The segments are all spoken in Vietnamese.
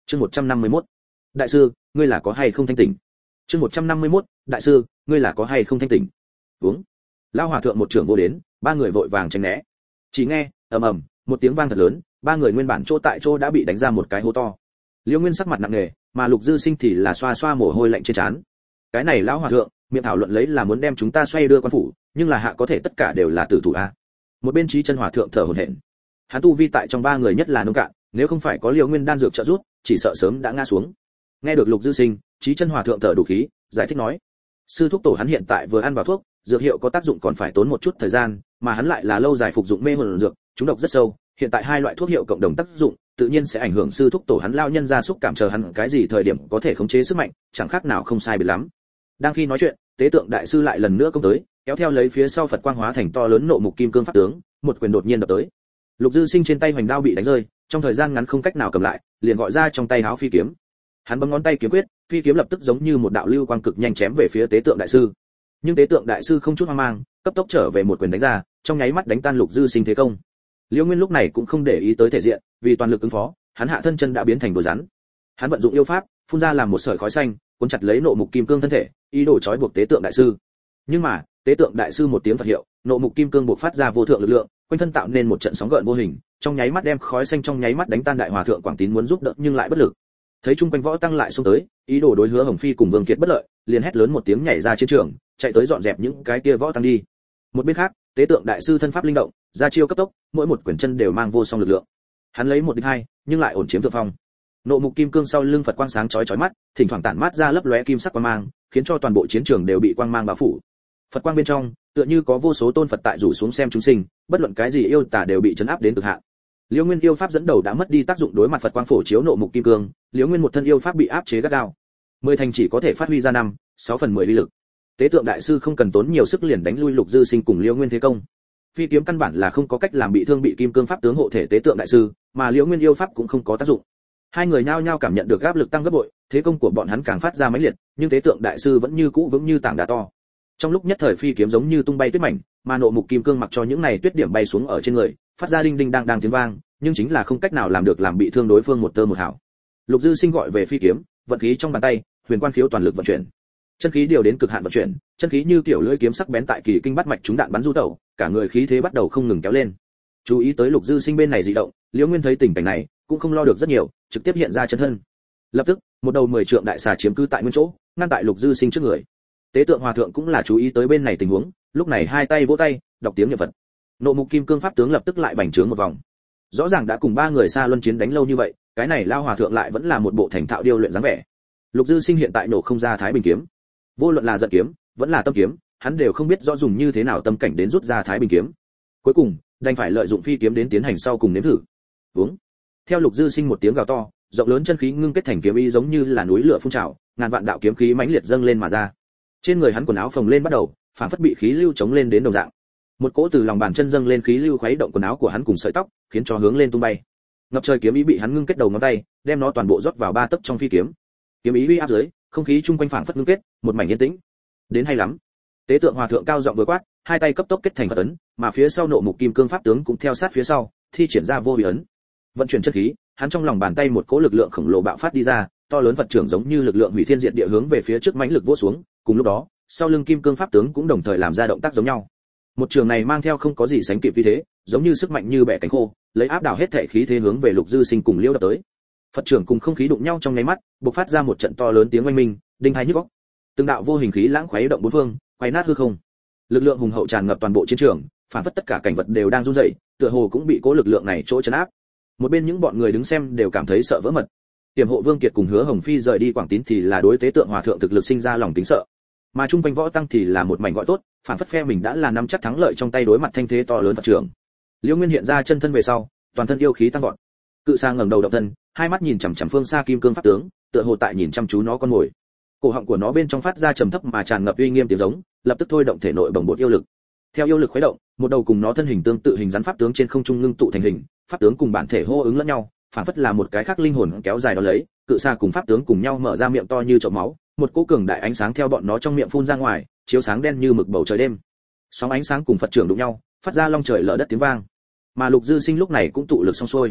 Chương 151. Đại sư, ngươi là có hay không thanh tỉnh? Chương 151. Đại sư, ngươi là có hay không thanh tỉnh? Uống. Lão hòa thượng một trưởng vô đến, ba người vội vàng tránh né. Chỉ nghe ầm ầm một tiếng vang thật lớn, ba người nguyên bản chỗ tại chỗ đã bị đánh ra một cái hố to. Liêu Nguyên sắc mặt nặng nề, mà Lục Dư Sinh thì là xoa xoa mồ hôi lạnh trên trán. Cái này lão hòa thượng, miệng thảo luận lấy là muốn đem chúng ta xoay đưa quan phủ, nhưng là hạ có thể tất cả đều là tử thủ a. Một bên Chí Chân hòa thượng thở hổn hển. Hắn tu vi tại trong ba người nhất là nông cạn, nếu không phải có Liêu Nguyên đan dược trợ giúp, chỉ sợ sớm đã ngã xuống. Nghe được Lục Dư Sinh, Chí Chân hòa thượng thở đủ khí, giải thích nói: sư thúc tổ hắn hiện tại vừa ăn vào thuốc, dược hiệu có tác dụng còn phải tốn một chút thời gian, mà hắn lại là lâu dài phục dụng mê hồn dược, chúng độc rất sâu, hiện tại hai loại thuốc hiệu cộng đồng tác dụng, tự nhiên sẽ ảnh hưởng sư thúc tổ hắn lao nhân ra xúc cảm chờ hắn cái gì thời điểm có thể khống chế sức mạnh, chẳng khác nào không sai biệt lắm. Đang khi nói chuyện, tế tượng đại sư lại lần nữa công tới, kéo theo lấy phía sau Phật quang hóa thành to lớn nộ mục kim cương pháp tướng, một quyền đột nhiên đập tới. Lục Dư Sinh trên tay hoành đao bị đánh rơi, trong thời gian ngắn không cách nào cầm lại, liền gọi ra trong tay háo phi kiếm. Hắn bấm ngón tay kiếm quyết, phi kiếm lập tức giống như một đạo lưu quang cực nhanh chém về phía tế tượng đại sư. Nhưng tế tượng đại sư không chút hoang mang, cấp tốc trở về một quyền đánh ra, trong nháy mắt đánh tan Lục Dư Sinh thế công. Liễu Nguyên lúc này cũng không để ý tới thể diện, vì toàn lực ứng phó, hắn hạ thân chân đã biến thành đồ rắn. Hắn vận dụng yêu pháp, phun ra làm một sợi khói xanh, cuốn chặt lấy nộ mục kim cương thân thể, ý đồ trói buộc tế tượng đại sư. Nhưng mà, tế tượng đại sư một tiếng Phật hiệu, nộ mục kim cương bộc phát ra vô thượng lực lượng, quanh thân tạo nên một trận sóng gợn vô hình, trong nháy mắt đem khói xanh trong nháy mắt đánh tan đại hòa thượng Quảng Tín muốn giúp đỡ nhưng lại bất lực. Thấy chung quanh võ tăng lại xông tới, ý đồ đối Hứa Hồng Phi cùng Vương Kiệt bất lợi, liền hét lớn một tiếng nhảy ra chiến trường, chạy tới dọn dẹp những cái kia võ tăng đi. Một bên khác, tế tượng đại sư thân pháp linh động, ra chiêu cấp tốc, mỗi một quyền chân đều mang vô song lực lượng. Hắn lấy một địch hai, nhưng lại ổn chiếm thượng phong. Nộ mục kim cương sau lưng Phật quang sáng chói chói mắt, thỉnh thoảng tản mát ra lấp lóe kim sắc quang mang, khiến cho toàn bộ chiến trường đều bị quang mang bao phủ. Phật quang bên trong, tựa như có vô số tôn Phật tại rủ xuống xem chúng sinh, bất luận cái gì yêu tà đều bị chấn áp đến cực hạn. Liễu Nguyên yêu pháp dẫn đầu đã mất đi tác dụng đối mặt Phật quang phổ chiếu nộ mục kim cương, Liễu Nguyên một thân yêu pháp bị áp chế gắt gao. 10 thành chỉ có thể phát huy ra 6/10 uy lực. Tế tượng đại sư không cần tốn nhiều sức liền đánh lui Lục Dư Sinh cùng Liễu Nguyên thế công. Phi kiếm căn bản là không có cách làm bị thương bị kim cương pháp tướng hộ thể tế tượng đại sư, mà Liễu Nguyên yêu pháp cũng không có tác dụng. Hai người nhao nhao cảm nhận được áp lực tăng gấp bội, thế công của bọn hắn càng phát ra mãnh liệt, nhưng tế tượng đại sư vẫn như cũ vững như tảng đá to. Trong lúc nhất thời phi kiếm giống như tung bay tuyết mảnh, mà nộ mục kim cương mặc cho những này tuyết điểm bay xuống ở trên người, phát ra đinh đinh đang đang tiếng vang, nhưng chính là không cách nào làm được làm bị thương đối phương một tơ một hào. Lục Dư Sinh gọi về phi kiếm, vận khí trong bàn tay, huyền quan khiếu toàn lực vận chuyển. Chân khí điều đến cực hạn vận chuyển, chân khí như kiểu lưỡi kiếm sắc bén tại kỳ kinh bắt mạch trúng đạn bắn du tẩu, cả người khí thế bắt đầu không ngừng kéo lên. Chú ý tới Lục Dư Sinh bên này dị động, Liễu Nguyên thấy tình cảnh này, cũng không lo được rất nhiều, trực tiếp hiện ra chân thân. Lập tức, một đầu 10 trượng đại xà chiếm cứ tại nguyên chỗ, ngăn tại Lục Dư Sinh trước người. Tế tượng hòa thượng cũng là chú ý tới bên này tình huống, lúc này hai tay vỗ tay, đọc tiếng niệm Phật. Nộ mục kim cương pháp tướng lập tức lại bành trướng một vòng. Rõ ràng đã cùng ba người xa luân chiến đánh lâu như vậy, cái này lao hòa thượng lại vẫn là một bộ thành thạo điêu luyện dáng vẻ. Lục Dư Sinh hiện tại nổ không ra Thái Bình kiếm, vô luận là giận kiếm, vẫn là tâm kiếm, hắn đều không biết rõ dùng như thế nào tâm cảnh đến rút ra Thái Bình kiếm. Cuối cùng, đành phải lợi dụng phi kiếm đến tiến hành sau cùng nếm thử. Uống. Theo Lục Dư Sinh một tiếng gào to, rộng lớn chân khí ngưng kết thành kiếm ý giống như là núi lửa phun trào, ngàn vạn đạo kiếm khí mãnh liệt dâng lên mà ra. Trên người hắn quần áo phồng lên bắt đầu, phản phất bị khí lưu chống lên đến đồng dạng. Một cỗ từ lòng bàn chân dâng lên khí lưu khuấy động quần áo của hắn cùng sợi tóc, khiến cho hướng lên tung bay. Ngập trời kiếm ý bị hắn ngưng kết đầu ngón tay, đem nó toàn bộ rót vào 3 tấc trong phi kiếm. Kiếm ý uy áp dưới, không khí chung quanh phảng phất ngưng kết, một mảnh yên tĩnh. Đến hay lắm. Tế tượng hòa thượng cao giọng vừa quát, hai tay cấp tốc kết thành Phật ấn, mà phía sau nộ mục kim cương pháp tướng cũng theo sát phía sau, thi triển ra vô vi ấn. Vận chuyển chân khí, hắn trong lòng bàn tay một cỗ lực lượng khổng lồ bạo phát đi ra, to lớn Phật trưởng giống như lực lượng hủy thiên diệt địa hướng về phía trước mãnh lực vỗ xuống, cùng lúc đó, sau lưng kim cương pháp tướng cũng đồng thời làm ra động tác giống nhau. Một trường này mang theo không có gì sánh kịp vì thế, giống như sức mạnh như bẻ cánh khô, lấy áp đảo hết thể khí thế hướng về Lục Dư Sinh cùng Liễu đập tới. Phật trưởng cùng không khí đụng nhau trong nháy mắt, bộc phát ra một trận to lớn tiếng oanh minh, đinh tai nhức óc. Từng đạo vô hình khí lãng khuấy động bốn phương, quay nát hư không. Lực lượng hùng hậu tràn ngập toàn bộ chiến trường, phản phất tất cả cảnh vật đều đang run rẩy, tựa hồ cũng bị cố lực lượng này chỗ trấn áp. Một bên những bọn người đứng xem đều cảm thấy sợ vỡ mật. Tiềm hộ Vương Kiệt cùng Hứa Hồng Phi rời đi Quảng Tín thì là đối tế tượng hòa thượng thực lực sinh ra lòng kính sợ, mà trung quanh võ tăng thì là một mảnh gọi tốt, phản phất phe mình đã là nắm chắc thắng lợi trong tay đối mặt thanh thế to lớn Phật trưởng. Liễu Nguyên hiện ra chân thân về sau, toàn thân yêu khí tăng vọt. Cự Sa ngẩng đầu động thân, hai mắt nhìn chằm chằm phương xa kim cương pháp tướng, tựa hồ tại nhìn chăm chú nó con mồi. Cổ họng của nó bên trong phát ra trầm thấp mà tràn ngập uy nghiêm tiếng giống, lập tức thôi động thể nội bồng bột yêu lực. Theo yêu lực khuấy động, một đầu cùng nó thân hình tương tự hình rắn pháp tướng trên không trung ngưng tụ thành hình, pháp tướng cùng bản thể hô ứng lẫn nhau, phản phất là một cái khác linh hồn kéo dài đó lấy. Cự Sa cùng pháp tướng cùng nhau mở ra miệng to như chậu máu, một cỗ cường đại ánh sáng theo bọn nó trong miệng phun ra ngoài, chiếu sáng đen như mực bầu trời đêm. Sóng ánh sáng cùng Phật trưởng đụng nhau, phát ra long trời lở đất tiếng vang. Mà Lục Dư Sinh lúc này cũng tụ lực xong xuôi.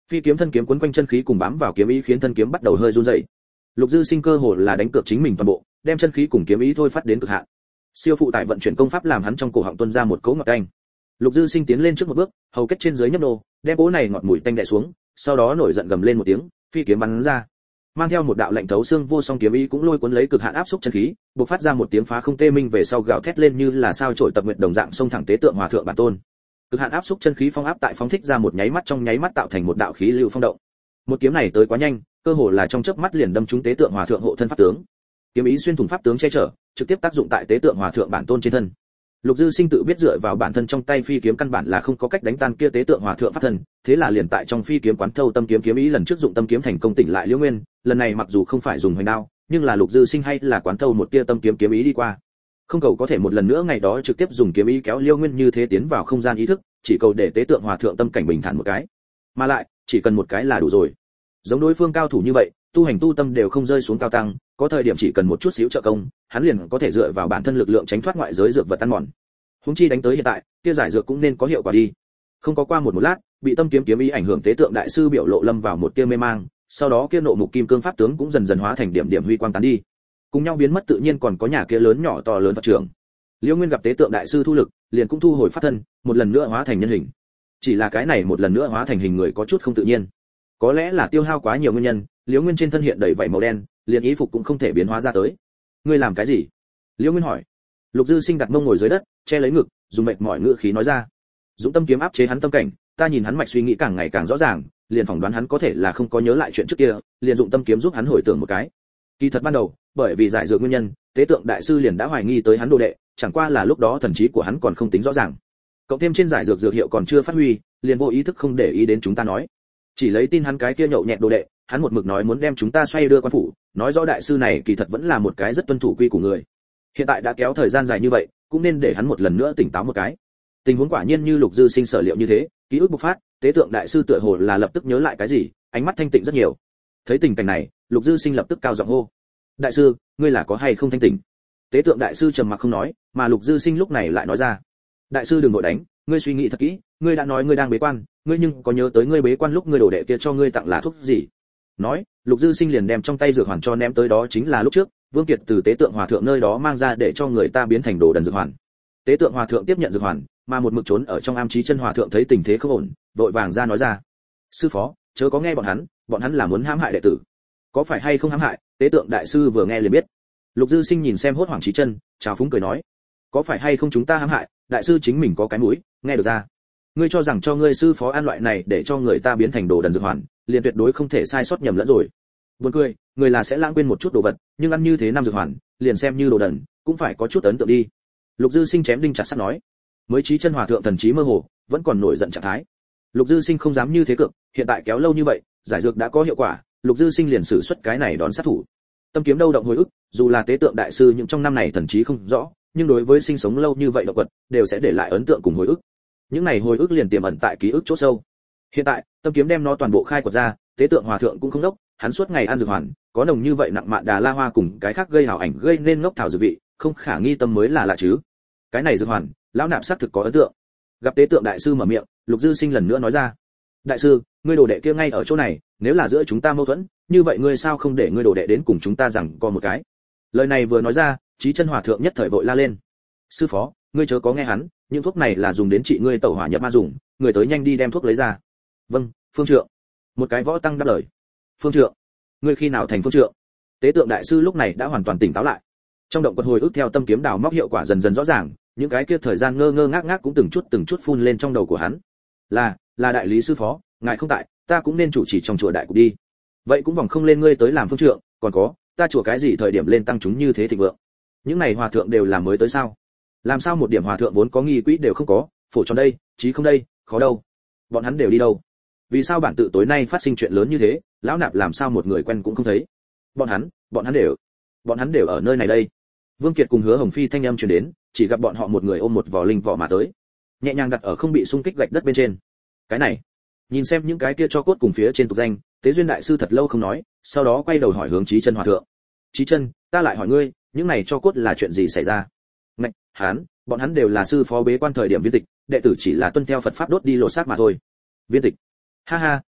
phi kiếm thân kiếm quấn quanh chân khí cùng bám vào kiếm ý khiến thân kiếm bắt đầu hơi run rẩy. Lục Dư Sinh cơ hồ là đánh cược chính mình toàn bộ, đem chân khí cùng kiếm ý thôi phát đến cực hạn. Siêu phụ tải vận chuyển công pháp làm hắn trong cổ họng tuôn ra một cỗ ngọt tanh. Lục Dư Sinh tiến lên trước một bước, hầu kết trên dưới nhấp nô, đem cỗ này ngọt mùi tanh đè xuống, sau đó nổi giận gầm lên một tiếng, phi kiếm bắn ra. Mang theo một đạo lạnh thấu xương vô song kiếm ý cũng lôi cuốn lấy cực hạn áp xúc chân khí, bộc phát ra một tiếng phá không tê minh về sau gào thét lên như là sao chổi tập nguyệt đồng dạng xông thẳng tế tượng hòa thượng bản tôn. Cực hạn áp xúc chân khí phong áp tại phóng thích ra một nháy mắt trong nháy mắt tạo thành một đạo khí lưu phong động. Một kiếm này tới quá nhanh, cơ hồ là trong chớp mắt liền đâm trúng tế tượng hòa thượng hộ thân pháp tướng. Kiếm ý xuyên thủng pháp tướng che chở, trực tiếp tác dụng tại tế tượng hòa thượng bản tôn trên thân. Lục Dư Sinh tự biết dựa vào bản thân trong tay phi kiếm căn bản là không có cách đánh tan kia tế tượng hòa thượng pháp thân, thế là liền tại trong phi kiếm quán thâu tâm kiếm kiếm ý lần trước dụng tâm kiếm thành công tỉnh lại Liễu Nguyên, lần này mặc dù không phải dùng hoành đao, nhưng là Lục Dư Sinh hay là quán thâu một tia tâm kiếm kiếm ý đi qua. Không cầu có thể một lần nữa ngày đó trực tiếp dùng kiếm ý kéo Liễu Nguyên như thế tiến vào không gian ý thức, chỉ cầu để tế tượng hòa thượng tâm cảnh bình thản một cái. Mà lại, chỉ cần một cái là đủ rồi. Giống đối phương cao thủ như vậy, tu hành tu tâm đều không rơi xuống cao tăng, có thời điểm chỉ cần một chút xíu trợ công, hắn liền có thể dựa vào bản thân lực lượng tránh thoát ngoại giới dược vật ăn mòn. Huống chi đánh tới hiện tại, kia giải dược cũng nên có hiệu quả đi. Không có qua một lát, bị tâm kiếm kiếm ý ảnh hưởng tế tượng đại sư biểu lộ lâm vào một tia mê mang, sau đó kia nộ mục kim cương pháp tướng cũng dần dần hóa thành điểm điểm huy quang tán đi. Cùng nhau biến mất tự nhiên còn có nhà kia lớn nhỏ to lớn Phật trưởng. Liễu Nguyên gặp tế tượng đại sư thu lực, liền cũng thu hồi pháp thân, một lần nữa hóa thành nhân hình. Chỉ là cái này một lần nữa hóa thành hình người có chút không tự nhiên. Có lẽ là tiêu hao quá nhiều nguyên nhân, Liễu Nguyên trên thân hiện đầy vảy màu đen, liền y phục cũng không thể biến hóa ra tới. Ngươi làm cái gì? Liễu Nguyên hỏi. Lục Dư Sinh đặt mông ngồi dưới đất, che lấy ngực, dùng mệt mỏi ngữ khí nói ra. Dũng tâm kiếm áp chế hắn tâm cảnh, ta nhìn hắn mạch suy nghĩ càng ngày càng rõ ràng, liền phỏng đoán hắn có thể là không có nhớ lại chuyện trước kia, liền dụng tâm kiếm giúp hắn hồi tưởng một cái. Kỳ thật ban đầu, bởi vì giải dược nguyên nhân, tế tượng đại sư liền đã hoài nghi tới hắn đồ đệ, chẳng qua là lúc đó thần trí của hắn còn không tính rõ ràng. Cộng thêm trên giải dược dược hiệu còn chưa phát huy, liền vô ý thức không để ý đến chúng ta nói. Chỉ lấy tin hắn cái kia nhậu nhẹt đồ đệ, hắn một mực nói muốn đem chúng ta xoay đưa quan phủ, nói rõ đại sư này kỳ thật vẫn là một cái rất tuân thủ quy của người. Hiện tại đã kéo thời gian dài như vậy, cũng nên để hắn một lần nữa tỉnh táo một cái. Tình huống quả nhiên như Lục Dư Sinh sở liệu như thế, ký ức bộc phát, tế tượng đại sư tựa hồ là lập tức nhớ lại cái gì, ánh mắt thanh tịnh rất nhiều. Thấy tình cảnh này, Lục Dư Sinh lập tức cao giọng hô: "Đại sư, ngươi là có hay không thanh tỉnh?" Tế tượng đại sư trầm mặc không nói, mà Lục Dư Sinh lúc này lại nói ra: "Đại sư đừng vội đánh, ngươi suy nghĩ thật kỹ, ngươi đã nói ngươi đang bế quan, ngươi nhưng có nhớ tới ngươi bế quan lúc ngươi đồ đệ kia cho ngươi tặng là thuốc gì?" Nói, Lục Dư Sinh liền đem trong tay dược hoàn cho ném tới, đó chính là lúc trước Vương Kiệt từ tế tượng hòa thượng nơi đó mang ra để cho người ta biến thành đồ đần dược hoàn. Tế tượng hòa thượng tiếp nhận dược hoàn, mà một mực trốn ở trong am trí chân hòa thượng thấy tình thế không ổn, vội vàng ra nói ra: "Sư phó, chớ có nghe bọn hắn là muốn hãm hại đệ tử." "Có phải hay không hãm hại?" Tế tượng đại sư vừa nghe liền biết. Lục Dư Sinh nhìn xem hốt hoảng trí chân, chào phúng cười nói: "Có phải hay không chúng ta hãm hại, đại sư chính mình có cái mũi, nghe được ra. Ngươi cho rằng cho ngươi sư phó ăn loại này để cho người ta biến thành đồ đần dược hoàn, liền tuyệt đối không thể sai sót nhầm lẫn rồi." Buồn cười, người là sẽ lãng quên một chút đồ vật, nhưng ăn như thế năm dược hoàn, liền xem như đồ đần, cũng phải có chút ấn tượng đi. Lục Dư Sinh chém đinh chặt sắt nói. Mới trí chân hòa thượng thần trí mơ hồ, vẫn còn nổi giận trạng thái. Lục Dư Sinh không dám như thế cược, hiện tại kéo lâu như vậy, giải dược đã có hiệu quả, Lục Dư Sinh liền sử xuất cái này đón sát thủ. Tâm kiếm đâu động hồi ức, dù là tế tượng đại sư những trong năm này thần trí không rõ, nhưng đối với sinh sống lâu như vậy động vật, đều sẽ để lại ấn tượng cùng hồi ức. Những này hồi ức liền tiềm ẩn tại ký ức chỗ sâu. Hiện tại, tâm kiếm đem nó toàn bộ khai quật ra, tế tượng hòa thượng cũng không đốc, hắn suốt ngày ăn dược hoàn, có nồng như vậy nặng mạn đà la hoa cùng cái khác gây hảo ảnh gây nên ngốc thảo dược vị, không khả nghi tâm mới là lạ chứ. Cái này dược hoàn, lão nạp xác thực có ấn tượng. Gặp tế tượng đại sư mở miệng, Lục Dư Sinh lần nữa nói ra: "Đại sư, ngươi đồ đệ kia ngay ở chỗ này, nếu là giữa chúng ta mâu thuẫn, như vậy ngươi sao không để ngươi đồ đệ đến cùng chúng ta rằng co một cái?" Lời này vừa nói ra, Chí Chân hòa thượng nhất thời vội la lên: "Sư phó, ngươi chớ có nghe hắn, những thuốc này là dùng đến trị ngươi tẩu hỏa nhập ma dùng, người tới nhanh đi đem thuốc lấy ra." "Vâng, phương trượng." Một cái võ tăng đáp lời. "Phương trượng, ngươi khi nào thành phương trượng?" Tế tượng đại sư lúc này đã hoàn toàn tỉnh táo lại. Trong động quật hồi ức theo tâm kiếm đào móc hiệu quả dần dần rõ ràng, những cái kia thời gian ngơ ngơ ngác ngác cũng từng chút phun lên trong đầu của hắn. Là đại lý sư phó, ngài không tại, ta cũng nên chủ trì trong chùa đại cục đi. Vậy cũng vòng không lên ngươi tới làm phương trượng, còn có, ta chùa cái gì thời điểm lên tăng chúng như thế thịnh vượng? Những này hòa thượng đều là mới tới sao? Làm sao một điểm hòa thượng vốn có nghi quỹ đều không có, phổ tròn đây, chí không đây, khó đâu. Bọn hắn đều đi đâu? Vì sao bản tự tối nay phát sinh chuyện lớn như thế, lão nạp làm sao một người quen cũng không thấy? Bọn hắn đều ở nơi này đây. Vương Kiệt cùng Hứa Hồng Phi thanh âm truyền đến, chỉ gặp bọn họ một người ôm một vỏ linh vỏ mà tới, nhẹ nhàng đặt ở không bị xung kích gạch đất bên trên. Cái này, nhìn xem những cái kia cho cốt cùng phía trên tục danh, Tế Duyên đại sư thật lâu không nói, sau đó quay đầu hỏi hướng Chí Chân hòa thượng: "Chí Chân, ta lại hỏi ngươi, những này cho cốt là chuyện gì xảy ra?" "Ngạch, bọn hắn đều là sư phó bế quan thời điểm viên tịch, đệ tử chỉ là tuân theo Phật pháp đốt đi lộ xác mà thôi." "Viên tịch?" "Ha ha,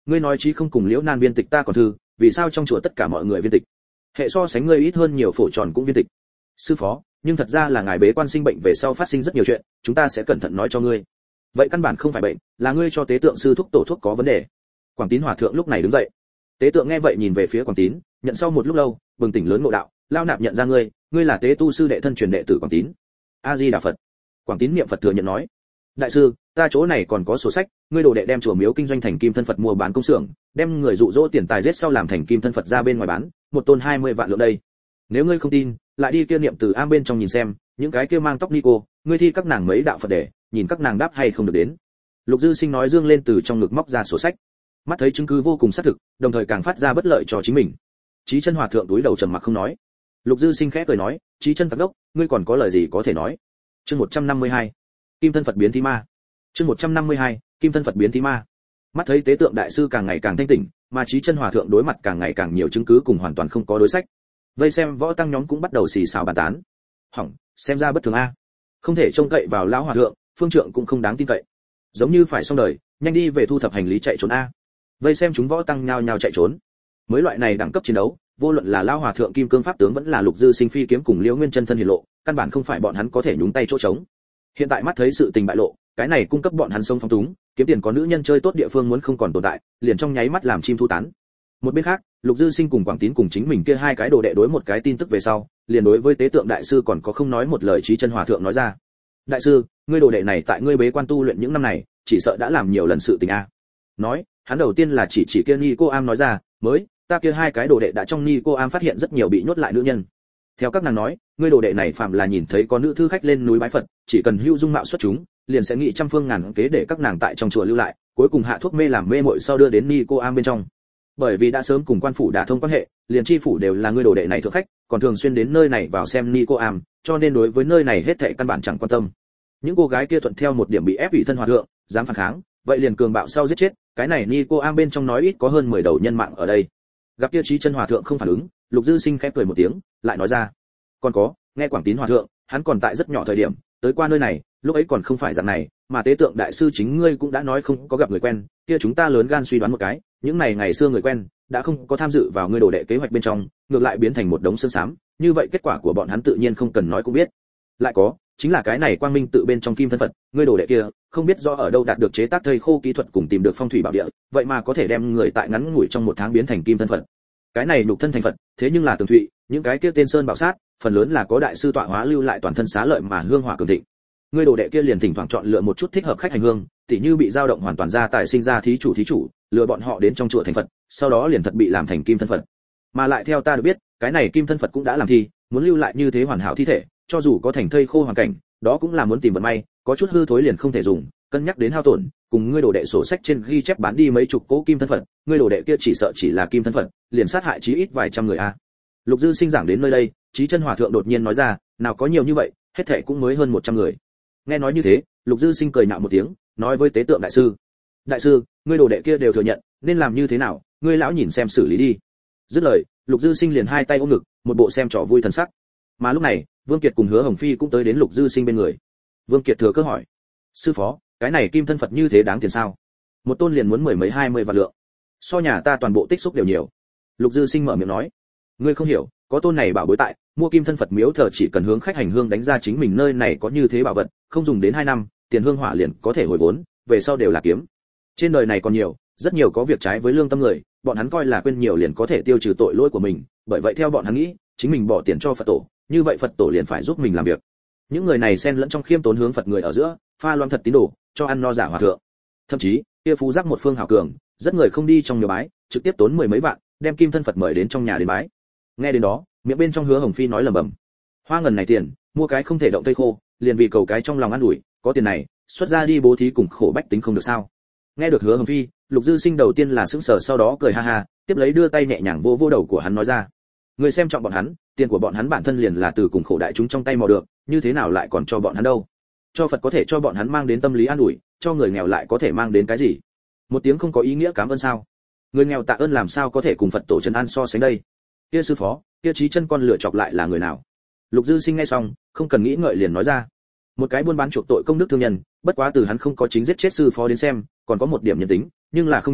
ngươi nói chí không cùng Liễu Nan viên tịch ta còn thư, vì sao trong chùa tất cả mọi người viên tịch? Hệ so sánh ngươi ít hơn nhiều phổ tròn cũng viên tịch. Sư phó, nhưng thật ra là ngài bế quan sinh bệnh về sau phát sinh rất nhiều chuyện, chúng ta sẽ cẩn thận nói cho ngươi. Vậy căn bản không phải bệnh, là ngươi cho tế tượng sư thuốc tổ thuốc có vấn đề. Quảng Tín hòa thượng lúc này đứng dậy. Tế tượng nghe vậy nhìn về phía Quảng Tín, nhận sau một lúc lâu, bừng tỉnh lớn ngộ đạo, lao nạp nhận ra ngươi, ngươi là tế tu sư đệ thân truyền đệ tử Quảng Tín. A Di Đà Phật. Quảng Tín niệm Phật thừa nhận nói, đại sư, ta chỗ này còn có sổ sách, ngươi đồ đệ đem chùa miếu kinh doanh thành kim thân Phật mua bán công xưởng, đem người dụ dỗ tiền tài giết sau làm thành kim thân Phật ra bên ngoài bán, một tôn 20 vạn lượng đây. Nếu ngươi không tin, lại đi kia niệm từ am bên trong nhìn xem, những cái kia mang tóc ni cô, ngươi thi các nàng mấy đạo Phật để, nhìn các nàng đáp hay không được đến. Lục Dư Sinh nói dương lên từ trong ngực móc ra sổ sách. Mắt thấy chứng cứ vô cùng xác thực, đồng thời càng phát ra bất lợi cho chính mình. Chí Chân hòa thượng túi đầu trầm mặc không nói. Lục Dư Sinh khẽ cười nói, Chí Chân tặc đốc, ngươi còn có lời gì có thể nói? Chương 152. Kim thân Phật biến thí ma. Chương 152. Kim thân Phật biến thí ma. Mắt thấy tế tượng đại sư càng ngày càng thanh tỉnh, mà Chí Chân hòa thượng đối mặt càng ngày càng nhiều chứng cứ cùng hoàn toàn không có đối sách. Vây xem võ tăng nhóm cũng bắt đầu xì xào bàn tán. Hỏng, xem ra bất thường a. Không thể trông cậy vào lão hòa thượng, phương trượng cũng không đáng tin cậy. Giống như phải xong đời, nhanh đi về thu thập hành lý chạy trốn a. Vây xem chúng võ tăng nhao nhao chạy trốn. Mới loại này đẳng cấp chiến đấu, vô luận là lão hòa thượng kim cương pháp tướng vẫn là Lục Dư Sinh phi kiếm cùng Liễu Nguyên chân thân hiển lộ, căn bản không phải bọn hắn có thể nhúng tay chỗ trống. Hiện tại mắt thấy sự tình bại lộ, cái này cung cấp bọn hắn sống phóng túng, kiếm tiền có nữ nhân chơi tốt địa phương muốn không còn tồn tại, liền trong nháy mắt làm chim thu tán. Một bên khác, Lục Dư Sinh cùng Quảng Tín cùng chính mình kia hai cái đồ đệ đối một cái tin tức về sau, liền đối với tế tượng đại sư còn có không nói một lời. Chí Chân hòa thượng nói ra, đại sư, ngươi đồ đệ này tại ngươi bế quan tu luyện những năm này, chỉ sợ đã làm nhiều lần sự tình a. Nói, hắn đầu tiên là chỉ kia Ni cô am nói ra, mới, ta kia hai cái đồ đệ đã trong Ni cô am phát hiện rất nhiều bị nhốt lại nữ nhân. Theo các nàng nói, ngươi đồ đệ này phạm là nhìn thấy có nữ thư khách lên núi bái Phật, chỉ cần hữu dung mạo xuất chúng, liền sẽ nghĩ trăm phương ngàn kế để các nàng tại trong chùa lưu lại, cuối cùng hạ thuốc mê làm mê muội sau đưa đến Ni cô am bên trong. Bởi vì đã sớm cùng quan phủ đả thông quan hệ, liền chi phủ đều là ngươi đồ đệ này thượng khách, còn thường xuyên đến nơi này vào xem Ni cô am, cho nên đối với nơi này hết thảy căn bản chẳng quan tâm. Những cô gái kia thuận theo một điểm bị ép ủy thân hòa thượng, dám phản kháng, vậy liền cường bạo sau giết chết, cái này Ni cô am bên trong nói ít có hơn 10 đầu nhân mạng ở đây. Gặp kia Chí Chân hòa thượng không phản ứng, Lục Dư Sinh khẽ cười một tiếng, lại nói ra, còn có, nghe Quảng Tín hòa thượng, hắn còn tại rất nhỏ thời điểm, tới qua nơi này, lúc ấy còn không phải dạng này, mà tế tượng đại sư chính ngươi cũng đã nói không có gặp người quen, kia chúng ta lớn gan suy đoán một cái, những này ngày xưa người quen đã không có tham dự vào ngươi đồ đệ kế hoạch bên trong, ngược lại biến thành một đống xương xám, như vậy kết quả của bọn hắn tự nhiên không cần nói cũng biết. Lại có, chính là cái này quang minh tự bên trong kim thân Phật, ngươi đồ đệ kia, không biết do ở đâu đạt được chế tác thây khô kỹ thuật cùng tìm được phong thủy bảo địa, vậy mà có thể đem người tại ngắn ngủi trong một tháng biến thành kim thân Phật. Cái này nhục thân thành Phật, thế nhưng là tường thụy, những cái kia tên sơn bảo sát, phần lớn là có đại sư tọa hóa lưu lại toàn thân xá lợi mà hương hỏa cường thịnh. Ngươi đồ đệ kia liền thỉnh thoảng chọn lựa một chút thích hợp khách hành hương, tỉ như bị dao động hoàn toàn ra tại sinh ra thí chủ, lừa bọn họ đến trong chùa thành Phật, sau đó liền thật bị làm thành kim thân Phật. Mà lại theo ta được biết, cái này kim thân Phật cũng đã làm thi, muốn lưu lại như thế hoàn hảo thi thể, cho dù có thành thây khô hoàn cảnh, đó cũng là muốn tìm vận may, có chút hư thối liền không thể dùng, cân nhắc đến hao tổn, cùng ngươi đồ đệ sổ sách trên ghi chép bán đi mấy chục cỗ kim thân Phật, ngươi đồ đệ kia chỉ sợ chỉ là kim thân Phật, liền sát hại chí ít vài trăm người a. Lục Dư Sinh giảng đến nơi đây, Chí Chân hòa thượng đột nhiên nói ra, nào có nhiều như vậy, hết thảy cũng mới hơn 100 người. Nghe nói như thế, Lục Dư Sinh cười nhạo một tiếng, nói với tế tượng đại sư, đại sư, ngươi đồ đệ kia đều thừa nhận, nên làm như thế nào, ngươi lão nhìn xem xử lý đi. Dứt lời, Lục Dư Sinh liền hai tay ôm ngực, một bộ xem trò vui thần sắc. Mà lúc này, Vương Kiệt cùng Hứa Hồng Phi cũng tới đến Lục Dư Sinh bên người. Vương Kiệt thừa cơ hỏi, sư phó, cái này kim thân Phật như thế đáng tiền sao? Một tôn liền muốn mười mấy 20 vạn lượng, so nhà ta toàn bộ tích xúc đều nhiều. Lục Dư Sinh mở miệng nói, ngươi không hiểu, có tôn này bảo bối tại, mua kim thân Phật miếu thờ chỉ cần hướng khách hành hương đánh ra chính mình nơi này có như thế bảo vật, không dùng đến 2 năm, tiền hương hỏa liền có thể hồi vốn, về sau đều là kiếm. Trên đời này còn nhiều, rất nhiều có việc trái với lương tâm người, bọn hắn coi là quên nhiều liền có thể tiêu trừ tội lỗi của mình, bởi vậy theo bọn hắn nghĩ, chính mình bỏ tiền cho Phật tổ, như vậy Phật tổ liền phải giúp mình làm việc. Những người này xen lẫn trong khiêm tốn hướng Phật người ở giữa, pha loãng thật tín đồ, cho ăn no giả hòa thượng. Thậm chí, kia phú giác một phương hảo cường, rất người không đi trong nhiều bái, trực tiếp tốn 10 mấy vạn, đem kim thân Phật mời đến trong nhà đến bái. Nghe đến đó, miệng bên trong Hứa Hồng Phi nói lẩm bẩm, hoa ngần này tiền, mua cái không thể động tây khô, liền vì cầu cái trong lòng ăn ủi, có tiền này, xuất ra đi bố thí cùng khổ bách tính không được sao? Nghe được Hứa Hồng Phi, Lục Dư Sinh đầu tiên là sững sờ sau đó cười ha ha, tiếp lấy đưa tay nhẹ nhàng vỗ vỗ đầu của hắn nói ra, người xem trọng bọn hắn, tiền của bọn hắn bản thân liền là từ cùng khổ đại chúng trong tay mò được, như thế nào lại còn cho bọn hắn đâu? Cho Phật có thể cho bọn hắn mang đến tâm lý an ủi, cho người nghèo lại có thể mang đến cái gì? Một tiếng không có ý nghĩa cảm ơn sao? Người nghèo tạ ơn làm sao có thể cùng Phật tổ trấn an so sánh đây? Kia sư phó, kia Chí Chân con lựa chọc lại là người nào? Lục Dư Sinh nghe xong, không cần nghĩ ngợi liền nói ra, một cái buôn bán chuộc tội công đức thương nhân, bất quá từ hắn không có chính giết chết sư phó đến xem, còn có một điểm nhân tính, nhưng là không nhiều,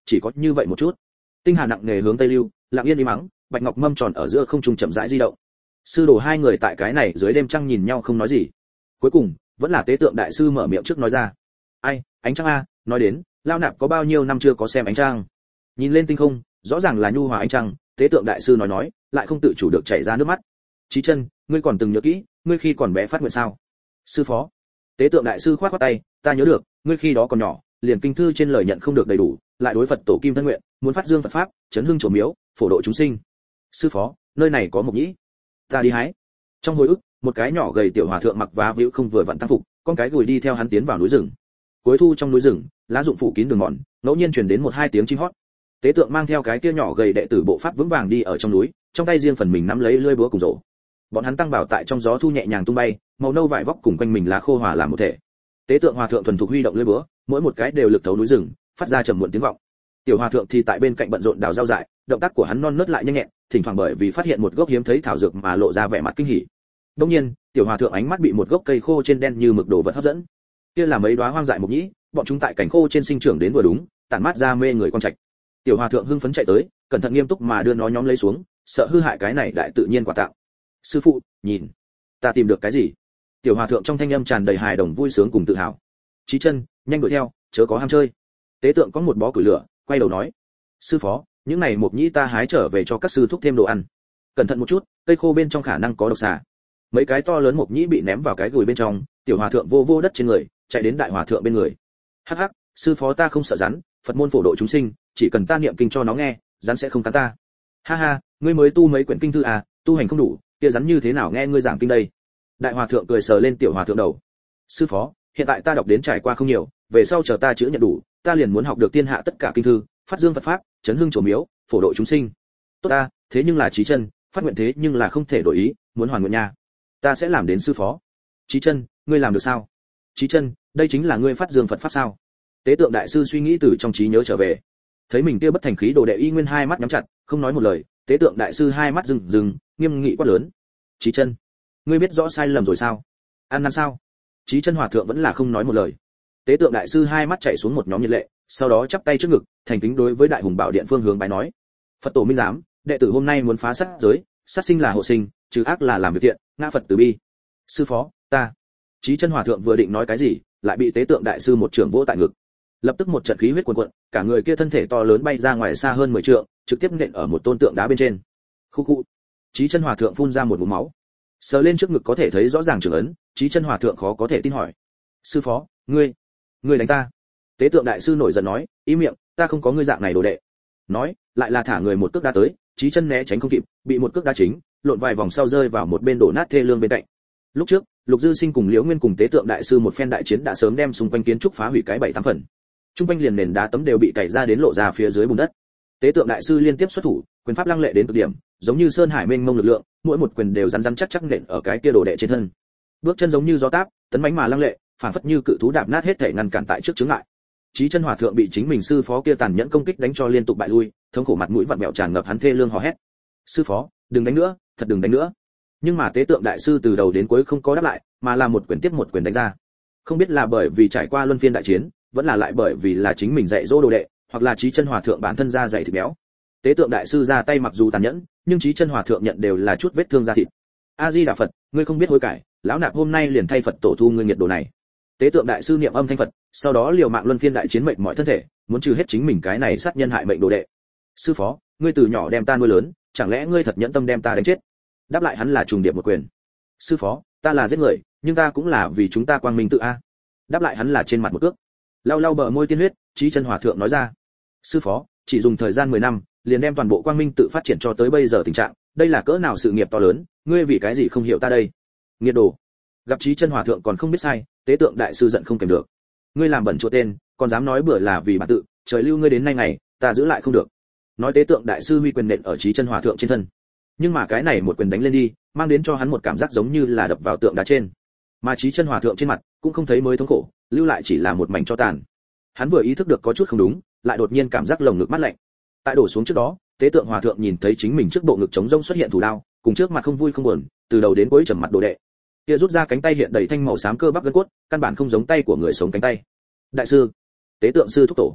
chỉ có như vậy một chút. Tinh hà nặng nề hướng tây lưu, lặng yên im mắng, bạch ngọc mâm tròn ở giữa không trung chậm rãi di động. Sư đồ hai người tại cái này dưới đêm trăng nhìn nhau không nói gì. Cuối cùng vẫn là tế tượng đại sư mở miệng trước nói ra. Ai, ánh trăng a, nói đến, lao nạp có bao nhiêu năm chưa có xem ánh trăng. Nhìn lên tinh không, rõ ràng là nhu hòa ánh trăng, tế tượng đại sư nói, lại không tự chủ được chảy ra nước mắt. Chí chân, ngươi còn từng nhớ kỹ, ngươi khi còn bé phát nguyện sao? Sư phó. Tế tượng đại sư khoát khoát tay, ta nhớ được, ngươi khi đó còn nhỏ, liền kinh thư trên lời nhận không được đầy đủ, lại đối Phật tổ kim thân nguyện, muốn phát dương Phật pháp, chấn hưng chùa miếu, phổ độ chúng sinh. Sư phó, nơi này có mộc nhĩ, ta đi hái. Trong hồi ức, một cái nhỏ gầy tiểu hòa thượng mặc vá víu không vừa vặn tăng phục, con cái gùi đi theo hắn tiến vào núi rừng. Cuối thu trong núi rừng, lá rụng phủ kín đường mòn, ngẫu nhiên truyền đến một hai tiếng chim hót. Tế tượng mang theo cái kia nhỏ gầy đệ tử bộ pháp vững vàng đi ở trong núi, trong tay riêng phần mình nắm lấy lưỡi búa cùng rổ. Bọn hắn tăng bảo tại trong gió thu nhẹ nhàng tung bay, màu nâu vải vóc cùng quanh mình lá khô hòa làm một thể. Tế tượng hòa thượng thuần thục huy động lưỡi búa, mỗi một cái đều lực thấu núi rừng, phát ra trầm muộn tiếng vọng. Tiểu hòa thượng thì tại bên cạnh bận rộn đào rau dại, động tác của hắn non nớt lại nhanh nhẹn, thỉnh thoảng bởi vì phát hiện một gốc hiếm thấy thảo dược mà lộ ra vẻ mặt kinh hỉ. Đương nhiên, tiểu hòa thượng ánh mắt bị một gốc cây khô trên đen như mực đồ vật hấp dẫn. Kia là mấy đóa hoang dại mộc nhĩ, bọn chúng tại cảnh khô trên sinh trưởng đến vừa đúng, tản mát ra mê người quang trạch. Tiểu hòa thượng hưng phấn chạy tới, cẩn thận nghiêm túc mà đưa nó nhóm lấy xuống, sợ hư hại cái này đại tự nhiên quà tặng. Sư phụ, nhìn, ta tìm được cái gì? Tiểu hòa thượng trong thanh âm tràn đầy hài đồng vui sướng cùng tự hào. Chí chân, nhanh đuổi theo, chớ có ham chơi. Tế tượng có một bó củi lửa, quay đầu nói, sư phó, những này mộc nhĩ ta hái trở về cho các sư thúc thêm đồ ăn. Cẩn thận một chút, cây khô bên trong khả năng có độc xà. Mấy cái to lớn mộc nhĩ bị ném vào cái gùi bên trong, tiểu hòa thượng vô vô đất trên người, chạy đến đại hòa thượng bên người. Hắc hắc, sư phó ta không sợ rắn, Phật môn phổ độ chúng sinh, chỉ cần ta niệm kinh cho nó nghe, rắn sẽ không cắn ta. Ha ha, ngươi mới tu mấy quyển kinh thư à, tu hành không đủ, kia rắn như thế nào nghe ngươi giảng kinh đây? Đại hòa thượng cười sờ lên tiểu hòa thượng đầu. Sư phó, hiện tại ta đọc đến trải qua không nhiều, về sau chờ ta chữ nhận đủ, ta liền muốn học được thiên hạ tất cả kinh thư, phát dương Phật pháp, chấn hưng chùa miếu, phổ độ chúng sinh. Tốt ta, thế nhưng là Chí chân, phát nguyện thế nhưng là không thể đổi ý, muốn hoàn nguyện nha. Ta sẽ làm đến sư phó. Chí chân, ngươi làm được sao? Chí chân, đây chính là ngươi phát dương Phật pháp sao? Tế tượng đại sư suy nghĩ từ trong trí nhớ trở về, thấy mình kia bất thành khí đồ đệ y nguyên hai mắt nhắm chặt, không nói một lời. Tế tượng đại sư hai mắt rừng rừng, nghiêm nghị quát lớn. Chí chân, ngươi biết rõ sai lầm rồi sao? Ăn năn sao? Chí chân hòa thượng vẫn là không nói một lời. Tế tượng đại sư hai mắt chảy xuống một nhóm nhiệt lệ, sau đó chắp tay trước ngực, thành kính đối với đại hùng bảo điện phương hướng bái nói: Phật tổ minh giám, đệ tử hôm nay muốn phá sát giới, sát sinh là hộ sinh, trừ ác là làm việc thiện, ngã Phật từ bi. Sư phó, ta. Chí chân hòa thượng vừa định nói cái gì, lại bị tế tượng đại sư một trường vỗ tại ngực. Lập tức một trận khí huyết cuồn cuộn, cả người kia thân thể to lớn bay ra ngoài xa hơn 10 trượng, trực tiếp nện ở một tôn tượng đá bên trên. Khu khu. Chí chân hòa thượng phun ra một ngụm máu. Sờ lên trước ngực có thể thấy rõ ràng trường ấn, Chí chân hòa thượng khó có thể tin hỏi: sư phó, ngươi đánh ta? Tế tượng đại sư nổi giận nói: im miệng, ta không có ngươi dạng này đồ đệ. Nói, lại là thả người một cước đá tới, Chí chân né tránh không kịp, bị một cước đá chính, lộn vài vòng sau rơi vào một bên đổ nát thê lương bên cạnh. Lúc trước, Lục Dư Sinh cùng Liễu Nguyên cùng tế tượng đại sư một phen đại chiến đã sớm đem xung quanh kiến trúc phá hủy cái 7-8 phần. Trung quanh liền nền đá tấm đều bị cày ra đến lộ ra phía dưới bùn đất. Tế tượng đại sư liên tiếp xuất thủ, quyền pháp lăng lệ đến cực điểm, giống như sơn hải mênh mông lực lượng, mỗi một quyền đều rắn rắn chắc chắc nện ở cái kia đồ đệ trên thân. Bước chân giống như gió táp, tấn mãnh mà lăng lệ, phảng phất như cự thú đạp nát hết thể ngăn cản tại trước chướng ngại. Chí chân hòa thượng bị chính mình sư phó kia tàn nhẫn công kích đánh cho liên tục bại lui, thống khổ mặt mũi vặn vẹo tràn ngập hắn thê lương hò hét: sư phó, đừng đánh nữa, thật đừng đánh nữa. Nhưng mà tế tượng đại sư từ đầu đến cuối không có đáp lại, mà là một quyền tiếp một quyền đánh ra. Không biết là bởi vì trải qua luân phiên đại chiến, vẫn là lại bởi vì là chính mình dạy dỗ đồ đệ, hoặc là Chí chân hòa thượng bản thân ra dạy thịt béo. Tế tượng đại sư ra tay mặc dù tàn nhẫn, nhưng Chí chân hòa thượng nhận đều là chút vết thương da thịt. A Di Đà Phật, ngươi không biết hối cải, lão nạp hôm nay liền thay Phật tổ thu ngươi nghiệt đồ này. Tế tượng đại sư niệm âm thanh Phật, sau đó liều mạng luân phiên đại chiến mệnh mọi thân thể, muốn trừ hết chính mình cái này sát nhân hại mệnh đồ đệ. Sư phó, ngươi từ nhỏ đem ta nuôi lớn, chẳng lẽ ngươi thật nhẫn tâm đem ta đánh chết? Đáp lại hắn là trùng điệp một quyền. Sư phó, ta là giết người, nhưng ta cũng là vì chúng ta quang minh tự a. Đáp lại hắn là trên mặt một cước. Lau lau bờ môi tiên huyết, Chí chân hòa thượng nói ra: sư phó, chỉ dùng thời gian 10 năm, liền đem toàn bộ quang minh tự phát triển cho tới bây giờ tình trạng, đây là cỡ nào sự nghiệp to lớn, ngươi vì cái gì không hiểu ta đây? Nghiệt đồ. Gặp Chí chân hòa thượng còn không biết sai, tế tượng đại sư giận không kềm được. Ngươi làm bẩn chỗ tên, còn dám nói bừa là vì bản tự, trời lưu ngươi đến nay ngày, ta giữ lại không được. Nói tế tượng đại sư huy quyền nện ở Chí chân hòa thượng trên thân. Nhưng mà cái này một quyền đánh lên đi, mang đến cho hắn một cảm giác giống như là đập vào tượng đá trên. Mà Chí chân hòa thượng trên mặt cũng không thấy mới thống khổ, lưu lại chỉ là một mảnh tro tàn. Hắn vừa ý thức được có chút không đúng, lại đột nhiên cảm giác lồng ngực mát lạnh. Tại đổ xuống trước đó, tế tượng hòa thượng nhìn thấy chính mình trước bộ ngực trống rỗng xuất hiện thủ đao, cùng trước mặt không vui không buồn, từ đầu đến cuối trầm mặt đồ đệ. Kia rút ra cánh tay hiện đầy thanh màu xám cơ bắp gân cốt, căn bản không giống tay của người sống cánh tay. Đại sư, tế tượng sư thúc tổ.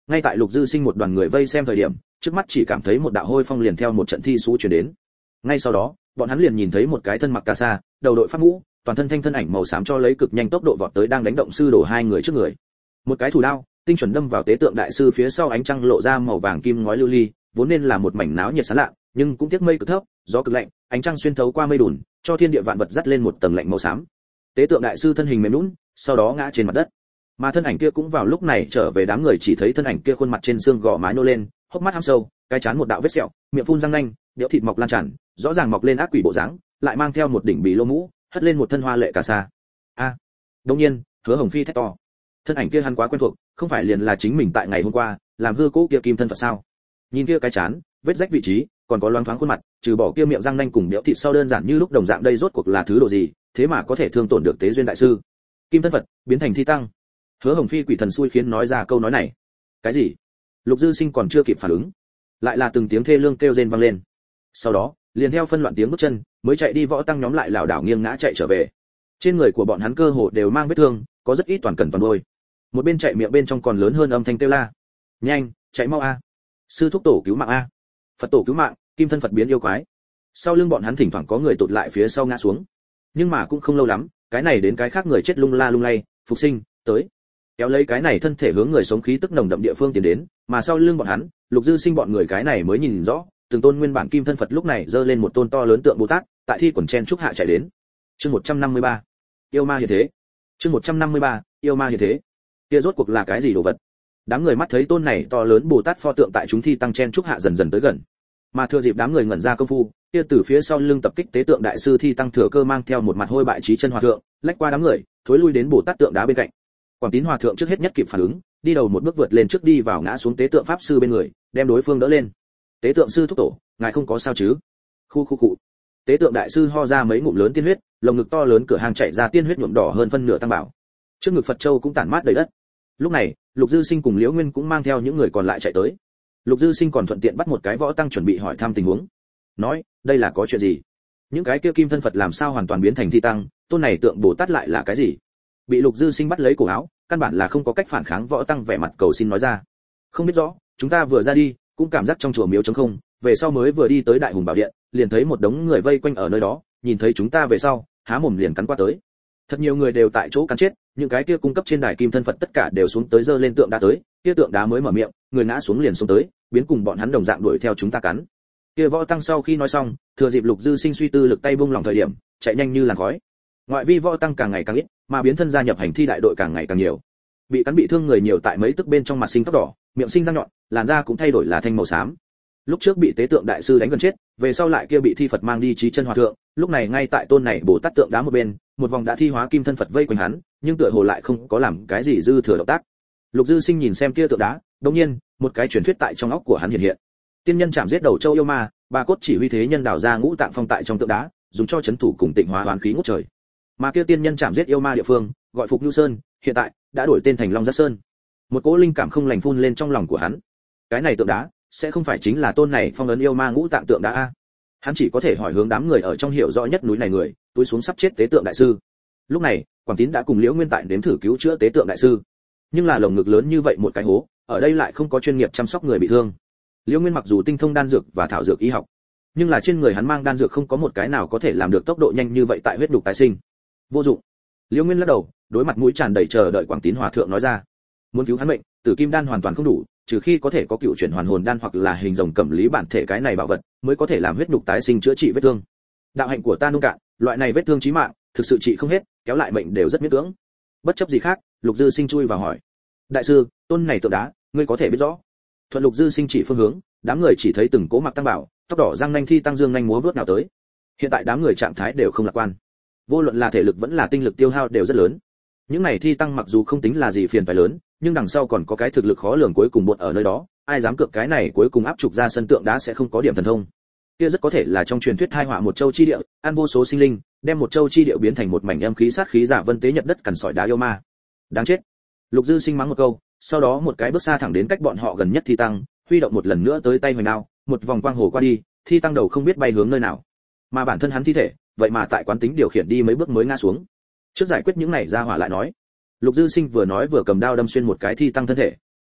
Ngay tại Lục Dư Sinh một đoàn người vây xem thời điểm, trước mắt chỉ cảm thấy một đạo hôi phong liền theo một trận thi sú truyền đến. Ngay sau đó, bọn hắn liền nhìn thấy một cái thân mặc cà sa, đầu đội pháp mũ, toàn thân thanh thân ảnh màu xám cho lấy cực nhanh tốc độ vọt tới đang đánh động sư đổ hai người trước người. Một cái thủ đao, tinh chuẩn đâm vào tế tượng đại sư phía sau, ánh trăng lộ ra màu vàng kim ngói lưu ly, vốn nên là một mảnh náo nhiệt sáng lạ, nhưng cũng tiếc mây cực thấp, gió cực lạnh, ánh trăng xuyên thấu qua mây đùn, cho thiên địa vạn vật dắt lên một tầng lạnh màu xám. Tế tượng đại sư thân hình mềm nhũn, sau đó ngã trên mặt đất. Mà thân ảnh kia cũng vào lúc này trở về, đám người chỉ thấy thân ảnh kia khuôn mặt trên xương gò má nhô lên, hốc mắt hăm sâu, cái trán một đạo vết sẹo, miệng phun răng nanh, đẽo thịt mọc lan tràn, rõ ràng mọc lên ác quỷ bộ dáng, lại mang theo một đỉnh bì lô mũ, hất lên một thân hoa lệ cà sa. A! Đương nhiên, Hứa Hồng Phi thét to. Thân ảnh kia hắn quá quen thuộc, không phải liền là chính mình tại ngày hôm qua, làm hư cố kia kim thân Phật sao? Nhìn kia cái trán, vết rách vị trí, còn có loáng thoáng khuôn mặt, trừ bỏ kia miệng răng nanh cùng đẽo thịt sau đơn giản như lúc đồng dạng, đây rốt cuộc là thứ độ gì, thế mà có thể thương tổn được Tế Duyên đại sư? Kim thân Phật biến thành thi tăng. Hứa Hồng Phi quỷ thần xui khiến nói ra câu nói này. Cái gì? Lục Dư Sinh còn chưa kịp phản ứng, lại là từng tiếng thê lương kêu rên vang lên. Sau đó, liền theo phân loạn tiếng bước chân, mới chạy đi võ tăng nhóm lại lảo đảo nghiêng ngã chạy trở về. Trên người của bọn hắn cơ hồ đều mang vết thương, có rất ít toàn cần toàn đôi. Một bên chạy miệng bên trong còn lớn hơn âm thanh kêu la. Nhanh, chạy mau a! Sư thúc tổ cứu mạng a! Phật tổ cứu mạng, kim thân Phật biến yêu quái. Sau lưng bọn hắn thỉnh thoảng có người tụt lại phía sau ngã xuống. Nhưng mà cũng không lâu lắm, cái này đến cái khác người chết lung la lung lay, phục sinh, tới. Kéo lấy cái này thân thể hướng người sống khí tức nồng đậm địa phương tiến đến, mà sau lưng bọn hắn, Lục Dư Sinh bọn người cái này mới nhìn rõ, từng tôn nguyên bản kim thân Phật lúc này giơ lên một tôn to lớn tượng Bồ Tát, tại thi quần chen trúc hạ chạy đến. Chương 153. Yêu ma hiện thế. Chương 153. Yêu ma hiện thế. Kia rốt cuộc là cái gì đồ vật? Đám người mắt thấy tôn này to lớn Bồ Tát pho tượng tại chúng thi tăng chen trúc hạ dần dần tới gần. Mà thừa dịp đám người ngẩn ra công phu, kia từ phía sau lưng tập kích tế tượng đại sư thi tăng thừa cơ mang theo một mặt hôi bại trí chân hòa thượng, lách qua đám người, thối lui đến Bồ Tát tượng đá bên cạnh. Quảng Tín hòa thượng trước hết nhất kịp phản ứng, đi đầu một bước vượt lên trước đi vào ngã xuống tế tượng pháp sư bên người, đem đối phương đỡ lên. Tế tượng sư thúc tổ, ngài không có sao chứ? Khu. Tế tượng đại sư ho ra mấy ngụm lớn tiên huyết, lồng ngực to lớn cửa hàng chảy ra tiên huyết nhuộm đỏ hơn phân nửa tăng bảo. Trước ngực Phật châu cũng tản mát đầy đất. Lúc này, Lục Dư Sinh cùng Liễu Nguyên cũng mang theo những người còn lại chạy tới. Lục Dư Sinh còn thuận tiện bắt một cái võ tăng chuẩn bị hỏi thăm tình huống. Nói, đây là có chuyện gì? Những cái kia kim thân Phật làm sao hoàn toàn biến thành thi tăng, tôn này tượng Bồ Tát lại là cái gì? Bị Lục Dư Sinh bắt lấy cổ áo, căn bản là không có cách phản kháng, võ tăng vẻ mặt cầu xin nói ra. Không biết rõ, chúng ta vừa ra đi, cũng cảm giác trong chùa miếu trống không, về sau mới vừa đi tới Đại Hùng Bảo Điện, liền thấy một đống người vây quanh ở nơi đó, nhìn thấy chúng ta về sau, há mồm liền cắn qua tới. Thật nhiều người đều tại chỗ cắn chết, những cái kia cung cấp trên đài kim thân Phật tất cả đều xuống tới giơ lên tượng đá tới, kia tượng đá mới mở miệng, người ngã xuống liền xuống tới, biến cùng bọn hắn đồng dạng đuổi theo chúng ta cắn. Kia võ tăng sau khi nói xong, thừa dịp Lục Dư Sinh suy tư lực tay buông lỏng thời điểm, chạy nhanh như làn khói. Ngoại vi võ tăng càng ngày càng ít, mà biến thân gia nhập hành thi đại đội càng ngày càng nhiều. Bị cắn bị thương người nhiều, tại mấy tức bên trong mặt sinh tóc đỏ, miệng sinh răng nhọn, làn da cũng thay đổi là thanh màu xám. Lúc trước bị tế tượng đại sư đánh gần chết, về sau lại kia bị thi Phật mang đi trí chân hòa thượng, lúc này ngay tại tôn này Bồ Tát tượng đá một bên, một vòng đã thi hóa kim thân Phật vây quanh hắn, nhưng tựa hồ lại không có làm cái gì dư thừa động tác. Lục Dư Sinh nhìn xem kia tượng đá, đột nhiên, một cái truyền thuyết tại trong óc của hắn hiện hiện. Tiên nhân chạm giết đầu châu yêu ma, ba cốt chỉ huy thế nhân đào ra ngũ tạng phong tại trong tượng đá, dùng cho chấn thủ cùng tịnh hóa oán khí ngút trời. Mà kia tiên nhân chạm giết yêu ma địa phương, gọi Phục Nhu Sơn, hiện tại đã đổi tên thành Long Giác Sơn. Một cỗ linh cảm không lành phun lên trong lòng của hắn. Cái này tượng đá, sẽ không phải chính là tôn này phong ấn yêu ma ngũ tạng tượng đá a? Hắn chỉ có thể hỏi hướng đám người ở trong hiểu rõ nhất núi này người, túi xuống sắp chết tế tượng đại sư. Lúc này, Quảng Tín đã cùng Liễu Nguyên tại đếm thử cứu chữa tế tượng đại sư. Nhưng là lồng ngực lớn như vậy một cái hố, ở đây lại không có chuyên nghiệp chăm sóc người bị thương. Liễu Nguyên mặc dù tinh thông đan dược và thảo dược y học, nhưng là trên người hắn mang đan dược không có một cái nào có thể làm được tốc độ nhanh như vậy tại huyết đục tái sinh. Vô dụng. Liễu Nguyên lắc đầu, đối mặt mũi tràn đầy chờ đợi Quảng Tín hòa thượng nói ra, muốn cứu hắn mệnh, tử kim đan hoàn toàn không đủ, trừ khi có thể có cựu chuyển hoàn hồn đan hoặc là hình rồng cẩm lý bản thể cái này bảo vật, mới có thể làm huyết đục tái sinh chữa trị vết thương. Đạo hạnh của ta nông cạn, loại này vết thương chí mạng, thực sự trị không hết, kéo lại mệnh đều rất miễn cưỡng. Bất chấp gì khác, Lục Dư Sinh chui vào hỏi, đại sư, tôn này tượng đá, ngươi có thể biết rõ? Thuận Lục Dư Sinh chỉ phương hướng, đám người chỉ thấy từng cố mặc tăng bảo, tóc đỏ răng nanh thi tăng dương nhanh múa vớt nào tới. Hiện tại đám người trạng thái đều không lạc quan, vô luận là thể lực vẫn là tinh lực tiêu hao đều rất lớn. Những này thi tăng mặc dù không tính là gì phiền phải lớn, nhưng đằng sau còn có cái thực lực khó lường cuối cùng buộc ở nơi đó, ai dám cược cái này cuối cùng áp trục ra sân tượng đá sẽ không có điểm thần thông. Kia rất có thể là trong truyền thuyết thai họa một châu chi địa, ăn vô số sinh linh, đem một châu chi địa biến thành một mảnh âm khí sát khí giả vân tế nhật đất cằn sỏi đá yêu ma. Đáng chết. Lục Dư Sinh mắng một câu, sau đó một cái bước xa thẳng đến cách bọn họ gần nhất thi tăng, huy động một lần nữa tới tay hoành đao, một vòng quang hồ qua đi, thi tăng đầu không biết bay hướng nơi nào. Mà bản thân hắn thi thể, vậy mà tại quán tính điều khiển đi mấy bước mới ngã xuống. Trước giải quyết những này ra hỏa lại nói. Lục Dư Sinh vừa nói vừa cầm đao đâm xuyên một cái thi tăng thân thể.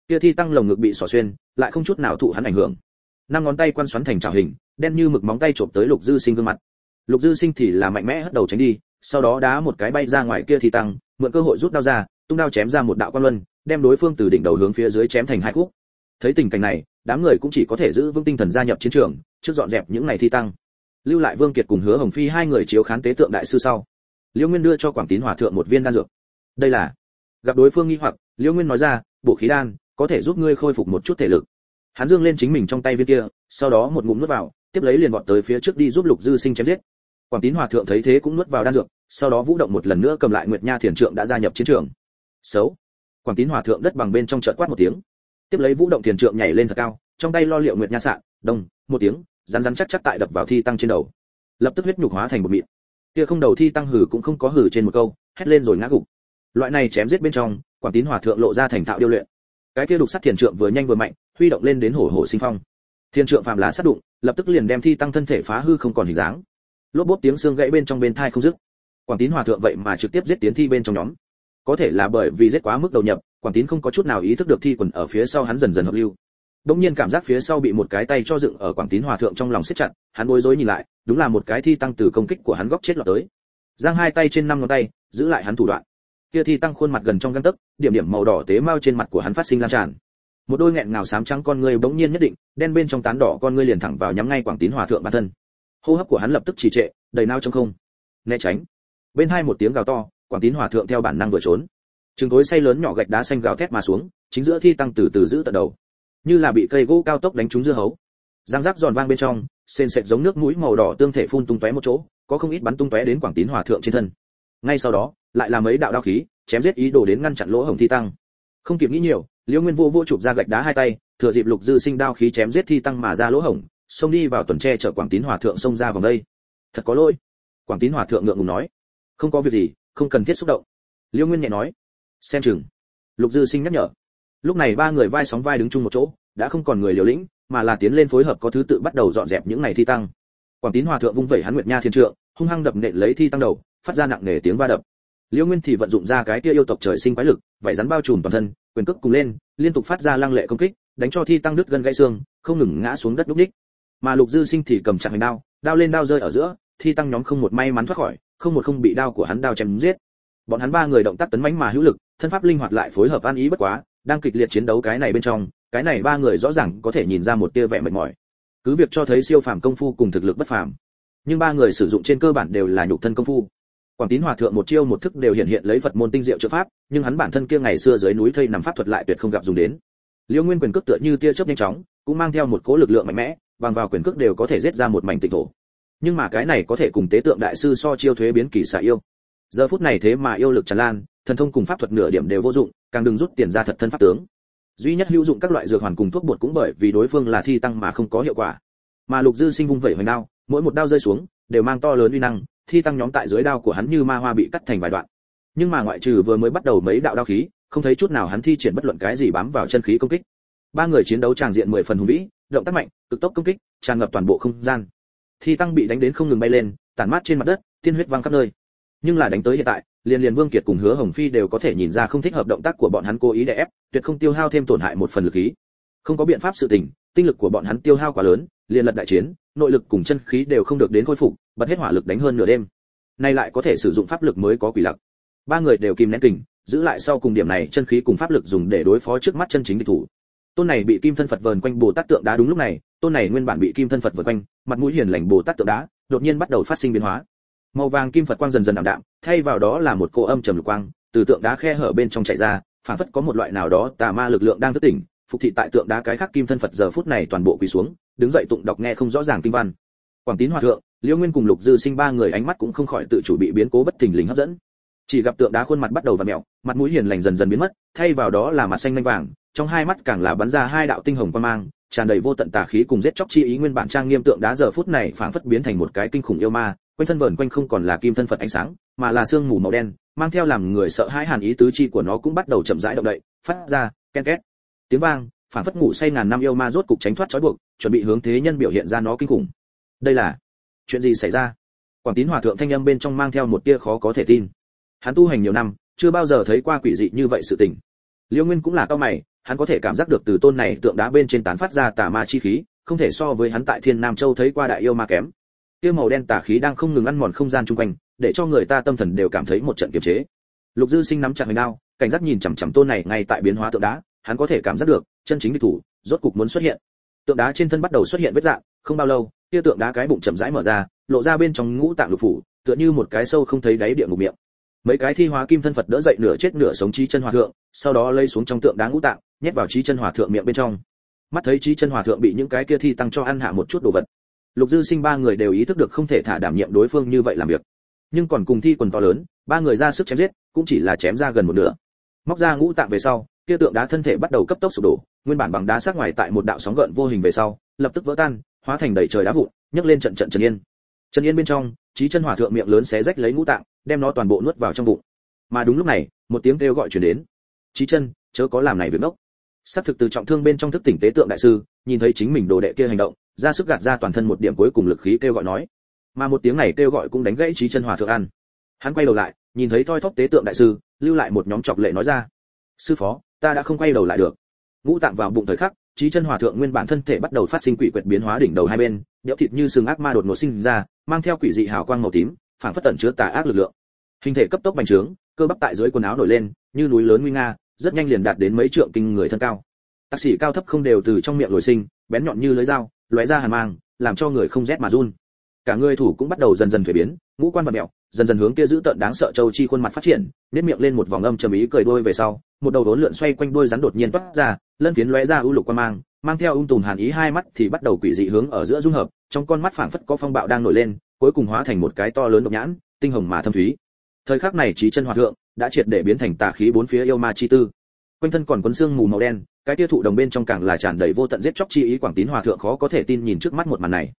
Kia thi tăng lồng ngực bị xỏ xuyên, lại không chút nào thụ hắn ảnh hưởng. Năm ngón tay quan xoắn thành chảo hình, đen như mực móng tay chộp tới Lục Dư Sinh gương mặt. Lục Dư Sinh thì là mạnh mẽ hất đầu tránh đi, sau đó đá một cái bay ra ngoài kia thi tăng, mượn cơ hội rút đao ra, tung đao chém ra một đạo quang luân, đem đối phương từ đỉnh đầu hướng phía dưới chém thành hai khúc. Thấy tình cảnh này, đám người cũng chỉ có thể giữ vững tinh thần gia nhập chiến trường, trước dọn dẹp những này thi tăng. Lưu lại Vương Kiệt cùng Hứa Hồng Phi hai người chiếu khán tế tượng đại sư sau. Liễu Nguyên đưa cho Quảng Tín Hòa thượng một viên đan dược. Đây là. Gặp đối phương nghi hoặc, Liễu Nguyên nói ra, bộ khí đan, có thể giúp ngươi khôi phục một chút thể lực. Hắn dương lên chính mình trong tay viên kia, sau đó một ngụm nuốt vào, tiếp lấy liền vọt tới phía trước đi giúp Lục Dư Sinh chém giết. Quảng Tín Hòa thượng thấy thế cũng nuốt vào đan dược, sau đó vũ động một lần nữa cầm lại Nguyệt Nha Thiền Trượng đã gia nhập chiến trường. Xấu. Quảng Tín Hòa thượng đất bằng bên trong chợt quát một tiếng. Tiếp lấy vũ động Thiền Trượng nhảy lên thật cao, trong tay lo liệu Nguyệt Nha sạn, đông, một tiếng, rắn rắn chắc chắc tại đập vào thi tăng trên đầu. Lập tức huyết nhục hóa thành một mịn. Kia không đầu thi tăng hử cũng không có hử trên một câu, hét lên rồi ngã gục. Loại này chém giết bên trong, Quảng Tín Hòa thượng lộ ra thành thạo điêu luyện. Cái kia đục sắt Thiền Trượng vừa nhanh vừa mạnh, huy động lên đến hổ hổ sinh phong. Thiền Trượng phàm lá sát đụng, lập tức liền đem thi tăng thân thể phá hư không còn hình dáng. Lốp bốp tiếng xương gãy bên trong bên thai không dứt. Quảng Tín Hòa thượng vậy mà trực tiếp giết tiến thi bên trong nhóm. Có thể là bởi vì giết quá mức đầu nhập, Quảng Tín không có chút nào ý thức được thi quần ở phía sau hắn dần dần hợp lưu. Đống nhiên cảm giác phía sau bị một cái tay cho dựng ở Quảng Tín Hòa thượng trong lòng siết chặt, hắn bối rối nhìn lại, đúng là một cái thi tăng từ công kích của hắn góc chết lọt tới. Giang hai tay trên năm ngón tay, giữ lại hắn thủ đoạn. Kia thi tăng khuôn mặt gần trong gang tấc, điểm điểm màu đỏ tế mao trên mặt của hắn phát sinh lan tràn. Một đôi nghẹn ngào xám trắng con ngươi bỗng nhiên nhất định, đen bên trong tán đỏ con ngươi liền thẳng vào nhắm ngay Quảng Tín Hòa thượng bản thân. Hô hấp của hắn lập tức trì trệ, đầy nao trong không. Né tránh. Bên hai một tiếng gào to, Quảng Tín Hòa thượng theo bản năng vừa trốn. Trứng tối say lớn nhỏ gạch đá xanh gào thét mà xuống, chính giữa thi tăng từ từ giữ tận đầu, như là bị cây gỗ cao tốc đánh trúng dưa hấu. Giang rắc giòn vang bên trong, sền sệt giống nước mũi màu đỏ tương thể phun tung tóe một chỗ, có không ít bắn tung tóe đến Quảng Tín Hòa thượng trên thân. Ngay sau đó, lại là mấy đạo đao khí, chém giết ý đồ đến ngăn chặn lỗ hổng thi tăng. Không kịp nghĩ nhiều, Liễu Nguyên vô chụp ra gạch đá hai tay, thừa dịp Lục Dư Sinh đao khí chém giết thi tăng mà ra lỗ hổng, xông đi vào tuần tre chở Quảng Tín Hòa thượng xông ra vòng đây. Thật có lỗi. Quảng Tín Hòa thượng ngượng ngùng nói. Không có việc gì, không cần thiết xúc động. Liễu Nguyên nhẹ nói. Xem chừng. Lục Dư Sinh nhắc nhở. Lúc này ba người vai sóng vai đứng chung một chỗ, đã không còn người liều lĩnh, mà là tiến lên phối hợp có thứ tự bắt đầu dọn dẹp những này thi tăng. Quảng Tín Hòa thượng vung vẩy hắn Nguyệt Nha Thiên Trượng, hung hăng đập nện lấy thi tăng đầu, phát ra nặng nề tiếng va đập. Liễu Nguyên thì vận dụng ra cái kia yêu tộc trời sinh quái lực, vảy rắn bao trùm toàn thân, quyền cước cùng lên, liên tục phát ra lăng lệ công kích, đánh cho thi tăng đứt gân gãy xương, không ngừng ngã xuống đất lúc đích. Mà Lục Dư Sinh thì cầm chặt hành đao, đao lên đao rơi ở giữa, thi tăng nhóm không một may mắn thoát khỏi, không bị đao của hắn đao chém giết. Bọn hắn ba người động tác tấn mãnh mà hữu lực, thân pháp linh hoạt lại phối hợp ăn ý bất quá, đang kịch liệt chiến đấu cái này bên trong, cái này ba người rõ ràng có thể nhìn ra một tia vẻ mệt mỏi. Cứ việc cho thấy siêu phàm công phu cùng thực lực bất phàm, nhưng ba người sử dụng trên cơ bản đều là nhục thân công phu. Quảng Tín Hòa thượng một chiêu một thức đều hiện hiện lấy Phật môn tinh diệu chữa pháp, nhưng hắn bản thân kia ngày xưa dưới núi thây nằm pháp thuật lại tuyệt không gặp dùng đến. Liễu Nguyên quyền cước tựa như tia chớp nhanh chóng, cũng mang theo một cỗ lực lượng mạnh mẽ, bằng vào quyền cước đều có thể giết ra một mảnh tịnh thổ. Nhưng mà cái này có thể cùng tế tượng đại sư so chiêu thuế biến kỳ xạ yêu. Giờ phút này thế mà yêu lực tràn lan, thần thông cùng pháp thuật nửa điểm đều vô dụng, càng đừng rút tiền ra thật thân pháp tướng. Duy nhất hữu dụng các loại dược hoàn cùng thuốc bột cũng bởi vì đối phương là thi tăng mà không có hiệu quả. Mà Lục Dư Sinh vung vẩy hoành đao, mỗi một đao rơi xuống đều mang to lớn uy năng, thi tăng nhóm tại dưới đao của hắn như ma hoa bị cắt thành vài đoạn. Nhưng mà ngoại trừ vừa mới bắt đầu mấy đạo đao khí, không thấy chút nào hắn thi triển bất luận cái gì bám vào chân khí công kích. Ba người chiến đấu tràng diện 10 phần hùng vĩ, động tác mạnh, cực tốc công kích, tràn ngập toàn bộ không gian. Thi tăng bị đánh đến không ngừng bay lên, tản mát trên mặt đất, tiên huyết văng khắp nơi. Nhưng là đánh tới hiện tại, liền Vương Kiệt cùng Hứa Hồng Phi đều có thể nhìn ra không thích hợp động tác của bọn hắn cố ý để ép, tuyệt không tiêu hao thêm tổn hại một phần lực khí. Không có biện pháp sự tình, tinh lực của bọn hắn tiêu hao quá lớn, liền lật đại chiến, nội lực cùng chân khí đều không được đến khôi phục, bật hết hỏa lực đánh hơn nửa đêm. Nay lại có thể sử dụng pháp lực mới có quỷ lực. Ba người đều kìm nén kình, giữ lại sau cùng điểm này chân khí cùng pháp lực dùng để đối phó trước mắt chân chính địch thủ. Tôn này bị kim thân Phật vờn quanh Bồ Tát tượng đá đúng lúc này, tôn này nguyên bản bị kim thân Phật vờn quanh, mặt mũi hiền lành Bồ Tát tượng đá, đột nhiên bắt đầu phát sinh biến hóa. Màu vàng kim Phật quang dần dần ảm đạm, thay vào đó là một cô âm trầm lục quang, từ tượng đá khe hở bên trong chạy ra, phản phất có một loại nào đó tà ma lực lượng đang thức tỉnh, phục thị tại tượng đá cái khác kim thân Phật giờ phút này toàn bộ quỳ xuống, đứng dậy tụng đọc nghe không rõ ràng kinh văn. Quảng Tín Hòa thượng, Liễu Nguyên cùng Lục Dư Sinh ba người ánh mắt cũng không khỏi tự chủ bị biến cố bất thình lình hấp dẫn. Chỉ gặp tượng đá khuôn mặt bắt đầu vặn mèo, mặt mũi hiền lành dần dần biến mất, thay vào đó là mặt xanh lanh vàng, trong hai mắt càng là bắn ra hai đạo tinh hồng quang mang, tràn đầy vô tận tà khí cùng giết chóc chi ý. Nguyên bản trang nghiêm tượng đá giờ phút này phảng phất biến thành một cái kinh khủng yêu ma, quanh thân vờn quanh không còn là kim thân Phật ánh sáng, mà là sương mù màu đen, mang theo làm người sợ hãi hàn ý. Tứ chi của nó cũng bắt đầu chậm rãi động đậy, phát ra ken két tiếng vang, phảng phất ngủ say ngàn năm yêu ma rốt cục tránh thoát trói buộc, chuẩn bị hướng thế nhân biểu hiện ra nó kinh khủng. Đây là chuyện gì xảy ra? Quảng Tín Hòa thượng thanh âm bên trong mang theo một tia khó có thể tin. Hắn tu hành nhiều năm, chưa bao giờ thấy qua quỷ dị như vậy sự tình. Liêu Nguyên cũng là cao mày, hắn có thể cảm giác được từ tôn này tượng đá bên trên tán phát ra tà ma chi khí, không thể so với hắn tại Thiên Nam Châu thấy qua đại yêu ma kém. Kia màu đen tà khí đang không ngừng ăn mòn không gian chung quanh, để cho người ta tâm thần đều cảm thấy một trận kiềm chế. Lục Dư Sinh nắm chặt hoành đao, cảnh giác nhìn chằm chằm tôn này ngay tại biến hóa tượng đá, hắn có thể cảm giác được, chân chính địch thủ rốt cục muốn xuất hiện. Tượng đá trên thân bắt đầu xuất hiện vết rạn, không bao lâu, kia tượng đá cái bụng chậm rãi mở ra, lộ ra bên trong ngũ tạng lục phủ, tựa như một cái sâu không thấy đáy địa ngục miệng. Mấy cái thi hóa kim thân Phật đỡ dậy nửa chết nửa sống Chí Chân Hòa thượng, sau đó lấy xuống trong tượng đá ngũ tạng, nhét vào Chí Chân Hòa thượng miệng bên trong. Mắt thấy Chí Chân Hòa thượng bị những cái kia thi tăng cho ăn hạ một chút đồ vật, Lục Dư Sinh ba người đều ý thức được không thể thả đảm nhiệm đối phương như vậy làm việc. Nhưng còn cùng thi quần to lớn, ba người ra sức chém giết, cũng chỉ là chém ra gần một nửa. Móc ra ngũ tạng về sau, kia tượng đá thân thể bắt đầu cấp tốc sụp đổ, nguyên bản bằng đá sắc ngoài tại một đạo sóng gợn vô hình về sau, lập tức vỡ tan, hóa thành đầy trời đá vụn, nhấc lên trận trận trần yên. Trần yên bên trong, Chí Chân Hòa thượng miệng lớn xé rách lấy ngũ tạng, đem nó toàn bộ nuốt vào trong bụng. Mà đúng lúc này, một tiếng kêu gọi truyền đến. Chí Chân, chớ có làm này việc ngốc. Sắp thực từ trọng thương bên trong thức tỉnh tế tượng đại sư, nhìn thấy chính mình đồ đệ kia hành động, ra sức gạt ra toàn thân một điểm cuối cùng lực khí kêu gọi nói. Mà một tiếng này kêu gọi cũng đánh gãy Chí Chân Hòa thượng ăn. Hắn quay đầu lại, nhìn thấy thoi thóp tế tượng đại sư, lưu lại một nhóm chọc lệ nói ra: "Sư phó, ta đã không quay đầu lại được." Ngũ tạng vào bụng thời khắc, Chí Chân Hòa thượng nguyên bản thân thể bắt đầu phát sinh quỷ quyệt biến hóa, đỉnh đầu hai bên, đẽo thịt như sừng ác ma đột ngột sinh ra, mang theo quỷ dị hào quang màu tím, phảng phất tẩn chứa tà ác lực lượng. Hình thể cấp tốc bành trướng, cơ bắp tại dưới quần áo nổi lên, như núi lớn nguy nga, rất nhanh liền đạt đến mấy trượng kinh người thân cao. Tạc sĩ cao thấp không đều từ trong miệng lồi sinh, bén nhọn như lưỡi dao, lóe ra hàn mang, làm cho người không rét mà run. Cả người thủ cũng bắt đầu dần dần thay biến, ngũ quan bặm mèo, dần dần hướng kia giữ tợn đáng sợ châu chi khuôn mặt phát triển, nhếch miệng lên một vòng âm trầm ý cười đuôi về sau, một đầu đốn lượn xoay quanh đuôi rắn đột nhiên toát ra, lân phiến lóe ra ưu lục quan mang, mang theo tùm hàn ý, hai mắt thì bắt đầu quỷ dị hướng ở giữa dung hợp, trong con mắt phảng phất có phong bạo đang nổi lên, cuối cùng hóa thành một cái to lớn độc nhãn, tinh hồng mà thâm thúy. Thời khắc này Chí Chân Hòa thượng đã triệt để biến thành tà khí bốn phía yêu ma chi tư. Quanh thân còn quấn xương mù màu đen, cái tia thụ đồng bên trong càng là tràn đầy vô tận giết chóc chi ý. Quảng Tín Hòa thượng khó có thể tin nhìn trước mắt một màn này.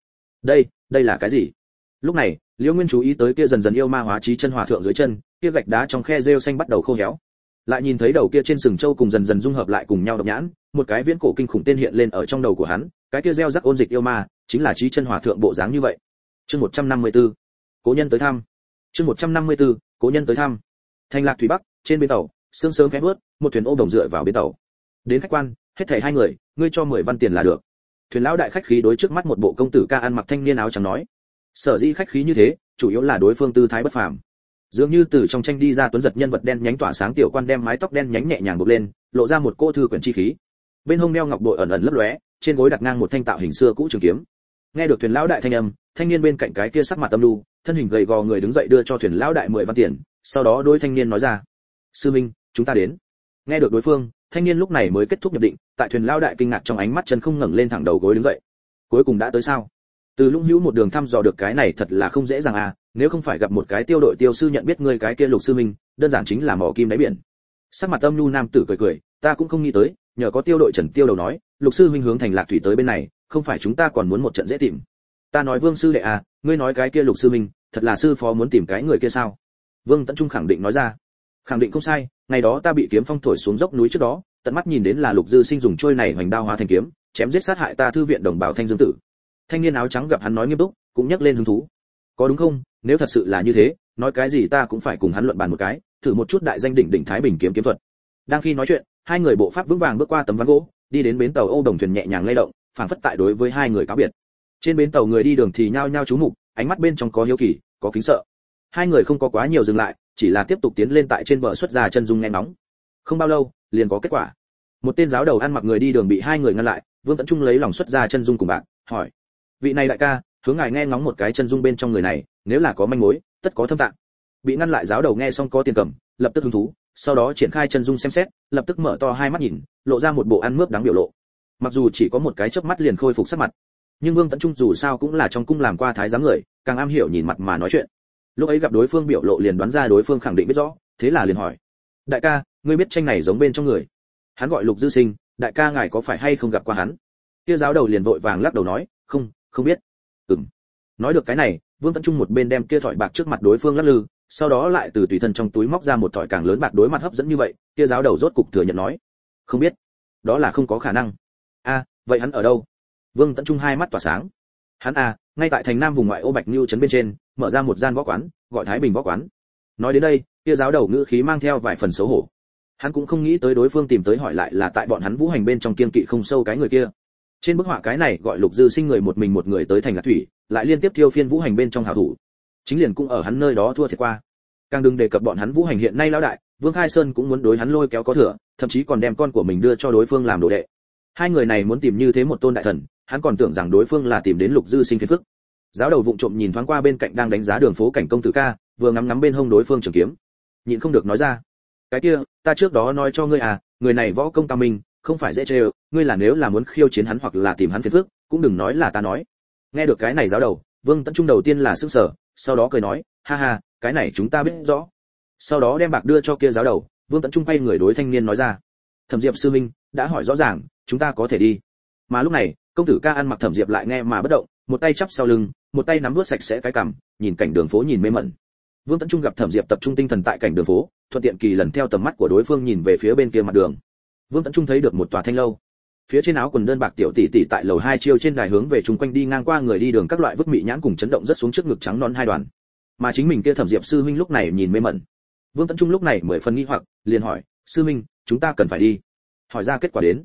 Đây là cái gì? Lúc này, Liễu Nguyên chú ý tới kia dần dần yêu ma hóa Chí Chân Hòa thượng dưới chân, kia gạch đá trong khe rêu xanh bắt đầu khô héo. Lại nhìn thấy đầu kia trên sừng châu cùng dần dần dung hợp lại cùng nhau độc nhãn, một cái viễn cổ kinh khủng tên hiện lên ở trong đầu của hắn, cái kia gieo rắc ôn dịch yêu ma, chính là Chí Chân Hòa thượng bộ dáng như vậy. Chương 154. Cố nhân tới thăm. Chương 154. Cố nhân tới thăm. Thành Lạc Thủy Bắc, trên bến tàu, sương sớm khẽ bước, một thuyền ô đồng dựa vào bến tàu. Đến khách quan, hết thảy hai người, ngươi cho 10 văn tiền là được. Thuyền lão đại khách khí đối trước mắt một bộ công tử ca ăn mặc thanh niên áo trắng nói. Sở dĩ khách khí như thế, chủ yếu là đối phương tư thái bất phàm. Dường như từ trong tranh đi ra tuấn giật nhân vật đen nhánh tỏa sáng tiểu quan đem mái tóc đen nhánh nhẹ nhàng buộc lên, lộ ra một cô thư quyển chi khí. Bên hông đeo ngọc bội ẩn ẩn lấp lóe, trên gối đặt ngang một thanh tạo hình xưa cũ trường kiếm. Nghe được thuyền lão đại thanh âm, thanh niên bên cạnh cái kia sắc mặt âm lu, thân hình gầy gò người đứng dậy đưa cho thuyền lão đại 10 văn tiền, sau đó đối thanh niên nói ra: "Sư minh, chúng ta đến." Nghe được đối phương, thanh niên lúc này mới kết thúc nhập định, tại thuyền lão đại kinh ngạc trong ánh mắt chân không ngẩng lên thẳng đầu gối đứng dậy. Cuối cùng đã tới sao? Từ Lũng Hữu một đường thăm dò được cái này thật là không dễ dàng à, nếu không phải gặp một cái tiêu đội tiêu sư nhận biết ngươi cái kia Lục sư minh, đơn giản chính là mỏ kim đáy biển. Sắc mặt âm nhu nam tử cười cười, ta cũng không nghĩ tới, nhờ có tiêu đội Trần Tiêu đầu nói, Lục sư minh hướng thành Lạc Thủy tới bên này, không phải chúng ta còn muốn một trận dễ tìm. Ta nói Vương sư đệ à, ngươi nói cái kia Lục sư minh, thật là sư phó muốn tìm cái người kia sao? Vương Tấn Trung khẳng định nói ra. Khẳng định không sai, ngày đó ta bị kiếm phong thổi xuống dốc núi trước đó, tận mắt nhìn đến là Lục Dư Sinh dùng trôi này hoành đao hóa thành kiếm, chém giết sát hại ta thư viện đồng bào Thanh Dương tử. Thanh niên áo trắng gặp hắn nói nghiêm túc, cũng nhắc lên hứng thú. Có đúng không? Nếu thật sự là như thế, nói cái gì ta cũng phải cùng hắn luận bàn một cái, thử một chút đại danh đỉnh đỉnh Thái Bình kiếm kiếm thuật. Đang khi nói chuyện, hai người bộ pháp vững vàng bước qua tấm ván gỗ, đi đến bến tàu ô đồng thuyền nhẹ nhàng lay động, phảng phất tại đối với hai người cáo biệt. Trên bến tàu người đi đường thì nhao nhao chú mục, ánh mắt bên trong có hiếu kỳ, có kính sợ. Hai người không có quá nhiều dừng lại, chỉ là tiếp tục tiến lên tại trên bờ xuất ra chân dung nghe nóng. Không bao lâu, liền có kết quả. Một tên giáo đầu ăn mặc người đi đường bị hai người ngăn lại, Vương Tấn Trung lấy lòng xuất ra chân dung cùng bạn, hỏi: "Vị này đại ca, hướng ngài nghe ngóng một cái chân dung bên trong người này, nếu là có manh mối, tất có thâm tạng." Bị ngăn lại giáo đầu nghe xong có tiền cầm, lập tức hứng thú, sau đó triển khai chân dung xem xét, lập tức mở to hai mắt nhìn, lộ ra một bộ ăn mướp đáng biểu lộ. Mặc dù chỉ có một cái chớp mắt liền khôi phục sắc mặt, nhưng Vương Tấn Trung dù sao cũng là trong cung làm qua thái giám người, càng am hiểu nhìn mặt mà nói chuyện. Lúc ấy gặp đối phương biểu lộ liền đoán ra đối phương khẳng định biết rõ, thế là liền hỏi: "Đại ca, ngươi biết tranh này giống bên trong người?" Hắn gọi Lục Dư Sinh, đại ca ngài có phải hay không gặp qua hắn? Kia giáo đầu liền vội vàng lắc đầu nói: Không biết." Nói được cái này, Vương Tấn Trung một bên đem kia thỏi bạc trước mặt đối phương lắc lư, sau đó lại từ tùy thân trong túi móc ra một thỏi càng lớn bạc đối mặt hấp dẫn như vậy, kia giáo đầu rốt cục thừa nhận nói: "Không biết." Đó là không có khả năng. A, vậy hắn ở đâu? Vương Tấn Trung hai mắt tỏa sáng. Hắn ngay tại thành Nam vùng ngoại ô Bạch Nưu trấn bên trên, mở ra một gian võ quán, gọi Thái Bình võ quán. Nói đến đây, kia giáo đầu ngữ khí mang theo vài phần xấu hổ. Hắn cũng không nghĩ tới đối phương tìm tới hỏi lại là tại bọn hắn vũ hành bên trong kiên kỵ không sâu cái người kia. Trên bức họa cái này gọi Lục Dư Sinh người một mình một người tới thành Lạc Thủy, lại liên tiếp thiêu phiên vũ hành bên trong hảo thủ. Chính liền cũng ở hắn nơi đó thua thiệt qua. Càng đừng đề cập bọn hắn vũ hành hiện nay lão đại, Vương Khai Sơn cũng muốn đối hắn lôi kéo có thừa, thậm chí còn đem con của mình đưa cho đối phương làm đồ đệ. Hai người này muốn tìm như thế một tôn đại thần, hắn còn tưởng rằng đối phương là tìm đến Lục Dư Sinh phiền phức. Giáo đầu vụng trộm nhìn thoáng qua bên cạnh đang đánh giá đường phố cảnh công tử ca, vừa ngắm ngắm bên hông đối phương trường kiếm, nhịn không được nói ra: "Cái kia, ta trước đó nói cho ngươi à, người này võ công cao minh, không phải dễ chơi, ngươi là nếu là muốn khiêu chiến hắn hoặc là tìm hắn phiền phức, cũng đừng nói là ta nói." Nghe được cái này giáo đầu, Vương Tấn Trung đầu tiên là sửng sở, sau đó cười nói: "Ha ha, cái này chúng ta biết rõ." Sau đó đem bạc đưa cho kia giáo đầu, Vương Tấn Trung quay người đối thanh niên nói ra: "Thẩm Diệp sư minh đã hỏi rõ ràng, chúng ta có thể đi." Mà lúc này, công tử ca ăn mặc Thẩm Diệp lại nghe mà bất động, một tay chắp sau lưng, một tay nắm vuốt sạch sẽ cái cằm, nhìn cảnh đường phố nhìn mê mẩn. Vương Tấn Trung gặp Thẩm Diệp tập trung tinh thần tại cảnh đường phố, thuận tiện kỳ lần theo tầm mắt của đối phương nhìn về phía bên kia mặt đường. Vương Tấn Trung thấy được một tòa thanh lâu. Phía trên áo quần đơn bạc tiểu tỷ tỷ tại lầu 2 chiêu trên đài hướng về chung quanh đi ngang qua người đi đường các loại vứt mị nhãn cùng chấn động rất xuống trước ngực trắng non hai đoàn. Mà chính mình kia Thẩm Diệp sư huynh lúc này nhìn mê mẩn. Vương Tấn Trung lúc này mười phần nghi hoặc, liền hỏi: "Sư huynh, chúng ta cần phải đi?" Hỏi ra kết quả đến.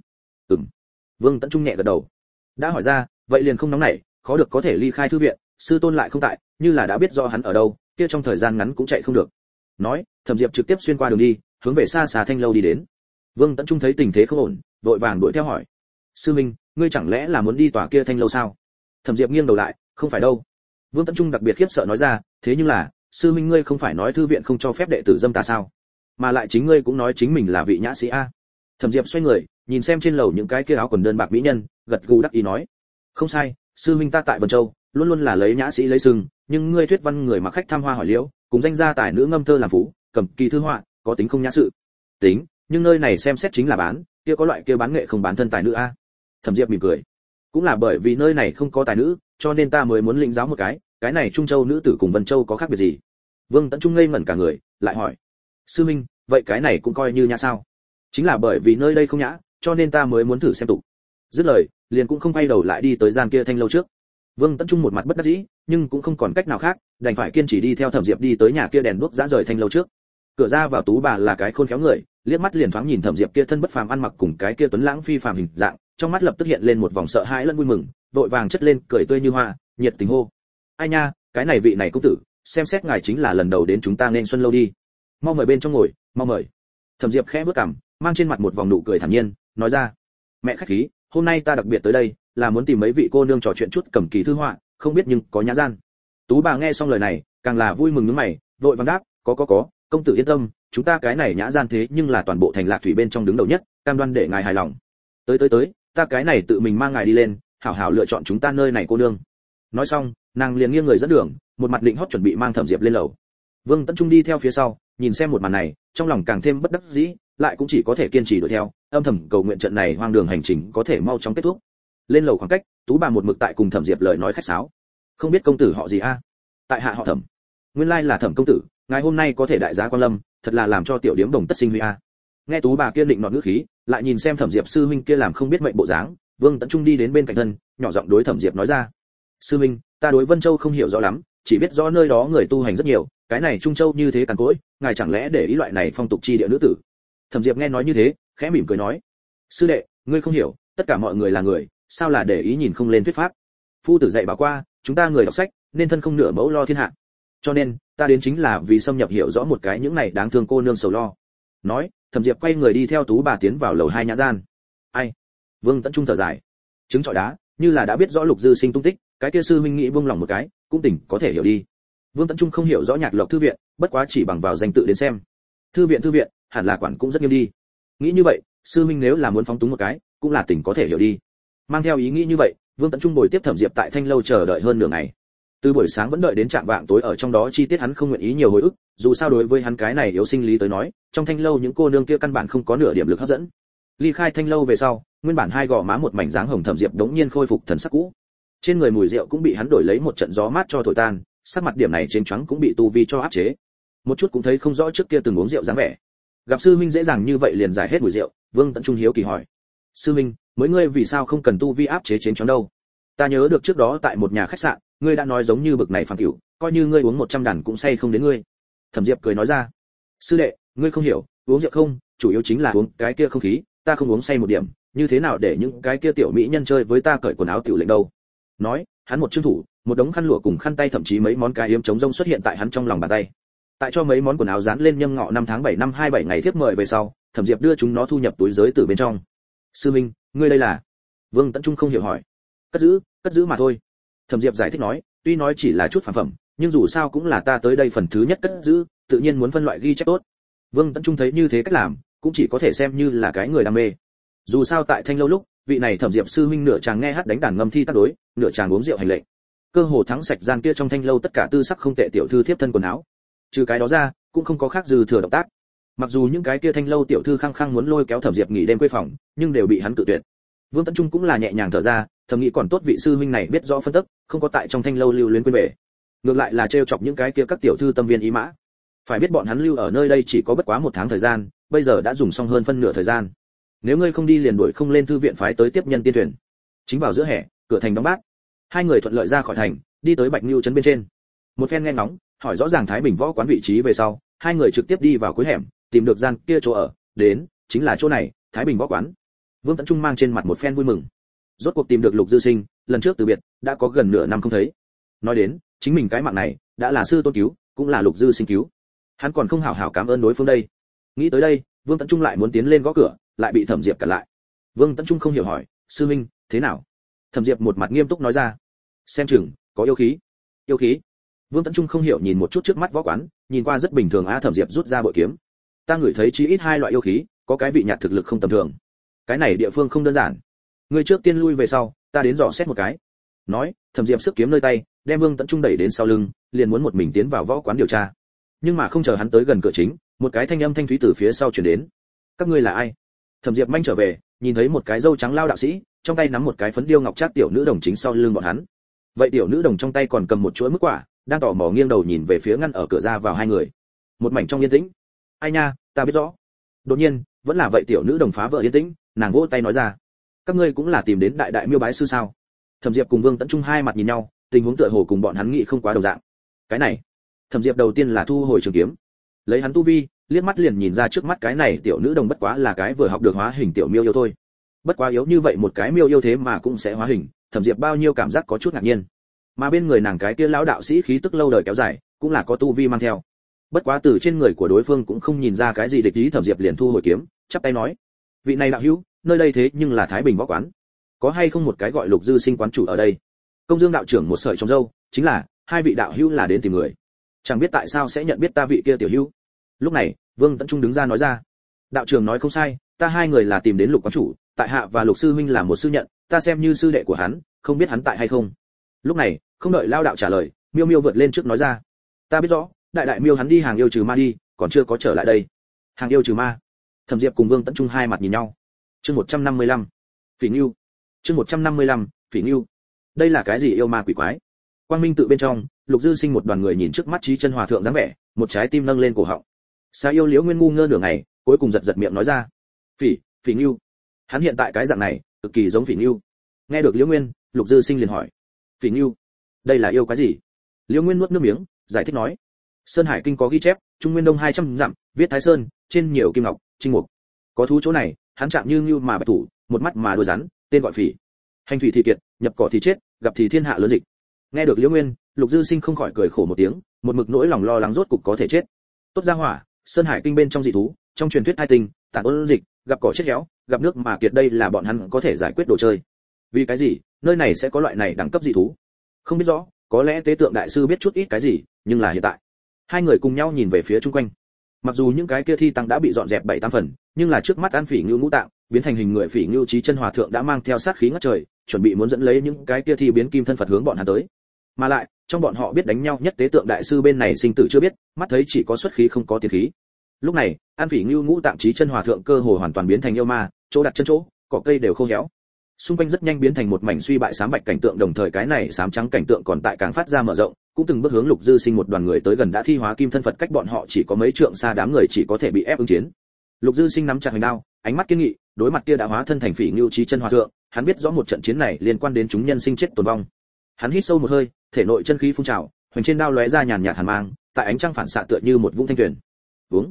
Vương Tấn Trung nhẹ gật đầu. Đã hỏi ra, vậy liền không nóng nảy, khó được có thể ly khai thư viện, sư tôn lại không tại, như là đã biết rõ hắn ở đâu, kia trong thời gian ngắn cũng chạy không được. Nói, Thẩm Diệp trực tiếp xuyên qua đường đi, hướng về xa xa thanh lâu đi đến. Vương Tấn Trung thấy tình thế không ổn, vội vàng đuổi theo hỏi: "Sư minh, ngươi chẳng lẽ là muốn đi tòa kia thanh lâu sao?" Thẩm Diệp nghiêng đầu lại: "Không phải đâu." Vương Tấn Trung đặc biệt khiếp sợ nói ra: "Thế nhưng là, sư minh ngươi không phải nói thư viện không cho phép đệ tử dâm tà sao? Mà lại chính ngươi cũng nói chính mình là vị nhã sĩ a." Thẩm Diệp xoay người, nhìn xem trên lầu những cái kia áo quần đơn bạc mỹ nhân, gật gù đắc ý nói: "Không sai, sư minh ta tại Vân Châu, luôn luôn là lấy nhã sĩ lấy sừng, nhưng ngươi thuyết văn người mà khách tham hoa hỏi liễu, cùng danh gia tài nữ ngâm thơ làm phú, cầm kỳ thư họa, có tính không nhã sự?" "Tính, nhưng nơi này xem xét chính là bán, kia có loại kia bán nghệ không bán thân tài nữ a." Thẩm Diệp mỉm cười: "Cũng là bởi vì nơi này không có tài nữ, cho nên ta mới muốn lĩnh giáo một cái này Trung Châu nữ tử cùng Vân Châu có khác biệt gì?" Vương Tấn Trung ngây ngẩn cả người, lại hỏi: "Sư minh, vậy cái này cũng coi như nhã sao?" "Chính là bởi vì nơi đây không nhã, cho nên ta mới muốn thử xem tục." Dứt lời, liền cũng không quay đầu lại đi tới gian kia thanh lâu trước. Vương Tấn Trung một mặt bất đắc dĩ, nhưng cũng không còn cách nào khác, đành phải kiên trì đi theo Thẩm Diệp đi tới nhà kia đèn đuốc dã rời thanh lâu trước. Cửa ra vào tú bà là cái khôn khéo người, liếc mắt liền thoáng nhìn Thẩm Diệp kia thân bất phàm ăn mặc cùng cái kia tuấn lãng phi phàm hình dạng, trong mắt lập tức hiện lên một vòng sợ hãi lẫn vui mừng, vội vàng chất lên, cười tươi như hoa, nhiệt tình hô: "Ai nha, cái này vị này công tử, xem xét ngài chính là lần đầu đến chúng ta nên xuân lâu đi. Mau mời bên trong ngồi, mau mời." Thẩm Diệp khẽ bước cằm, mang trên mặt một vòng nụ cười thản nhiên, nói ra: "Mẹ khách khí, hôm nay ta đặc biệt tới đây, là muốn tìm mấy vị cô nương trò chuyện chút cầm kỳ thư họa, không biết nhưng có nhã gian." Tú bà nghe xong lời này, càng là vui mừng nhướng mày, vội vàng đáp: Có, công tử yên tâm, chúng ta cái này nhã gian thế nhưng là toàn bộ thành Lạc Thủy bên trong đứng đầu nhất, cam đoan để ngài hài lòng. Tới, ta cái này tự mình mang ngài đi lên, hảo hảo lựa chọn chúng ta nơi này cô nương." Nói xong, nàng liền nghiêng người dẫn đường, một mặt định hót chuẩn bị mang Thẩm Diệp lên lầu. Vương Tấn Trung đi theo phía sau, nhìn xem một màn này, trong lòng càng thêm bất đắc dĩ, lại cũng chỉ có thể kiên trì đuổi theo, âm thầm cầu nguyện trận này hoang đường hành trình có thể mau chóng kết thúc. Lên lầu khoảng cách, tú bà một mực tại cùng Thẩm Diệp lời nói khách sáo: "Không biết công tử họ gì a?" "Tại hạ họ Thẩm." "Nguyên lai là Thẩm công tử, ngài hôm nay có thể đại giá quan lâm, thật là làm cho tiểu điếm đồng tất sinh huy a." Nghe tú bà kia định nọt ngữ khí, lại nhìn xem Thẩm Diệp sư huynh kia làm không biết mệnh bộ dáng, Vương Tấn Trung đi đến bên cạnh thân, nhỏ giọng đối Thẩm Diệp nói ra: "Sư huynh, ta đối Vân Châu không hiểu rõ lắm, chỉ biết rõ nơi đó người tu hành rất nhiều, cái này Trung Châu như thế cằn cỗi, ngài chẳng lẽ để ý loại này phong tục chi địa nữ tử?" Thẩm Diệp nghe nói như thế, khẽ mỉm cười nói: "Sư đệ, ngươi không hiểu, tất cả mọi người là người, sao là để ý nhìn không lên thuyết pháp. Phu tử dạy bảo qua, chúng ta người đọc sách, nên thân không nửa mẫu lo thiên hạ. Cho nên, ta đến chính là vì xâm nhập hiểu rõ một cái những này đáng thương cô nương sầu lo." Nói, Thẩm Diệp quay người đi theo tú bà tiến vào lầu 2 nhã gian. "Ai?" Vương Tấn Trung thở dài, trứng trọi đá, như là đã biết rõ Lục Dư Sinh tung tích, cái kia sư huynh nghĩ buông lòng một cái, cũng tỉnh có thể hiểu đi. Vương Tấn Trung không hiểu rõ Nhạc Lộc thư viện, bất quá chỉ bằng vào danh tự đến xem, thư viện hẳn là quản cũng rất nghiêm đi. Nghĩ như vậy, sư huynh nếu là muốn phóng túng một cái, cũng là tỉnh có thể hiểu đi. Mang theo ý nghĩ như vậy, Vương Tấn Trung bồi tiếp Thẩm Diệp tại thanh lâu chờ đợi hơn nửa ngày. Từ buổi sáng vẫn đợi đến trạm vạng tối, ở trong đó chi tiết hắn không nguyện ý nhiều hồi ức, dù sao đối với hắn cái này yếu sinh lý tới nói, trong thanh lâu những cô nương kia căn bản không có nửa điểm lực hấp dẫn. Ly khai thanh lâu về sau, nguyên bản hai gò má một mảnh dáng hồng Thẩm Diệp đống nhiên khôi phục thần sắc cũ. Trên người mùi rượu cũng bị hắn đổi lấy một trận gió mát cho thổi tan, sắc mặt điểm này trên trắng cũng bị tu vi cho áp chế. Một chút cũng thấy không rõ trước kia từng uống rượu dáng vẻ. Gặp sư huynh dễ dàng như vậy liền giải hết mùi rượu, Vương Tấn Trung hiếu kỳ hỏi: "Sư huynh, mới ngươi vì sao không cần tu vi áp chế chén choáng đâu? Ta nhớ được trước đó tại một nhà khách sạn, ngươi đã nói giống như bực này phàm cửu, coi như ngươi uống 100 đàn cũng say không đến ngươi." Thẩm Diệp cười nói ra: "Sư đệ, ngươi không hiểu, uống rượu không, chủ yếu chính là uống cái kia không khí, ta không uống say một điểm, như thế nào để những cái kia tiểu mỹ nhân chơi với ta cởi quần áo tiểu lệnh đâu. Nói, hắn một chương thủ, một đống khăn lụa cùng khăn tay thậm chí mấy món cái yếm chống rông xuất hiện tại hắn trong lòng bàn tay. Tại cho mấy món quần áo dán lên nhâm ngọ năm tháng 7 năm 27 ngày tiếp mời về sau, Thẩm Diệp đưa chúng nó thu nhập túi giới từ bên trong. Sư Minh, ngươi đây là? Vương Tấn Trung không hiểu hỏi. Cất giữ mà thôi. Thẩm Diệp giải thích nói, tuy nói chỉ là chút phản phẩm, nhưng dù sao cũng là ta tới đây phần thứ nhất cất giữ, tự nhiên muốn phân loại ghi chép tốt. Vương Tấn Trung thấy như thế cách làm, cũng chỉ có thể xem như là cái người đam mê. Dù sao tại Thanh lâu lúc, vị này Thẩm Diệp sư huynh nửa chàng nghe hát đánh đàn ngâm thi tác đối, nửa chàng uống rượu hành lệnh. Cơ hồ thắng sạch gian kia trong Thanh lâu tất cả tư sắc không tệ tiểu thư thiếp thân quần áo. Trừ cái đó ra, cũng không có khác dư thừa động tác. Mặc dù những cái kia Thanh lâu tiểu thư khăng khăng muốn lôi kéo Thẩm Diệp nghỉ đêm quê phòng, nhưng đều bị hắn cự tuyệt. Vương Tấn Trung cũng là nhẹ nhàng thở ra, thầm nghĩ còn tốt vị sư huynh này biết rõ phân tích, không có tại trong Thanh lâu lưu luyến quên về. Ngược lại là trêu chọc những cái kia các tiểu thư tâm viên ý mã. Phải biết bọn hắn lưu ở nơi đây chỉ có bất quá 1 tháng thời gian, bây giờ đã dùng xong hơn phân nửa thời gian. Nếu ngươi không đi liền đuổi không lên thư viện phái tới tiếp nhân tiên thuyền. Chính vào giữa hè, cửa thành đóng bát. Hai người thuận lợi ra khỏi thành, đi tới Bạch Nưu trấn bên trên. Một phen nghe ngóng, hỏi rõ ràng Thái Bình võ quán vị trí về sau, hai người trực tiếp đi vào cuối hẻm, tìm được gian kia chỗ ở, đến, chính là chỗ này, Thái Bình võ quán. Vương Tấn Trung mang trên mặt một phen vui mừng. Rốt cuộc tìm được Lục Dư Sinh, lần trước từ biệt, đã có gần nửa năm không thấy. Nói đến, chính mình cái mạng này, đã là sư tôn cứu, cũng là Lục Dư Sinh cứu. Hắn còn không hảo hảo cảm ơn đối phương đây. Nghĩ tới đây, Vương Tấn Trung lại muốn tiến lên gõ cửa, lại bị Thẩm Diệp cản lại. Vương Tấn Trung không hiểu hỏi, sư huynh, thế nào? Thẩm Diệp một mặt nghiêm túc nói ra, xem chừng có yêu khí. Yêu khí? Vương Tấn Trung không hiểu nhìn một chút trước mắt võ quán, nhìn qua rất bình thường. Thẩm Diệp rút ra bội kiếm. Ta ngửi thấy chí ít 2 loại yêu khí, có cái vị nhạt thực lực không tầm thường. Cái này địa phương không đơn giản. Ngươi trước tiên lui về sau, ta đến dò xét một cái. Nói, Thẩm Diệp sức kiếm nơi tay, đem Vương Tấn Trung đẩy đến sau lưng, liền muốn một mình tiến vào võ quán điều tra. Nhưng mà không chờ hắn tới gần cửa chính, một cái thanh âm thanh thúy từ phía sau truyền đến. Các ngươi là ai? Thẩm Diệp manh trở về, nhìn thấy một cái râu trắng lao đạo sĩ, trong tay nắm một cái phấn điêu ngọc trác tiểu nữ đồng chính sau lưng bọn hắn. Vậy tiểu nữ đồng trong tay còn cầm một chuỗi mức quả, đang tò mò nghiêng đầu nhìn về phía ngăn ở cửa ra vào hai người. Một mảnh trong yên tĩnh. Ai nha, ta biết rõ. Đột nhiên, vẫn là vậy tiểu nữ đồng phá vỡ yên tĩnh, nàng vỗ tay nói ra, các ngươi cũng là tìm đến đại đại miêu bái sư sao? Thẩm Diệp cùng Vương Tấn Trung hai mặt nhìn nhau, tình huống tựa hồ cùng bọn hắn nghĩ không quá đồng dạng. Cái này, Thẩm Diệp đầu tiên là thu hồi trường kiếm, lấy hắn tu vi, liếc mắt liền nhìn ra trước mắt cái này tiểu nữ đồng bất quá là cái vừa học được hóa hình tiểu miêu yêu thôi. Bất quá yếu như vậy một cái miêu yêu thế mà cũng sẽ hóa hình, Thẩm Diệp bao nhiêu cảm giác có chút ngạc nhiên. Mà bên người nàng cái kia lão đạo sĩ khí tức lâu đời kéo dài, cũng là có tu vi mang theo. Bất quá từ trên người của đối phương cũng không nhìn ra cái gì địch ý, Thẩm Diệp liền thu hồi kiếm, chắp tay nói, vị này đạo hữu, nơi đây thế nhưng là Thái Bình võ quán, có hay không một cái gọi Lục Dư Sinh quán chủ ở đây? Công Dương đạo trưởng một sợi trong râu, chính là hai vị đạo hữu là đến tìm người, chẳng biết tại sao sẽ nhận biết ta vị kia tiểu hữu. Lúc này, Vương Tấn Trung đứng ra nói ra, đạo trưởng nói không sai, ta hai người là tìm đến Lục quán chủ, tại hạ và Lục sư huynh là một sư nhận, ta xem như sư đệ của hắn, không biết hắn tại hay không. Lúc này, không đợi lao đạo trả lời, Miêu Miêu vượt lên trước nói ra, ta biết rõ, đại đại Miêu hắn đi hàng yêu trừ ma đi, còn chưa có trở lại đây. Hàng yêu trừ ma? Thẩm Diệp cùng Vương Tấn Trung hai mặt nhìn nhau. Chương 155. Phỉ Nưu. Chương 155. Phỉ Nưu. Đây là cái gì yêu ma quỷ quái? Quang Minh tự bên trong, Lục Dư Sinh một đoàn người nhìn trước mắt Chí Chân Hòa thượng dáng vẻ, một trái tim nâng lên cổ họng. Sa yêu Liễu Nguyên ngu ngơ nửa ngày, cuối cùng giật giật miệng nói ra, Phỉ Nưu. Hắn hiện tại cái dạng này, cực kỳ giống Phỉ Nưu. Nghe được Liễu Nguyên, Lục Dư Sinh liền hỏi, Phỉ Nưu, đây là yêu cái gì? Liễu Nguyên nuốt nước miếng, giải thích nói, Sơn Hải Kinh có ghi chép, Trung Nguyên Đông 200 dặm, viết Thái Sơn, trên nhiều kim ngọc, trinh mục. Có thú chỗ này, hắn chạm như ngưu mà bạch thủ, một mắt mà đuôi rắn, tên gọi phỉ. Hành thủy thì kiệt, nhập cỏ thì chết, gặp thì thiên hạ lớn dịch. Nghe được Liễu Nguyên, Lục Dư Sinh không khỏi cười khổ một tiếng, một mực nỗi lòng lo lắng rốt cục có thể chết. Tốt ra hỏa, Sơn Hải Kinh bên trong dị thú, trong truyền thuyết hai tình, tản ôn dịch, gặp cỏ chết héo, gặp nước mà kiệt, đây là bọn hắn có thể giải quyết đồ chơi. Vì cái gì, nơi này sẽ có loại này đẳng cấp dị thú? Không biết rõ, có lẽ Tế Tượng đại sư biết chút ít cái gì, nhưng là hiện tại. Hai người cùng nhau nhìn về phía chung quanh. Mặc dù những cái kia thi tăng đã bị dọn dẹp 7-8 phần, nhưng là trước mắt An Phỉ Ngưu ngũ tạng, biến thành hình người Phỉ Ngưu Chí Chân Hòa thượng đã mang theo sát khí ngất trời, chuẩn bị muốn dẫn lấy những cái kia thi biến kim thân Phật hướng bọn hắn tới. Mà lại, trong bọn họ biết đánh nhau nhất Tế Tượng đại sư bên này sinh tử chưa biết, mắt thấy chỉ có xuất khí không có tiến khí. Lúc này, An Phỉ Ngưu ngũ tạng Chí Chân Hòa thượng cơ hồ hoàn toàn biến thành yêu ma, chỗ đặt chân chỗ, cỏ cây đều khô héo. Xung quanh rất nhanh biến thành một mảnh suy bại xám bạch cảnh tượng, đồng thời cái này xám trắng cảnh tượng còn tại càng phát ra mở rộng, cũng từng bước hướng Lục Dư Sinh một đoàn người tới gần, đã thi hóa kim thân Phật cách bọn họ chỉ có mấy trượng xa, đám người chỉ có thể bị ép ứng chiến. Lục Dư Sinh nắm chặt hành đao, ánh mắt kiên nghị, đối mặt kia đã hóa thân thành Phỉ Ngưu Chí Chân Hòa thượng, hắn biết rõ một trận chiến này liên quan đến chúng nhân sinh chết tồn vong. Hắn hít sâu một hơi, thể nội chân khí phun trào, hoành trên đao lóe ra nhàn nhạt hàn mang, tại ánh trăng phản xạ tựa như một vũng thanh tuyền. Uống.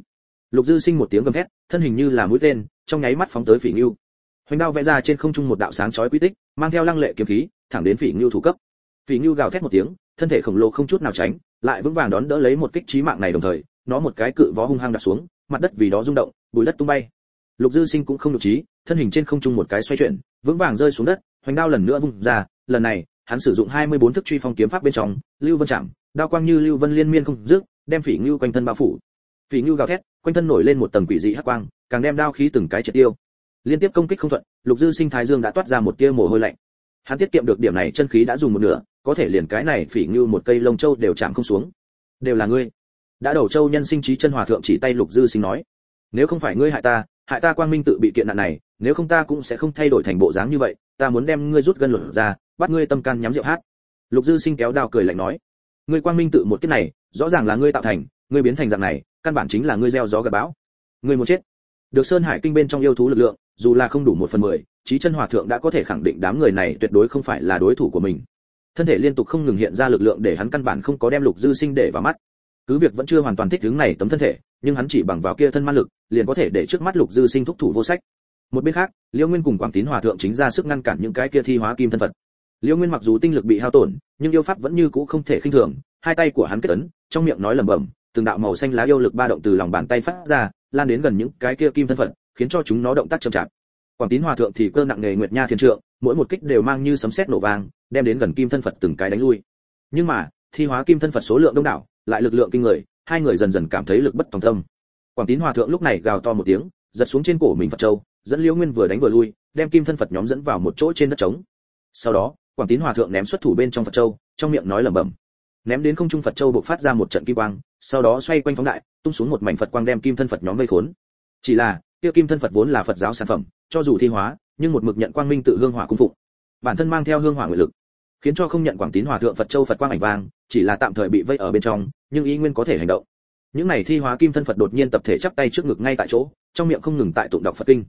Lục Dư Sinh một tiếng gầm thét, thân hình như là mũi tên, trong nháy mắt phóng tới Phỉ Nưu. Hoành đao vẽ ra trên không trung một đạo sáng chói quy tích, mang theo lăng lệ kiếm khí, thẳng đến Phỉ Nưu thủ cấp. Phỉ Nưu gào thét một tiếng, thân thể khổng lồ không chút nào tránh, lại vững vàng đón đỡ lấy một kích chí mạng này, đồng thời, nó một cái cự vó hung hăng đạp xuống, mặt đất vì đó rung động, bụi đất tung bay. Lục Dư Sinh cũng không nhục trí, thân hình trên không trung một cái xoay chuyển, vững vàng rơi xuống đất, hoành đao lần nữa vung ra, lần này, hắn sử dụng 24 thức truy phong kiếm pháp bên trong, Lưu Vân Chạm, đao quang như lưu vân liên miên không dứt, đem Phỉ Nưu quanh thân bao phủ. Phỉ Nưu gào thét, quanh thân nổi lên một tầng quỷ dị hắc quang, càng đem đao khí từng cái triệt tiêu. Liên tiếp công kích không thuận, Lục Dư Sinh thái dương đã toát ra một tia mồ hôi lạnh. Hắn tiết kiệm được điểm này chân khí đã dùng một nửa, có thể liền cái này Phỉ Nưu một cây lông châu đều chạm không xuống. Đều là ngươi. Đã đầu châu nhân sinh trí chân hòa thượng chỉ tay Lục Dư Sinh nói, nếu không phải ngươi hại ta quang minh tự bị kiện nạn này, nếu không ta cũng sẽ không thay đổi thành bộ dáng như vậy, ta muốn đem ngươi rút gân lột ra, bắt ngươi tâm can nhắm rượu hát. Lục Dư Sinh kéo đao cười lạnh nói, ngươi quang minh tự một kiếp này, rõ ràng là ngươi tạo thành, ngươi biến thành dạng này, căn bản chính là ngươi gieo gió gặt bão. Ngươi muốn chết. Được Sơn Hải Kinh bên trong yêu thú lực lượng, dù là không đủ 1/10, Chí Chân Hòa thượng đã có thể khẳng định đám người này tuyệt đối không phải là đối thủ của mình. Thân thể liên tục không ngừng hiện ra lực lượng để hắn căn bản không có đem Lục Dư Sinh để vào mắt. Cứ việc vẫn chưa hoàn toàn thích ứng này tấm thân thể, nhưng hắn chỉ bằng vào kia thân ma lực, liền có thể để trước mắt Lục Dư Sinh thúc thủ vô sách. Một bên khác, Liễu Nguyên cùng Quảng Tín Hòa thượng chính ra sức ngăn cản những cái kia thi hóa kim thân Phật. Liễu Nguyên mặc dù tinh lực bị hao tổn, nhưng yêu pháp vẫn như cũ không thể khinh thường, hai tay của hắn kết ấn, trong miệng nói lẩm bẩm, từng đạo màu xanh lá yêu lực ba động từ lòng bàn tay phát ra, lan đến gần những cái kia kim thân Phật, khiến cho chúng nó động tác chậm chạp. Quảng Tín Hòa thượng thì cơ nặng nghề Nguyệt Nha Thiên Trượng, mỗi một kích đều mang như sấm sét nổ vang, đem đến gần kim thân Phật từng cái đánh lui. Nhưng mà, thi hóa kim thân Phật số lượng đông đảo, lại lực lượng kinh người, hai người dần dần cảm thấy lực bất tòng tâm. Quảng Tín Hòa thượng lúc này gào to một tiếng, giật xuống trên cổ mình Phật châu, dẫn Liễu Nguyên vừa đánh vừa lui, đem kim thân Phật nhóm dẫn vào một chỗ trên đất trống. Sau đó, Quảng Tín Hòa thượng ném xuất thủ bên trong Phật châu, trong miệng nói lẩm bẩm. Ném đến không trung Phật châu bộc phát ra một trận kim quang, sau đó xoay quanh phóng đại, tung xuống một mảnh Phật quang đem kim thân Phật nhóm vây khốn. Chỉ là, kia kim thân Phật vốn là Phật giáo sản phẩm, cho dù thi hóa, nhưng một mực nhận quang minh tự hương hỏa cung phụng. Bản thân mang theo hương hỏa nguyện lực, khiến cho không nhận Quảng Tín Hòa thượng Phật châu Phật quang ảnh vàng, chỉ là tạm thời bị vây ở bên trong, nhưng ý nguyên có thể hành động. Những này thi hóa kim thân Phật đột nhiên tập thể chắp tay trước ngực ngay tại chỗ, trong miệng không ngừng tại tụng đọc Phật kinh.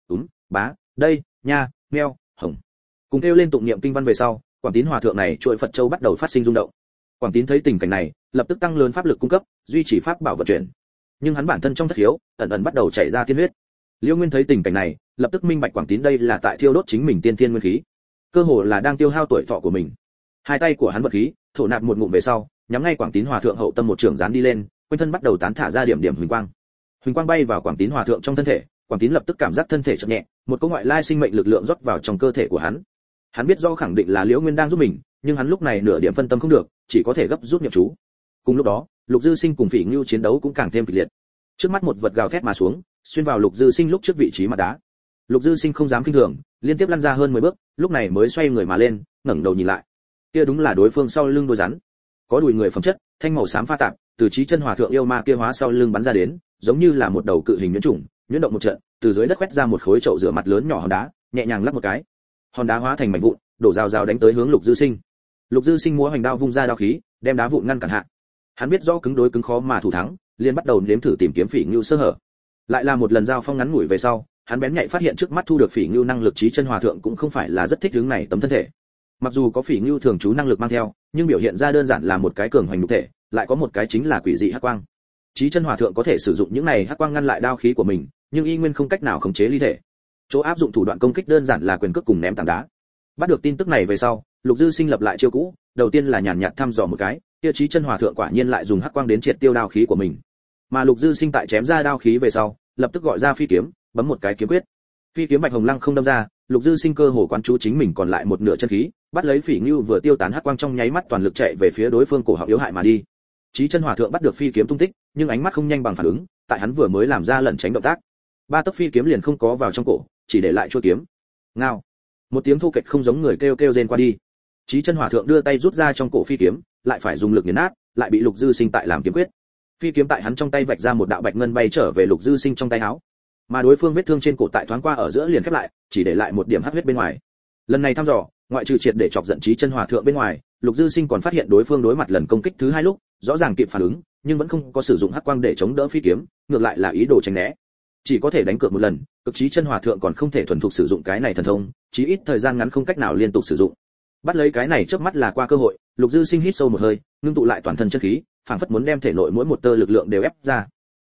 Bá, đây, nha, meo, hồng. Cùng kêu lên tụng niệm kinh văn về sau, Quảng Tín Hòa thượng này chuỗi Phật châu bắt đầu phát sinh rung động. Quảng Tín thấy tình cảnh này, lập tức tăng lớn pháp lực cung cấp, duy trì pháp bảo vận chuyển. Nhưng hắn bản thân trong thất hiếu, ẩn ẩn bắt đầu chảy ra tiên huyết. Liễu Nguyên thấy tình cảnh này, lập tức minh bạch Quảng Tín đây là tại thiêu đốt chính mình tiên thiên nguyên khí, cơ hồ là đang tiêu hao tuổi thọ của mình. Hai tay của hắn vật khí, thổ nạp một ngụm về sau, nhắm ngay Quảng Tín Hòa thượng hậu tâm một trường gián đi lên, quanh thân bắt đầu tán thả ra điểm điểm huỳnh quang. Huỳnh quang bay vào Quảng Tín Hòa thượng trong thân thể, Quảng Tín lập tức cảm giác thân thể chậm nhẹ, một cỗ ngoại lai sinh mệnh lực lượng rót vào trong cơ thể của hắn. Hắn biết rõ khẳng định là Liễu Nguyên đang giúp mình, nhưng hắn lúc này nửa điểm phân tâm không được, chỉ có thể gấp rút niệm chú. Cùng lúc đó, Lục Dư Sinh cùng Phỉ Ngưu chiến đấu cũng càng thêm kịch liệt. Trước mắt một vật gào thét mà xuống, xuyên vào Lục Dư Sinh lúc trước vị trí mặt đá. Lục Dư Sinh không dám kinh thường, liên tiếp lăn ra hơn 10 bước, lúc này mới xoay người mà lên, ngẩng đầu nhìn lại. Kia đúng là đối phương sau lưng đuôi rắn, có đùi người phẩm chất, thanh màu xám pha tạp, từ Chí Chân Hòa thượng yêu ma kia hóa sau lưng bắn ra đến, giống như là một đầu cự hình nhuyễn trùng, nhuyễn động một trận, từ dưới đất quét ra một khối chậu rửa mặt lớn nhỏ hòn đá, nhẹ nhàng lắc một cái, hòn đá hóa thành mảnh vụn, đổ rào rào đánh tới hướng Lục Dư Sinh. Lục Dư Sinh múa hoành đao vung ra đao khí, đem đá vụn ngăn cản hạ. Hắn biết rõ cứng đối cứng khó mà thủ thắng, liền bắt đầu nếm thử tìm kiếm Phỉ Ngưu sơ hở. Lại là một lần giao phong ngắn ngủi về sau, hắn bén nhạy phát hiện trước mắt thu được Phỉ Ngưu năng lực Chí Chân Hòa thượng cũng không phải là rất thích hướng này tấm thân thể. Mặc dù có Phỉ Ngưu thường trú năng lực mang theo, nhưng biểu hiện ra đơn giản là một cái cường hoành nhục thể, lại có một cái chính là quỷ dị hắc quang. Chí Chân Hòa thượng có thể sử dụng những này hắc quang ngăn lại đao khí của mình, nhưng y nguyên không cách nào khống chế ly thể. Chỗ áp dụng thủ đoạn công kích đơn giản là quyền cước cùng ném tảng đá. Bắt được tin tức này về sau, Lục Dư Sinh lập lại chiêu cũ, đầu tiên là nhàn nhạt thăm dò một cái, kia Chí Chân Hòa thượng quả nhiên lại dùng hắc quang đến triệt tiêu đao khí của mình. Mà Lục Dư Sinh tại chém ra đao khí về sau, lập tức gọi ra phi kiếm, bấm một cái kiếm quyết. Phi kiếm bạch hồng lăng không đâm ra, Lục Dư Sinh cơ hồ quán chú chính mình còn lại một nửa chân khí, bắt lấy Phỉ Ngưu vừa tiêu tán hắc quang trong nháy mắt toàn lực chạy về phía đối phương cổ họng yếu hại mà đi. Chí Chân Hòa thượng bắt được phi kiếm tung tích, nhưng ánh mắt không nhanh bằng phản ứng, tại hắn vừa mới làm ra lẩn tránh động tác, ba tấc phi kiếm liền không có vào trong cổ, chỉ để lại chuôi kiếm. Ngao. Một tiếng thô kệch không giống người kêu kêu rên qua đi. Chí Chân Hòa thượng đưa tay rút ra trong cổ phi kiếm, lại phải dùng lực nghiền nát, lại bị Lục Dư Sinh tại làm kiếm quyết. Phi kiếm tại hắn trong tay vạch ra một đạo bạch ngân bay trở về Lục Dư Sinh trong tay áo. Mà đối phương vết thương trên cổ tại thoáng qua ở giữa liền khép lại, chỉ để lại một điểm hắc huyết bên ngoài. Lần này thăm dò, ngoại trừ triệt để chọc giận Chí Chân Hòa thượng bên ngoài, Lục Dư Sinh còn phát hiện đối phương đối mặt lần công kích thứ hai lúc, rõ ràng kịp phản ứng, nhưng vẫn không có sử dụng hắc quang để chống đỡ phi kiếm, ngược lại là ý đồ tránh né. Chỉ có thể đánh cược một lần, cực Chí Chân Hòa thượng còn không thể thuần thục sử dụng cái này thần thông, chí ít thời gian ngắn không cách nào liên tục sử dụng. Bắt lấy cái này chớp mắt là qua cơ hội, Lục Dư Sinh hít sâu một hơi, ngưng tụ lại toàn thân chân khí, phảng phất muốn đem thể nội mỗi một tơ lực lượng đều ép ra.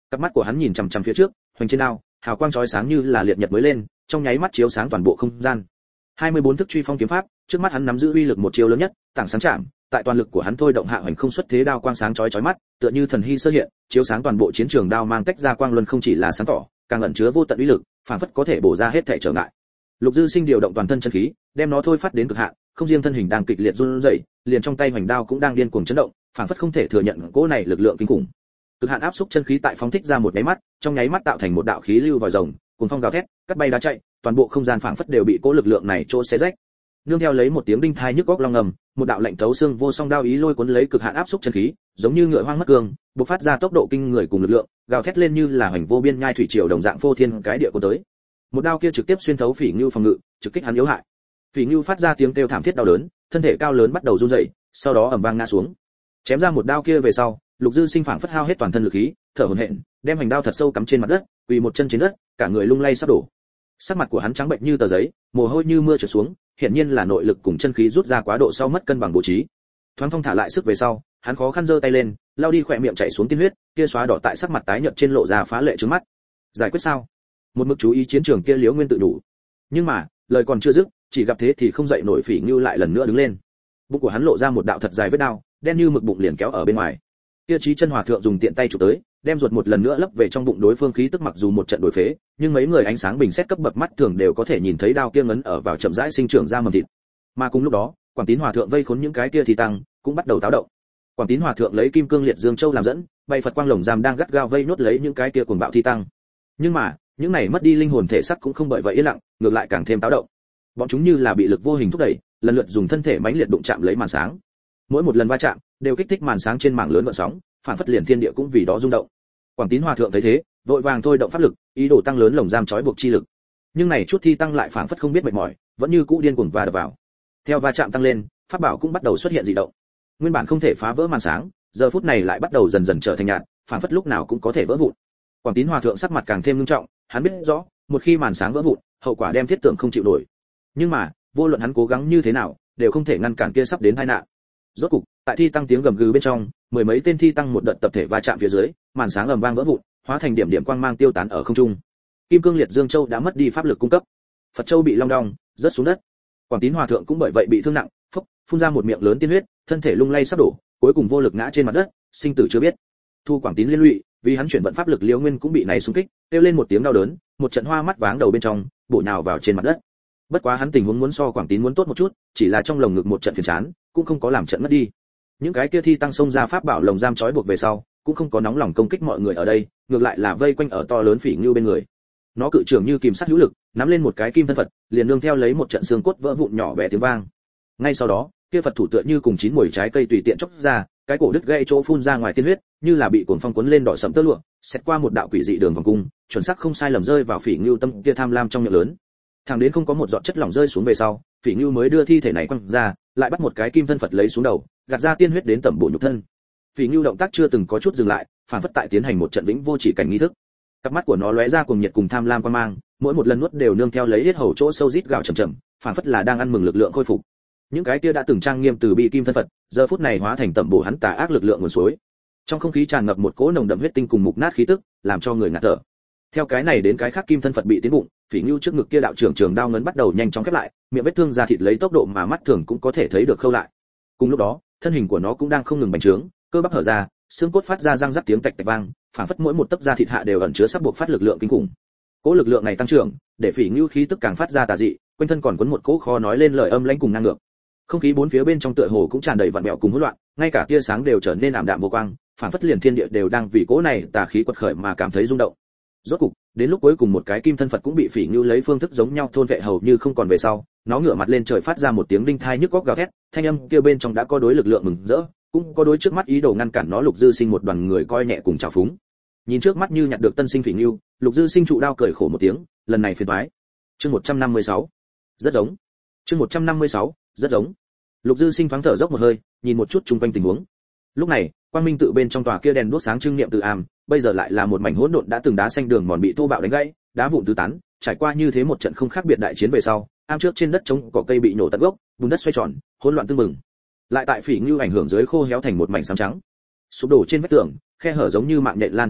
Cặp mắt của hắn nhìn chằm chằm phía trước, hoành trên đao, hào quang chói sáng như là liệt nhật mới lên, trong nháy mắt chiếu sáng toàn bộ không gian. 24 thức truy phong kiếm pháp, trước mắt hắn nắm giữ uy lực một chiêu lớn nhất, tảng sáng chạm, tại toàn lực của hắn thôi động hạ hoành không xuất thế đao quang sáng chói chói mắt, tựa như thần hy sơ hiện, chiếu sáng toàn bộ chiến trường, đao mang tách ra quang luân không chỉ là sáng tỏ, càng ẩn chứa vô tận uy lực, phản phất có thể bổ ra hết thảy trở ngại. Lục Dư Sinh điều động toàn thân chân khí, đem nó thôi phát đến cực hạn, không riêng thân hình đang kịch liệt run rẩy, liền trong tay hoành đao cũng đang điên cuồng chấn động, phản phất không thể thừa nhận cỗ này lực lượng kinh khủng. Cực hạn áp xúc chân khí tại phóng thích ra một cái mắt, trong nháy mắt tạo thành một đạo khí lưu vòi rồng, cuồng phong gào thét, cắt bay đá chạy, toàn bộ không gian phảng phất đều bị cỗ lực lượng này chỗ xé rách. Nương theo lấy một tiếng đinh thai nhức óc long ngầm, một đạo lạnh thấu xương vô song đao ý lôi cuốn lấy cực hạn áp xúc chân khí, giống như ngựa hoang mất cương, bộc phát ra tốc độ kinh người cùng lực lượng, gào thét lên như là hoành vô biên nhai thủy triều đồng dạng phô thiên cái địa cuốn tới. Một đao kia trực tiếp xuyên thấu Phỉ Ngưu phòng ngự, trực kích hắn yếu hại. Phỉ Ngưu phát ra tiếng kêu thảm thiết đau đớn, thân thể cao lớn bắt đầu run rẩy, sau đó ầm vang ngã xuống. Chém ra một đao kia về sau, Lục Dư Sinh phảng phất hao hết toàn thân lực khí, thở hổn hển, đem hành đao thật sâu cắm trên mặt đất, quỳ một chân trên đất, cả người lung lay sắp đổ. Sắc mặt của hắn trắng bệnh như tờ giấy, mồ hôi như mưa trượt xuống, hiển nhiên là nội lực cùng chân khí rút ra quá độ sau mất cân bằng bố trí. Thoáng phong thả lại sức về sau, hắn khó khăn giơ tay lên, lau đi khỏe miệng chảy xuống tiên huyết, kia xóa đỏ tại sắc mặt tái nhợt trên lộ ra phá lệ trước mắt. Giải quyết sao? Một mực chú ý chiến trường kia Liễu Nguyên tự đủ. Nhưng mà, lời còn chưa dứt, chỉ gặp thế thì không dậy nổi Phỉ Ngưu lại lần nữa đứng lên. Bụng của hắn lộ ra một đạo thật dài vết đao, đen như mực bụng liền kéo ở bên ngoài. Kia Chí Chân Hòa thượng dùng tiện tay chụp tới, đem ruột một lần nữa lấp về trong bụng đối phương, khí tức mặc dù một trận đối phế, nhưng mấy người ánh sáng bình xét cấp bậc mắt thường đều có thể nhìn thấy đao kia ngấn ở vào chậm rãi sinh trưởng ra mầm thịt. Mà cùng lúc đó, Quảng Tín Hòa thượng vây khốn những cái kia thì tăng, cũng bắt đầu táo động. Quảng Tín Hòa thượng lấy Kim Cương Liệt Dương Châu làm dẫn, bay Phật quang lồng giam đang gắt gao vây nốt lấy những cái kia cuồng bạo thi tăng. Nhưng mà, những này mất đi linh hồn thể xác cũng không bởi vậy yên lặng, ngược lại càng thêm táo động. Bọn chúng như là bị lực vô hình thúc đẩy, lần lượt dùng thân thể mãnh liệt đụng chạm lấy màn sáng. Mỗi một lần va chạm, đều kích thích màn sáng trên mảng lớn gợn sóng, phản phất liền thiên địa cũng vì đó rung động. Quảng Tín Hòa thượng thấy thế, vội vàng thôi động pháp lực, ý đồ tăng lớn lồng giam trói buộc chi lực. Nhưng này chút thi tăng lại phản phất không biết mệt mỏi, vẫn như cũ điên cuồng va đập vào. Theo va chạm tăng lên, pháp bảo cũng bắt đầu xuất hiện dị động. Nguyên bản không thể phá vỡ màn sáng, giờ phút này lại bắt đầu dần dần trở thành nhạt, phản phất lúc nào cũng có thể vỡ vụn. Quảng Tín Hòa thượng sắc mặt càng thêm nghiêm trọng, hắn biết rõ, một khi màn sáng vỡ vụn, hậu quả đem thiết tượng không chịu nổi. Nhưng mà, vô luận hắn cố gắng như thế nào, đều không thể ngăn cản kia sắp đến tai nạn. Rốt cục, tại thi tăng tiếng gầm gừ bên trong, mười mấy tên thi tăng một đợt tập thể va chạm phía dưới, màn sáng ầm vang vỡ vụn, hóa thành điểm điểm quang mang tiêu tán ở không trung. Kim Cương Liệt Dương Châu đã mất đi pháp lực cung cấp, Phật Châu bị long đong rớt xuống đất. Quảng Tín Hòa thượng cũng bởi vậy bị thương nặng, phun ra một miệng lớn tiên huyết, thân thể lung lay sắp đổ, cuối cùng vô lực ngã trên mặt đất, sinh tử chưa biết. Thu Quảng Tín liên lụy, vì hắn chuyển vận pháp lực Liễu Nguyên cũng bị này xung kích, kêu lên một tiếng đau đớn, một trận hoa mắt váng đầu bên trong, bổ nhào vào trên mặt đất. Bất quá hắn tình huống muốn so Quảng Tín muốn tốt một chút, chỉ là trong lồng ngực một trận phiền chán, cũng không có làm trận mất đi. Những cái kia thi tăng xông ra pháp bảo lồng giam trói buộc về sau, cũng không có nóng lòng công kích mọi người ở đây, ngược lại là vây quanh ở to lớn Phỉ Ngưu bên người. Nó cự trưởng như kìm sắt hữu lực, nắm lên một cái kim thân Phật, liền nương theo lấy một trận xương cốt vỡ vụn nhỏ bé tiếng vang. Ngay sau đó, kia Phật thủ tựa như cùng chín muồi trái cây tùy tiện chốc ra, cái cổ đứt gãy chỗ phun ra ngoài tiên huyết, như là bị cuồng phong cuốn lên đỏ sẫm tơ lụa, xét qua một đạo quỷ dị đường vòng cung, chuẩn xác không sai lầm rơi vào Phỉ Ngưu tâm kia tham lam trong miệng lớn. Thẳng đến không có một giọt chất lỏng rơi xuống về sau, Phỉ Ngưu mới đưa thi thể này quăng ra, lại bắt một cái kim thân Phật lấy xuống đầu, gạt ra tiên huyết đến tẩm bổ nhục thân. Phỉ Ngưu động tác chưa từng có chút dừng lại, phản phất tại tiến hành một trận vĩnh vô chỉ cảnh nghi thức. Cặp mắt của nó lóe ra cuồng nhiệt cùng tham lam quan mang, mỗi một lần nuốt đều nương theo lấy huyết hầu chỗ sâu rít gào chậm chậm, phản phất là đang ăn mừng lực lượng khôi phục. Những cái kia đã từng trang nghiêm từ bi kim thân Phật, giờ phút này hóa thành tẩm bổ hắn tà ác lực lượng nguồn suối. Trong không khí tràn ngập một cỗ nồng đậm huyết tinh cùng mục nát khí tức, làm cho người ngạt thở. Theo cái này đến cái khác kim thân Phật bị tiến bụng, Phỉ Ngưu trước ngực kia đạo trưởng trường đao ngấn bắt đầu nhanh chóng khép lại, miệng vết thương da thịt lấy tốc độ mà mắt thường cũng có thể thấy được khâu lại. Cùng lúc đó, thân hình của nó cũng đang không ngừng bành trướng, cơ bắp hở ra, xương cốt phát ra răng rắc tiếng tạch tạch vang, phảng phất mỗi một tấc da thịt hạ đều ẩn chứa sắp buộc phát lực lượng kinh khủng. Cỗ lực lượng này tăng trưởng, để Phỉ Ngưu khí tức càng phát ra tà dị, quanh thân còn cuốn một cỗ khó nói lên lời âm lãnh cùng ngang ngược. Không khí bốn phía bên trong tựa hồ cũng tràn đầy vặn vẹo cùng hỗn loạn, ngay cả tia sáng đều trở nên ảm đạm vô quang, phảng phất liền thiên địa đều đang vì cỗ này tà khí quật khởi mà cảm thấy rung động. Rốt cục, đến lúc cuối cùng một cái kim thân Phật cũng bị Phỉ Ngưu lấy phương thức giống nhau thôn vệ hầu như không còn về sau, nó ngửa mặt lên trời phát ra một tiếng đinh thai nhức óc gào thét, thanh âm kia bên trong đã có đối lực lượng mừng rỡ, cũng có đối trước mắt ý đồ ngăn cản nó Lục Dư Sinh một đoàn người coi nhẹ cùng trào phúng. Nhìn trước mắt như nhặt được tân sinh Phỉ Ngưu, Lục Dư Sinh trụ đao cười khổ một tiếng, lần này phiền toái. Chương 156. Rất giống. Chương 156. Rất giống. Lục Dư Sinh thoáng thở dốc một hơi, nhìn một chút chung quanh tình huống. Lúc này, quang minh tự bên trong tòa kia đèn đuốc sáng trưng niệm tự am, bây giờ lại là một mảnh hỗn độn, đã từng đá xanh đường mòn bị thô bạo đánh gãy, đá vụn tứ tán, trải qua như thế một trận không khác biệt đại chiến về sau, am trước trên đất trống cỏ cây bị nổ tận gốc, bùn đất xoay tròn, hỗn loạn tương mừng. Lại tại Phỉ Ngưu ảnh hưởng dưới khô héo thành một mảnh xám trắng. Sụp đổ trên vách tường, khe hở giống như mạng nhện lan tràn ra,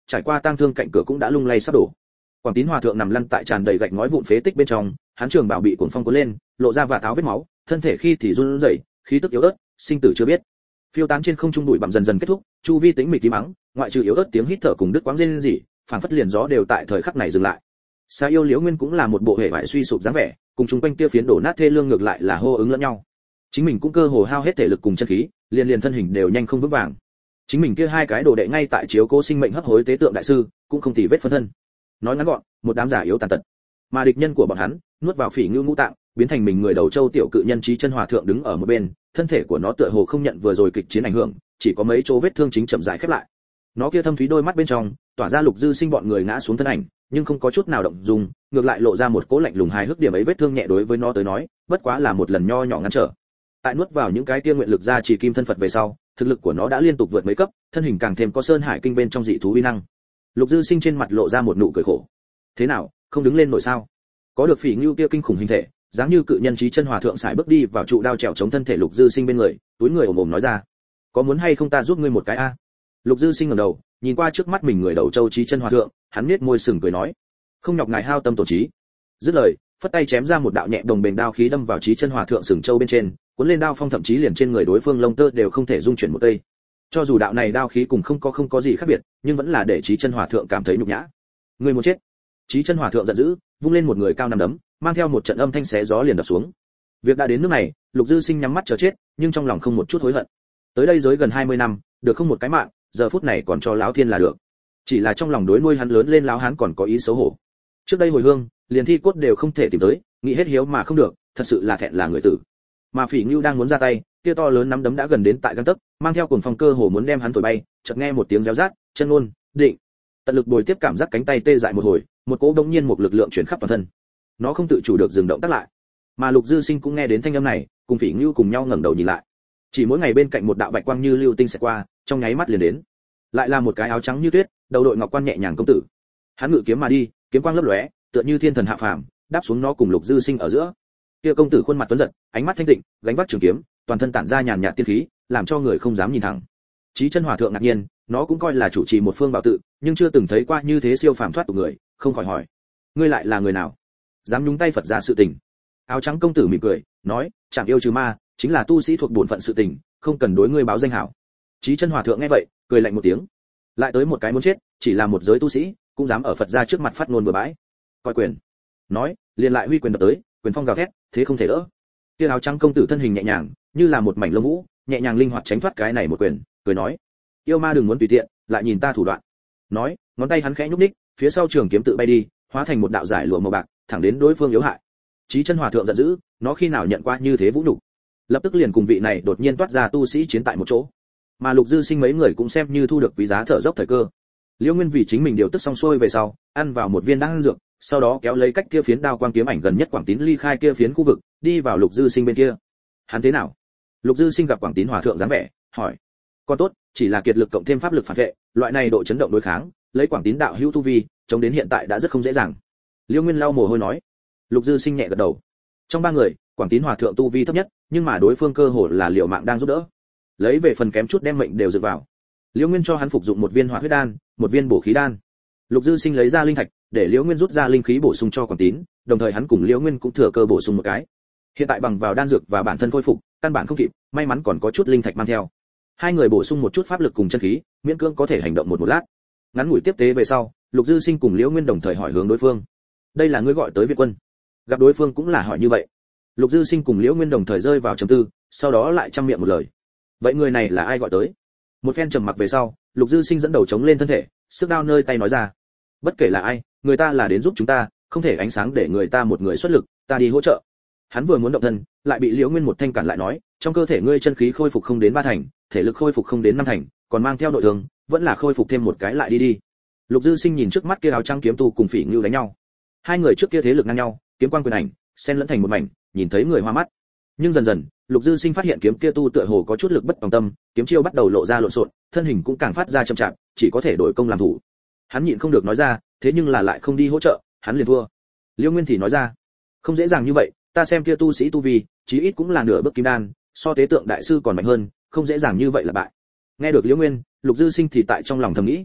trải qua tang thương cạnh cửa cũng đã lung lay sắp đổ. Quảng Tín hòa thượng nằm lăn tại tràn đầy gạch ngói vụn phế tích bên trong, hắn trường bảo bị cuồng phong cuốn lên, lộ ra vạt áo vết máu, thân thể khi thì run rẩy, khí tức yếu ớt, sinh tử chưa biết. Phiêu tán trên không trung bụi bặm dần dần kết thúc, chu vi tĩnh mịch tí mắng, ngoại trừ yếu ớt tiếng hít thở cùng đứt quãng rên rỉ, phảng phất liền gió đều tại thời khắc này dừng lại. Sa Yêu Liễu Nguyên cũng là một bộ hệ vải suy sụp dáng vẻ, cùng chúng quanh kia phiến đổ nát thê lương ngược lại là hô ứng lẫn nhau. Chính mình cũng cơ hồ hao hết thể lực cùng chân khí, liền thân hình đều nhanh không vững vàng. Chính mình kia hai cái đồ đệ ngay tại chiếu cố sinh mệnh hấp hối tế tượng đại sư, cũng không tì vết phân thân. Nói ngắn gọn, một đám giả yếu tàn tật. Mà địch nhân của bọn hắn, nuốt vào phỉ ngưu ngũ tạng, biến thành mình người đầu châu tiểu cự nhân Chí Chân Hòa thượng đứng ở một bên, thân thể của nó tựa hồ không nhận vừa rồi kịch chiến ảnh hưởng, chỉ có mấy chỗ vết thương chính chậm rãi khép lại. Nó kia thâm thúy đôi mắt bên trong, tỏa ra Lục Dư Sinh bọn người ngã xuống thân ảnh, nhưng không có chút nào động dung, ngược lại lộ ra một cỗ lạnh lùng hài hước. Điểm ấy vết thương nhẹ đối với nó tới nói, bất quá là một lần nho nhỏ ngăn trở. Tại nuốt vào những cái tiên nguyện lực ra chỉ kim thân Phật về sau, thực lực của nó đã liên tục vượt mấy cấp, thân hình càng thêm có sơn hải kinh bên trong dị thú uy năng. Lục Dư Sinh trên mặt lộ ra một nụ cười khổ. Thế nào, không đứng lên nổi sao? Có được phỉ ngưu kia kinh khủng hình thể, dáng như cự nhân Chí Chân Hòa thượng sải bước đi vào trụ đao trèo chống thân thể Lục Dư Sinh bên người, túi người ồm ồm nói ra: "Có muốn hay không ta giúp ngươi một cái a?" Lục Dư Sinh ngẩng đầu, nhìn qua trước mắt mình người đầu châu Chí Chân Hòa thượng, hắn nhếch môi sừng cười nói: "Không nhọc ngài hao tâm tổn trí." Dứt lời, phất tay chém ra một đạo nhẹ đồng bền đao khí đâm vào Chí Chân Hòa thượng sừng châu bên trên, cuốn lên đao phong thậm chí liền trên người đối phương lông tơ đều không thể dung chuyển một tây. Cho dù đạo này đao khí cùng không có gì khác biệt, nhưng vẫn là để Chí Chân Hòa thượng cảm thấy nhục nhã. Người muốn chết. Chí Chân Hòa thượng giận dữ, vung lên một người cao nằm đấm, mang theo một trận âm thanh xé gió liền đập xuống. Việc đã đến nước này, Lục Dư Sinh nhắm mắt chờ chết, nhưng trong lòng không một chút hối hận. Tới đây giới gần 20 năm, được không một cái mạng, giờ phút này còn cho lão thiên là được. Chỉ là trong lòng đối nuôi hắn lớn lên lão hán còn có ý xấu hổ. Trước đây hồi hương, liền thi cốt đều không thể tìm tới, nghĩ hết hiếu mà không được, thật sự là thẹn là người tử. Mà Phỉ Ngưu đang muốn ra tay, kia to lớn nắm đấm đã gần đến tại gang tấc, mang theo cuồng phong cơ hồ muốn đem hắn thổi bay, chợt nghe một tiếng réo rát, chân ngôn, định. Tận lực bồi tiếp cảm giác cánh tay tê dại một hồi, một cỗ bỗng nhiên một lực lượng chuyển khắp toàn thân. Nó không tự chủ được dừng động tác lại. Mà Lục Dư Sinh cũng nghe đến thanh âm này, cùng Phỉ Ngưu cùng nhau ngẩng đầu nhìn lại. Chỉ mỗi ngày bên cạnh một đạo bạch quang như lưu tinh sẽ qua, trong nháy mắt liền đến. Lại là một cái áo trắng như tuyết, đầu đội ngọc quan nhẹ nhàng công tử. Hắn ngự kiếm mà đi, kiếm quang lấp lóe, tựa như thiên thần hạ phàm, đáp xuống nó cùng Lục Dư Sinh ở giữa. Kia công tử khuôn mặt tuấn giật, ánh mắt thanh tịnh, gánh vác trường kiếm, toàn thân tản ra nhàn nhạt tiên khí, làm cho người không dám nhìn thẳng. Chí Chân Hòa thượng ngạc nhiên, nó cũng coi là chủ trì một phương bảo tự, nhưng chưa từng thấy qua như thế siêu phàm thoát tục người, không khỏi hỏi: ngươi lại là người nào, dám nhúng tay Phật gia sự tình? Áo trắng công tử mỉm cười, nói: chẳng yêu trừ ma, chính là tu sĩ thuộc bổn phận sự tình, không cần đối ngươi báo danh hảo. Chí Chân Hòa thượng nghe vậy, cười lạnh một tiếng. Lại tới một cái muốn chết, chỉ là một giới tu sĩ, cũng dám ở Phật gia trước mặt phát ngôn bừa bãi. Coi quyền. Nói, liền lại huy quyền đập tới, quyền phong gào thét, thế không thể đỡ. Kia áo trắng công tử thân hình nhẹ nhàng, như là một mảnh lông vũ, nhẹ nhàng linh hoạt tránh thoát cái này một quyền, cười nói: yêu ma đừng muốn tùy tiện, lại nhìn ta thủ đoạn. Nói, ngón tay hắn khẽ nhúc nhích, phía sau trường kiếm tự bay đi, hóa thành một đạo giải lụa màu bạc, thẳng đến đối phương yếu hại. Chí Chân Hòa thượng giận dữ, nó khi nào nhận qua như thế vũ nhục, lập tức liền cùng vị này đột nhiên toát ra tu sĩ chiến tại một chỗ. Mà Lục Dư Sinh mấy người cũng xem như thu được quý giá thở dốc thời cơ. Liễu Nguyên vì chính mình điều tức xong xuôi về sau, ăn vào một viên đan dược, sau đó kéo lấy cách kia phiến đao quang kiếm ảnh gần nhất Quảng Tín ly khai kia phiến khu vực, đi vào Lục Dư Sinh bên kia. Hắn thế nào? Lục Dư Sinh gặp Quảng Tín Hòa thượng dáng vẻ, hỏi. Còn tốt, chỉ là kiệt lực cộng thêm pháp lực phản vệ, loại này độ chấn động đối kháng, lấy Quảng Tín đạo hữu tu vi, chống đến hiện tại đã rất không dễ dàng. Liễu Nguyên lau mồ hôi nói. Lục Dư Sinh nhẹ gật đầu. Trong ba người, Quảng Tín Hòa thượng tu vi thấp nhất, nhưng mà đối phương cơ hồ là liều mạng đang giúp đỡ. Lấy về phần kém chút đem mệnh đều dựa vào. Liễu Nguyên cho hắn phục dụng một viên hỏa huyết đan, một viên bổ khí đan. Lục Dư Sinh lấy ra linh thạch, để Liễu Nguyên rút ra linh khí bổ sung cho Quảng Tín, đồng thời hắn cùng Liễu Nguyên cũng thừa cơ bổ sung một cái. Hiện tại bằng vào đan dược và bản thân khôi phục, căn bản không kịp, may mắn còn có chút linh thạch mang theo. Hai người bổ sung một chút pháp lực cùng chân khí, miễn cưỡng có thể hành động một lát. Ngắn ngủi tiếp tế về sau, Lục Dư Sinh cùng Liễu Nguyên đồng thời hỏi hướng đối phương. Đây là ngươi gọi tới Việt quân? Gặp đối phương cũng là hỏi như vậy. Lục Dư Sinh cùng Liễu Nguyên đồng thời rơi vào trầm tư, sau đó lại trăm miệng một lời. Vậy người này là ai gọi tới? Một phen trầm mặc về sau, Lục Dư Sinh dẫn đầu chống lên thân thể, sức đao nơi tay nói ra. Bất kể là ai, người ta là đến giúp chúng ta, không thể ánh sáng để người ta một người xuất lực, ta đi hỗ trợ. Hắn vừa muốn động thân, lại bị Liễu Nguyên một thanh cản lại nói, trong cơ thể ngươi chân khí khôi phục không đến 3 thành, thể lực khôi phục không đến 5 thành, còn mang theo nội thương, vẫn là khôi phục thêm một cái lại đi đi. Lục Dư Sinh nhìn trước mắt kia áo trắng kiếm tu cùng Phỉ Ngưu đánh nhau. Hai người trước kia thế lực ngang nhau, kiếm quang quyền ảnh, xen lẫn thành một mảnh, nhìn thấy người hoa mắt. Nhưng dần dần, Lục Dư Sinh phát hiện kiếm kia tu tựa hồ có chút lực bất tòng tâm, kiếm chiêu bắt đầu lộ ra lộn xộn, thân hình cũng càng phát ra chậm chạp, chỉ có thể đổi công làm thủ. Hắn nhịn không được nói ra, thế nhưng là lại không đi hỗ trợ, hắn liền thua. Liễu Nguyên thì nói ra, không dễ dàng như vậy, ta xem kia tu sĩ tu vi, chí ít cũng là nửa bước kim đan, so tế tượng đại sư còn mạnh hơn, không dễ dàng như vậy là bại. Nghe được Liễu Nguyên, Lục Dư Sinh thì tại trong lòng thầm nghĩ,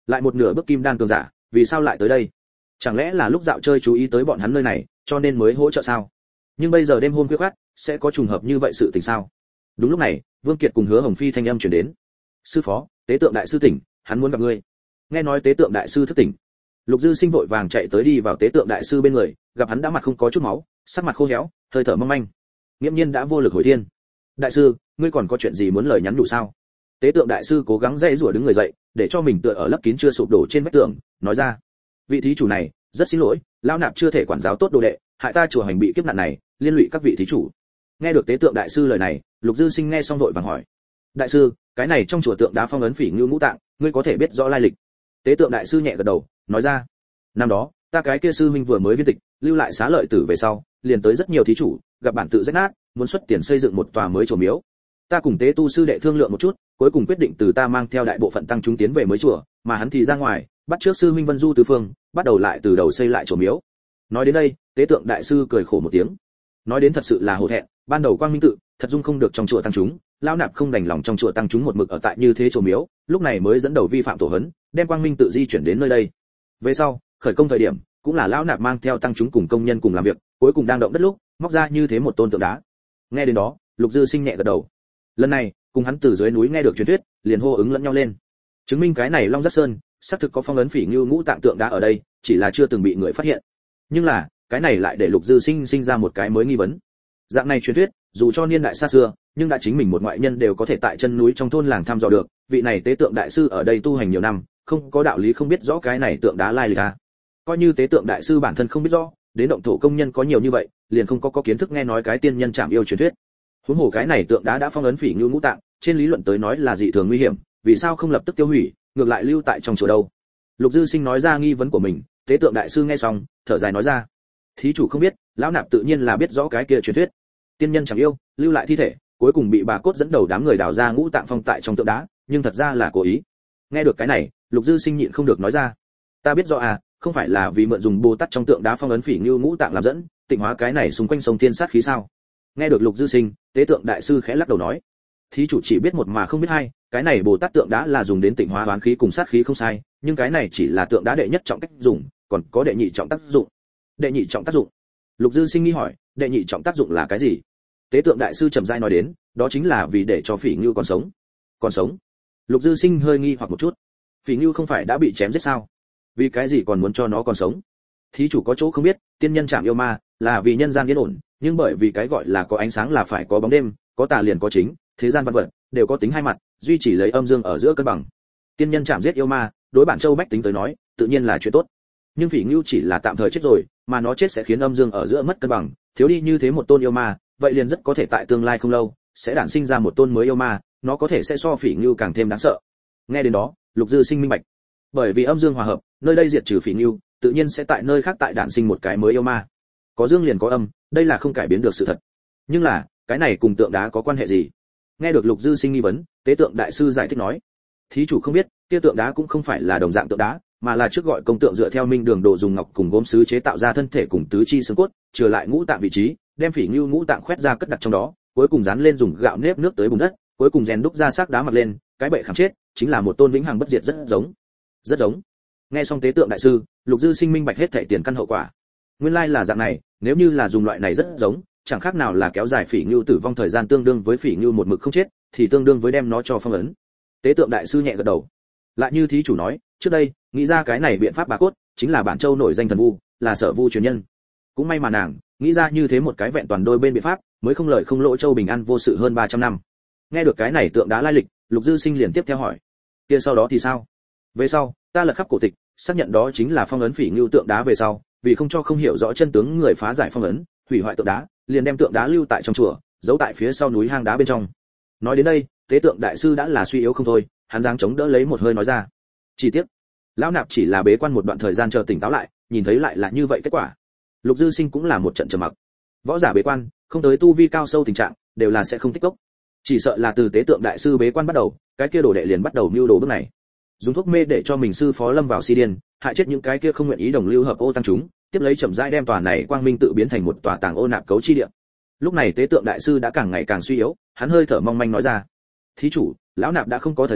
Lại một nửa bước kim đan cường giả, vì sao lại tới đây? Chẳng lẽ là lúc dạo chơi chú ý tới bọn hắn nơi này, cho nên mới hỗ trợ sao? Nhưng bây giờ đêm hôm khuya khoắt, sẽ có trùng hợp như vậy sự tình sao? Đúng lúc này, Vương Kiệt cùng Hứa Hồng Phi thanh âm truyền đến. Sư phó, tế tượng đại sư tỉnh, hắn muốn gặp ngươi. Nghe nói tế tượng đại sư thức tỉnh, Lục Dư Sinh vội vàng chạy tới đi vào tế tượng đại sư bên người, gặp hắn đã mặt không có chút máu, sắc mặt khô héo, hơi thở mong manh, nghiễm nhiên đã vô lực hồi thiên. Đại sư, ngươi còn có chuyện gì muốn lời nhắn nhủ sao? Tế tượng đại sư cố gắng dãy rủa đứng người dậy, để cho mình tựa ở lấp kín chưa sụp đổ trên vách tường, nói ra: vị thí chủ này, rất xin lỗi, lão nạp chưa thể quản giáo tốt đồ đệ, hại ta chùa hành bị kiếp nạn này, liên lụy các vị thí chủ. Nghe được tế tượng đại sư lời này, Lục Dư Sinh nghe xong vội vàng hỏi: đại sư, cái này trong chùa tượng đá phong ấn Phỉ Ngưu ngũ tạng, ngươi có thể biết rõ lai lịch? Tế tượng đại sư nhẹ gật đầu, nói ra: năm đó, ta cái kia sư huynh vừa mới viên tịch, lưu lại xá lợi tử về sau, liền tới rất nhiều thí chủ, gặp bản tự rách nát, muốn xuất tiền xây dựng một tòa mới chùa miếu. Ta cùng tế tu sư đệ thương lượng một chút, cuối cùng quyết định từ ta mang theo đại bộ phận tăng chúng tiến về mới chùa, mà hắn thì ra ngoài, bắt trước sư huynh Vân Du tứ phương, bắt đầu lại từ đầu xây lại chùa miếu. Nói đến đây, tế tượng đại sư cười khổ một tiếng. Nói đến thật sự là hổ thẹn, ban đầu Quang Minh tự, thật dung không được trong chùa tăng chúng, lão nạp không đành lòng trong chùa tăng chúng một mực ở tại như thế chùa miếu, lúc này mới dẫn đầu vi phạm tổ huấn, đem Quang Minh tự di chuyển đến nơi đây. Về sau, khởi công thời điểm, cũng là lão nạp mang theo tăng chúng cùng công nhân cùng làm việc, cuối cùng đang động đất lúc, móc ra như thế một tôn tượng đá. Nghe đến đó, Lục Dư Sinh nhẹ gật đầu. Lần này, cùng hắn từ dưới núi nghe được truyền thuyết, liền hô ứng lẫn nhau lên. Chứng minh cái này Long Giác Sơn, xác thực có phong ấn Phỉ Ngưu ngũ tạng tượng đá ở đây, chỉ là chưa từng bị người phát hiện. Nhưng là, cái này lại để Lục Dư Sinh sinh ra một cái mới nghi vấn. Dạng này truyền thuyết, dù cho niên đại xa xưa, nhưng đã chính mình một ngoại nhân đều có thể tại chân núi trong thôn làng thăm dò được, vị này tế tượng đại sư ở đây tu hành nhiều năm, không có đạo lý không biết rõ cái này tượng đá lai lịch à. Coi như tế tượng đại sư bản thân không biết rõ, đến động thổ công nhân có nhiều như vậy, liền không có kiến thức nghe nói cái tiên nhân chạm yêu truyền thuyết. Huống hồ cái này tượng đá đã phong ấn Phỉ Ngưu ngũ tạng, trên lý luận tới nói là dị thường nguy hiểm, vì sao không lập tức tiêu hủy, ngược lại lưu tại trong chùa đâu? Lục Dư Sinh nói ra nghi vấn của mình, tế tượng đại sư nghe xong, thở dài nói ra: thí chủ không biết, lão nạp tự nhiên là biết rõ cái kia truyền thuyết. Tiên nhân chẳng yêu, lưu lại thi thể, cuối cùng bị bà cốt dẫn đầu đám người đào ra ngũ tạng phong tại trong tượng đá, nhưng thật ra là cố ý. Nghe được cái này, Lục Dư Sinh nhịn không được nói ra: ta biết rõ à, không phải là vì mượn dùng Bồ Tát trong tượng đá phong ấn Phỉ Ngưu ngũ tạng làm dẫn, tịnh hóa cái này xung quanh sông thiên sát khí sao? Nghe được Lục Dư Sinh, tế tượng đại sư khẽ lắc đầu nói: thí chủ chỉ biết một mà không biết hai, cái này Bồ Tát tượng đá là dùng đến tịnh hóa oán khí cùng sát khí không sai, nhưng cái này chỉ là tượng đá đệ nhất trọng cách dùng, còn có đệ nhị trọng tác dụng. Đệ nhị trọng tác dụng? Lục Dư Sinh nghi hỏi, đệ nhị trọng tác dụng là cái gì? Tế tượng đại sư trầm rãi nói đến, đó chính là vì để cho Phỉ Ngưu còn sống. Còn sống? Lục Dư Sinh hơi nghi hoặc một chút. Phỉ Ngưu không phải đã bị chém giết sao? Vì cái gì còn muốn cho nó còn sống? Thí chủ có chỗ không biết, tiên nhân chạm yêu ma là vì nhân gian yên ổn, nhưng bởi vì cái gọi là có ánh sáng là phải có bóng đêm, có tà liền có chính, thế gian vạn vật đều có tính hai mặt, duy chỉ lấy âm dương ở giữa cân bằng. Tiên nhân chạm giết yêu ma, đối bản châu bách tính tới nói, tự nhiên là chuyện tốt. Nhưng Phỉ Ngưu chỉ là tạm thời chết rồi, mà nó chết sẽ khiến âm dương ở giữa mất cân bằng, thiếu đi như thế một tôn yêu ma, vậy liền rất có thể tại tương lai không lâu sẽ đản sinh ra một tôn mới yêu ma, nó có thể sẽ so Phỉ Ngưu càng thêm đáng sợ. Nghe đến đó, Lục Dư Sinh minh bạch, bởi vì âm dương hòa hợp, nơi đây diệt trừ Phỉ Ngưu, tự nhiên sẽ tại nơi khác tại đản sinh một cái mới yêu ma. Có dương liền có âm, đây là không cải biến được sự thật. Nhưng là, cái này cùng tượng đá có quan hệ gì? Nghe được Lục Dư Sinh nghi vấn, tế tượng đại sư giải thích nói: thí chủ không biết, kia tượng đá cũng không phải là đồng dạng tượng đá, mà là trước gọi công tượng dựa theo minh đường đồ dùng ngọc cùng gốm sứ chế tạo ra thân thể cùng tứ chi xương cốt, trừ lại ngũ tạng vị trí, đem Phỉ Ngưu ngũ tạng khoét ra cất đặt trong đó, cuối cùng dán lên dùng gạo nếp nước tới bùn đất, cuối cùng rèn đúc ra xác đá mặc lên, cái bệ khảm chết, chính là một tôn vĩnh hằng bất diệt rất giống. Rất giống. Nghe xong tế tượng đại sư, Lục Dư Sinh minh bạch hết thảy tiền căn hậu quả. Nguyên lai là dạng này, nếu như là dùng loại này rất giống, chẳng khác nào là kéo dài Phỉ Ngưu tử vong thời gian tương đương với Phỉ Ngưu một mực không chết, thì tương đương với đem nó cho phong ấn. Tế tượng đại sư nhẹ gật đầu. Lại như thí chủ nói, trước đây, nghĩ ra cái này biện pháp bà cốt, chính là bản châu nổi danh thần vu, là Sở Vu truyền nhân. Cũng may mà nàng nghĩ ra như thế một cái vẹn toàn đôi bên biện pháp, mới không lợi không lỗ châu bình an vô sự hơn 300 năm. Nghe được cái này tượng đá lai lịch, Lục Dư Sinh liền tiếp theo hỏi: kia sau đó thì sao? Về sau, ta lật khắp cổ tịch, xác nhận đó chính là phong ấn Phỉ Ngưu tượng đá về sau, vì không cho không hiểu rõ chân tướng người phá giải phong ấn, hủy hoại tượng đá, liền đem tượng đá lưu tại trong chùa, giấu tại phía sau núi hang đá bên trong. Nói đến đây, tế tượng đại sư đã là suy yếu không thôi, hắn giáng chống đỡ lấy một hơi nói ra: chi tiết, lão nạp chỉ là bế quan một đoạn thời gian chờ tỉnh táo lại, nhìn thấy lại là như vậy kết quả. Lục Dư Sinh cũng là một trận trầm mặc. Võ giả bế quan, không tới tu vi cao sâu tình trạng, đều là sẽ không tích cốc. Chỉ sợ là từ tế tượng đại sư bế quan bắt đầu, cái kia đồ đệ liền bắt đầu mưu đồ bước này. Dùng thuốc mê để cho mình sư phó lâm vào si điên, hại chết những cái kia không nguyện ý đồng lưu hợp ô tăng chúng, tiếp lấy chậm rãi đem tòa này quang minh tự biến thành một tòa tàng ô nạp cấu chi địa. Lúc này tế tượng đại sư đã càng ngày càng suy yếu, hắn hơi thở mong manh nói ra: thí chủ, lão nạp đã không có thời gian,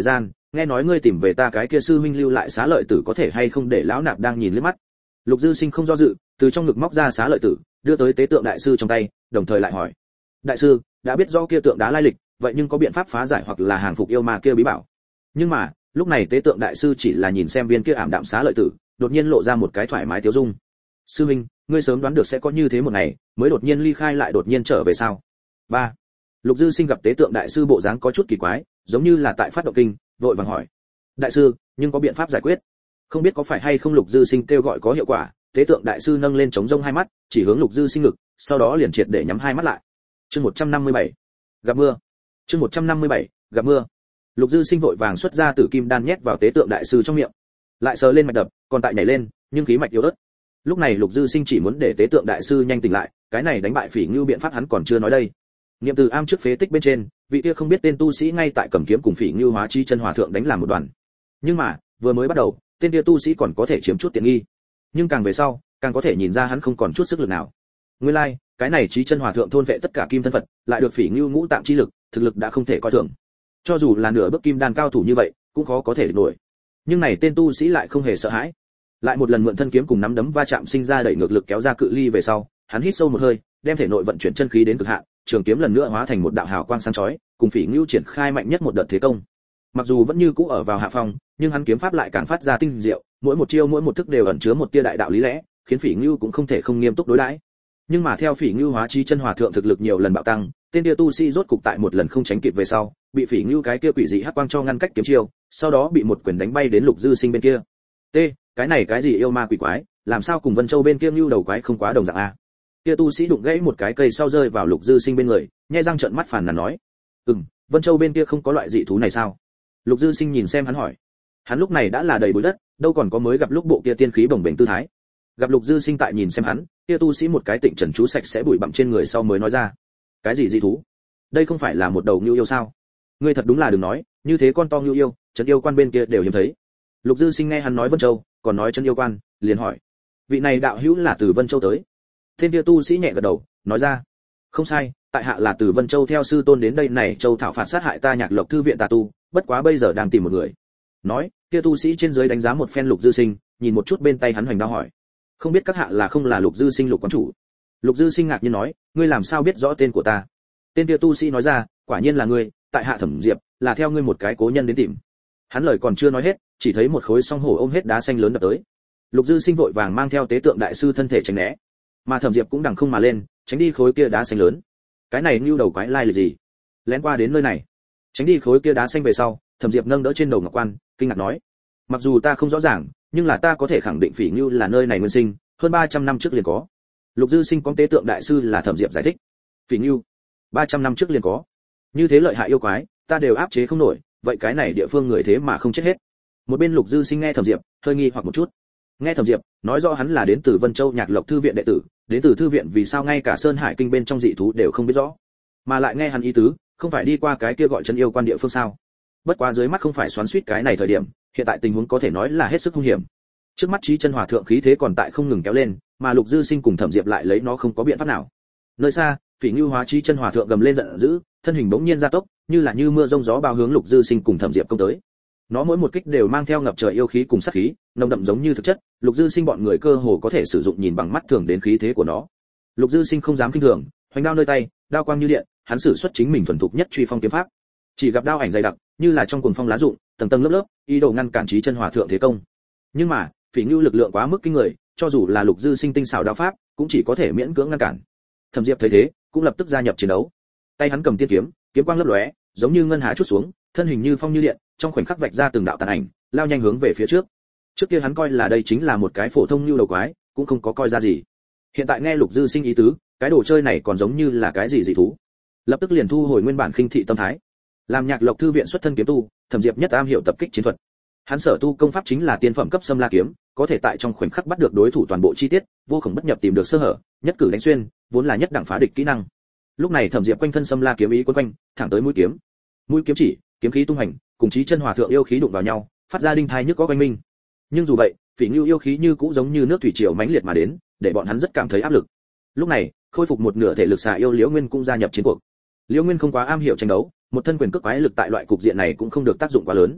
nghe nói ngươi tìm về ta cái kia sư huynh lưu lại xá lợi tử có thể hay không để lão nạp đang nhìn liếc mắt. Lục Dư Sinh không do dự, từ trong ngực móc ra xá lợi tử, đưa tới tế tượng đại sư trong tay, đồng thời lại hỏi: đại sư, đã biết rõ kia tượng đá lai lịch, vậy nhưng có biện pháp phá giải hoặc là hàng phục yêu ma kia bí bảo? Nhưng mà lúc này tế tượng đại sư chỉ là nhìn xem viên kia ảm đạm xá lợi tử, đột nhiên lộ ra một cái thoải mái tiêu dung. Sư huynh, ngươi sớm đoán được sẽ có như thế một ngày, mới đột nhiên ly khai lại đột nhiên trở về sao? 3. Lục Dư Sinh gặp tế tượng đại sư bộ dáng có chút kỳ quái, giống như là tại phát động kinh, vội vàng hỏi: đại sư, nhưng có biện pháp giải quyết? Không biết có phải hay không Lục Dư Sinh kêu gọi có hiệu quả, tế tượng đại sư nâng lên trống rông hai mắt, chỉ hướng Lục Dư Sinh ngực, sau đó liền triệt để nhắm hai mắt lại. Chương 157. Gặp mưa. Chương 157. Gặp mưa. Lục Dư Sinh vội vàng xuất ra tử kim đan nhét vào tế tượng đại sư trong miệng, lại sờ lên mạch đập, còn tại nhảy lên, nhưng khí mạch yếu ớt. Lúc này Lục Dư Sinh chỉ muốn để tế tượng đại sư nhanh tỉnh lại, cái này đánh bại Phỉ Ngưu biện pháp hắn còn chưa nói đây. Niệm từ am trước phế tích bên trên, vị kia không biết tên tu sĩ ngay tại cầm kiếm cùng Phỉ Ngưu Hóa Chi chân hòa thượng đánh làm một đoàn. Nhưng mà, vừa mới bắt đầu, tên kia tu sĩ còn có thể chiếm chút tiện nghi, nhưng càng về sau, càng có thể nhìn ra hắn không còn chút sức lực nào. Nguyên lai, like, cái này Chí chân hòa thượng thôn vệ tất cả kim thân Phật, lại được Phỉ Ngưu ngũ tạng chi lực, thực lực đã không thể coi thường. Cho dù là nửa bước kim đan cao thủ như vậy, cũng khó có thể địch nổi. Nhưng này tên tu sĩ lại không hề sợ hãi, lại một lần mượn thân kiếm cùng nắm đấm va chạm sinh ra đẩy ngược lực kéo ra cự ly về sau, hắn hít sâu một hơi, đem thể nội vận chuyển chân khí đến cực hạn, trường kiếm lần nữa hóa thành một đạo hào quang sáng chói, cùng Phỉ Ngưu triển khai mạnh nhất một đợt thế công. Mặc dù vẫn như cũ ở vào hạ phong, nhưng hắn kiếm pháp lại càng phát ra tinh diệu, mỗi một chiêu mỗi một thức đều ẩn chứa một tia đại đạo lý lẽ, khiến Phỉ Ngưu cũng không thể không nghiêm túc đối đãi. Nhưng mà theo Phỉ Ngưu Hóa Chi chân hòa thượng thực lực nhiều lần bạo tăng, tên kia tu sĩ rốt cục tại một lần không tránh kịp về sau, bị Phỉ Ngưu cái kia quỷ dị hắc quang cho ngăn cách kiếm chiêu, sau đó bị một quyền đánh bay đến Lục Dư Sinh bên kia. T, cái này cái gì yêu ma quỷ quái, làm sao cùng Vân Châu bên kia Ngưu đầu quái không quá đồng dạng a? Kia tu sĩ đụng gãy một cái cây sau rơi vào Lục Dư Sinh bên người, nhếch răng trợn mắt phàn nàn nói: Vân Châu bên kia không có loại dị thú này sao? Lục Dư Sinh nhìn xem hắn hỏi. Hắn lúc này đã là đầy bụi đất, đâu còn có mới gặp lúc bộ kia tiên khí bồng bềnh tư thái. Gặp Lục Dư Sinh tại nhìn xem hắn, kia tu sĩ một cái tịnh trần chú sạch sẽ bụi bặm trên người sau mới nói ra: cái gì dị thú? Đây không phải là một đầu ngưu yêu sao? Ngươi thật đúng là đừng nói, như thế con to ngưu yêu, trấn yêu quan bên kia đều hiếm thấy. Lục Dư Sinh nghe hắn nói Vân Châu, còn nói trấn yêu quan, liền hỏi: vị này đạo hữu là từ Vân Châu tới? Tên kia tu sĩ nhẹ gật đầu, nói ra: không sai, tại hạ là từ Vân Châu theo sư tôn đến đây này châu thảo phạt sát hại ta Nhạc Lộc thư viện tà tu, bất quá bây giờ đang tìm một người. Nói, kia tu sĩ trên dưới đánh giá một phen Lục Dư Sinh, nhìn một chút bên tay hắn hoành đao hỏi: không biết các hạ là không là Lục Dư Sinh Lục quán chủ? Lục Dư Sinh ngạc nhiên nói: ngươi làm sao biết rõ tên của ta? Tên kia tu sĩ nói ra: quả nhiên là ngươi, tại hạ Thẩm Diệp, là theo ngươi một cái cố nhân đến tìm. Hắn lời còn chưa nói hết, chỉ thấy một khối song hổ ôm hết đá xanh lớn đập tới. Lục Dư Sinh vội vàng mang theo tế tượng đại sư thân thể tránh né, mà Thẩm Diệp cũng đằng không mà lên, tránh đi khối kia đá xanh lớn. Cái này Ngưu đầu quái lai lịch gì? Lén qua đến nơi này, tránh đi khối kia đá xanh về sau, Thẩm Diệp nâng đỡ trên đầu ngọc quan, kinh ngạc nói: mặc dù ta không rõ ràng, nhưng là ta có thể khẳng định Phỉ Ngưu là nơi này nguyên sinh, hơn 300 năm trước liền có. Lục Dư Sinh có tế tượng đại sư là Thẩm Diệp giải thích. Phỉ Ngưu 300 năm trước liền có, như thế lợi hại yêu quái, ta đều áp chế không nổi, vậy cái này địa phương người thế mà không chết hết. Một bên Lục Dư Sinh nghe Thẩm Diệp, hơi nghi hoặc một chút. Nghe Thẩm Diệp nói rõ hắn là đến từ Vân Châu Nhạc Lộc thư viện đệ tử, đến từ thư viện vì sao ngay cả Sơn Hải kinh bên trong dị thú đều không biết rõ, mà lại nghe hắn ý tứ, không phải đi qua cái kia gọi chân yêu quan địa phương sao? Bất quá dưới mắt không phải xoắn xuýt cái này thời điểm, hiện tại tình huống có thể nói là hết sức hung hiểm. Trước mắt Chí chân hòa thượng khí thế còn tại không ngừng kéo lên, mà Lục Dư Sinh cùng Thẩm Diệp lại lấy nó không có biện pháp nào. Nơi xa, Phỉ Ngưu Hóa Chí chân hòa thượng gầm lên giận dữ, thân hình bỗng nhiên gia tốc, như là như mưa rông gió bao hướng Lục Dư Sinh cùng Thẩm Diệp công tới. Nó mỗi một kích đều mang theo ngập trời yêu khí cùng sát khí, nồng đậm giống như thực chất, Lục Dư Sinh bọn người cơ hồ có thể sử dụng nhìn bằng mắt thường đến khí thế của nó. Lục Dư Sinh không dám kinh thường, hoành đao nơi tay, đao quang như điện, hắn sử xuất chính mình thuần thục nhất truy phong kiếm pháp. Chỉ gặp đao ảnh dày đặc, như là trong cuồng phong lá rụng, tầng tầng lớp lớp, ý đồ ngăn cản Chí chân hòa thượng thế công. Nhưng mà, Phỉ Ngưu lực lượng quá mức kinh người, cho dù là Lục Dư Sinh tinh xảo đao pháp, cũng chỉ có thể miễn cưỡng ngăn cản. Thẩm Diệp thấy thế, cũng lập tức gia nhập chiến đấu. Tay hắn cầm tiên kiếm, kiếm quang lấp lóe, giống như ngân hà chút xuống, thân hình như phong như điện, trong khoảnh khắc vạch ra từng đạo tàn ảnh, lao nhanh hướng về phía trước. Trước kia hắn coi là đây chính là một cái phổ thông như đầu quái, cũng không có coi ra gì. Hiện tại nghe Lục Dư Sinh ý tứ, cái đồ chơi này còn giống như là cái gì dị thú. Lập tức liền thu hồi nguyên bản khinh thị tâm thái. Làm Nhạc Lộc thư viện xuất thân kiếm tu, Thẩm Diệp nhất am hiểu tập kích chiến thuật. Hắn sở tu công pháp chính là tiên phẩm cấp Sâm La kiếm, có thể tại trong khoảnh khắc bắt được đối thủ toàn bộ chi tiết, vô cùng bất nhập tìm được sơ hở, nhất cử đánh xuyên, vốn là nhất đẳng phá địch kỹ năng. Lúc này Thẩm Diệp quanh thân Sâm La kiếm ý quấn quanh, thẳng tới mũi kiếm. Mũi kiếm chỉ, kiếm khí tung hành, cùng Chí chân hòa thượng yêu khí đụng vào nhau, phát ra đinh thai nhức có quanh minh. Nhưng dù vậy, Phỉ Ngưu yêu khí như cũ giống như nước thủy triều mãnh liệt mà đến, để bọn hắn rất cảm thấy áp lực. Lúc này, khôi phục một nửa thể lực xà yêu Liễu Nguyên cũng gia nhập chiến cuộc. Liễu Nguyên không quá am hiểu tranh đấu, một thân quyền cước quái lực tại loại cục diện này cũng không được tác dụng quá lớn.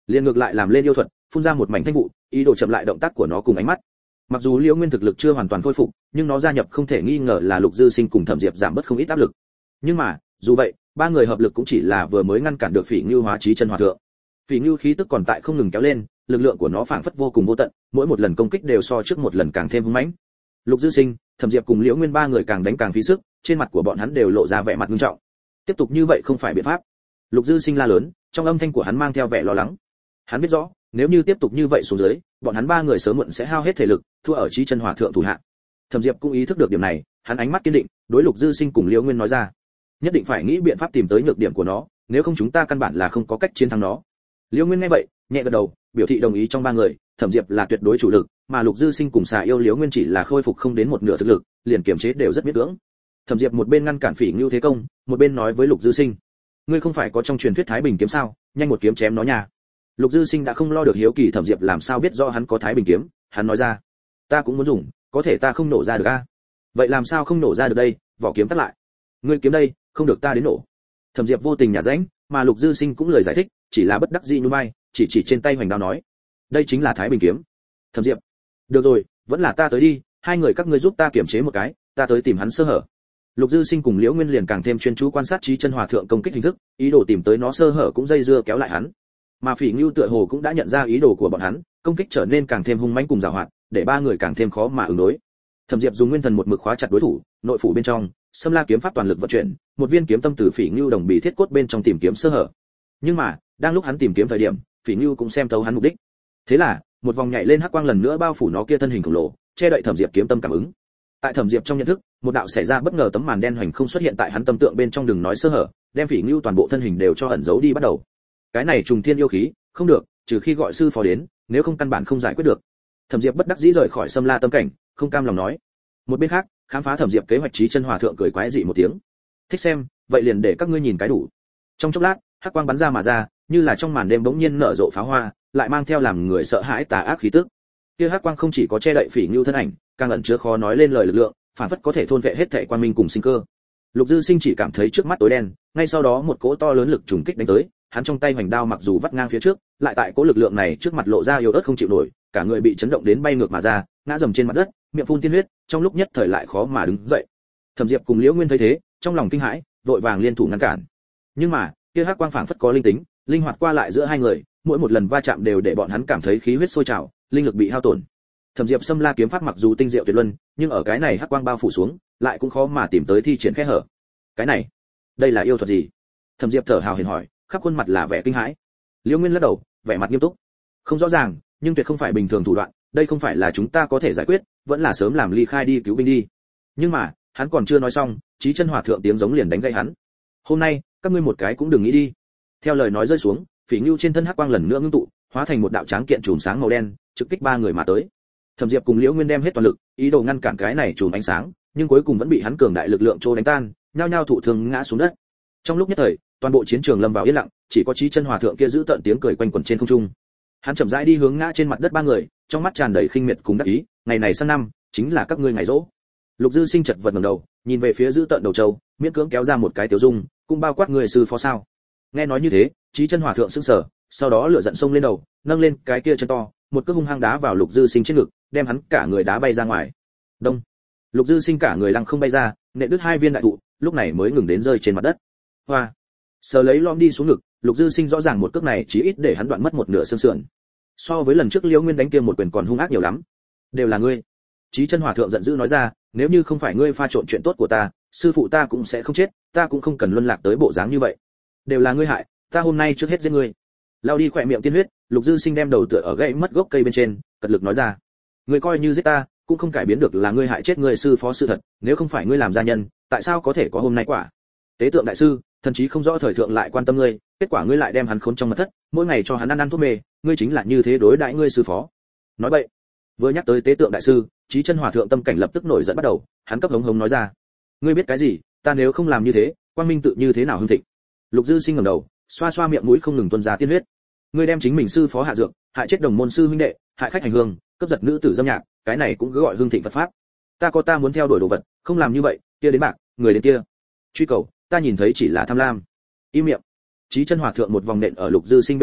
liền ngược lại làm lên yêu thuật, phun ra một mảnh thanh vụ, ý đồ chậm lại động tác của nó cùng ánh mắt. Mặc dù Liễu Nguyên thực lực chưa hoàn toàn khôi phục, nhưng nó gia nhập không thể nghi ngờ là Lục Dư Sinh cùng Thẩm Diệp giảm bớt không ít áp lực. Nhưng mà, dù vậy, ba người hợp lực cũng chỉ là vừa mới ngăn cản được Phỉ Ngưu hóa Chí Chân Hòa Thượng. Phỉ Ngưu khí tức còn tại không ngừng kéo lên, lực lượng của nó phảng phất vô cùng vô tận, mỗi một lần công kích đều so trước một lần càng thêm hung mãnh. Lục Dư Sinh, Thẩm Diệp cùng Liễu Nguyên ba người càng đánh càng phí sức, trên mặt của bọn hắn đều lộ ra vẻ mặt nghiêm trọng. Tiếp tục như vậy không phải biện pháp. Lục Dư Sinh la lớn, trong âm thanh của hắn mang theo vẻ lo lắng. Hắn biết rõ, nếu như tiếp tục như vậy xuống dưới, bọn hắn ba người sớm muộn sẽ hao hết thể lực, thua ở Chí Chân Hòa Thượng thủ hạ. Thẩm Diệp cũng ý thức được điểm này, hắn ánh mắt kiên định, đối Lục Dư Sinh cùng Liễu Nguyên nói ra, nhất định phải nghĩ biện pháp tìm tới nhược điểm của nó, nếu không chúng ta căn bản là không có cách chiến thắng nó. Liễu Nguyên nghe vậy, nhẹ gật đầu, biểu thị đồng ý. Trong ba người, Thẩm Diệp là tuyệt đối chủ lực, mà Lục Dư Sinh cùng Xà Yêu Liễu Nguyên chỉ là khôi phục không đến một nửa thực lực, liền kiềm chế đều rất miễn cưỡng. Thẩm Diệp một bên ngăn cản Phỉ Ngưu thế công, một bên nói với Lục Dư Sinh, ngươi không phải có trong truyền thuyết Thái Bình kiếm sao, nhanh một kiếm chém nó nha. Lục Dư Sinh đã không lo được hiếu kỳ Thẩm Diệp làm sao biết rõ hắn có Thái Bình kiếm, hắn nói ra, ta cũng muốn dùng, có thể ta không nổ ra được a. Vậy làm sao không nổ ra được đây, vỏ kiếm tắt lại. Ngươi kiếm đây, không được ta đến nổ. Thẩm Diệp vô tình nhả rãnh, mà Lục Dư Sinh cũng lời giải thích, chỉ là bất đắc dĩ nhún vai, chỉ trên tay hoành đao nói, đây chính là Thái Bình kiếm. Thẩm Diệp, được rồi, vẫn là ta tới đi, hai người các ngươi giúp ta kiểm chế một cái, ta tới tìm hắn sơ hở. Lục Dư Sinh cùng Liễu Nguyên liền càng thêm chuyên chú quan sát Chí Chân Hòa Thượng công kích hình thức, ý đồ tìm tới nó sơ hở cũng dây dưa kéo lại hắn. Mà Phỉ Ngưu tựa hồ cũng đã nhận ra ý đồ của bọn hắn, công kích trở nên càng thêm hung mãnh cùng giàu hoạt, để ba người càng thêm khó mà ứng đối. Thẩm Diệp dùng nguyên thần một mực khóa chặt đối thủ, nội phủ bên trong, Sâm La kiếm pháp toàn lực vận chuyển, một viên kiếm tâm từ Phỉ Ngưu đồng bì thiết cốt bên trong tìm kiếm sơ hở. Nhưng mà, đang lúc hắn tìm kiếm thời điểm, Phỉ Ngưu cũng xem thấu hắn mục đích. Thế là, một vòng nhảy lên hắc quang lần nữa bao phủ nó kia thân hình khổng lồ, che đậy Thẩm Diệp kiếm tâm cảm ứng. Tại Thẩm Diệp trong nhận thức, một đạo xảy ra bất ngờ tấm màn đen hoành không xuất hiện tại hắn tâm tượng bên trong, đừng nói sơ hở, đem Phỉ Ngưu toàn bộ thân hình đều cho ẩn giấu đi bắt đầu. Cái này trùng thiên yêu khí, không được, trừ khi gọi sư phó đến, nếu không căn bản không giải quyết được. Thẩm Diệp bất đắc dĩ rời khỏi Sâm La tâm cảnh, không cam lòng nói. Một bên khác, khám phá Thẩm Diệp kế hoạch Chí Chân Hòa Thượng cười quái dị một tiếng. Thích xem, vậy liền để các ngươi nhìn cái đủ. Trong chốc lát, hắc quang bắn ra mà ra, như là trong màn đêm bỗng nhiên nở rộ pháo hoa, lại mang theo làm người sợ hãi tà ác khí tức. Kia hắc quang không chỉ có che đậy Phỉ Ngưu thân ảnh, càng ẩn chứa khó nói lên lời lực lượng, phản phất có thể thôn vệ hết thảy quang minh cùng sinh cơ. Lục Dư Sinh chỉ cảm thấy trước mắt tối đen, ngay sau đó một cỗ to lớn lực trùng kích đánh tới, hắn trong tay hoành đao mặc dù vắt ngang phía trước, lại tại cỗ lực lượng này trước mặt lộ ra yếu ớt không chịu nổi, cả người bị chấn động đến bay ngược mà ra, ngã dầm trên mặt đất, miệng phun tiên huyết, trong lúc nhất thời lại khó mà đứng dậy. Thẩm Diệp cùng Liễu Nguyên thấy thế, trong lòng kinh hãi, vội vàng liên thủ ngăn cản. Nhưng mà, kia hắc quang phảng phất có linh tính, linh hoạt qua lại giữa hai người, mỗi một lần va chạm đều để bọn hắn cảm thấy khí huyết sôi trào, linh lực bị hao tổn. Thẩm Diệp Sâm La kiếm pháp mặc dù tinh diệu tuyệt luân, nhưng ở cái này hắc quang bao phủ xuống, lại cũng khó mà tìm tới thi triển khe hở. Cái này, đây là yêu thuật gì? Thẩm Diệp thở hào hển hỏi, khắp khuôn mặt là vẻ kinh hãi. Liễu Nguyên lắc đầu, vẻ mặt nghiêm túc. Không rõ ràng, nhưng tuyệt không phải bình thường thủ đoạn, đây không phải là chúng ta có thể giải quyết, vẫn là sớm làm ly khai đi cứu binh đi. Nhưng mà, hắn còn chưa nói xong, Chí Chân Hòa Thượng tiếng giống liền đánh gãy hắn. Hôm nay, các ngươi một cái cũng đừng nghĩ đi. Theo lời nói rơi xuống, Phỉ Ngưu trên thân hắc quang lần nữa ngưng tụ, hóa thành một đạo tráng kiện chùm sáng màu đen, trực kích ba người mà tới. Thẩm Diệp cùng Liễu Nguyên đem hết toàn lực, ý đồ ngăn cản cái này chùm ánh sáng, nhưng cuối cùng vẫn bị hắn cường đại lực lượng trô đánh tan, nhao nhao thụ thương ngã xuống đất. Trong lúc nhất thời, toàn bộ chiến trường lâm vào yên lặng, chỉ có Chí Chân Hòa Thượng kia giữ tận tiếng cười quanh quẩn trên không trung. Hắn chậm rãi đi hướng ngã trên mặt đất ba người, trong mắt tràn đầy khinh miệt cùng đắc ý, ngày này sang năm, chính là các ngươi ngày rỗ. Lục Dư Sinh chật vật ngẩng đầu, nhìn về phía giữ tận đầu trâu, miễn cưỡng kéo ra một cái tiểu dung, cũng bao quát người sư phó sao? Nghe nói như thế, Chí Chân Hòa Thượng sững sờ, sau đó lửa giận xông lên đầu, nâng lên cái kia chân to, một cước hung hăng đá vào Lục Dư Sinh trên ngực, đem hắn cả người đá bay ra ngoài. Đông. Lục Dư Sinh cả người lăng không bay ra, nện đứt hai viên đại thụ, lúc này mới ngừng đến rơi trên mặt đất. Hoa. Sờ lấy lom đi xuống ngực, Lục Dư Sinh rõ ràng một cước này chỉ ít để hắn đoạn mất một nửa xương sườn. So với lần trước Liễu Nguyên đánh kia một quyền còn hung ác nhiều lắm. Đều là ngươi. Chí Chân Hòa Thượng giận dữ nói ra, nếu như không phải ngươi pha trộn chuyện tốt của ta, sư phụ ta cũng sẽ không chết, ta cũng không cần luân lạc tới bộ dáng như vậy. Đều là ngươi hại, ta hôm nay trước hết giết ngươi. Lao đi khỏe miệng tiên huyết, Lục Dư Sinh đem đầu tựa ở gãy mất gốc cây bên trên, cật lực nói ra, ngươi coi như giết ta, cũng không cải biến được là ngươi hại chết ngươi sư phó sự thật, nếu không phải ngươi làm gia nhân, tại sao có thể có hôm nay quả? Tế Tượng đại sư, thần chí không rõ thời thượng lại quan tâm ngươi, kết quả ngươi lại đem hắn khốn trong mật thất, mỗi ngày cho hắn ăn thuốc mê, ngươi chính là như thế đối đãi ngươi sư phó. Nói vậy, vừa nhắc tới Tế Tượng đại sư, Chí Chân Hòa Thượng tâm cảnh lập tức nổi giận bắt đầu, hắn cấp hống hống nói ra, ngươi biết cái gì, ta nếu không làm như thế, quang minh tự như thế nào hưng thịnh. Lục Dư Sinh ngẩng đầu, xoa xoa miệng mũi không ngừng tuôn ra tiên huyết. Ngươi đem chính mình sư phó hạ dược, hại chết đồng môn sư huynh đệ, hại khách hành hương, cướp giật nữ tử dâm nhạc, cái này cũng cứ gọi hưng thịnh Phật pháp. Ta có ta muốn theo đuổi đồ vật, không làm như vậy, kia đến bạc, người đến kia. Truy cầu, ta nhìn thấy chỉ là tham lam. Im miệng. Chí Chân Hòa Thượng một vòng nện ở Lục Dư Sinh bên cạnh,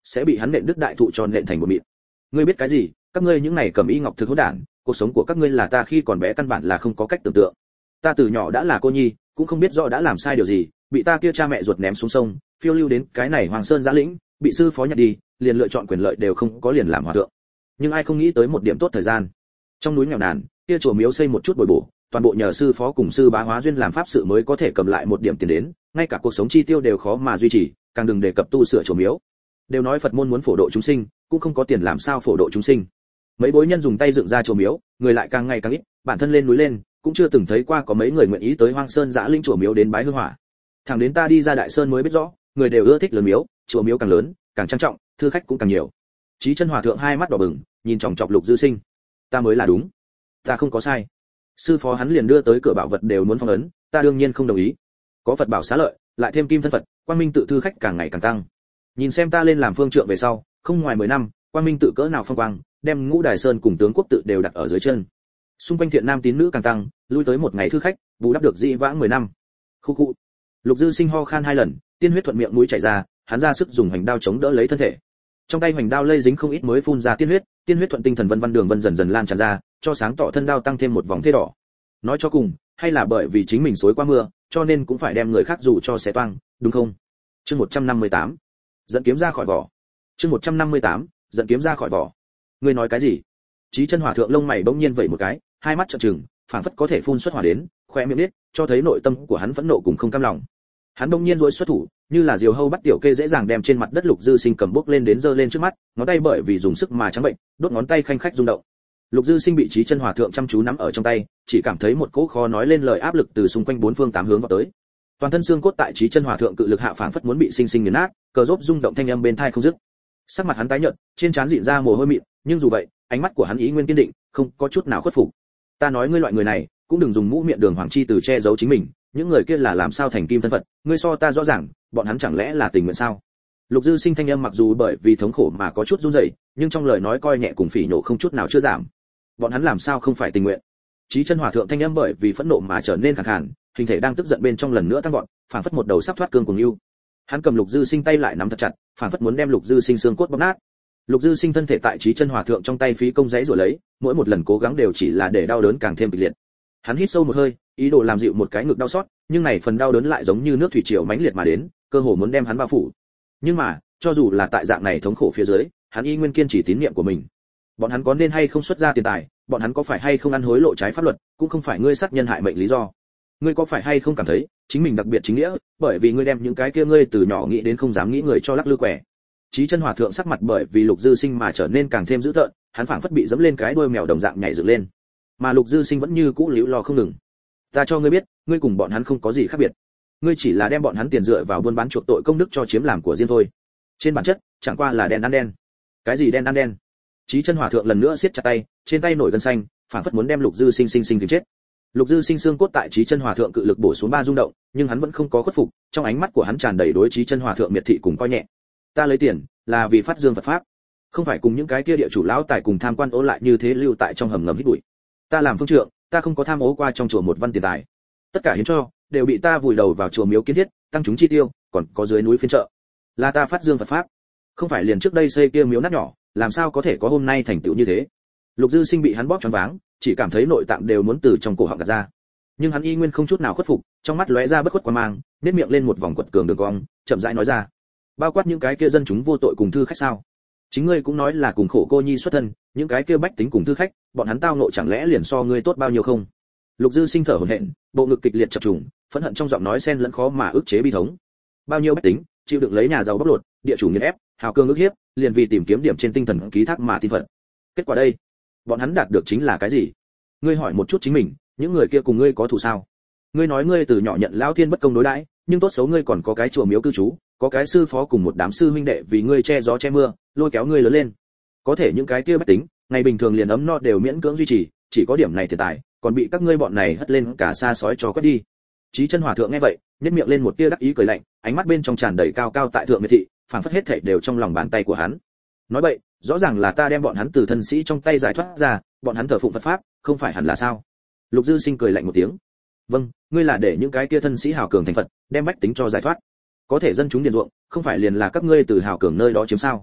sẽ bị hắn nện đứt đại thụ tròn nện thành một mịn. Ngươi biết cái gì? Các ngươi những này cầm y ngọc thực hỗn đản, cuộc sống của các ngươi là ta khi còn bé căn bản là không có cách tưởng tượng. Ta từ nhỏ đã là cô nhi, cũng không biết rõ đã làm sai điều gì, bị ta kia cha mẹ ruột ném xuống sông, phiêu lưu đến cái này Hoàng Sơn Giã Lĩnh, bị sư phó nhặt đi, liền lựa chọn quyền lợi đều không có liền làm hòa thượng. Nhưng ai không nghĩ tới một điểm tốt thời gian. Trong núi nghèo nàn, kia chùa miếu xây một chút bồi bổ, toàn bộ nhờ sư phó cùng sư bá hóa duyên làm pháp sự mới có thể cầm lại một điểm tiền đến, ngay cả cuộc sống chi tiêu đều khó mà duy trì, càng đừng đề cập tu sửa chùa miếu. Đều nói Phật môn muốn phổ độ chúng sinh, cũng không có tiền làm sao phổ độ chúng sinh. Mấy bối nhân dùng tay dựng ra chùa miếu, người lại càng ngày càng ít, bản thân lên núi lên, cũng chưa từng thấy qua có mấy người nguyện ý tới Hoang Sơn Giã Linh chùa miếu đến bái hương hỏa. Thẳng đến ta đi ra Đại Sơn mới biết rõ, người đều ưa thích lớn miếu, chùa miếu càng lớn, càng trang trọng, thư khách cũng càng nhiều. Chí Chân Hòa thượng hai mắt đỏ bừng, nhìn chòng chọc Lục Dư Sinh. Ta mới là đúng, ta không có sai. Sư phó hắn liền đưa tới cửa bảo vật đều muốn phong ấn, ta đương nhiên không đồng ý. Có Phật bảo xá lợi, lại thêm kim thân Phật, Quang Minh tự thư khách càng ngày càng tăng. Nhìn xem ta lên làm phương trượng về sau, không ngoài 10 năm, Quang Minh tự cỡ nào phong quang, đem Ngũ Đài Sơn cùng tướng quốc tự đều đặt ở dưới chân. Xung quanh thiện nam tín nữ càng tăng, lui tới một ngày thư khách, bù đắp được dị vãng 10 năm. Khu khu. Lục Dư Sinh ho khan 2 lần, tiên huyết thuận miệng mũi chảy ra, hắn ra sức dùng hoành đao chống đỡ lấy thân thể. Trong tay hoành đao lây dính không ít mới phun ra tiên huyết thuận tinh thần vân vân đường vân dần dần lan tràn ra, cho sáng tỏ thân đao tăng thêm một vòng thế đỏ. Nói cho cùng, hay là bởi vì chính mình xối qua mưa, cho nên cũng phải đem người khác dù cho xé toang, đúng không? Chương 158. Dẫn kiếm ra khỏi vỏ. Chương 158. Dẫn kiếm ra khỏi vỏ. Ngươi nói cái gì? Chí Chân Hòa thượng lông mày bỗng nhiên vẩy một cái, hai mắt trợn trừng, phảng phất có thể phun xuất hỏa đến, khóe miệng liếc, cho thấy nội tâm của hắn phẫn nộ cùng không cam lòng. Hắn bỗng nhiên duỗi xuất thủ, như là diều hâu bắt tiểu kê dễ dàng đem trên mặt đất Lục Dư Sinh cầm bốc lên đến giơ lên trước mắt, ngón tay bởi vì dùng sức mà trắng bệnh, đốt ngón tay khanh khách rung động. Lục Dư Sinh bị Chí Chân Hòa thượng chăm chú nắm ở trong tay, chỉ cảm thấy một cỗ khó nói lên lời áp lực từ xung quanh bốn phương tám hướng vào tới. Toàn thân xương cốt tại Chí Chân Hòa thượng cự lực hạ phảng phất muốn bị sinh sinh nghiền nát, cờ rốt rung động thanh âm bên tai không dứt. Sắc mặt hắn tái nhợt, trên trán rịn ra mồ hôi mịn, nhưng dù vậy, ánh mắt của hắn ý nguyên kiên định, không có chút nào khuất phục. Ta nói ngươi loại người này, cũng đừng dùng mũ miệng đường hoàng chi từ che giấu chính mình, những người kia là làm sao thành kim thân phận, ngươi so ta rõ ràng, bọn hắn chẳng lẽ là tình nguyện sao? Lục Dư Sinh thanh âm mặc dù bởi vì thống khổ mà có chút run rẩy, nhưng trong lời nói coi nhẹ cùng phỉ nhổ không chút nào chưa giảm. Bọn hắn làm sao không phải tình nguyện? Chí Chân Hòa thượng thanh âm bởi vì phẫn nộ mà trở nên khàn khàn, hình thể đang tức giận bên trong lần nữa tăng vọt, phảng phất một đầu sắp thoát cương cùng yêu. Hắn cầm Lục Dư Sinh tay lại nắm thật chặt, phảng phất muốn đem Lục Dư Sinh xương cốt bóp nát. Lục Dư Sinh thân thể tại Chí Chân Hòa thượng trong tay phí công giãy giụa lấy, mỗi một lần cố gắng đều chỉ là để đau đớn càng thêm kịch liệt. Hắn hít sâu một hơi, ý đồ làm dịu một cái ngực đau xót, nhưng này phần đau đớn lại giống như nước thủy triều mãnh liệt mà đến, cơ hồ muốn đem hắn bao phủ. Nhưng mà, cho dù là tại dạng này thống khổ phía dưới, hắn y nguyên kiên trì tín niệm của mình. Bọn hắn có nên hay không xuất ra tiền tài, bọn hắn có phải hay không ăn hối lộ trái pháp luật, cũng không phải ngươi sát nhân hại mệnh lý do. Ngươi có phải hay không cảm thấy chính mình đặc biệt chính nghĩa, bởi vì ngươi đem những cái kia ngươi từ nhỏ nghĩ đến không dám nghĩ người cho lắc lư quẻ. Chí Chân Hòa thượng sắc mặt bởi vì Lục Dư Sinh mà trở nên càng thêm dữ tợn, hắn phảng phất bị dẫm lên cái đuôi mèo đồng dạng nhảy dựng lên. Mà Lục Dư Sinh vẫn như cũ liễu lo không ngừng. Ta cho ngươi biết, ngươi cùng bọn hắn không có gì khác biệt. Ngươi chỉ là đem bọn hắn tiền dựa vào buôn bán chuộc tội công đức cho chiếm làm của riêng thôi. Trên bản chất, chẳng qua là đen ăn đen. Cái gì đen ăn đen? Chí Chân Hòa thượng lần nữa siết chặt tay, trên tay nổi gân xanh, phảng phất muốn đem Lục Dư Sinh tìm chết. Lục Dư Sinh xương cốt tại Chí Chân Hòa thượng cự lực bổ xuống ba rung động, nhưng hắn vẫn không có khuất phục, trong ánh mắt của hắn tràn đầy đối Chí Chân Hòa thượng miệt thị cùng coi nhẹ. Ta lấy tiền là vì phát dương Phật pháp, không phải cùng những cái kia địa chủ lão tài cùng tham quan ố lại như thế lưu tại trong hầm ngầm hít bụi. Ta làm phương trượng, ta không có tham ố qua trong chùa một văn tiền tài. Tất cả hiến cho đều bị ta vùi đầu vào chùa miếu kiến thiết, tăng chúng chi tiêu, còn có dưới núi phiên chợ. Là ta phát dương Phật pháp, không phải liền trước đây xây kia miếu nát nhỏ, làm sao có thể có hôm nay thành tựu như thế. Lục Dư Sinh bị hắn bóp choáng váng, chỉ cảm thấy nội tạng đều muốn từ trong cổ họng gạt ra. Nhưng hắn y nguyên không chút nào khuất phục, trong mắt lóe ra bất khuất quan mang, nét miệng lên một vòng quật cường đường cong, chậm rãi nói ra: bao quát những cái kia dân chúng vô tội cùng thư khách sao? Chính ngươi cũng nói là cùng khổ cô nhi xuất thân, những cái kia bách tính cùng thư khách, bọn hắn tao ngộ chẳng lẽ liền so ngươi tốt bao nhiêu không? Lục Dư Sinh thở hổn hển, bộ ngực kịch liệt chập trùng, phẫn hận trong giọng nói xen lẫn khó mà ức chế bi thống. Bao nhiêu bách tính chịu đựng lấy nhà giàu bóc lột, địa chủ nghiền ép, hào cương ức hiếp, liền vì tìm kiếm điểm trên tinh thần ký thác mà tin phật. Kết quả đây, bọn hắn đạt được chính là cái gì? Ngươi hỏi một chút chính mình, những người kia cùng ngươi có thù sao? Ngươi nói ngươi từ nhỏ nhận lão thiên bất công đối đãi, nhưng tốt xấu ngươi còn có cái chùa miếu cư trú, có cái sư phó cùng một đám sư huynh đệ vì ngươi che gió che mưa, lôi kéo ngươi lớn lên. Có thể những cái kia bách tính, ngày bình thường liền ấm no đều miễn cưỡng duy trì, chỉ có điểm này tiền tài, còn bị các ngươi bọn này hất lên cả xa sói cho quét đi. Chí Chân Hòa thượng nghe vậy, nhếch miệng lên một tia đắc ý cười lạnh, ánh mắt bên trong tràn đầy cao cao tại thượng miệt thị, phảng phất hết thảy đều trong lòng bàn tay của hắn. Nói vậy, rõ ràng là ta đem bọn hắn từ thân sĩ trong tay giải thoát ra, bọn hắn thờ phụng Phật pháp, không phải hẳn là sao? Lục Dư Sinh cười lạnh một tiếng. Vâng, ngươi là để những cái kia thân sĩ hào cường thành Phật, đem bách tính cho giải thoát. Có thể dân chúng điền ruộng, không phải liền là các ngươi từ hào cường nơi đó chiếm sao?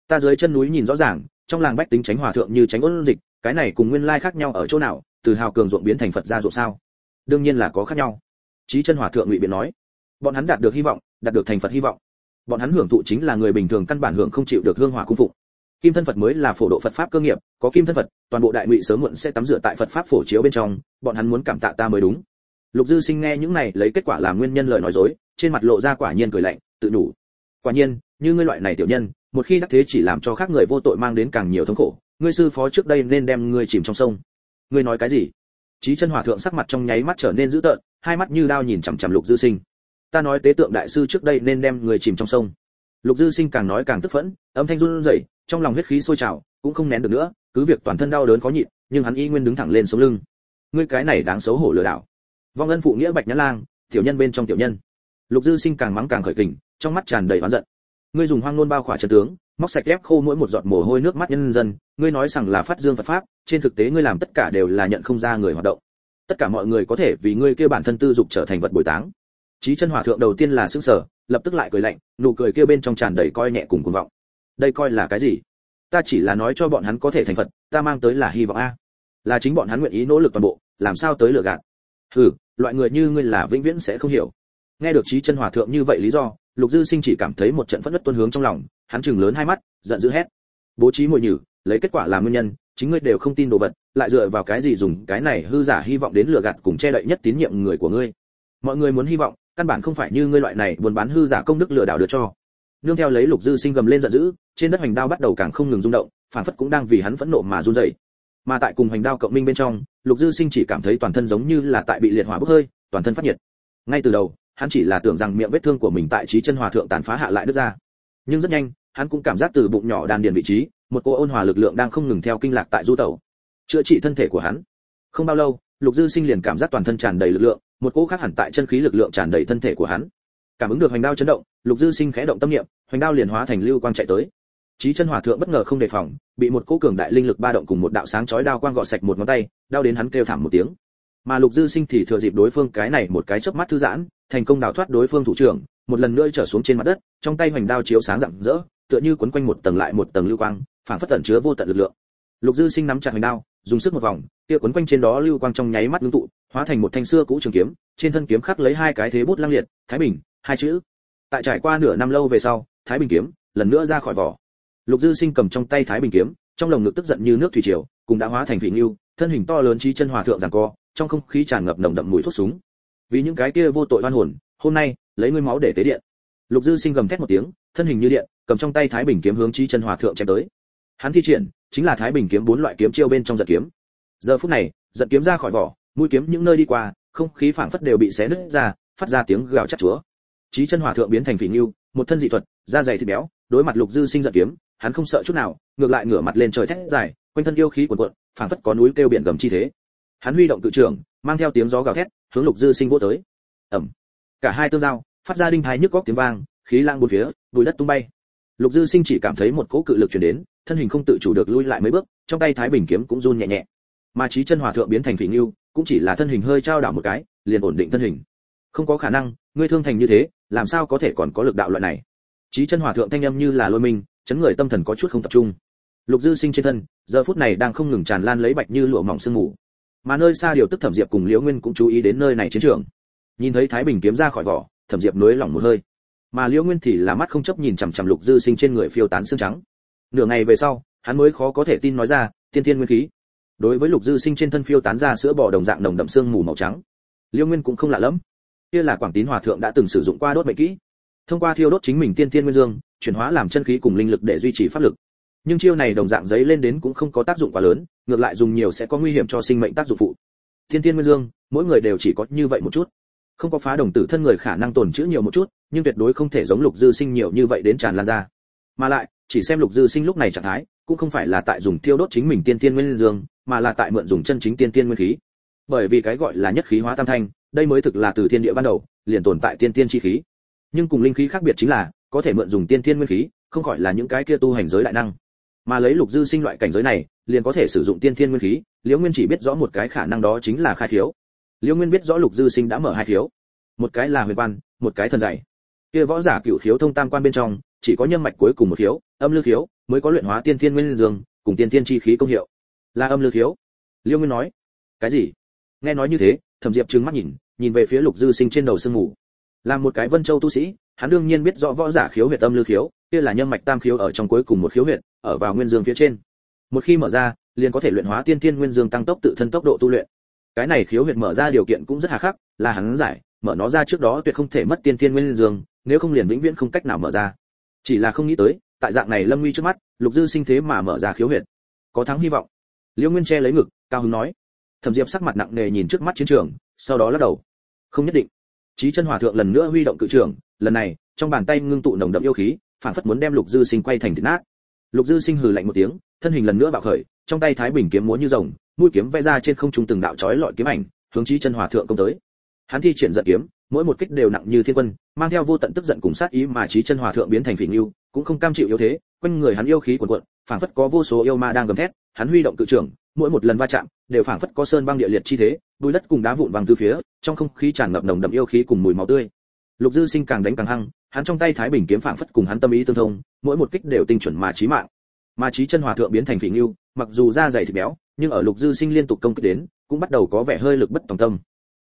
Ta dưới chân núi nhìn rõ ràng, trong làng bách tính tránh hòa thượng như tránh ôn dịch, cái này cùng nguyên lai khác nhau ở chỗ nào? Từ hào cường ruộng biến thành Phật gia ruộng sao? Đương nhiên là có khác nhau. Chí chân hòa thượng ngụy biện nói, bọn hắn đạt được hy vọng, đạt được thành Phật hy vọng. Bọn hắn hưởng thụ chính là người bình thường căn bản hưởng không chịu được hương hỏa cung phụng. Kim thân Phật mới là phổ độ Phật pháp cơ nghiệp, có kim thân Phật, toàn bộ đại ngụy sớm muộn sẽ tắm rửa tại Phật pháp phổ chiếu bên trong, bọn hắn muốn cảm tạ ta mới đúng. Lục Dư Sinh nghe những này lấy kết quả làm nguyên nhân lời nói dối, trên mặt lộ ra quả nhiên cười lạnh, tự nhủ. Quả nhiên, như ngươi loại này tiểu nhân, một khi đắc thế chỉ làm cho khác người vô tội mang đến càng nhiều thống khổ, ngươi sư phó trước đây nên đem ngươi chìm trong sông. Ngươi nói cái gì? Chí chân hòa thượng sắc mặt trong nháy mắt trở nên dữ tợn, hai mắt như đao nhìn chằm chằm Lục Dư Sinh. Ta nói tế tượng đại sư trước đây nên đem người chìm trong sông. Lục Dư Sinh càng nói càng tức phẫn, âm thanh run rẩy, trong lòng huyết khí sôi trào, cũng không nén được nữa, cứ việc toàn thân đau đớn khó nhịn, nhưng hắn y nguyên đứng thẳng lên sống lưng. Ngươi cái này đáng xấu hổ lừa đảo. Vong ân phụ nghĩa Bạch Nhã Lang, tiểu nhân bên trong tiểu nhân. Lục Dư Sinh càng mắng càng khởi kình, trong mắt tràn đầy oán giận. Ngươi dùng hoang nôn bao khỏa chân tướng, móc sạch ép khô mỗi một giọt mồ hôi nước mắt nhân dân, ngươi nói rằng là phát dương Phật pháp, trên thực tế ngươi làm tất cả đều là nhận không ra người hoạt động. Tất cả mọi người có thể vì ngươi kia bản thân tư dục trở thành vật bồi táng. Chí chân hòa thượng đầu tiên là sững sờ, lập tức lại cười lạnh, nụ cười kia bên trong tràn đầy coi nhẹ cùng cuồng vọng. Đây coi là cái gì? Ta chỉ là nói cho bọn hắn có thể thành Phật, ta mang tới là hy vọng a. Là chính bọn hắn nguyện ý nỗ lực toàn bộ, làm sao tới lừa gạt. Hừ, loại người như ngươi là vĩnh viễn sẽ không hiểu. Nghe được Chí chân hòa thượng như vậy lý do, Lục Dư Sinh chỉ cảm thấy một trận phẫn nộ tuôn hướng trong lòng, hắn trừng lớn hai mắt, giận dữ hét: bố trí mồi nhử, lấy kết quả làm nguyên nhân, chính ngươi đều không tin đồ vật, lại dựa vào cái gì dùng cái này hư giả hy vọng đến lừa gạt cùng che đậy nhất tín nhiệm người của ngươi. Mọi người muốn hy vọng, căn bản không phải như ngươi loại này buôn bán hư giả công đức lừa đảo được cho. Nương theo lấy Lục Dư Sinh gầm lên giận dữ, trên đất hoành đao bắt đầu càng không ngừng rung động, phản phất cũng đang vì hắn phẫn nộ mà run rẩy. Mà tại cùng hoành đao cộng minh bên trong, Lục Dư Sinh chỉ cảm thấy toàn thân giống như là tại bị liệt hỏa bốc hơi, toàn thân phát nhiệt. Ngay từ đầu, hắn chỉ là tưởng rằng miệng vết thương của mình tại Chí chân hòa thượng tàn phá hạ lại đứt ra, nhưng rất nhanh, hắn cũng cảm giác từ bụng nhỏ đan điền vị trí, một cô ôn hòa lực lượng đang không ngừng theo kinh lạc tại du tẩu, chữa trị thân thể của hắn. Không bao lâu, Lục Dư Sinh liền cảm giác toàn thân tràn đầy lực lượng, một cỗ khác hẳn tại chân khí lực lượng tràn đầy thân thể của hắn. Cảm ứng được hoành đao chấn động, Lục Dư Sinh khẽ động tâm niệm, hoành đao liền hóa thành lưu quang chạy tới. Chí chân hòa thượng bất ngờ không đề phòng, bị một cỗ cường đại linh lực ba động cùng một đạo sáng chói đao quang gọt sạch một ngón tay, đau đến hắn kêu thảm một tiếng. Mà Lục Dư Sinh thì thừa dịp đối phương cái này một cái chớp mắt thư giãn, thành công đào thoát đối phương thủ trưởng, một lần nữa trở xuống trên mặt đất, trong tay hoành đao chiếu sáng rạng rỡ, tựa như quấn quanh một tầng lại một tầng lưu quang, phảng phất tẩn chứa vô tận lực lượng. Lục Dư Sinh nắm chặt hoành đao, dùng sức một vòng, kia quấn quanh trên đó lưu quang trong nháy mắt ngưng tụ, hóa thành một thanh xưa cũ trường kiếm, trên thân kiếm khắc lấy hai cái thế bút lăng liệt, Thái Bình, hai chữ. Tại trải qua nửa năm lâu về sau, Thái Bình kiếm lần nữa ra khỏi vỏ. Lục Dư Sinh cầm trong tay Thái Bình kiếm, trong lồng ngực tức giận như nước thủy triều, cũng đã hóa thành vị lưu, thân hình to lớn Chí chân hòa thượng giằng co, trong không khí tràn ngập nồng đậm mùi thuốc súng. Vì những cái kia vô tội oan hồn, hôm nay lấy ngươi máu để tế điện. Lục Dư Sinh gầm thét một tiếng, thân hình như điện, cầm trong tay Thái Bình kiếm hướng Chí chân hòa thượng chém tới. Hắn thi triển chính là Thái Bình kiếm bốn loại kiếm chiêu bên trong giật kiếm. Giờ phút này, giật kiếm ra khỏi vỏ, mũi kiếm những nơi đi qua, không khí phảng phất đều bị xé nứt ra, phát ra tiếng gào chát chúa. Chí chân hòa thượng biến thành phỉ nưu, một thân dị thuật, da dày thịt béo, đối mặt Lục Dư Sinh giật kiếm, hắn không sợ chút nào, ngược lại ngửa mặt lên trời thét dài, quanh thân yêu khí cuồn cuộn, phảng phất có núi kêu biển gầm chi thế. Hắn huy động cự trường, mang theo tiếng gió gào thét, hướng Lục Dư Sinh vỗ tới. Ầm. Cả hai tương giao, phát ra đinh thái nhức góc tiếng vang, khí lang bốn phía, bụi đất tung bay. Lục Dư Sinh chỉ cảm thấy một cỗ cự lực truyền đến, thân hình không tự chủ được lui lại mấy bước, trong tay Thái Bình kiếm cũng run nhẹ nhẹ. Mà Chí chân hòa thượng biến thành phỉ nưu, cũng chỉ là thân hình hơi trao đảo một cái, liền ổn định thân hình. Không có khả năng, ngươi thương thành như thế, làm sao có thể còn có lực đạo loại này? Chí chân hòa thượng thanh âm như là lôi minh, chấn người tâm thần có chút không tập trung. Lục Dư Sinh trên thân, giờ phút này đang không ngừng tràn lan lấy bạch như lụa mỏng sương mù. Mà nơi xa điều tức Thẩm Diệp cùng Liễu Nguyên cũng chú ý đến nơi này chiến trường. Nhìn thấy Thái Bình kiếm ra khỏi vỏ, Thẩm Diệp nuối lỏng một hơi. Mà Liễu Nguyên thì là mắt không chấp nhìn chằm chằm Lục Dư Sinh trên người phiêu tán xương trắng. Nửa ngày về sau, hắn mới khó có thể tin nói ra, tiên thiên nguyên khí. Đối với Lục Dư Sinh trên thân phiêu tán ra sữa bò đồng dạng nồng đậm xương mù màu trắng, Liễu Nguyên cũng không lạ lắm. Kia là Quảng Tín Hòa thượng đã từng sử dụng qua đốt mệnh kỹ, thông qua thiêu đốt chính mình tiên thiên nguyên dương, chuyển hóa làm chân khí cùng linh lực để duy trì pháp lực. Nhưng chiêu này đồng dạng giấy lên đến cũng không có tác dụng quá lớn, ngược lại dùng nhiều sẽ có nguy hiểm cho sinh mệnh tác dụng phụ. Tiên thiên nguyên dương, mỗi người đều chỉ có như vậy một chút, không có phá đồng tử thân người khả năng tồn trữ nhiều một chút, nhưng tuyệt đối không thể giống Lục Dư Sinh nhiều như vậy đến tràn lan ra. Mà lại, chỉ xem Lục Dư Sinh lúc này trạng thái, cũng không phải là tại dùng thiêu đốt chính mình tiên thiên nguyên dương, mà là tại mượn dùng chân chính tiên thiên nguyên khí. Bởi vì cái gọi là nhất khí hóa tam thanh, đây mới thực là từ thiên địa ban đầu, liền tồn tại tiên thiên chi khí. Nhưng cùng linh khí khác biệt chính là, có thể mượn dùng tiên thiên nguyên khí, không gọi là những cái kia tu hành giới đại năng. Mà lấy Lục Dư Sinh loại cảnh giới này, liền có thể sử dụng tiên thiên nguyên khí, Liễu Nguyên chỉ biết rõ một cái khả năng đó chính là khai khiếu. Liễu Nguyên biết rõ Lục Dư Sinh đã mở hai khiếu, một cái là huyền quan, một cái thần dày. Kia võ giả cửu khiếu thông tam quan bên trong, chỉ có nhâm mạch cuối cùng một khiếu, âm lư khiếu, mới có luyện hóa tiên thiên nguyên dương cùng tiên thiên chi khí công hiệu. Là âm lư khiếu. Liêu Nguyên nói. Cái gì? Nghe nói như thế, Thẩm Diệp trừng mắt nhìn về phía Lục Dư Sinh trên đầu sương mù. Làm một cái Vân Châu tu sĩ, hắn đương nhiên biết rõ võ giả khiếu huyệt âm lư khiếu, kia là nhân mạch tam khiếu ở trong cuối cùng một khiếu huyệt, ở vào nguyên dương phía trên. Một khi mở ra, liền có thể luyện hóa tiên thiên nguyên dương, tăng tốc tự thân tốc độ tu luyện. Cái này khiếu huyệt mở ra điều kiện cũng rất hà khắc, là hắn giải, mở nó ra trước đó tuyệt không thể mất tiên thiên nguyên dương, nếu không liền vĩnh viễn không cách nào mở ra. Chỉ là không nghĩ tới, tại dạng này lâm nguy trước mắt, Lục Dư Sinh thế mà mở ra khiếu huyệt, có thắng hy vọng. Liêu Nguyên che lấy ngực, cao hứng nói. Thẩm Diệp sắc mặt nặng nề nhìn trước mắt chiến trường, sau đó lắc đầu. Không nhất định. Chí Chân Hòa thượng lần nữa huy động cự trường, lần này, trong bàn tay ngưng tụ nồng đậm yêu khí, phản phất muốn đem Lục Dư Sinh quay thành thịt nát. Lục Dư Sinh hừ lạnh một tiếng, thân hình lần nữa bạo khởi, trong tay Thái Bình kiếm múa như rồng, mũi kiếm vẽ ra trên không trung từng đạo chói lọi kiếm ảnh, hướng Chí Chân Hòa thượng công tới. Hắn thi triển giận kiếm, mỗi một kích đều nặng như thiên quân, mang theo vô tận tức giận cùng sát ý, mà Chí Chân Hòa thượng biến thành phỉ nưu, cũng không cam chịu yếu thế, quanh người hắn yêu khí cuồn cuộn, phảng phất có vô số yêu ma đang gầm thét, hắn huy động cự trường, mỗi một lần va chạm đều phảng phất có sơn băng địa liệt chi thế, bụi đất cùng đá vụn văng từ phía, trong không khí tràn ngập nồng đậm yêu khí cùng mùi máu tươi. Lục Dư Sinh càng đánh càng hăng, hắn trong tay Thái Bình kiếm phảng phất cùng hắn tâm ý tương thông, mỗi một kích đều tinh chuẩn mà chí mạng. Mà Chí Chân Hòa thượng biến thành phỉ nưu, mặc dù da dày thịt béo, nhưng ở Lục Dư Sinh liên tục công kích đến, cũng bắt đầu có vẻ hơi lực bất tòng tâm.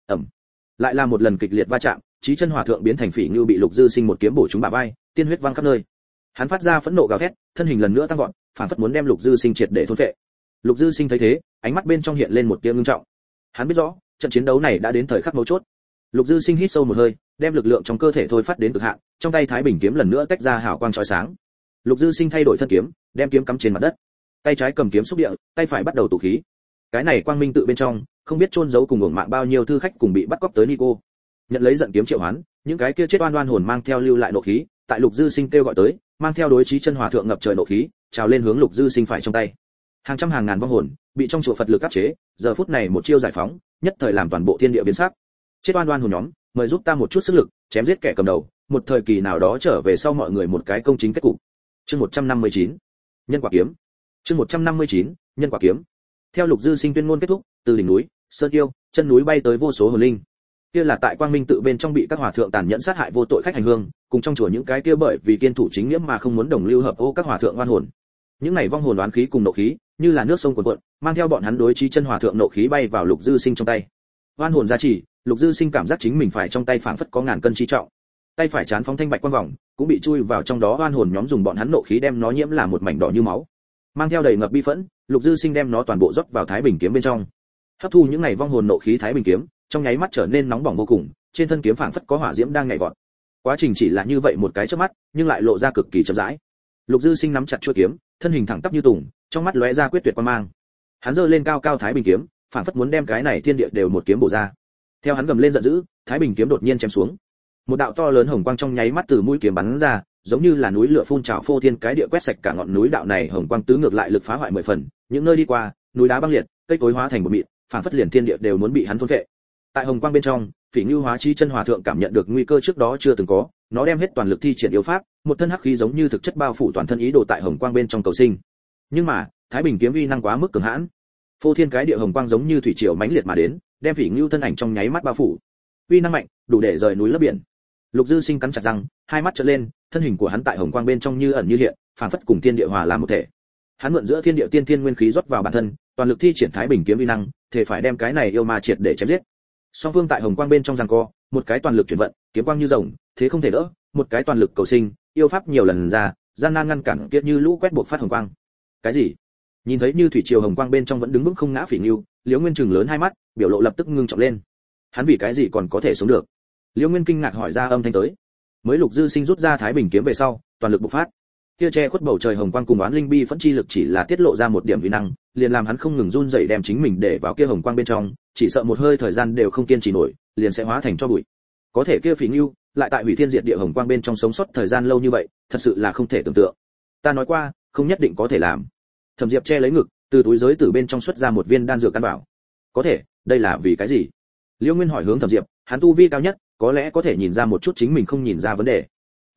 Lại là một lần kịch liệt va chạm, Chí Chân Hòa thượng biến thành phỉ nưu bị Lục Dư Sinh một kiếm bổ trúng bả vai, tiên huyết văng khắp nơi. Hắn phát ra phẫn nộ gào thét, thân hình lần nữa tăng vọt, phảng phất muốn đem Lục Dư Sinh triệt để thôn phệ. Lục Dư Sinh thấy thế, ánh mắt bên trong hiện lên một tia ngưng trọng. Hắn biết rõ, trận chiến đấu này đã đến thời khắc mấu chốt. Lục Dư Sinh hít sâu một hơi, đem lực lượng trong cơ thể thôi phát đến cực hạn, trong tay Thái Bình kiếm lần nữa tách ra hào quang chói sáng. Lục Dư Sinh thay đổi thân kiếm, đem kiếm cắm trên mặt đất. Tay trái cầm kiếm xúc địa, tay phải bắt đầu tụ khí. Cái này quang minh tự bên trong, không biết chôn giấu cùng uổng mạng bao nhiêu thư khách cùng bị bắt cóc tới Nico. Nhận lấy giận kiếm triệu hoán, những cái kia chết oan oan hồn mang theo lưu lại nộ khí, tại Lục Dư Sinh kêu gọi tới, mang theo đối Chí Chân Hòa thượng ngập trời nộ khí, trào lên hướng Lục Dư Sinh phải trong tay. Hàng trăm hàng ngàn vong hồn bị trong chùa Phật lực áp chế, giờ phút này một chiêu giải phóng, nhất thời làm toàn bộ thiên địa biến sắc. Chết oan oan hồn nhóm, mời giúp ta một chút sức lực, chém giết kẻ cầm đầu, một thời kỳ nào đó trở về sau mọi người một cái công chính kết cục. Chương 159. Nhân quả kiếm. Chương 159. Nhân quả kiếm. Theo Lục Dư Sinh tuyên ngôn kết thúc, từ đỉnh núi, sơn yêu, chân núi bay tới vô số hồn linh. Kia là tại Quang Minh tự bên trong bị các hòa thượng tàn nhẫn sát hại vô tội khách hành hương, cùng trong chùa những cái kia bởi vì kiên thủ chính nghĩa mà không muốn đồng lưu hợp ô các hòa thượng oan hồn. Những này vong hồn oán khí cùng nộ khí, như là nước sông cuồn cuộn, mang theo bọn hắn đối Chí Chân Hòa thượng nộ khí bay vào Lục Dư Sinh trong tay. Oan hồn gia trì, Lục Dư Sinh cảm giác chính mình phải trong tay phảng phất có ngàn cân chi trọng. Tay phải chán phóng thanh bạch quang vòng, cũng bị chui vào trong đó oan hồn nhóm dùng bọn hắn nộ khí đem nó nhiễm là một mảnh đỏ như máu. Mang theo đầy ngập bi phẫn, Lục Dư Sinh đem nó toàn bộ rót vào Thái Bình kiếm bên trong. Hấp thu những này vong hồn nộ khí Thái Bình kiếm, trong nháy mắt trở nên nóng bỏng vô cùng, trên thân kiếm phảng phất có hỏa diễm đang nhảy vọt. Quá trình chỉ là như vậy một cái chớp mắt, nhưng lại lộ ra cực kỳ chậm rãi. Lục Dư Sinh nắm chặt chuôi kiếm, thân hình thẳng tắp như tùng, trong mắt lóe ra quyết tuyệt quan mang. Hắn giơ lên cao cao Thái Bình kiếm, phảng phất muốn đem cái này thiên địa đều một kiếm bổ ra. Theo hắn gầm lên giận dữ, Thái Bình kiếm đột nhiên chém xuống. Một đạo to lớn hồng quang trong nháy mắt từ mũi kiếm bắn ra, giống như là núi lửa phun trào phô thiên cái địa quét sạch cả ngọn núi. Đạo này hồng quang tứ ngược lại lực phá hoại 10 phần, những nơi đi qua, núi đá băng liệt, cây cối hóa thành bột mịn, phảng phất liền thiên địa đều muốn bị hắn thôn phệ. Tại hồng quang bên trong, Phỉ Nưu Hóa Chí Chân Hòa thượng cảm nhận được nguy cơ trước đó chưa từng có, nó đem hết toàn lực thi triển yêu pháp, một thân hắc khí giống như thực chất bao phủ toàn thân ý đồ tại hồng quang bên trong cầu sinh. Nhưng mà, Thái Bình kiếm uy năng quá mức cường hãn. Phô thiên cái địa hồng quang giống như thủy triều mãnh liệt mà đến, đem Phỉ Nưu thân ảnh trong nháy mắt bao phủ. Uy năng mạnh, đủ để rời núi lấp biển. Lục Dư Sinh cắn chặt răng, hai mắt trợn lên, thân hình của hắn tại hồng quang bên trong như ẩn như hiện, phảng phất cùng thiên địa hòa làm một thể. Hắn mượn giữa thiên địa tiên thiên nguyên khí rót vào bản thân, toàn lực thi triển Thái Bình kiếm uy năng, thể phải đem cái này yêu ma triệt để chém giết. Song phương tại hồng quang bên trong giằng co, một cái toàn lực chuyển vận, kiếm quang như rồng, thế không thể đỡ, một cái toàn lực cầu sinh, yêu pháp nhiều lần ra, gian nan ngăn cản kiệt như lũ quét buộc phát hồng quang. Cái gì? Nhìn thấy như thủy triều hồng quang bên trong vẫn đứng vững không ngã Phỉ Nưu, Liễu Nguyên trừng lớn hai mắt, biểu lộ lập tức ngưng trọng lên. Hắn vì cái gì còn có thể sống được? Liễu Nguyên kinh ngạc hỏi ra âm thanh tới. Mới Lục Dư Sinh rút ra Thái Bình kiếm về sau, toàn lực bộc phát. Kia che khuất bầu trời hồng quang cùng oán linh bi phẫn chi lực chỉ là tiết lộ ra một điểm uy năng, liền làm hắn không ngừng run rẩy đem chính mình để vào kia hồng quang bên trong, chỉ sợ một hơi thời gian đều không kiên trì nổi, liền sẽ hóa thành tro bụi. Có thể kia Phỉ Nưu lại tại hủy thiên diệt địa hồng quang bên trong sống sót thời gian lâu như vậy, thật sự là không thể tưởng tượng. Ta nói qua, không nhất định có thể làm. Thẩm Diệp che lấy ngực, từ túi giới tử bên trong xuất ra một viên đan dược căn bảo. Có thể, đây là vì cái gì? Liễu Nguyên hỏi hướng Thẩm Diệp, hắn tu vi cao nhất, có lẽ có thể nhìn ra một chút chính mình không nhìn ra vấn đề.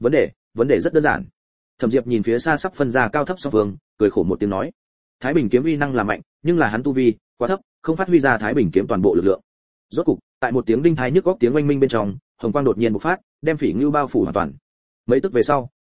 Vấn đề rất đơn giản. Thẩm Diệp nhìn phía xa sắp phân ra cao thấp song phương, cười khổ một tiếng nói: Thái Bình kiếm uy năng là mạnh, nhưng là hắn tu vi quá thấp, không phát huy ra Thái Bình kiếm toàn bộ lực lượng. Rốt cục, tại một tiếng đinh thái nhức óc tiếng oanh minh bên trong, hồng quang đột nhiên bộc phát, đem Phỉ Nưu bao phủ hoàn toàn. Mấy tức về sau,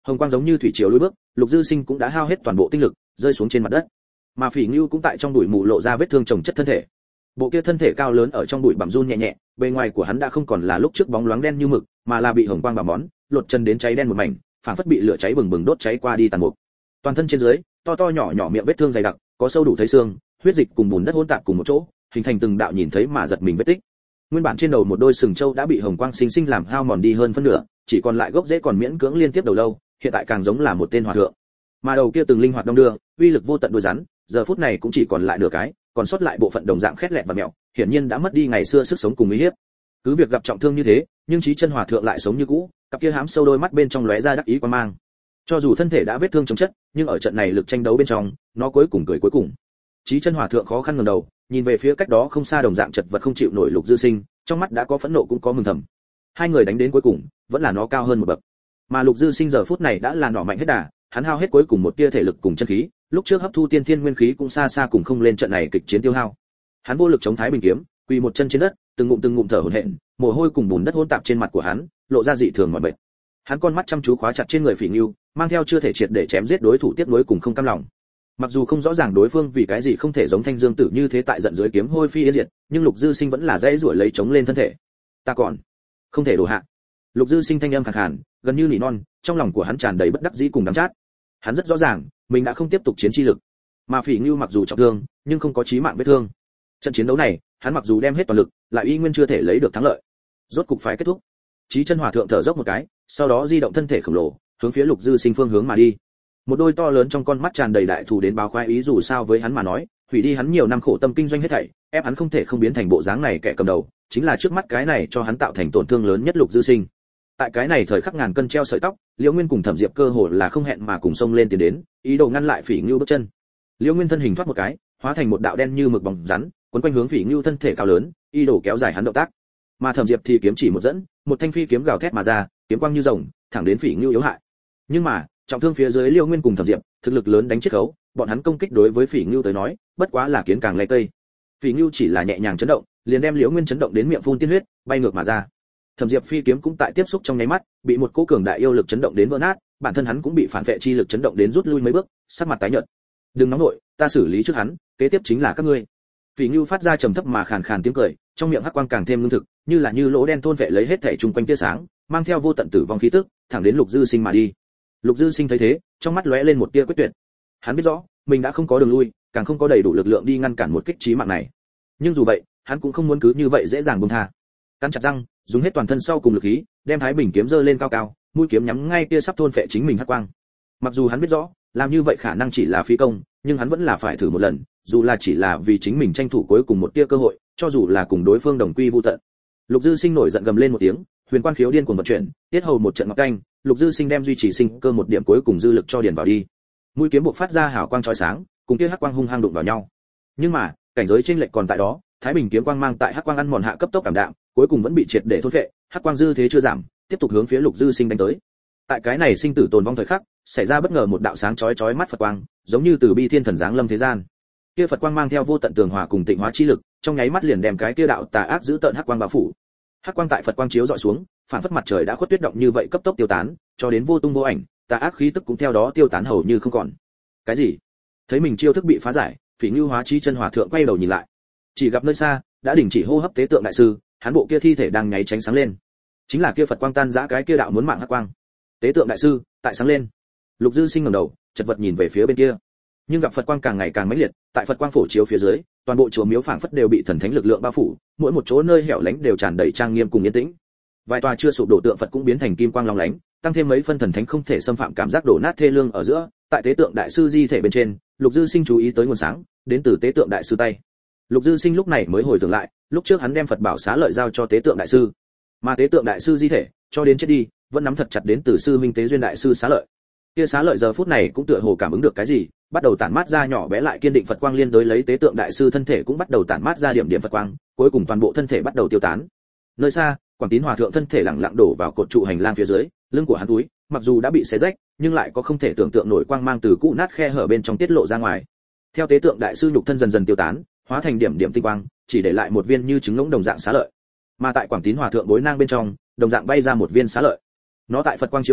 Hồng quang giống như thủy triều lùi bước, Lục Dư Sinh cũng đã hao hết toàn bộ tinh lực, rơi xuống trên mặt đất. Mà Phỉ Ngưu cũng tại trong bụi mù lộ ra vết thương chồng chất thân thể. Bộ kia thân thể cao lớn ở trong bụi bặm run nhẹ nhẹ, bề ngoài của hắn đã không còn là lúc trước bóng loáng đen như mực, mà là bị hồng quang bào món, lột chân đến cháy đen một mảnh, phảng phất bị lửa cháy bừng bừng đốt cháy qua đi tàn mục. Toàn thân trên dưới, to to nhỏ nhỏ miệng vết thương dày đặc, có sâu đủ thấy xương, huyết dịch cùng bùn đất hỗn tạp cùng một chỗ, hình thành từng đạo nhìn thấy mà giật mình vết tích. Nguyên bản trên đầu một đôi sừng trâu đã bị hồng quang sinh sinh làm hao mòn đi hơn phân nửa, chỉ còn lại gốc rễ còn miễn cưỡng liên tiếp đầu lâu, hiện tại càng giống là một tên hòa thượng. Mà đầu kia từng linh hoạt đông đưa, uy lực vô tận đuôi rắn, giờ phút này cũng chỉ còn lại nửa cái, còn sót lại bộ phận đồng dạng khét lẹt và mèo, hiển nhiên đã mất đi ngày xưa sức sống cùng uy hiếp. Cứ việc gặp trọng thương như thế, nhưng Chí Chân Hòa thượng lại sống như cũ, cặp kia hám sâu đôi mắt bên trong lóe ra đắc ý quan mang. Cho dù thân thể đã vết thương chồng chất, nhưng ở trận này lực tranh đấu bên trong, nó cuối cùng cười cuối cùng. Chí Chân Hòa thượng khó khăn ngẩng đầu, nhìn về phía cách đó không xa đồng dạng chật vật không chịu nổi Lục Dư Sinh, trong mắt đã có phẫn nộ cũng có mừng thầm. Hai người đánh đến cuối cùng, vẫn là nó cao hơn một bậc. Mà Lục Dư Sinh giờ phút này đã là nỏ mạnh hết đà, hắn hao hết cuối cùng một tia thể lực cùng chân khí, lúc trước hấp thu tiên thiên nguyên khí cũng xa xa cùng không lên trận này kịch chiến tiêu hao. Hắn vô lực chống Thái Bình kiếm, quỳ một chân trên đất, từng ngụm thở hổn hển, mồ hôi cùng bùn đất hỗn tạp trên mặt của hắn, lộ ra dị thường mỏi mệt. Hắn con mắt chăm chú khóa chặt trên người Phỉ Ngưu, mang theo chưa thể triệt để chém giết đối thủ tiếc nuối cùng không cam lòng. Mặc dù không rõ ràng đối phương vì cái gì không thể giống Thanh Dương Tử như thế tại giận dưới kiếm hôi phi yên diệt, nhưng Lục Dư Sinh vẫn là dãy rủa lấy chống lên thân thể. Ta còn không thể đổ hạ. Lục Dư Sinh thanh âm khàn khàn, gần như nỉ non, trong lòng của hắn tràn đầy bất đắc dĩ cùng đắng chát. Hắn rất rõ ràng, mình đã không tiếp tục chiến chi lực. Mà Phỉ Ngưu mặc dù trọng thương, nhưng không có chí mạng vết thương. Trận chiến đấu này, hắn mặc dù đem hết toàn lực, lại y nguyên chưa thể lấy được thắng lợi. Rốt cục phải kết thúc. Chí Chân Hòa thượng thở dốc một cái, sau đó di động thân thể khổng lồ, hướng phía Lục Dư Sinh phương hướng mà đi. Một đôi to lớn trong con mắt tràn đầy đại thù đến báo khoái ý, dù sao với hắn mà nói, hủy đi hắn nhiều năm khổ tâm kinh doanh hết thảy, ép hắn không thể không biến thành bộ dáng này kẻ cầm đầu, chính là trước mắt cái này cho hắn tạo thành tổn thương lớn nhất Lục Dư Sinh. Tại cái này thời khắc ngàn cân treo sợi tóc, Liễu Nguyên cùng Thẩm Diệp cơ hồ là không hẹn mà cùng xông lên tiến đến, ý đồ ngăn lại Phỉ Ngưu bước chân. Liễu Nguyên thân hình thoát một cái, hóa thành một đạo đen như mực bóng rắn, quấn quanh hướng Phỉ Ngưu thân thể cao lớn, ý đồ kéo dài hắn động tác. Mà Thẩm Diệp thì kiếm chỉ một dẫn, một thanh phi kiếm gào thét mà ra, kiếm quang như rồng, thẳng đến Phỉ Ngưu yếu hại. Nhưng mà, trọng thương phía dưới Liễu Nguyên cùng Thẩm Diệp, thực lực lớn đánh chiết khấu, bọn hắn công kích đối với Phỉ Ngưu tới nói, bất quá là kiến càng lay cây. Phỉ Ngưu chỉ là nhẹ nhàng chấn động, liền đem Liễu Nguyên chấn động đến miệng phun tiên huyết, bay ngược mà ra. Thẩm Diệp phi kiếm cũng tại tiếp xúc trong nháy mắt, bị một cỗ cường đại yêu lực chấn động đến vỡ nát, bản thân hắn cũng bị phản vệ chi lực chấn động đến rút lui mấy bước, sắc mặt tái nhợt. Đừng nóng nội, ta xử lý trước hắn, kế tiếp chính là các ngươi. Phỉ Ngưu phát ra trầm thấp mà khàn khàn tiếng cười, trong miệng hắc quang càng thêm lương thực, như là như lỗ đen thôn vệ lấy hết thảy chung quanh tia sáng, mang theo vô tận tử vong khí tức, thẳng đến Lục Dư Sinh mà đi. Lục Dư Sinh thấy thế, trong mắt lóe lên một tia quyết tuyệt. Hắn biết rõ, mình đã không có đường lui, càng không có đầy đủ lực lượng đi ngăn cản một kích chí mạng này. Nhưng dù vậy, hắn cũng không muốn cứ như vậy dễ dàng buông tha. Cắn chặt răng, dùng hết toàn thân sau cùng lực khí, đem Thái Bình kiếm giơ lên cao cao, mũi kiếm nhắm ngay kia sắp thôn phệ chính mình hắc quang. Mặc dù hắn biết rõ, làm như vậy khả năng chỉ là phí công, nhưng hắn vẫn là phải thử một lần, dù là chỉ là vì chính mình tranh thủ cuối cùng một tia cơ hội, cho dù là cùng đối phương đồng quy vu tận. Lục Dư Sinh nổi giận gầm lên một tiếng, huyền quan khiếu điên cuồng vận chuyển, tiết hầu một trận ngọc canh, Lục Dư Sinh đem duy trì sinh cơ một điểm cuối cùng dư lực cho điền vào đi. Mũi kiếm bộc phát ra hào quang chói sáng, cùng kia hắc quang hung hăng đụng vào nhau. Nhưng mà, cảnh giới chênh lệch còn tại đó, Thái Bình kiếm quang mang tại hắc quang ăn mòn hạ cấp tốc cảm đạm, cuối cùng vẫn bị triệt để thôn phệ, hắc quang dư thế chưa giảm, tiếp tục hướng phía Lục Dư Sinh đánh tới. Tại cái này sinh tử tồn vong thời khắc, xảy ra bất ngờ một đạo sáng chói chói mắt Phật quang, giống như từ bi thiên thần giáng lâm thế gian. Kia Phật quang mang theo vô tận tường hòa cùng tịnh hóa chi lực, trong nháy mắt liền đem cái kia đạo tà ác giữ tận hắc quang bao phủ. Hắc quang tại Phật quang chiếu dọi xuống, phản phất mặt trời đã khuất tuyết động như vậy cấp tốc tiêu tán, cho đến vô tung vô ảnh, tà ác khí tức cũng theo đó tiêu tán hầu như không còn. Cái gì? Thấy mình chiêu thức bị phá giải, Phỉ Ngưu hóa Chí Chân Hòa thượng quay đầu nhìn lại, chỉ gặp nơi xa đã đình chỉ hô hấp tế tượng đại sư, hắn bộ kia thi thể đang nháy tránh sáng lên, chính là kia Phật quang tan rã cái kia đạo muốn mạng hắc quang. Tế tượng đại sư tại sáng lên. Lục Dư Sinh ngẩng đầu, chật vật nhìn về phía bên kia, nhưng gặp Phật quang càng ngày càng mãnh liệt, tại Phật quang phổ chiếu phía dưới, toàn bộ chùa miếu phảng phất đều bị thần thánh lực lượng bao phủ, mỗi một chỗ nơi hẻo lánh đều tràn đầy trang nghiêm cùng yên tĩnh. Vài tòa chưa sụp đổ tượng Phật cũng biến thành kim quang long lánh, tăng thêm mấy phân thần thánh không thể xâm phạm cảm giác đổ nát thê lương ở giữa. Tại tế tượng đại sư di thể bên trên, Lục Dư Sinh chú ý tới nguồn sáng, đến từ tế tượng đại sư tay. Lục Dư Sinh lúc này mới hồi tưởng lại, lúc trước hắn đem Phật bảo xá lợi giao cho tế tượng đại sư, mà tế tượng đại sư di thể, cho đến chết đi, vẫn nắm thật chặt đến từ sư minh tế duyên đại sư xá lợi. Kia xá lợi giờ phút này cũng tựa hồ cảm ứng được cái gì, bắt đầu tản mát ra nhỏ bé lại kiên định Phật quang, liên đối lấy tế tượng đại sư thân thể cũng bắt đầu tản mát ra điểm điểm Phật quang, cuối cùng toàn bộ thân thể bắt đầu tiêu tán. Nơi xa, Quảng Tín Hòa thượng thân thể lặng lặng đổ vào cột trụ hành lang phía dưới, lưng của hắn túi, mặc dù đã bị xé rách, nhưng lại có không thể tưởng tượng nổi quang mang từ cũ nát khe hở bên trong tiết lộ ra ngoài. Theo tế tượng đại sư nhục thân dần dần tiêu tán, hóa thành điểm điểm tinh quang, chỉ để lại một viên như trứng ngỗng đồng dạng xá lợi. Mà tại Quảng Tín Hòa thượng bối nang bên trong, đồng dạng bay ra một viên xá lợi. Nó tại Phật quang chiếu rọi,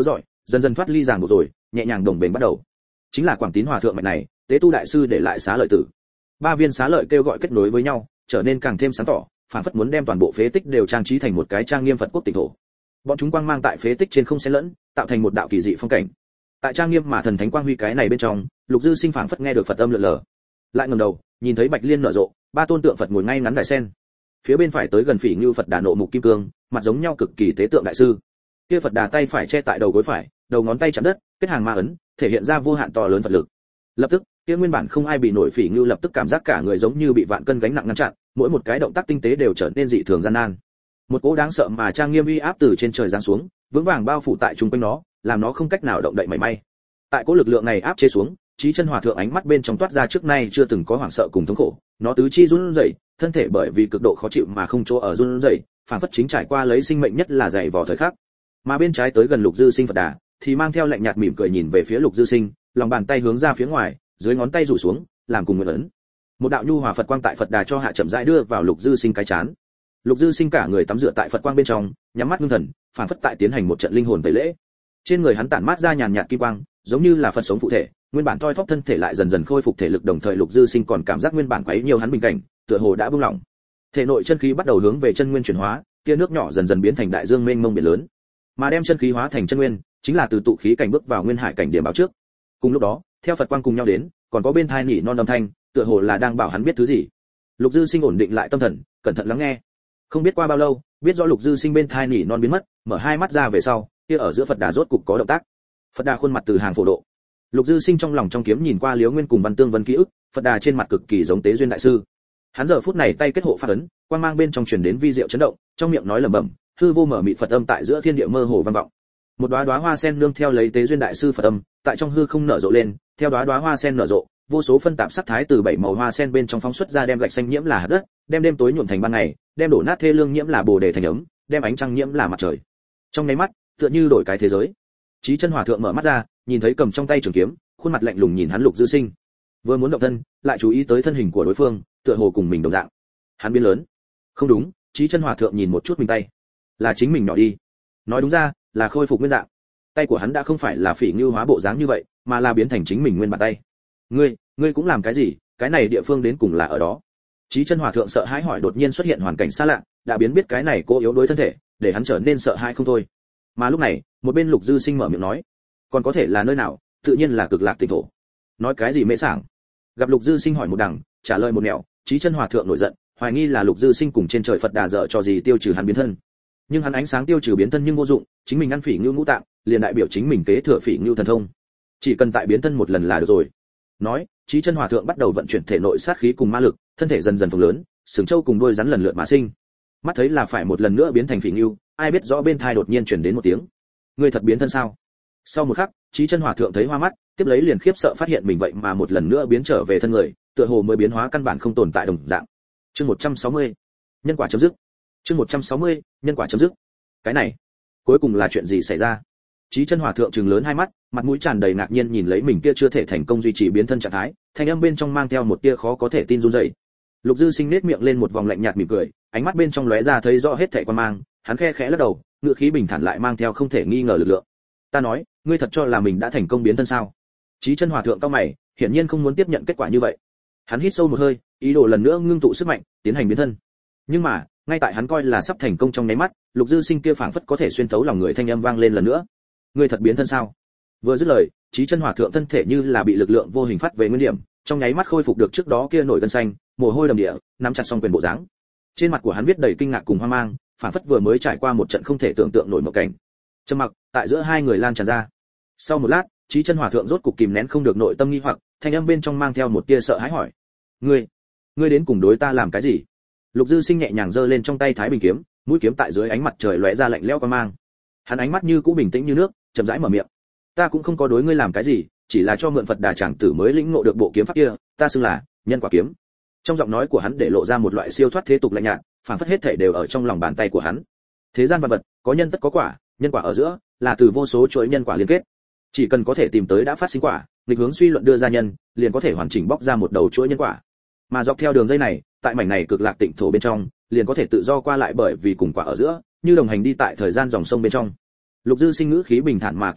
dần dần thoát ly ràng buộc rồi, nhẹ nhàng đồng bền bắt đầu. Chính là Quảng Tín Hòa thượng mạch này, Tế Tu đại sư để lại xá lợi tử. Ba viên xá lợi kêu gọi kết nối với nhau, trở nên càng thêm sáng tỏ, phản phất muốn đem toàn bộ phế tích đều trang trí thành một cái trang nghiêm Phật quốc tịnh thổ. Bọn chúng quang mang tại phế tích trên không xen lẫn, tạo thành một đạo kỳ dị phong cảnh. Tại trang nghiêm mà thần thánh quang huy cái này bên trong, Lục Dư Sinh phảng phất nghe được Phật âm lượn lờ. Lại ngẩng đầu, nhìn thấy Bạch Liên nở rộ, ba tôn tượng Phật ngồi ngay ngắn đài sen. Phía bên phải tới gần Phỉ Ngưu Phật Đà nộ mục kim cương, mặt giống nhau cực kỳ tế tượng đại sư. Kia Phật Đà tay phải che tại đầu gối phải, đầu ngón tay chạm đất, kết hàng ma ấn, thể hiện ra vô hạn to lớn Phật lực. Lập tức, kia nguyên bản không ai bị nổi Phỉ Ngưu lập tức cảm giác cả người giống như bị vạn cân gánh nặng ngăn chặn, mỗi một cái động tác tinh tế đều trở nên dị thường gian nan. Một cỗ đáng sợ mà trang nghiêm uy áp từ trên trời giáng xuống, vững vàng bao phủ tại trung quanh nó, làm nó không cách nào động đậy mảy may. Tại cỗ lực lượng này áp chế xuống, Chí Chân Hòa thượng ánh mắt bên trong toát ra trước nay chưa từng có hoảng sợ cùng thống khổ, nó tứ chi run rẩy, thân thể bởi vì cực độ khó chịu mà không chỗ ở run rẩy, phản phất chính trải qua lấy sinh mệnh nhất là dày vò thời khắc. Mà bên trái tới gần Lục Dư Sinh Phật Đà, thì mang theo lạnh nhạt mỉm cười nhìn về phía Lục Dư Sinh, lòng bàn tay hướng ra phía ngoài, dưới ngón tay rủ xuống, làm cùng nguyện ấn. Một đạo nhu hòa Phật quang tại Phật Đà cho hạ chậm rãi đưa vào Lục Dư Sinh cái chán. Lục Dư Sinh cả người tắm rửa tại Phật quang bên trong, nhắm mắt ngưng thần, phản phất tại tiến hành một trận linh hồn tẩy lễ. Trên người hắn tản mát ra nhàn nhạt kim quang, giống như là Phật sống phụ thể, nguyên bản thoi thóp thân thể lại dần dần khôi phục thể lực, đồng thời Lục Dư Sinh còn cảm giác nguyên bản quấy nhiều hắn bình cảnh, tựa hồ đã buông lỏng. Thể nội chân khí bắt đầu hướng về chân nguyên chuyển hóa, tia nước nhỏ dần dần biến thành đại dương mênh mông biển lớn. Mà đem chân khí hóa thành chân nguyên, chính là từ tụ khí cảnh bước vào nguyên hải cảnh điểm báo trước. Cùng lúc đó, theo Phật quang cùng nhau đến, còn có bên thai nỉ non âm thanh, tựa hồ là đang bảo hắn biết thứ gì. Lục Dư Sinh ổn định lại tâm thần, cẩn thận lắng nghe. Không biết qua bao lâu, biết rõ Lục Dư Sinh bên thai nỉ non biến mất, mở hai mắt ra về sau, kia ở giữa Phật Đà rốt cục có động tác. Phật Đà khuôn mặt từ hàng phổ độ. Lục Dư Sinh trong lòng trong kiếm nhìn qua Liễu Nguyên cùng Văn Tương Vân ký ức, Phật Đà trên mặt cực kỳ giống Tế Duyên đại sư. Hắn giờ phút này tay kết hộ phát ấn, quang mang bên trong truyền đến vi diệu chấn động, trong miệng nói lẩm bẩm, hư vô mở mịt Phật âm tại giữa thiên địa mơ hồ vang vọng. Một đóa đóa hoa sen nương theo lấy Tế Duyên đại sư Phật âm, tại trong hư không nở rộ lên, theo đóa hoa sen nở rộ, vô số phân tạp sắc thái từ bảy màu hoa sen bên trong phóng xuất ra, đem gạch xanh nhiễm là hạt đất, đem đêm tối nhuộm thành ban ngày, đem đổ nát thê lương nhiễm là bồ đề thành ấm, đem ánh trăng nhiễm là mặt trời. Trong nháy mắt, tựa như đổi cái thế giới. Chí Chân Hòa thượng mở mắt ra, nhìn thấy cầm trong tay trường kiếm, khuôn mặt lạnh lùng nhìn hắn Lục Dư Sinh. Vừa muốn động thân, lại chú ý tới thân hình của đối phương, tựa hồ cùng mình đồng dạng. Hắn biến lớn. Không đúng, Chí Chân Hòa thượng nhìn một chút mình tay, là chính mình nhỏ đi. Nói đúng ra, là khôi phục nguyên dạng. Tay của hắn đã không phải là Phỉ Ngưu hóa bộ dáng như vậy, mà là biến thành chính mình nguyên bản tay. Ngươi cũng làm cái gì? Cái này địa phương đến cùng là ở đó. Chí Chân Hòa thượng sợ hãi hỏi, đột nhiên xuất hiện hoàn cảnh xa lạ, đã biến biết cái này cô yếu đuối thân thể, để hắn trở nên sợ hãi không thôi. Mà lúc này, một bên Lục Dư Sinh mở miệng nói, còn có thể là nơi nào? Tự nhiên là Cực Lạc Tịnh thổ. Nói cái gì mễ sảng? Gặp Lục Dư Sinh hỏi một đằng, trả lời một nẻo, Chí Chân Hòa thượng nổi giận, hoài nghi là Lục Dư Sinh cùng trên trời Phật Đà dở trò gì tiêu trừ hắn biến thân. Nhưng hắn ánh sáng tiêu trừ biến thân nhưng vô dụng, chính mình ăn Phỉ Ngưu ngũ tạng, liền đại biểu chính mình kế thừa Phỉ Ngưu thần thông. Chỉ cần tại biến thân một lần là được rồi. Nói, Chí Chân Hòa thượng bắt đầu vận chuyển thể nội sát khí cùng ma lực, thân thể dần dần phồng lớn, sừng trâu cùng đuôi rắn lần lượt mà sinh. Mắt thấy là phải một lần nữa biến thành Phỉ Ngưu, ai biết rõ bên tai đột nhiên truyền đến một tiếng: "Ngươi thật biến thân sao?" Sau một khắc, Chí Chân Hòa thượng thấy hoa mắt, tiếp lấy liền khiếp sợ phát hiện mình vậy mà một lần nữa biến trở về thân người, tựa hồ mới biến hóa căn bản không tồn tại đồng dạng. Chương 160. Nhân quả chấm dứt. Chương 160. Nhân quả chấm dứt. Cái này, cuối cùng là chuyện gì xảy ra? Chí Chân Hòa thượng trừng lớn hai mắt, mặt mũi tràn đầy ngạc nhiên nhìn lấy mình kia chưa thể thành công duy trì biến thân trạng thái, thanh âm bên trong mang theo một tia khó có thể tin run rẩy. Lục Dư Sinh nét miệng lên một vòng lạnh nhạt mỉm cười, ánh mắt bên trong lóe ra thấy rõ hết thảy quan mang, hắn khe khẽ lắc đầu, ngữ khí bình thản lại mang theo không thể nghi ngờ lực lượng. Ta nói, ngươi thật cho là mình đã thành công biến thân sao? Chí Chân Hòa thượng cau mày, hiển nhiên không muốn tiếp nhận kết quả như vậy. Hắn hít sâu một hơi, ý đồ lần nữa ngưng tụ sức mạnh, tiến hành biến thân. Nhưng mà, ngay tại hắn coi là sắp thành công trong nháy mắt, Lục Dư Sinh kia phảng phất có thể xuyên thấu lòng người thanh âm vang lên lần nữa. Ngươi thật biến thân sao? Vừa dứt lời, Chí Chân Hòa thượng thân thể như là bị lực lượng vô hình phát về nguyên điểm, trong nháy mắt khôi phục được trước đó kia nổi gân xanh, mồ hôi đầm địa, nắm chặt song quyền bộ dáng. Trên mặt của hắn viết đầy kinh ngạc cùng hoang mang, phảng phất vừa mới trải qua một trận không thể tưởng tượng nổi một cảnh. Trầm mặc tại giữa hai người lan tràn ra. Sau một lát, Chí Chân Hòa thượng rốt cục kìm nén không được nội tâm nghi hoặc, thanh âm bên trong mang theo một tia sợ hãi hỏi: "Ngươi đến cùng đối ta làm cái gì?" Lục Dư Sinh nhẹ nhàng giơ lên trong tay Thái Bình kiếm, mũi kiếm tại dưới ánh mặt trời lóe ra lạnh lẽo quang mang. Hắn ánh mắt như cũ bình tĩnh như nước, chậm rãi mở miệng: "Ta cũng không có đối ngươi làm cái gì, chỉ là cho mượn Phật Đà Tràng tử mới lĩnh ngộ được bộ kiếm pháp kia, ta xưng là Nhân Quả kiếm." Trong giọng nói của hắn để lộ ra một loại siêu thoát thế tục lạnh nhạt, phảng phất hết thảy đều ở trong lòng bàn tay của hắn. Thế gian vạn vật, có nhân tất có quả, nhân quả ở giữa là từ vô số chuỗi nhân quả liên kết. Chỉ cần có thể tìm tới đã phát sinh quả, nghịch hướng suy luận đưa ra nhân, liền có thể hoàn chỉnh bóc ra một đầu chuỗi nhân quả. Mà dọc theo đường dây này, tại mảnh này Cực Lạc Tịnh thổ bên trong, liền có thể tự do qua lại bởi vì cùng quả ở giữa, như đồng hành đi tại thời gian dòng sông bên trong. Lục Dư Sinh ngữ khí bình thản mà kiên định,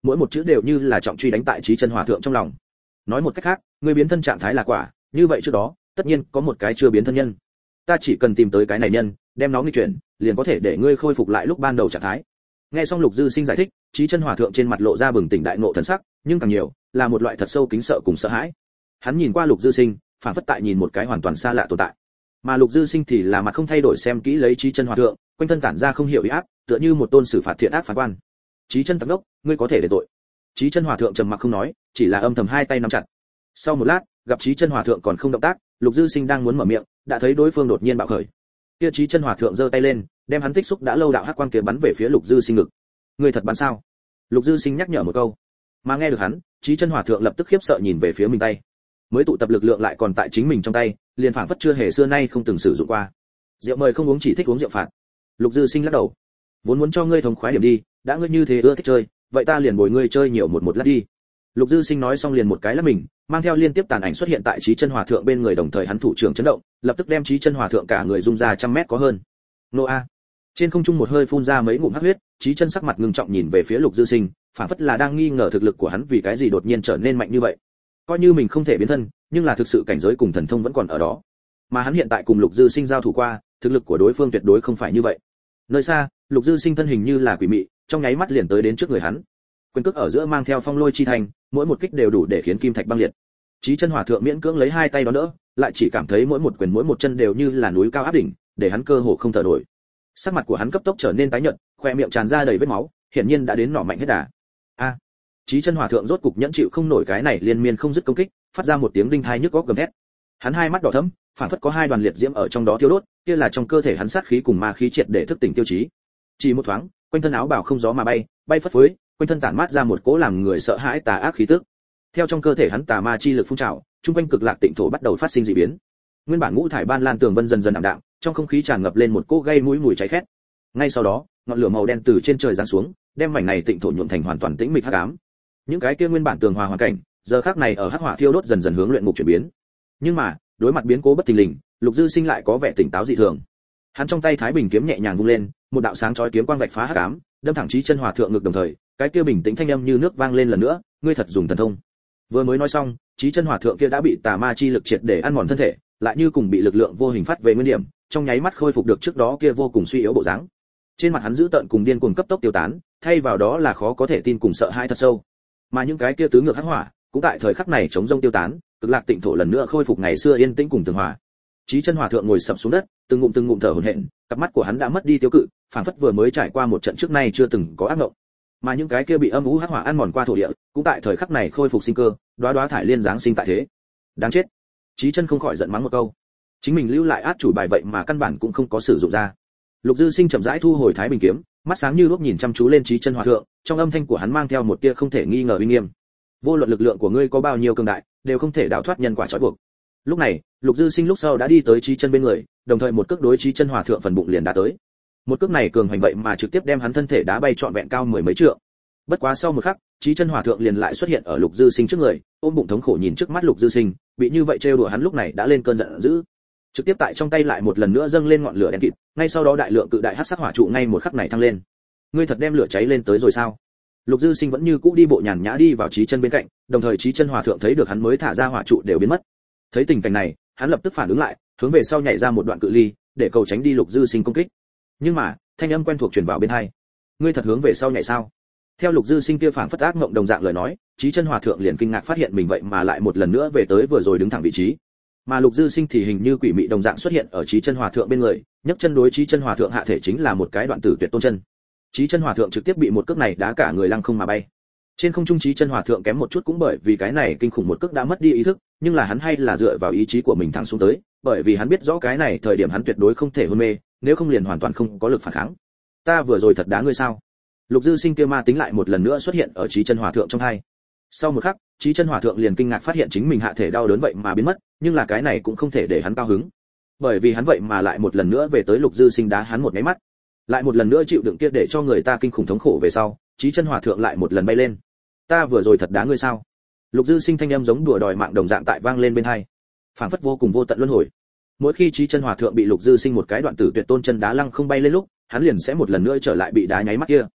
mỗi một chữ đều như là trọng truy đánh tại Chí Chân Hòa thượng trong lòng. Nói một cách khác, ngươi biến thân trạng thái là quả, như vậy trước đó, tất nhiên có một cái chưa biến thân nhân. Ta chỉ cần tìm tới cái này nhân, đem nó nghịch chuyển, liền có thể để ngươi khôi phục lại lúc ban đầu trạng thái. Nghe xong Lục Dư Sinh giải thích, Chí Chân Hòa thượng trên mặt lộ ra bừng tỉnh đại ngộ thần sắc, nhưng càng nhiều là một loại thật sâu kính sợ cùng sợ hãi. Hắn nhìn qua Lục Dư Sinh, phản phất tại nhìn một cái hoàn toàn xa lạ tồn tại. Mà Lục Dư Sinh thì là mặt không thay đổi xem kỹ lấy Chí Chân Hòa thượng, quanh thân tản ra không hiểu uy áp, tựa như một tôn xử phạt thiện ác phán quan. Chí Chân tặc đốc, ngươi có thể để tội. Chí Chân Hòa thượng trầm mặc không nói, chỉ là âm thầm hai tay nắm chặt. Sau một lát, gặp Chí Chân Hòa thượng còn không động tác, Lục Dư Sinh đang muốn mở miệng, đã thấy đối phương đột nhiên bạo khởi. Kia Chí Chân Hòa thượng giơ tay lên, đem hắn tích xúc đã lâu đạo hắc quang kia bắn về phía Lục Dư Sinh ngực. Ngươi thật bắn sao? Lục Dư Sinh nhắc nhở một câu. Mà nghe được hắn, Chí Chân Hòa thượng lập tức khiếp sợ nhìn về phía mình tay. Mới tụ tập lực lượng lại còn tại chính mình trong tay, liền phảng phất chưa hề xưa nay không từng sử dụng qua. Rượu mời không uống chỉ thích uống rượu phạt. Lục Dư Sinh lắc đầu. Vốn muốn cho ngươi thống khoái điểm đi, đã ngươi như thế ưa thích chơi, vậy ta liền bồi ngươi chơi nhiều một lát đi. Lục Dư Sinh nói xong liền một cái lắc mình, mang theo liên tiếp tàn ảnh xuất hiện tại Chí Chân Hòa thượng bên người, đồng thời hắn thủ trưởng chấn động, lập tức đem Chí Chân Hòa thượng cả người rung ra trăm mét có hơn. Nô a! Trên không trung một hơi phun ra mấy ngụm hắc huyết, Chí Chân sắc mặt ngưng trọng nhìn về phía Lục Dư Sinh, phản phất là đang nghi ngờ thực lực của hắn vì cái gì đột nhiên trở nên mạnh như vậy. Coi như mình không thể biến thân, nhưng là thực sự cảnh giới cùng thần thông vẫn còn ở đó. Mà hắn hiện tại cùng Lục Dư Sinh giao thủ qua, thực lực của đối phương tuyệt đối không phải như vậy. Nơi xa, Lục Dư Sinh thân hình như là quỷ mị, trong nháy mắt liền tới đến trước người hắn. Quyền cước ở giữa mang theo phong lôi chi thành, mỗi một kích đều đủ để khiến kim thạch băng liệt. Chí Chân Hòa thượng miễn cưỡng lấy hai tay đó đỡ, lại chỉ cảm thấy mỗi một quyền mỗi một chân đều như là núi cao áp đỉnh, để hắn cơ hồ không thở nổi. Sắc mặt của hắn cấp tốc trở nên tái nhợt, khoe miệng tràn ra đầy vết máu, hiển nhiên đã đến nỏ mạnh hết đà. A! Chí Chân Hòa thượng rốt cục nhẫn chịu không nổi cái này liên miên không dứt công kích, phát ra một tiếng đinh tai nhức óc gầm thét. Hắn hai mắt đỏ thẫm, phản phất có hai đoàn liệt diễm ở trong đó thiêu đốt, kia là trong cơ thể hắn sát khí cùng ma khí triệt để thức tỉnh tiêu chí. Chỉ một thoáng, quanh thân áo bào không gió mà bay, bay phất phới, quanh thân tản mát ra một cỗ làm người sợ hãi tà ác khí tức. Theo trong cơ thể hắn tà ma chi lực phun trào, trung quanh cực lạc tịnh thổ bắt đầu phát sinh dị biến. Nguyên bản ngũ thải ban lan tường vân dần dần ảm đạm, trong không khí tràn ngập lên một cỗ gây mũi mùi cháy khét. Ngay sau đó, ngọn lửa màu đen từ trên trời giáng xuống, đem mảnh này tịnh thổ nhuộm thành hoàn toàn tĩnh mịch hắc ám. Những cái kia nguyên bản tường hòa hoàn cảnh, giờ khắc này ở hắc hỏa thiêu đốt dần dần hướng luyện ngục chuyển biến. Nhưng mà, đối mặt biến cố bất thình lình, Lục Dư Sinh lại có vẻ tỉnh táo dị thường. Hắn trong tay Thái Bình kiếm nhẹ nhàng vung lên, một đạo sáng chói kiếm quang vạch phá hắc ám, đâm thẳng Chí Chân Hòa thượng ngực, đồng thời, cái kia bình tĩnh thanh âm như nước vang lên lần nữa, ngươi thật dùng thần thông. Vừa mới nói xong, Chí Chân Hòa thượng kia đã bị tà ma chi lực triệt để ăn mòn thân thể, lại như cùng bị lực lượng vô hình phát về nguyên điểm, trong nháy mắt khôi phục được trước đó kia vô cùng suy yếu bộ dáng. Trên mặt hắn dữ tợn cùng điên cuồng cấp tốc tiêu tán, thay vào đó là khó có thể tin cùng sợ hãi thật sâu. Mà những cái kia tứ ngược hắc hỏa, cũng tại thời khắc này chống rông tiêu tán, cực lạc tịnh thổ lần nữa khôi phục ngày xưa yên tĩnh cùng tường hòa. Chí Chân Hòa thượng ngồi sập xuống đất, từng ngụm thở hổn hển, cặp mắt của hắn đã mất đi tiêu cự, phảng phất vừa mới trải qua một trận trước nay chưa từng có ác mộng. Mà những cái kia bị âm u hắc hỏa ăn mòn qua thổ địa, cũng tại thời khắc này khôi phục sinh cơ, đóa đóa thải liên giáng sinh tại thế. Đáng chết. Chí Chân không khỏi giận mắng một câu. Chính mình lưu lại át chủ bài vậy mà căn bản cũng không có sử dụng ra. Lục Dư Sinh chậm rãi thu hồi Thái Bình kiếm, mắt sáng như đuốc nhìn chăm chú lên Chí Chân Hòa thượng, trong âm thanh của hắn mang theo một tia không thể nghi ngờ uy nghiêm. Vô luận lực lượng của ngươi có bao nhiêu cường đại, đều không thể đảo thoát nhân quả trói buộc. Lúc này, Lục Dư Sinh lúc sau đã đi tới Chí Chân bên người, đồng thời một cước đối Chí Chân Hòa thượng phần bụng liền đá tới. Một cước này cường hành vậy mà trực tiếp đem hắn thân thể đá bay trọn vẹn cao mười mấy trượng. Bất quá sau một khắc, Chí Chân Hòa thượng liền lại xuất hiện ở Lục Dư Sinh trước người, ôm bụng thống khổ nhìn trước mắt Lục Dư Sinh, bị như vậy trêu đùa hắn lúc này đã lên cơn giận dữ. Trực tiếp tại trong tay lại một lần nữa dâng lên ngọn lửa đen kịt, ngay sau đó đại lượng cự đại hắc sắc hỏa trụ ngay một khắc này thăng lên. Ngươi thật đem lửa cháy lên tới rồi sao? Lục Dư Sinh vẫn như cũ đi bộ nhàn nhã đi vào Chí Chân bên cạnh, đồng thời Chí Chân Hòa thượng thấy được hắn mới thả ra hỏa trụ đều biến mất. Thấy tình cảnh này, hắn lập tức phản ứng lại, hướng về sau nhảy ra một đoạn cự ly, để cầu tránh đi Lục Dư Sinh công kích. Nhưng mà, thanh âm quen thuộc truyền vào bên tai. Ngươi thật hướng về sau nhảy sao? Theo Lục Dư Sinh kia phảng phất ác mộng đồng dạng lời nói, Chí Chân Hòa thượng liền kinh ngạc phát hiện mình vậy mà lại một lần nữa về tới vừa rồi đứng thẳng vị trí. Mà Lục Dư Sinh thì hình như quỷ mị đồng dạng xuất hiện ở Chí Chân Hòa thượng bên người, nhấc chân đối Chí Chân Hòa thượng hạ thể chính là một cái đoạn tử tuyệt tôn chân. Chí Chân Hòa thượng trực tiếp bị một cước này đá cả người lăng không mà bay. Trên không trung Chí Chân Hòa thượng kém một chút cũng bởi vì cái này kinh khủng một cước đã mất đi ý thức, nhưng là hắn hay là dựa vào ý chí của mình thẳng xuống tới, bởi vì hắn biết rõ cái này thời điểm hắn tuyệt đối không thể hôn mê, nếu không liền hoàn toàn không có lực phản kháng. Ta vừa rồi thật đá ngươi sao? Lục Dư Sinh kia ma tính lại một lần nữa xuất hiện ở Chí Chân Hòa thượng trong hai. Sau một khắc, Chí Chân Hòa thượng liền kinh ngạc phát hiện chính mình hạ thể đau đớn vậy mà biến mất, nhưng là cái này cũng không thể để hắn cao hứng, bởi vì hắn vậy mà lại một lần nữa về tới Lục Dư Sinh đá hắn một cái mắt, lại một lần nữa chịu đựng kia để cho người ta kinh khủng thống khổ về sau, Chí Chân Hòa thượng lại một lần bay lên. Ta vừa rồi thật đá ngươi sao? Lục Dư Sinh thanh âm giống đùa đòi mạng đồng dạng tại vang lên bên tai, phảng phất vô cùng vô tận luân hồi. Mỗi khi Chí Chân Hòa thượng bị Lục Dư Sinh một cái đoạn tử tuyệt tôn chân đá lăng không bay lên lúc, hắn liền sẽ một lần nữa trở lại bị đá nháy mắt kia.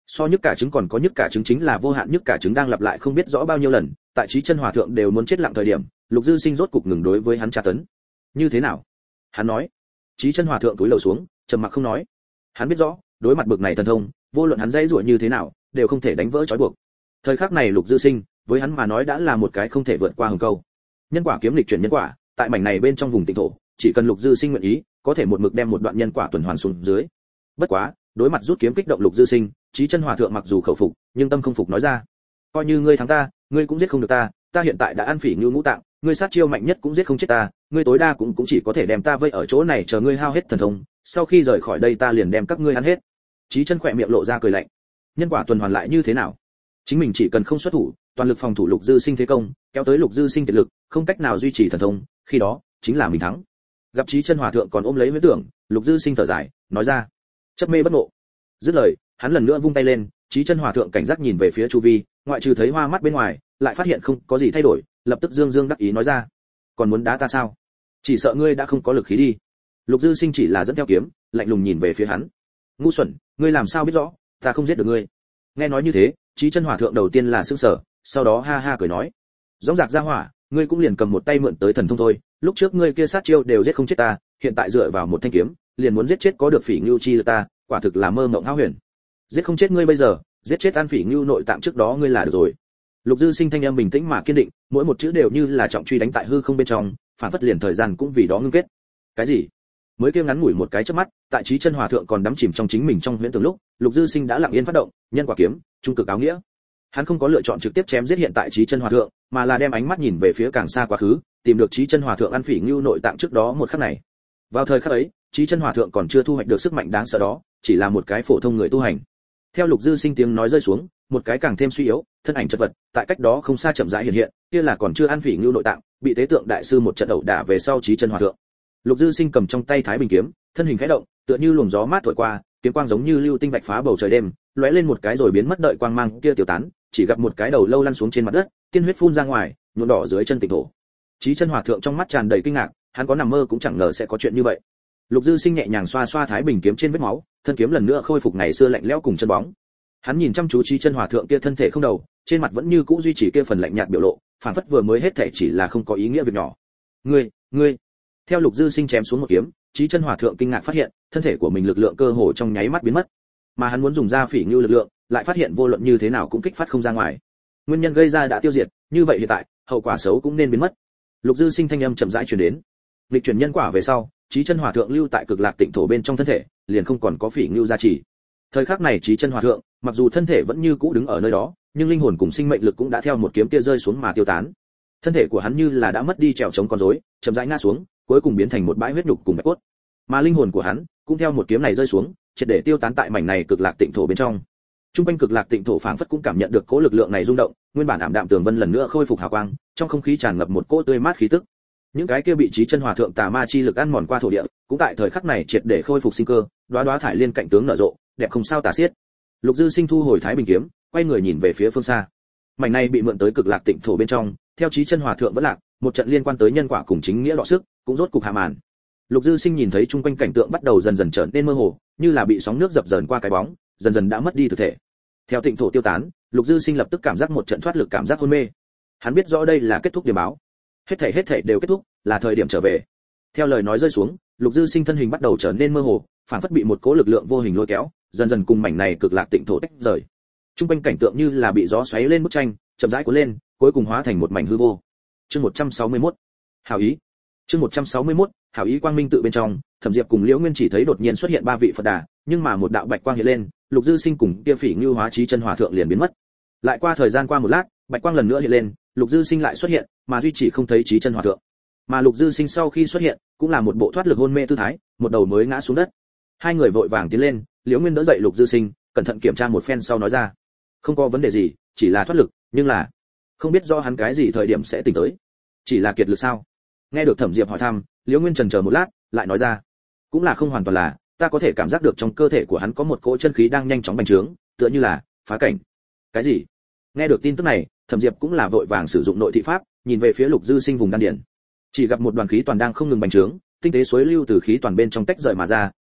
So nhức cả trứng còn có nhức cả trứng chính là vô hạn nhức cả trứng đang lặp lại không biết rõ bao nhiêu lần, tại Chí Chân Hòa thượng đều muốn chết lặng thời điểm, Lục Dư Sinh rốt cục ngừng đối với hắn tra tấn. Như thế nào? Hắn nói. Chí Chân Hòa thượng cúi đầu xuống, trầm mặc không nói. Hắn biết rõ, đối mặt bực này thần thông, vô luận hắn dãy rủa như thế nào, đều không thể đánh vỡ trói buộc. Thời khắc này Lục Dư Sinh, với hắn mà nói đã là một cái không thể vượt qua hừng câu. Nhân quả kiếm lịch chuyển nhân quả, tại mảnh này bên trong vùng tịnh thổ, chỉ cần Lục Dư Sinh nguyện ý, có thể một mực đem một đoạn nhân quả tuần hoàn xuống dưới. Bất quá, đối mặt rút kiếm kích động Lục Dư Sinh, Chí Chân Hòa thượng mặc dù khẩu phục, nhưng tâm không phục nói ra: coi như ngươi thắng ta, ngươi cũng giết không được ta, ta hiện tại đã ăn phỉ ngưu ngũ tạng, ngươi sát chiêu mạnh nhất cũng giết không chết ta, ngươi tối đa cũng chỉ có thể đem ta vây ở chỗ này chờ ngươi hao hết thần thông, sau khi rời khỏi đây ta liền đem các ngươi ăn hết. Chí Chân khỏe miệng lộ ra cười lạnh. Nhân quả tuần hoàn lại như thế nào? Chính mình chỉ cần không xuất thủ, toàn lực phòng thủ Lục Dư Sinh thế công, kéo tới Lục Dư Sinh kiệt lực, không cách nào duy trì thần thông, khi đó chính là mình thắng. Gặp Chí Chân Hòa thượng còn ôm lấy huyễn tưởng, Lục Dư Sinh thở dài, nói ra: chấp mê bất ngộ. Dứt lời, hắn lần nữa vung tay lên, Chí Chân Hòa thượng cảnh giác nhìn về phía chu vi, ngoại trừ thấy hoa mắt bên ngoài, lại phát hiện không có gì thay đổi, lập tức dương dương đắc ý nói ra: còn muốn đá ta sao? Chỉ sợ ngươi đã không có lực khí đi. Lục Dư Sinh chỉ là dẫn theo kiếm, lạnh lùng nhìn về phía hắn. Ngu xuẩn, ngươi làm sao biết rõ, ta không giết được ngươi. Nghe nói như thế, Chí Chân Hòa thượng đầu tiên là sững sờ, sau đó ha ha cười nói: rõ rạc ra hỏa, ngươi cũng liền cầm một tay mượn tới thần thông thôi, lúc trước ngươi kia sát chiêu đều giết không chết ta, hiện tại dựa vào một thanh kiếm, liền muốn giết chết có được phỉ ngưu chi lực ta, quả thực là mơ mộng hão huyền. Giết không chết ngươi bây giờ, giết chết An Phỉ Ngưu nội tạng trước đó ngươi là được rồi. Lục Dư Sinh thanh âm bình tĩnh mà kiên định, mỗi một chữ đều như là trọng truy đánh tại hư không bên trong, phản phất liền thời gian cũng vì đó ngưng kết. Cái gì? Mới kia ngắn ngủi một cái chớp mắt, tại Chí Chân Hòa thượng còn đắm chìm trong chính mình trong huyễn tưởng lúc, Lục Dư Sinh đã lặng yên phát động, nhân quả kiếm, trung cực áo nghĩa. Hắn không có lựa chọn trực tiếp chém giết hiện tại Chí Chân Hòa thượng, mà là đem ánh mắt nhìn về phía càng xa quá khứ, tìm được Chí Chân Hòa thượng An Phỉ Ngưu nội tạng trước đó một khắc này. Vào thời khắc ấy, Chí Chân Hòa thượng còn chưa thu hoạch được sức mạnh đáng sợ đó, chỉ là một cái phổ thông người tu hành. Theo Lục Dư Sinh tiếng nói rơi xuống, một cái càng thêm suy yếu, thân ảnh chật vật, tại cách đó không xa chậm rãi hiện hiện, kia là còn chưa An Phỉ Ngưu nội tạng, bị tế tượng đại sư một trận ẩu đả về sau Chí Chân Hòa thượng. Lục Dư Sinh cầm trong tay Thái Bình kiếm, thân hình khẽ động, tựa như luồng gió mát thổi qua, kiếm quang giống như lưu tinh vạch phá bầu trời đêm, lóe lên một cái rồi biến mất, đợi quang mang kia tiêu tán, chỉ gặp một cái đầu lâu lăn xuống trên mặt đất, tiên huyết phun ra ngoài, nhuộm đỏ dưới chân tịnh thổ. Chí Chân Hòa thượng trong mắt tràn đầy kinh ngạc, hắn có nằm mơ cũng chẳng ngờ sẽ có chuyện như vậy. Lục Dư Sinh nhẹ nhàng xoa xoa Thái Bình kiếm trên vết máu, thân kiếm lần nữa khôi phục ngày xưa lạnh lẽo cùng chân bóng. Hắn nhìn chăm chú Chí Chân Hòa thượng kia thân thể không đầu, trên mặt vẫn như cũ duy trì kia phần lạnh nhạt biểu lộ, phản phất vừa mới hết thể chỉ là không có ý nghĩa việc nhỏ. Ngươi. Theo Lục Dư Sinh chém xuống một kiếm, Chí Chân Hòa thượng kinh ngạc phát hiện, thân thể của mình lực lượng cơ hồ trong nháy mắt biến mất. Mà hắn muốn dùng ra Phỉ Ngưu lực lượng, lại phát hiện vô luận như thế nào cũng kích phát không ra ngoài. Nguyên nhân gây ra đã tiêu diệt, như vậy hiện tại, hậu quả xấu cũng nên biến mất. Lục Dư Sinh thanh âm chậm rãi truyền đến. Lịch chuyển nhân quả về sau, Chí Chân Hòa thượng lưu tại Cực Lạc Tịnh thổ bên trong thân thể, liền không còn có Phỉ Ngưu gia trì. Thời khắc này Chí Chân Hòa thượng, mặc dù thân thể vẫn như cũ đứng ở nơi đó, nhưng linh hồn cùng sinh mệnh lực cũng đã theo một kiếm kia rơi xuống mà tiêu tán. Thân thể của hắn như là đã mất đi trèo chống con rối, chậm rãi ngã xuống, cuối cùng biến thành một bãi huyết nhục cùng bạch cốt. Mà linh hồn của hắn cũng theo một kiếm này rơi xuống, triệt để tiêu tán tại mảnh này Cực Lạc Tịnh thổ bên trong. Trung quanh Cực Lạc Tịnh thổ phảng phất cũng cảm nhận được cỗ lực lượng này rung động, nguyên bản ảm đạm tường vân lần nữa khôi phục hào quang, trong không khí tràn ngập một cỗ tươi mát khí tức. Những cái kia bị Chí Chân Hòa thượng tà ma chi lực ăn mòn qua thổ địa, cũng tại thời khắc này triệt để khôi phục sinh cơ, đóa đóa thải liên cạnh tướng nở rộ, đẹp không sao tả xiết. Lục Dư Sinh thu hồi Thái Bình kiếm, quay người nhìn về phía phương xa. Mảnh này bị mượn tới Cực Lạc Tịnh thổ bên trong, theo Chí Chân Hòa thượng vẫn lạc, một trận liên quan tới nhân quả cùng chính nghĩa đọ sức, cũng rốt cục hạ màn. Lục Dư Sinh nhìn thấy chung quanh cảnh tượng bắt đầu dần dần trở nên mơ hồ, như là bị sóng nước dập dờn qua cái bóng, dần dần đã mất đi thực thể. Theo tịnh thổ tiêu tán, Lục Dư Sinh lập tức cảm giác một trận thoát lực cảm giác hôn mê. Hắn biết rõ đây là kết thúc điểm báo. Hết thảy đều kết thúc, là thời điểm trở về. Theo lời nói rơi xuống, Lục Dư Sinh thân hình bắt đầu trở nên mơ hồ, phản phất bị một cỗ lực lượng vô hình lôi kéo, dần dần cùng mảnh này Cực Lạc Tịnh thổ tách rời. Trung quanh cảnh tượng như là bị gió xoáy lên bức tranh, chậm rãi cuốn lên, cuối cùng hóa thành một mảnh hư vô. Chương 161. Hảo ý. Chương 161. Hảo ý quang minh tự bên trong, Thẩm Diệp cùng Liễu Nguyên chỉ thấy đột nhiên xuất hiện ba vị Phật Đà, nhưng mà một đạo bạch quang hiện lên, Lục Dư Sinh cùng kia Phỉ Ngưu hóa Chí Chân Hòa thượng liền biến mất. Lại qua thời gian qua một lát, bạch quang lần nữa hiện lên, Lục Dư Sinh lại xuất hiện, mà duy chỉ không thấy Chí Chân Hòa thượng. Mà Lục Dư Sinh sau khi xuất hiện, cũng là một bộ thoát lực hôn mê tư thái, một đầu mới ngã xuống đất. Hai người vội vàng tiến lên, Liễu Nguyên đỡ dậy Lục Dư Sinh, cẩn thận kiểm tra một phen sau nói ra: "Không có vấn đề gì, chỉ là thoát lực, nhưng là không biết do hắn cái gì thời điểm sẽ tỉnh tới. Chỉ là kiệt lực sao?" Nghe được Thẩm Diệp hỏi thăm, Liễu Nguyên chần chờ một lát, lại nói ra: "Cũng là không hoàn toàn là, ta có thể cảm giác được trong cơ thể của hắn có một cỗ chân khí đang nhanh chóng bành trướng, tựa như là phá cảnh." "Cái gì?" Nghe được tin tức này, Thẩm Diệp cũng là vội vàng sử dụng nội thị pháp, nhìn về phía Lục Dư Sinh vùng đan điền. Chỉ gặp một đoàn khí toàn đang không ngừng bành trướng, tinh tế suối lưu từ khí toàn bên trong tách rời mà ra,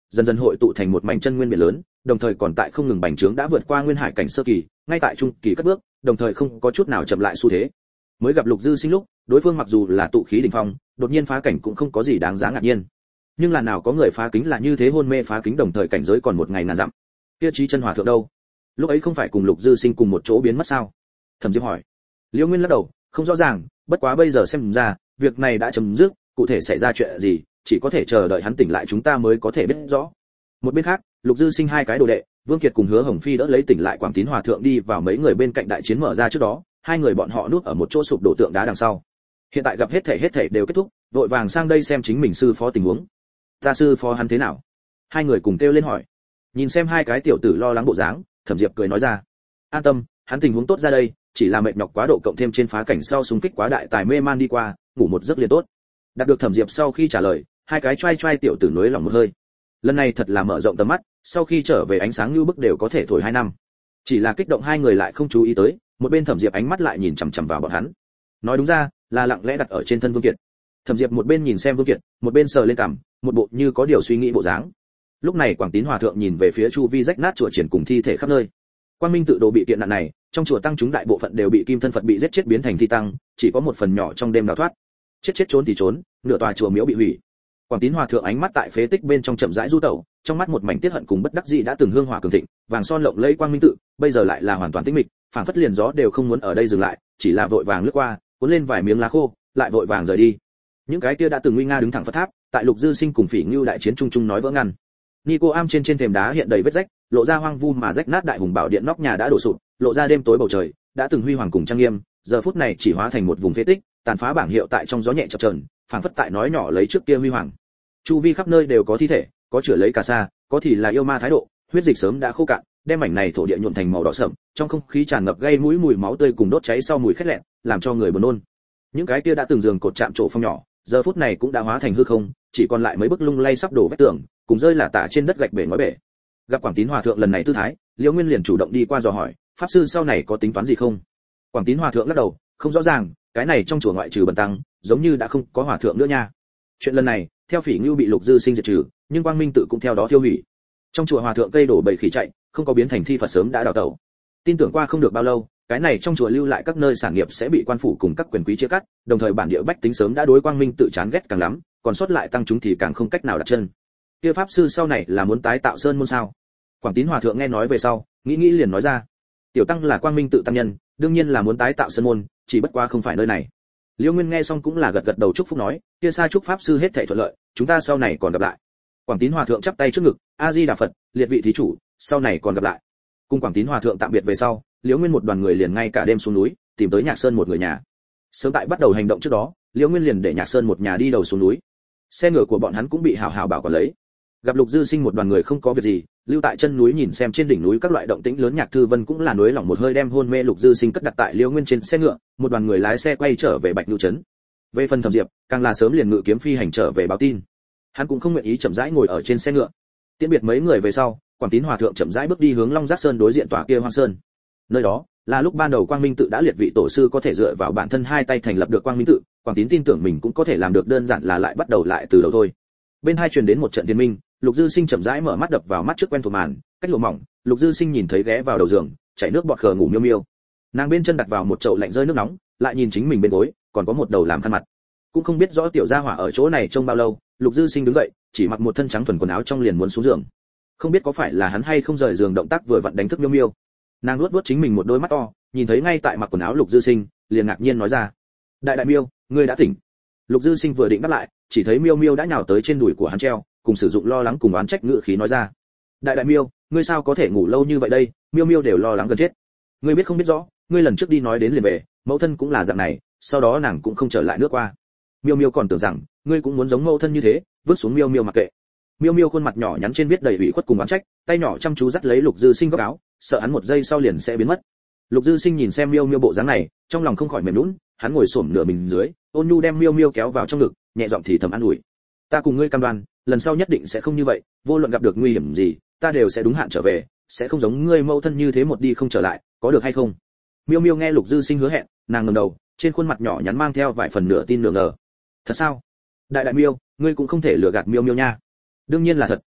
dần dần hội tụ thành một mảnh chân nguyên biển lớn, đồng thời còn tại không ngừng bành trướng đã vượt qua nguyên hải cảnh sơ kỳ, ngay tại trung kỳ cất bước, đồng thời không có chút nào chậm lại xu thế. Mới gặp Lục Dư Sinh lúc, đối phương mặc dù là tụ khí đỉnh phong, đột nhiên phá cảnh cũng không có gì đáng giá ngạc nhiên. Nhưng là nào có người phá kính là như thế hôn mê phá kính đồng thời cảnh giới còn một ngày ngàn dặm. Kia Chí Chân Hòa thượng đâu? Lúc ấy không phải cùng Lục Dư Sinh cùng một chỗ biến mất sao? Thẩm Diệp hỏi. Liễu Nguyên lắc đầu, không rõ ràng, bất quá bây giờ xem ra, việc này đã chấm dứt, cụ thể xảy ra chuyện gì, chỉ có thể chờ đợi hắn tỉnh lại chúng ta mới có thể biết rõ. Một bên khác, Lục Dư Sinh hai cái đồ đệ, Vương Kiệt cùng Hứa Hồng Phi đỡ lấy tỉnh lại Quảng Tín Hòa thượng đi vào mấy người bên cạnh đại chiến mở ra trước đó, hai người bọn họ núp ở một chỗ sụp đổ tượng đá đằng sau. Hiện tại gặp hết thảy đều kết thúc, vội vàng sang đây xem chính mình sư phó tình huống. Ta sư phó hắn thế nào? Hai người cùng kêu lên hỏi. Nhìn xem hai cái tiểu tử lo lắng bộ dáng, Thẩm Diệp cười nói ra, an tâm, hắn tình huống tốt ra đây, chỉ là mệt nhọc quá độ cộng thêm trên phá cảnh sau xung kích quá đại tài mê man đi qua, ngủ một giấc liền tốt. Đạt được Thẩm Diệp sau khi trả lời, hai cái trai tiểu tử nối lòng một hơi. Lần này thật là mở rộng tầm mắt, sau khi trở về ánh sáng như bức đều có thể thổi 2 năm. Chỉ là kích động hai người lại không chú ý tới, một bên Thẩm Diệp ánh mắt lại nhìn chằm chằm vào bọn hắn. Nói đúng ra, là lặng lẽ đặt ở trên thân Vương Kiệt. Thẩm Diệp một bên nhìn xem Vương Kiệt, một bên sờ lên cằm, một bộ như có điều suy nghĩ bộ dáng. Lúc này Quảng Tín Hòa thượng nhìn về phía chu vi rách nát chùa triển cùng thi thể khắp nơi. Quang Minh tự đồ bị kiện nạn này, trong chùa tăng chúng đại bộ phận đều bị kim thân Phật bị giết chết biến thành thi tăng, chỉ có một phần nhỏ trong đêm đào thoát. Chết trốn thì trốn, nửa tòa chùa miếu bị hủy. Quảng Tín Hòa thượng ánh mắt tại phế tích bên trong chậm rãi du tẩu, trong mắt một mảnh tiết hận cùng bất đắc dĩ đã từng hương hỏa cường thịnh, vàng son lộng lẫy Quang Minh tự, bây giờ lại là hoàn toàn tĩnh mịch, phảng phất liền gió đều không muốn ở đây dừng lại, chỉ là vội vàng lướt qua, cuốn lên vài miếng lá khô, lại vội vàng rời đi. Những cái kia đã từng nguy nga đứng thẳng Phật tháp, tại Lục Dư Sinh cùng Phỉ Ngưu đại chiến chung nói vỡ ngăn. Nico Am trên thềm đá hiện đầy vết rách, lộ ra hoang vu mà rách nát đại hùng bảo điện nóc nhà đã đổ sụp, lộ ra đêm tối bầu trời, đã từng huy hoàng cùng trang nghiêm, giờ phút này chỉ hóa thành một vùng phế tích, tàn phá bảng hiệu tại trong gió nhẹ chập chờn, phảng phất tại nói nhỏ lấy trước kia huy hoàng. Chu vi khắp nơi đều có thi thể, có chữa lấy cà sa, có thì là yêu ma thái độ, huyết dịch sớm đã khô cạn, đem mảnh này thổ địa nhuộm thành màu đỏ sẫm, trong không khí tràn ngập gây mũi mùi máu tươi cùng đốt cháy sau mùi khét lẹn, làm cho người buồn nôn. Những cái kia đã từng giường cột chạm trổ phong nhỏ, giờ phút này cũng đã hóa thành hư không, chỉ còn lại mấy bức lung lay sắp đổ vách tường, cùng rơi là tả trên đất gạch bể ngói bể. Gặp Quảng Tín Hòa thượng lần này tư thái, Liễu Nguyên liền chủ động đi qua dò hỏi, pháp sư sau này có tính toán gì không? Quảng Tín Hòa thượng lắc đầu, không rõ ràng, cái này trong chùa ngoại trừ bần tăng, giống như đã không có hòa thượng nữa nha. Chuyện lần này, theo Phỉ Ngưu bị Lục Dư Sinh diệt trừ, nhưng Quang Minh tự cũng theo đó tiêu hủy. Trong chùa hòa thượng cây đổ bầy khỉ chạy, không có biến thành thi Phật sớm đã đào tẩu. Tin tưởng qua không được bao lâu, cái này trong chùa lưu lại các nơi sản nghiệp sẽ bị quan phủ cùng các quyền quý chia cắt, đồng thời bản địa bách tính sớm đã đối Quang Minh tự chán ghét càng lắm, còn sót lại tăng chúng thì càng không cách nào đặt chân. Kia pháp sư sau này là muốn tái tạo sơn môn sao? Quảng Tín Hòa thượng nghe nói về sau, nghĩ liền nói ra, tiểu tăng là Quang Minh tự tăng nhân, đương nhiên là muốn tái tạo sơn môn, chỉ bất quá không phải nơi này. Liễu Nguyên nghe xong cũng là gật đầu chúc phúc nói, kia sa chúc pháp sư hết thảy thuận lợi, chúng ta sau này còn gặp lại. Quảng Tín Hòa thượng chắp tay trước ngực, A Di Đà Phật, liệt vị thí chủ, sau này còn gặp lại. Cùng Quảng Tín Hòa thượng tạm biệt về sau, Liễu Nguyên một đoàn người liền ngay cả đêm xuống núi, tìm tới Nhạc Sơn một người nhà. Sớm tại bắt đầu hành động trước đó, Liễu Nguyên liền để Nhạc Sơn một nhà đi đầu xuống núi. Xe ngựa của bọn hắn cũng bị hào hào bảo quản lấy. Gặp Lục Dư Sinh một đoàn người không có việc gì, lưu tại chân núi nhìn xem trên đỉnh núi các loại động tĩnh lớn, Nhạc Thư Vân cũng là núi lỏng một hơi đem hôn mê Lục Dư Sinh cất đặt tại Liễu Nguyên trên xe ngựa, một đoàn người lái xe quay trở về Bạch Nưu trấn. Về phần Thẩm Diệp, càng là sớm liền ngự kiếm phi hành trở về báo tin. Hắn cũng không nguyện ý chậm rãi ngồi ở trên xe ngựa. Tiễn biệt mấy người về sau, Quảng Tín Hòa thượng chậm rãi bước đi hướng Long Giác Sơn đối diện tòa kia Hoang Sơn. Nơi đó là lúc ban đầu Quang Minh tự đã liệt vị tổ sư có thể dựa vào bản thân hai tay thành lập được Quang Minh tự, Quảng Tín tin tưởng mình cũng có thể làm được, đơn giản là lại bắt đầu lại từ đầu thôi. Bên hai truyền đến một trận tiên minh, Lục Dư Sinh chậm rãi mở mắt đập vào mắt trước quen thuộc màn, cách lụa mỏng, Lục Dư Sinh nhìn thấy ghé vào đầu giường, chảy nước bọt khờ ngủ miêu miêu. Nàng bên chân đặt vào một chậu lạnh rơi nước nóng, lại nhìn chính mình bên gối, còn có một đầu làm khăn mặt. Cũng không biết rõ tiểu gia hỏa ở chỗ này trông bao lâu, Lục Dư Sinh đứng dậy, chỉ mặc một thân trắng thuần quần áo trong liền muốn xuống giường. Không biết có phải là hắn hay không rời giường động tác vừa vặn đánh thức miêu miêu. Nàng luốt chính mình một đôi mắt to, nhìn thấy ngay tại mặc quần áo Lục Dư Sinh, liền ngạc nhiên nói ra: đại miêu, ngươi đã tỉnh. Lục Dư Sinh vừa định đáp lại, chỉ thấy miêu miêu đã nhào tới trên đùi của hắn treo, cùng sử dụng lo lắng cùng oán trách ngữ khí nói ra: đại miêu, ngươi sao có thể ngủ lâu như vậy đây, miêu miêu đều lo lắng gần chết. Ngươi biết không biết rõ, ngươi lần trước đi nói đến liền về, mẫu thân cũng là dạng này, sau đó nàng cũng không trở lại nước qua. Miêu miêu còn tưởng rằng ngươi cũng muốn giống mẫu thân như thế, vứt xuống miêu miêu mặc kệ. Miêu miêu khuôn mặt nhỏ nhắn trên viết đầy ủy khuất cùng oán trách, tay nhỏ chăm chú dắt lấy Lục Dư Sinh góc áo, sợ hắn một giây sau liền sẽ biến mất. Lục Dư Sinh nhìn xem miêu miêu bộ dáng này, trong lòng không khỏi mềm nhũn, hắn ngồi xổm nửa mình dưới, ôn nhu đem miêu miêu kéo vào trong ngực, nhẹ giọng thì thầm an ủi: ta cùng ngươi cam đoan, lần sau nhất định sẽ không như vậy, vô luận gặp được nguy hiểm gì, ta đều sẽ đúng hạn trở về, sẽ không giống ngươi mẫu thân như thế một đi không trở lại, có được hay không? Miêu miêu nghe Lục Dư Sinh hứa hẹn, nàng ngẩng đầu, trên khuôn mặt nhỏ nhắn mang theo vài phần nửa tin nửa ngờ. Thật sao? Đại miêu, ngươi cũng không thể lừa gạt miêu miêu nha. Đương nhiên là thật,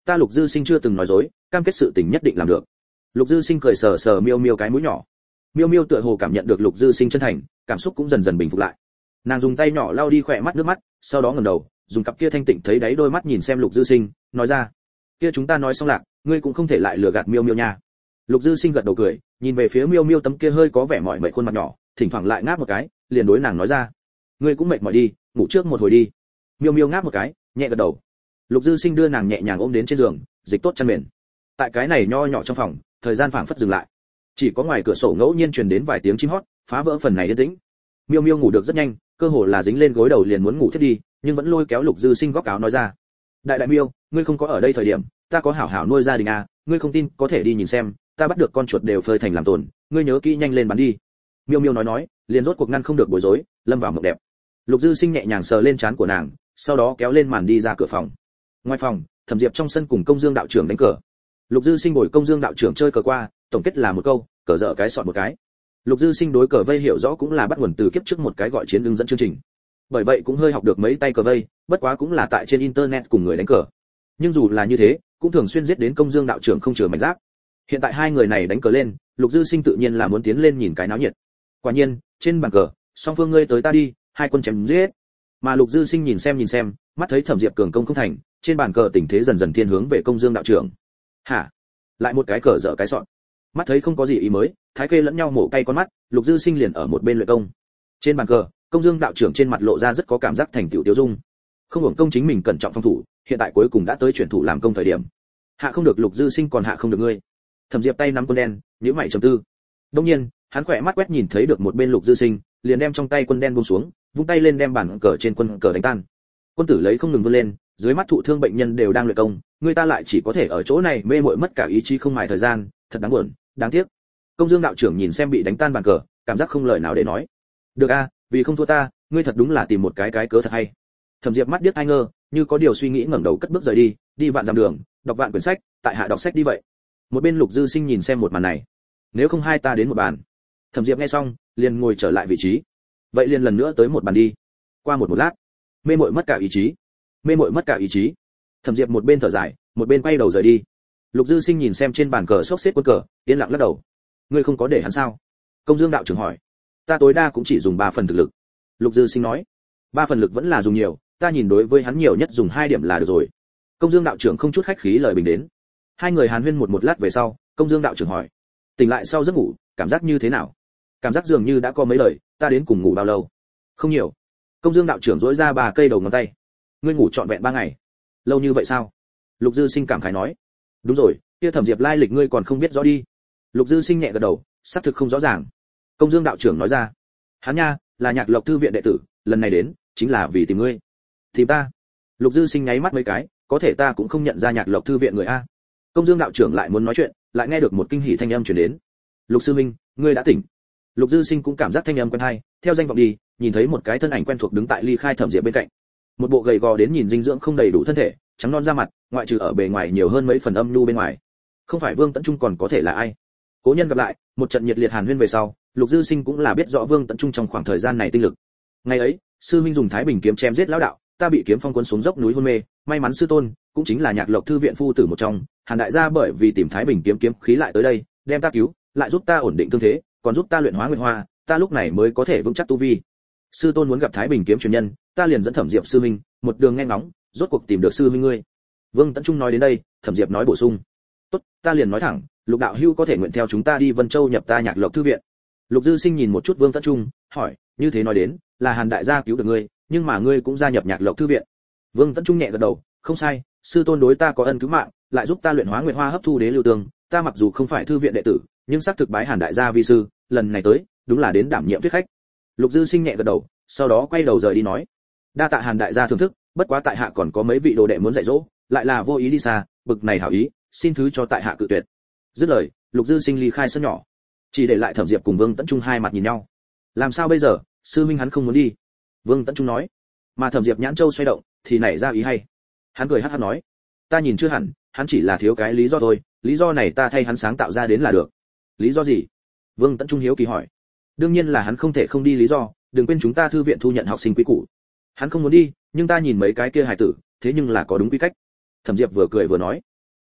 Ta Lục Dư Sinh chưa từng nói dối, cam kết sự tình nhất định làm được. Lục Dư Sinh cười sờ sờ Miêu Miêu cái mũi nhỏ. Miêu Miêu tựa hồ cảm nhận được Lục Dư Sinh chân thành, cảm xúc cũng dần dần bình phục lại. Nàng dùng tay nhỏ lau đi khỏe mắt nước mắt, sau đó ngẩng đầu, dùng cặp kia thanh tịnh thấy đáy đôi mắt nhìn xem Lục Dư Sinh, nói ra: "Kia chúng ta nói xong lạc, ngươi cũng không thể lại lừa gạt Miêu Miêu nha." Lục Dư Sinh gật đầu cười, nhìn về phía Miêu Miêu tấm kia hơi có vẻ mỏi mệt khuôn mặt nhỏ, thỉnh thoảng lại ngáp một cái, liền đối nàng nói ra: "Ngươi cũng mệt mỏi đi, ngủ trước một hồi đi." Miêu Miêu ngáp một cái, nhẹ gật đầu. Lục Dư Sinh đưa nàng nhẹ nhàng ôm đến trên giường, dịch tốt chăn mền. Tại cái này nho nhỏ trong phòng, thời gian phảng phất dừng lại. Chỉ có ngoài cửa sổ ngẫu nhiên truyền đến vài tiếng chim hót, phá vỡ phần này yên tĩnh. Miêu Miêu ngủ được rất nhanh, cơ hồ là dính lên gối đầu liền muốn ngủ thiết đi, nhưng vẫn lôi kéo Lục Dư Sinh góc áo nói ra: Đại Miêu, ngươi không có ở đây thời điểm, ta có hảo hảo nuôi gia đình à, ngươi không tin có thể đi nhìn xem, ta bắt được con chuột đều phơi thành làm tồn, ngươi nhớ kỹ nhanh lên bắn đi." Miêu Miêu nói, liền rốt cuộc ngăn không được bối rối, lâm vào mộng đẹp. Lục Dư Sinh nhẹ nhàng sờ lên trán của nàng, sau đó kéo lên màn đi ra cửa phòng. Ngoài phòng, Thẩm Diệp trong sân cùng Công Dương đạo trưởng đánh cờ. Lục Dư Sinh bồi Công Dương đạo trưởng chơi cờ qua, tổng kết là một câu, cờ dở cái sọt một cái. Lục Dư Sinh đối cờ vây hiểu rõ cũng là bắt nguồn từ kiếp trước một cái gọi chiến ứng dẫn chương trình. Bởi vậy cũng hơi học được mấy tay cờ vây, bất quá cũng là tại trên internet cùng người đánh cờ. Nhưng dù là như thế, cũng thường xuyên giết đến Công Dương đạo trưởng không chừa mảnh giáp. Hiện tại hai người này đánh cờ lên, Lục Dư Sinh tự nhiên là muốn tiến lên nhìn cái náo nhiệt. Quả nhiên, trên bàn cờ, song phương ngươi tới ta đi, hai quân chém giết. Mà Lục Dư Sinh nhìn xem, mắt thấy Thẩm Diệp cường công không thành, trên bàn cờ tình thế dần dần thiên hướng về Công Dương đạo trưởng. Hả? Lại một cái cờ dở cái sọn. Mắt thấy không có gì ý mới, thái kê lẫn nhau mổ cay con mắt, Lục Dư Sinh liền ở một bên luyện công. Trên bàn cờ, Công Dương đạo trưởng trên mặt lộ ra rất có cảm giác thành tựu tiêu dung. Không hưởng công chính mình cẩn trọng phòng thủ, hiện tại cuối cùng đã tới chuyển thủ làm công thời điểm. Hạ không được Lục Dư Sinh còn hạ không được ngươi. Thẩm Diệp tay nắm quân đen, nhíu mày trầm tư. Đương nhiên, hắn khỏe mắt quét nhìn thấy được một bên Lục Dư Sinh, liền đem trong tay quân đen buông xuống, vung tay lên đem bản cờ trên quân cờ đánh tan. Quân tử lấy không ngừng vươn lên, dưới mắt thụ thương bệnh nhân đều đang luyện công, người ta lại chỉ có thể ở chỗ này mê muội mất cả ý chí không mài thời gian, thật đáng buồn, đáng tiếc. Công Dương đạo trưởng nhìn xem bị đánh tan bàn cờ, cảm giác không lời nào để nói. Được a, vì không thua ta, ngươi thật đúng là tìm một cái cớ thật hay. Thẩm Diệp mắt điếc tai ngơ, như có điều suy nghĩ ngẩng đầu cất bước rời đi, đi vạn dặm đường, đọc vạn quyển sách, tại hạ đọc sách đi vậy. Một bên Lục Dư Sinh nhìn xem một màn này, nếu không hai ta đến một bàn. Thẩm Diệp nghe xong, liền ngồi trở lại vị trí. Vậy liền lần nữa tới một bàn đi. Qua một lát, mê muội mất cả ý chí. Mê muội mất cả ý chí. Thẩm Diệp một bên thở dài, một bên quay đầu rời đi. Lục Dư Sinh nhìn xem trên bàn cờ xốc xếp quân cờ, yên lặng lắc đầu. Ngươi không có để hắn sao? Công Dương đạo trưởng hỏi. Ta tối đa cũng chỉ dùng 3 phần thực lực. Lục Dư Sinh nói. 3 phần lực vẫn là dùng nhiều, ta nhìn đối với hắn nhiều nhất dùng 2 điểm là được rồi. Công Dương đạo trưởng không chút khách khí lời bình đến. Hai người hàn huyên một lát về sau, Công Dương đạo trưởng hỏi. Tỉnh lại sau giấc ngủ, cảm giác như thế nào? Cảm giác dường như đã có mấy lời, ta đến cùng ngủ bao lâu? Không nhiều. Công Dương đạo trưởng duỗi ra 3 cây đầu ngón tay. Ngươi ngủ trọn vẹn 3 ngày. Lâu như vậy sao? Lục Dư Sinh cảm khái nói. Đúng rồi, kia Thẩm Diệp lai lịch ngươi còn không biết rõ đi. Lục Dư Sinh nhẹ gật đầu, xác thực không rõ ràng. Công Dương đạo trưởng nói ra. Hắn nha, là Nhạc Lộc thư viện đệ tử, lần này đến chính là vì tìm ngươi. Tìm ta? Lục Dư Sinh nháy mắt mấy cái, có thể ta cũng không nhận ra Nhạc Lộc thư viện người a. Công Dương đạo trưởng lại muốn nói chuyện, lại nghe được một kinh hỉ thanh âm truyền đến. Lục sư minh, ngươi đã tỉnh. Lục Dư Sinh cũng cảm giác thanh âm quen hay, theo danh vọng đi, nhìn thấy một cái thân ảnh quen thuộc đứng tại Ly Khai Thẩm Diệp bên cạnh. Một bộ gầy gò đến nhìn dinh dưỡng không đầy đủ thân thể, trắng non da mặt, ngoại trừ ở bề ngoài nhiều hơn mấy phần âm nhu bên ngoài. Không phải Vương Tấn Trung còn có thể là ai? Cố nhân gặp lại, một trận nhiệt liệt hàn huyên về sau, Lục Dư Sinh cũng là biết rõ Vương Tấn Trung trong khoảng thời gian này tinh lực. Ngày ấy, sư huynh dùng Thái Bình kiếm chém giết lão đạo, ta bị kiếm phong cuốn xuống dốc núi hôn mê, may mắn sư tôn, cũng chính là Nhạc Lộc thư viện phu tử một trong, Hàn đại gia bởi vì tìm Thái Bình kiếm khí lại tới đây, đem ta cứu, lại giúp ta ổn định thương thế, còn giúp ta luyện hóa nguyệt hoa, ta lúc này mới có thể vững chắc tu vi. Sư tôn muốn gặp Thái Bình kiếm truyền nhân, ta liền dẫn Thẩm Diệp sư huynh, một đường nghe ngóng, rốt cuộc tìm được sư huynh ngươi. Vương Tấn Trung nói đến đây, Thẩm Diệp nói bổ sung. Tốt, ta liền nói thẳng, Lục đạo hữu có thể nguyện theo chúng ta đi Vân Châu nhập ta Nhạc Lộc thư viện. Lục Dư Sinh nhìn một chút Vương Tấn Trung, hỏi, như thế nói đến, là Hàn đại gia cứu được ngươi, nhưng mà ngươi cũng gia nhập Nhạc Lộc thư viện. Vương Tấn Trung nhẹ gật đầu, không sai, sư tôn đối ta có ân cứu mạng, lại giúp ta luyện hóa nguyệt hoa hấp thu đế lưu tương, ta mặc dù không phải thư viện đệ tử, nhưng xác thực bái Hàn đại gia vi sư, lần này tới, đúng là đến đảm nhiệm thuyết khách. Lục Dư Sinh nhẹ gật đầu, sau đó quay đầu rời đi nói, đa tạ Hàn đại gia thưởng thức, bất quá tại hạ còn có mấy vị đồ đệ muốn dạy dỗ, lại là vô ý đi xa, bực này hảo ý, xin thứ cho tại hạ cự tuyệt. Dứt lời, Lục Dư Sinh ly khai sân nhỏ, chỉ để lại Thẩm Diệp cùng Vương Tấn Trung hai mặt nhìn nhau. Làm sao bây giờ, sư minh hắn không muốn đi. Vương Tấn Trung nói, mà Thẩm Diệp nhãn châu xoay động, thì nảy ra ý hay. Hắn cười hắc hắc nói, ta nhìn chưa hẳn, hắn chỉ là thiếu cái lý do thôi, lý do này ta thay hắn sáng tạo ra đến là được. Lý do gì? Vương Tấn Trung hiếu kỳ hỏi. Đương nhiên là hắn không thể không đi lý do, đừng quên chúng ta thư viện thu nhận học sinh quý cũ. Hắn không muốn đi, nhưng ta nhìn mấy cái kia hài tử, thế nhưng là có đúng quy cách. Thẩm Diệp vừa cười vừa nói,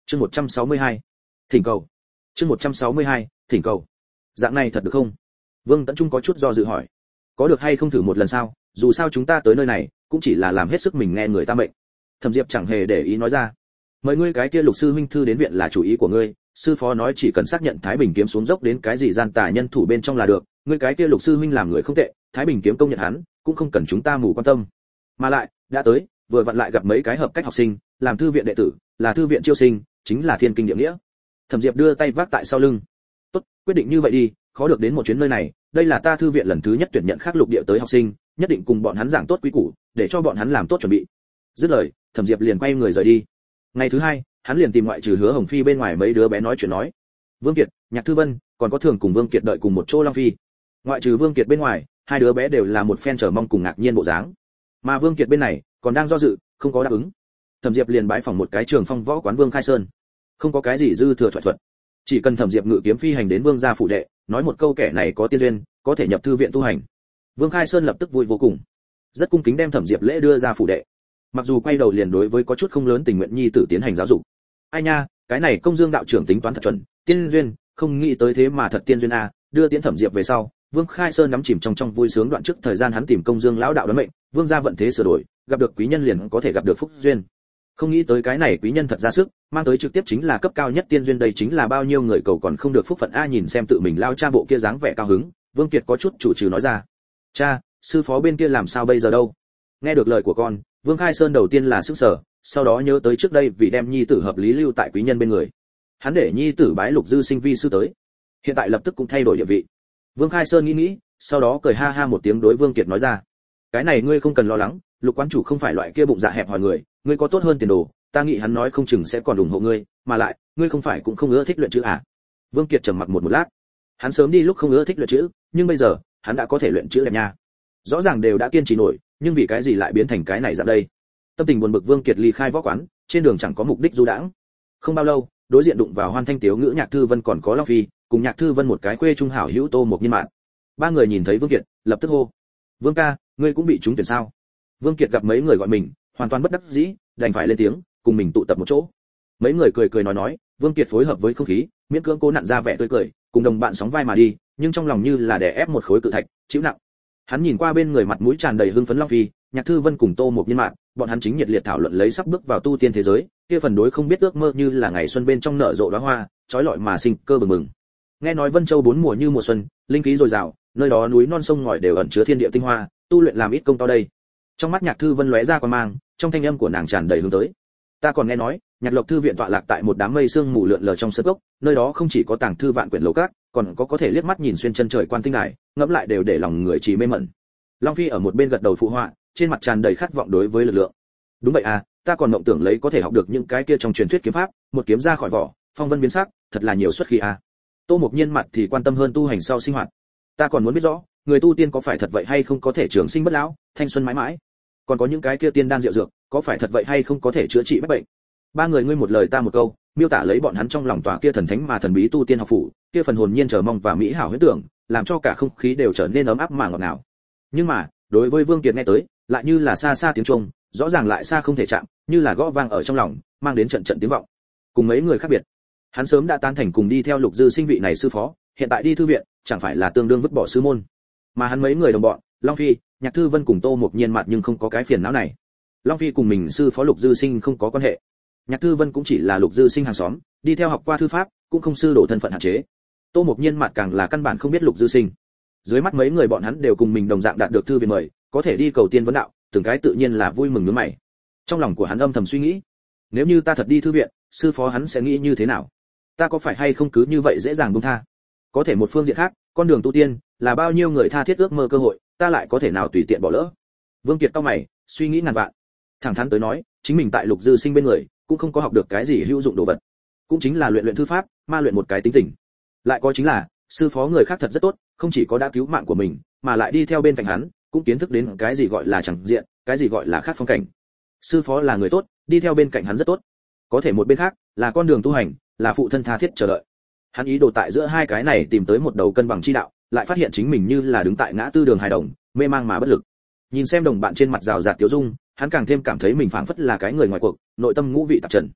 Chương 162. Thỉnh cầu. Chương 162. Thỉnh cầu. Dạng này thật được không? Vương Tấn Trung có chút do dự hỏi. Có được hay không thử một lần sao, dù sao chúng ta tới nơi này cũng chỉ là làm hết sức mình nghe người ta mệnh. Thẩm Diệp chẳng hề để ý nói ra. Mời ngươi cái kia Lục sư huynh thư đến viện là chủ ý của ngươi, sư phó nói chỉ cần xác nhận Thái Bình kiếm xuống dốc đến cái gì gian tà nhân thủ bên trong là được, ngươi cái kia Lục sư huynh làm người không tệ, Thái Bình kiếm công nhận hắn, cũng không cần chúng ta mù quan tâm. Mà lại, đã tới, vừa vặn lại gặp mấy cái hợp cách học sinh, làm thư viện đệ tử, là thư viện chiêu sinh, chính là thiên kinh địa nghĩa. Thẩm Diệp đưa tay vác tại sau lưng. Tốt, quyết định như vậy đi, khó được đến một chuyến nơi này, đây là ta thư viện lần thứ nhất tuyển nhận khác lục địa tới học sinh, nhất định cùng bọn hắn giảng tốt quý củ, để cho bọn hắn làm tốt chuẩn bị. Dứt lời, Thẩm Diệp liền quay người rời đi. Ngày thứ hai, hắn liền tìm ngoại trừ Hứa Hồng Phi bên ngoài mấy đứa bé nói chuyện nói. Vương Kiệt, Nhạc Thư Vân, còn có Thường cùng Vương Kiệt đợi cùng một chỗ Long Phi. Ngoại trừ Vương Kiệt bên ngoài, hai đứa bé đều là một phen chờ mong cùng ngạc nhiên bộ dáng. Mà Vương Kiệt bên này còn đang do dự, không có đáp ứng. Thẩm Diệp liền bái phỏng một cái trường phong võ quán Vương Khai Sơn. Không có cái gì dư thừa thoại thuật, chỉ cần Thẩm Diệp ngự kiếm phi hành đến Vương gia phủ đệ, nói một câu kẻ này có tiên duyên, có thể nhập thư viện tu hành. Vương Khai Sơn lập tức vui vô cùng, rất cung kính đem Thẩm Diệp lễ đưa ra phủ đệ. Mặc dù quay đầu liền đối với có chút không lớn tình nguyện nhi tử tiến hành giáo dục. Ai nha, cái này Công Dương đạo trưởng tính toán thật chuẩn, tiên duyên, không nghĩ tới thế mà thật tiên duyên a. Đưa tiến Thẩm Diệp về sau, Vương Khai Sơn nắm chìm trong vui sướng đoạn trước thời gian hắn tìm Công Dương lão đạo đoán mệnh, Vương gia vận thế sửa đổi, gặp được quý nhân liền có thể gặp được phúc duyên. Không nghĩ tới cái này quý nhân thật ra sức, mang tới trực tiếp chính là cấp cao nhất tiên duyên, đây chính là bao nhiêu người cầu còn không được phúc phận a. Nhìn xem tự mình lao cha bộ kia dáng vẻ cao hứng, Vương Kiệt có chút chủ trừ nói ra. Cha, sư phó bên kia làm sao bây giờ đâu? Nghe được lời của con, Vương Khai Sơn đầu tiên là sững sờ, sau đó nhớ tới trước đây vì đem nhi tử hợp lý lưu tại quý nhân bên người, hắn để nhi tử bái Lục dư sinh vi sư tới, hiện tại lập tức cũng thay đổi địa vị. Vương Khai Sơn nghĩ nghĩ, sau đó cười ha ha một tiếng đối Vương Kiệt nói ra. Cái này ngươi không cần lo lắng, Lục quán chủ không phải loại kia bụng dạ hẹp hòi người, ngươi có tốt hơn tiền đồ, ta nghĩ hắn nói không chừng sẽ còn ủng hộ ngươi, mà lại, ngươi không phải cũng không ưa thích luyện chữ à? Vương Kiệt trầm mặc một lát, hắn sớm đi lúc không ưa thích luyện chữ, nhưng bây giờ, hắn đã có thể luyện chữ đẹp nha. Rõ ràng đều đã kiên trì nổi, nhưng vì cái gì lại biến thành cái này dạng đây? Tâm tình buồn bực, Vương Kiệt ly khai võ quán, trên đường chẳng có mục đích du đãng. Không bao lâu, đối diện đụng vào Hoan Thanh Tiếu Ngữ Nhạc Thư Vân còn có Long Phi, cùng Nhạc Thư Vân một cái khuê trung hảo hữu Tô Mộc Nhiên Mạn. Ba người nhìn thấy Vương Kiệt, lập tức hô: "Vương ca, ngươi cũng bị trúng tuyển sao?" Vương Kiệt gặp mấy người gọi mình, hoàn toàn bất đắc dĩ, đành phải lên tiếng, cùng mình tụ tập một chỗ. Mấy người cười cười nói, Vương Kiệt phối hợp với không khí, miễn cưỡng cố nặn ra vẻ tươi cười, cùng đồng bạn sóng vai mà đi, nhưng trong lòng như là đè ép một khối cự thạch, chịu nặng. Hắn nhìn qua bên người mặt mũi tràn đầy hưng phấn Long Phi, Nhạc Thư Vân cùng Tô Mộc Nhiên Mạn, bọn hắn chính nhiệt liệt thảo luận lấy sắp bước vào tu tiên thế giới, kia phần đối không biết ước mơ như là ngày xuân bên trong nở rộ đóa hoa, chói lọi mà sinh cơ bừng bừng. Nghe nói Vân Châu bốn mùa như mùa xuân, linh khí dồi dào, nơi đó núi non sông ngòi đều ẩn chứa thiên địa tinh hoa, tu luyện làm ít công to đây. Trong mắt Nhạc Thư Vân lóe ra quan mang, trong thanh âm của nàng tràn đầy hướng tới. Ta còn nghe nói, Nhạc Lộc thư viện tọa lạc tại một đám mây sương mù lượn lờ trong sơn cốc, nơi đó không chỉ có tàng thư vạn quyển lầu các, còn có thể liếc mắt nhìn xuyên chân trời quan tinh đài, ngẫm lại đều để lòng người trì mê mẩn. Long Phi ở một bên gật đầu phụ họa, trên mặt tràn đầy khát vọng đối với lực lượng. Đúng vậy à, ta còn mộng tưởng lấy có thể học được những cái kia trong truyền thuyết kiếm pháp, một kiếm ra khỏi vỏ, phong vân biến sắc, thật là nhiều xuất khí à. Tô Mộc Nhiên mặt thì quan tâm hơn tu hành sau sinh hoạt. Ta còn muốn biết rõ, người tu tiên có phải thật vậy hay không có thể trường sinh bất lão, thanh xuân mãi mãi? Còn có những cái kia tiên đan diệu dược, có phải thật vậy hay không có thể chữa trị bách bệnh? Ba người ngươi một lời ta một câu, miêu tả lấy bọn hắn trong lòng tòa kia thần thánh mà thần bí tu tiên học phủ, kia phần hồn nhiên chờ mong và mỹ hảo huyễn tưởng, làm cho cả không khí đều trở nên ấm áp mà ngọt ngào. Nhưng mà, đối với Vương Kiệt nghe tới, lại như là xa xa tiếng chuông, rõ ràng lại xa không thể chạm, như là gõ vang ở trong lòng, mang đến trận trận tiếng vọng. Cùng mấy người khác biệt, hắn sớm đã tán thành cùng đi theo Lục dư sinh vị này sư phó, hiện tại đi thư viện, chẳng phải là tương đương vứt bỏ sư môn. Mà hắn mấy người đồng bọn, Long Phi, Nhạc Thư Vân cùng Tô Mộc Nhiên Mạn nhưng không có cái phiền não này. Long Phi cùng mình sư phó Lục dư sinh không có quan hệ. Nhạc Thư Vân cũng chỉ là Lục dư sinh hàng xóm, đi theo học qua thư pháp, cũng không sư đổ thân phận hạn chế. Tô Mộc Nhiên Mạn càng là căn bản không biết Lục dư sinh. Dưới mắt mấy người bọn hắn đều cùng mình đồng dạng đạt được thư viện mời, có thể đi cầu tiên vấn đạo, từng cái tự nhiên là vui mừng nhướng mày. Trong lòng của hắn âm thầm suy nghĩ, nếu như ta thật đi thư viện, sư phó hắn sẽ nghĩ như thế nào? Ta có phải hay không cứ như vậy dễ dàng buông tha? Có thể một phương diện khác, con đường tu tiên là bao nhiêu người tha thiết ước mơ cơ hội, ta lại có thể nào tùy tiện bỏ lỡ? Vương Kiệt cau mày, suy nghĩ ngàn vạn. Thẳng thắn tới nói, chính mình tại Lục dư sinh bên người, cũng không có học được cái gì hữu dụng đồ vật, cũng chính là luyện thư pháp, ma luyện một cái tính tình. Lại có chính là, sư phó người khác thật rất tốt, không chỉ có đã cứu mạng của mình, mà lại đi theo bên cạnh hắn, cũng kiến thức đến cái gì gọi là chẳng diện, cái gì gọi là khác phong cảnh. Sư phó là người tốt, đi theo bên cạnh hắn rất tốt. Có thể một bên khác, là con đường tu hành, là phụ thân tha thiết chờ đợi. Hắn ý đồ tại giữa hai cái này tìm tới một đầu cân bằng chi đạo, lại phát hiện chính mình như là đứng tại ngã tư đường hài đồng, mê mang mà bất lực. Nhìn xem đồng bạn trên mặt rào rạt tiêu dung, hắn càng thêm cảm thấy mình phảng phất là cái người ngoài cuộc, nội tâm ngũ vị tạp trần.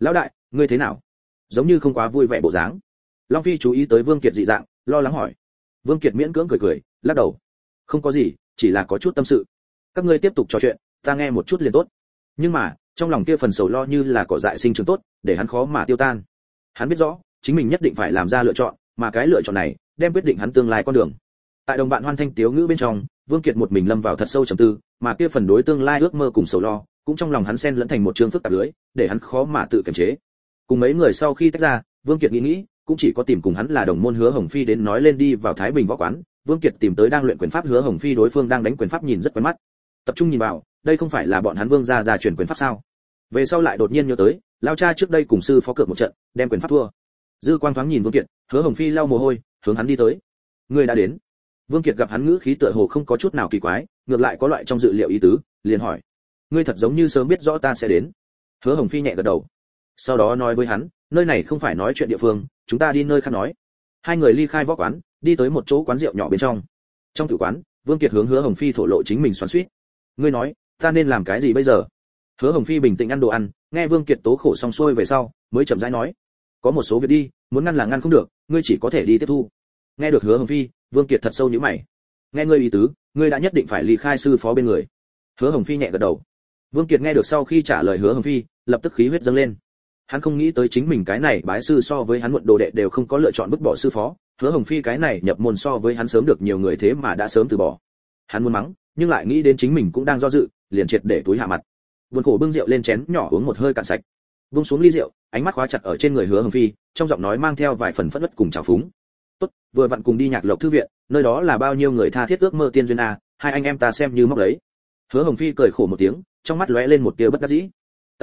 lão đại, ngươi thế nào? Giống như không quá vui vẻ bộ dáng. Long Phi chú ý tới Vương Kiệt dị dạng, lo lắng hỏi. Vương Kiệt miễn cưỡng cười cười, lắc đầu. Không có gì, chỉ là có chút tâm sự. Các ngươi tiếp tục trò chuyện, ta nghe một chút liền tốt. Nhưng mà, trong lòng kia phần sầu lo như là cỏ dại sinh trưởng tốt, để hắn khó mà tiêu tan. Hắn biết rõ, chính mình nhất định phải làm ra lựa chọn, mà cái lựa chọn này đem quyết định hắn tương lai con đường. Tại đồng bạn hoan thanh tiếu ngữ bên trong, Vương Kiệt một mình lâm vào thật sâu trầm tư, mà kia phần đối tương lai ước mơ cùng sầu lo, cũng trong lòng hắn xen lẫn thành một trường phức tạp lưới, để hắn khó mà tự kiềm chế. Cùng mấy người sau khi tách ra, Vương Kiệt nghĩ, cũng chỉ có tìm cùng hắn là đồng môn Hứa Hồng Phi đến nói lên đi vào Thái Bình võ quán. Vương Kiệt tìm tới đang luyện quyền pháp Hứa Hồng Phi, đối phương đang đánh quyền pháp nhìn rất quen mắt. Tập trung nhìn vào, đây không phải là bọn hắn Vương gia truyền quyền pháp sao? Về sau lại đột nhiên nhớ tới, lão cha trước đây cùng sư phó cược một trận, đem quyền pháp thua. Dư Quang thoáng nhìn Vương Kiệt, Hứa Hồng Phi lau mồ hôi, hướng hắn đi tới. Người đã đến. Vương Kiệt gặp hắn ngữ khí tựa hồ không có chút nào kỳ quái, ngược lại có loại trong dự liệu ý tứ, liền hỏi: ngươi thật giống như sớm biết rõ ta sẽ đến. Hứa Hồng Phi nhẹ gật đầu, sau đó nói với hắn: nơi này không phải nói chuyện địa phương, chúng ta đi nơi khác nói. Hai người ly khai võ quán, đi tới một chỗ quán rượu nhỏ bên trong. Trong tử quán, Vương Kiệt hướng Hứa Hồng Phi thổ lộ chính mình xoắn xuýt. Ngươi nói, ta nên làm cái gì bây giờ? Hứa Hồng Phi bình tĩnh ăn đồ ăn, nghe Vương Kiệt tố khổ xong xuôi về sau, mới chậm rãi nói: có một số việc đi, muốn ngăn là ngăn không được, ngươi chỉ có thể đi tiếp thu. Nghe được Hứa Hồng Phi, Vương Kiệt thật sâu nhíu mày. Nghe ngươi ý tứ, ngươi đã nhất định phải ly khai sư phó bên người. Hứa Hồng Phi nhẹ gật đầu. Vương Kiệt nghe được sau khi trả lời Hứa Hồng Phi, lập tức khí huyết dâng lên. Hắn không nghĩ tới chính mình cái này bái sư so với hắn muộn đồ đệ đều không có lựa chọn vứt bỏ sư phó, Hứa Hồng Phi cái này nhập môn so với hắn sớm được nhiều người thế mà đã sớm từ bỏ. Hắn muốn mắng, nhưng lại nghĩ đến chính mình cũng đang do dự, liền triệt để túi hạ mặt. Buồn khổ bưng rượu lên chén nhỏ uống một hơi cạn sạch. Vung xuống ly rượu, ánh mắt khóa chặt ở trên người Hứa Hồng Phi, trong giọng nói mang theo vài phần phẫn uất cùng trào phúng. Tốt, vừa vặn cùng đi Nhạc Lộc thư viện, nơi đó là bao nhiêu người tha thiết ước mơ tiên duyên a, hai anh em ta xem như móc lấy. Hứa Hồng Phi cười khổ một tiếng, trong mắt lóe lên một tia bất đắc dĩ.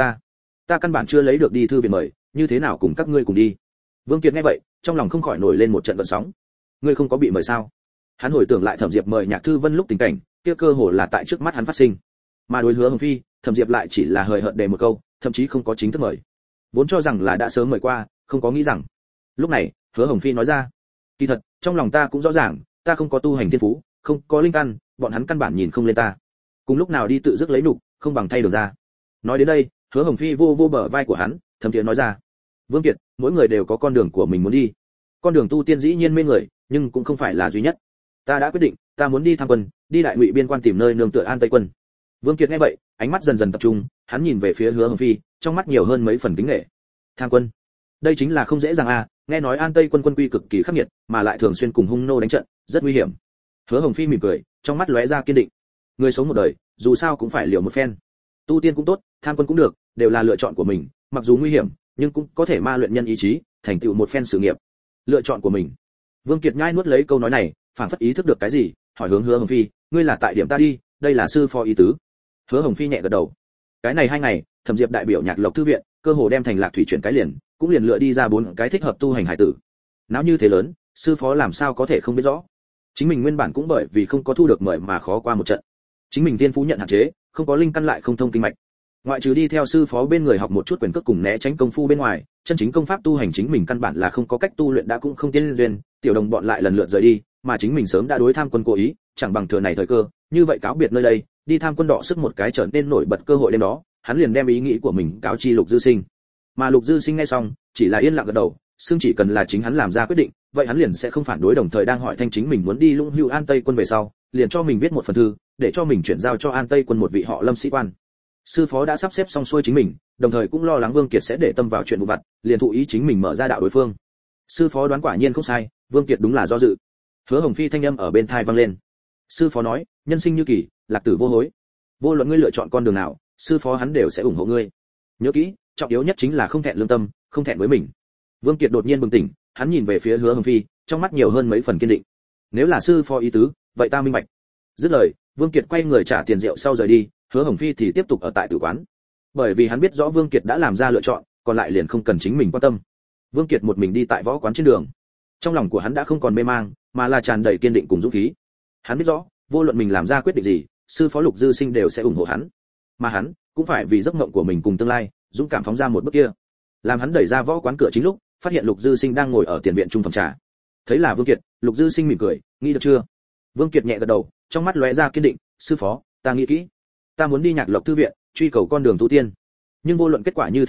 Ta căn bản chưa lấy được đi thư viện mời, như thế nào cùng các ngươi cùng đi? Vương Kiệt nghe vậy, trong lòng không khỏi nổi lên một trận gợn sóng. Ngươi không có bị mời sao? Hắn hồi tưởng lại Thẩm Diệp mời Nhạc Thư Vân lúc tình cảnh, kia cơ hồ là tại trước mắt hắn phát sinh. Mà đối Hứa Hồng Phi, Thẩm Diệp lại chỉ là hời hợt đề một câu, thậm chí không có chính thức mời. Vốn cho rằng là đã sớm mời qua, không có nghĩ rằng. Lúc này, Hứa Hồng Phi nói ra: kỳ thật, trong lòng ta cũng rõ ràng, ta không có tu hành thiên phú, không có linh căn, bọn hắn căn bản nhìn không lên ta. Cùng lúc nào đi tự dứt lấy nục, không bằng thay được ra. Nói đến đây, Hứa Hồng Phi vô vô bờ vai của hắn, thầm thiện nói ra: Vương Kiệt, mỗi người đều có con đường của mình muốn đi. Con đường tu tiên dĩ nhiên mê người, nhưng cũng không phải là duy nhất. Ta đã quyết định, ta muốn đi tham quân, đi Đại Ngụy biên quan tìm nơi nương tựa An Tây quân. Vương Kiệt nghe vậy, ánh mắt dần dần tập trung, hắn nhìn về phía Hứa Hồng Phi, trong mắt nhiều hơn mấy phần kính nể. Tham quân, đây chính là không dễ dàng a, nghe nói An Tây quân quân quy cực kỳ khắc nghiệt, mà lại thường xuyên cùng hung nô đánh trận, rất nguy hiểm. Hứa Hồng Phi mỉm cười, trong mắt lóe ra kiên định. Người sống một đời, dù sao cũng phải liều một phen. Tu tiên cũng tốt, tham quân cũng được, đều là lựa chọn của mình, mặc dù nguy hiểm, nhưng cũng có thể ma luyện nhân ý chí, thành tựu một phen sự nghiệp. Lựa chọn của mình. Vương Kiệt nhai nuốt lấy câu nói này, phảng phất ý thức được cái gì, hỏi hướng Hứa Hồng Phi: ngươi là tại điểm ta đi, đây là sư phó ý tứ. Hứa Hồng Phi nhẹ gật đầu. Cái này 2 ngày, Thẩm Diệp đại biểu Nhạc Lộc thư viện, cơ hồ đem thành Lạc Thủy chuyển cái liền, cũng liền lựa đi ra 4 cái thích hợp tu hành hải tử. Náo như thế lớn, sư phó làm sao có thể không biết rõ. Chính mình nguyên bản cũng bởi vì không có thu được mời mà khó qua một trận. Chính mình tiên phú nhận hạn chế, không có linh căn lại không thông kinh mạch. Ngoại trừ đi theo sư phó bên người học một chút quyền cước cùng né tránh công phu bên ngoài, chân chính công pháp tu hành chính mình căn bản là không có cách tu luyện, đã cũng không tiên duyên, tiểu đồng bọn lại lần lượt rời đi, mà chính mình sớm đã đối tham quân cố ý, chẳng bằng thừa này thời cơ, như vậy cáo biệt nơi đây, đi tham quân đọ sức một cái trở nên nổi bật cơ hội đêm đó, hắn liền đem ý nghĩ của mình cáo chi Lục Dư Sinh. Mà Lục Dư Sinh nghe xong, chỉ là yên lặng gật đầu, xương chỉ cần là chính hắn làm ra quyết định, vậy hắn liền sẽ không phản đối, đồng thời đang hỏi thanh chính mình muốn đi Lũng Hưu An Tây quân về sau, liền cho mình viết một phần thư, để cho mình chuyển giao cho An Tây quân một vị họ Lâm sĩ quan. Sư phó đã sắp xếp xong xuôi chính mình, đồng thời cũng lo lắng Vương Kiệt sẽ để tâm vào chuyện vụ vặt, liền thụ ý chính mình mở ra đạo đối phương. Sư phó đoán quả nhiên không sai, Vương Kiệt đúng là do dự. Hứa Hồng Phi thanh âm ở bên tai vang lên. Sư phó nói, nhân sinh như kỳ, lạc tử vô hối. Vô luận ngươi lựa chọn con đường nào, sư phó hắn đều sẽ ủng hộ ngươi. Nhớ kỹ, trọng yếu nhất chính là không thẹn lương tâm, không thẹn với mình. Vương Kiệt đột nhiên bừng tỉnh, hắn nhìn về phía Hứa Hồng Phi, trong mắt nhiều hơn mấy phần kiên định. Nếu là sư phó ý tứ, vậy ta minh bạch. Dứt lời, Vương Kiệt quay người trả tiền rượu sau rời đi, Hứa Hồng Phi thì tiếp tục ở tại tử quán. Bởi vì hắn biết rõ Vương Kiệt đã làm ra lựa chọn, còn lại liền không cần chính mình quan tâm. Vương Kiệt một mình đi tại võ quán trên đường. Trong lòng của hắn đã không còn mê mang, mà là tràn đầy kiên định cùng dũng khí. Hắn biết rõ, vô luận mình làm ra quyết định gì, sư phó Lục Dư Sinh đều sẽ ủng hộ hắn. Mà hắn cũng phải vì giấc mộng của mình cùng tương lai, dũng cảm phóng ra một bước kia. Làm hắn đẩy ra võ quán cửa chính lúc, phát hiện Lục Dư Sinh đang ngồi ở tiền viện trung phẩm trà. Thấy là Vương Kiệt, Lục Dư Sinh mỉm cười, nghĩ được chưa? Vương Kiệt nhẹ gật đầu, trong mắt lóe ra kiên định, sư phó, ta nghĩ kỹ. Ta muốn đi Nhạc Lộc thư viện, truy cầu con đường tu tiên. Nhưng vô luận kết quả như thế nào,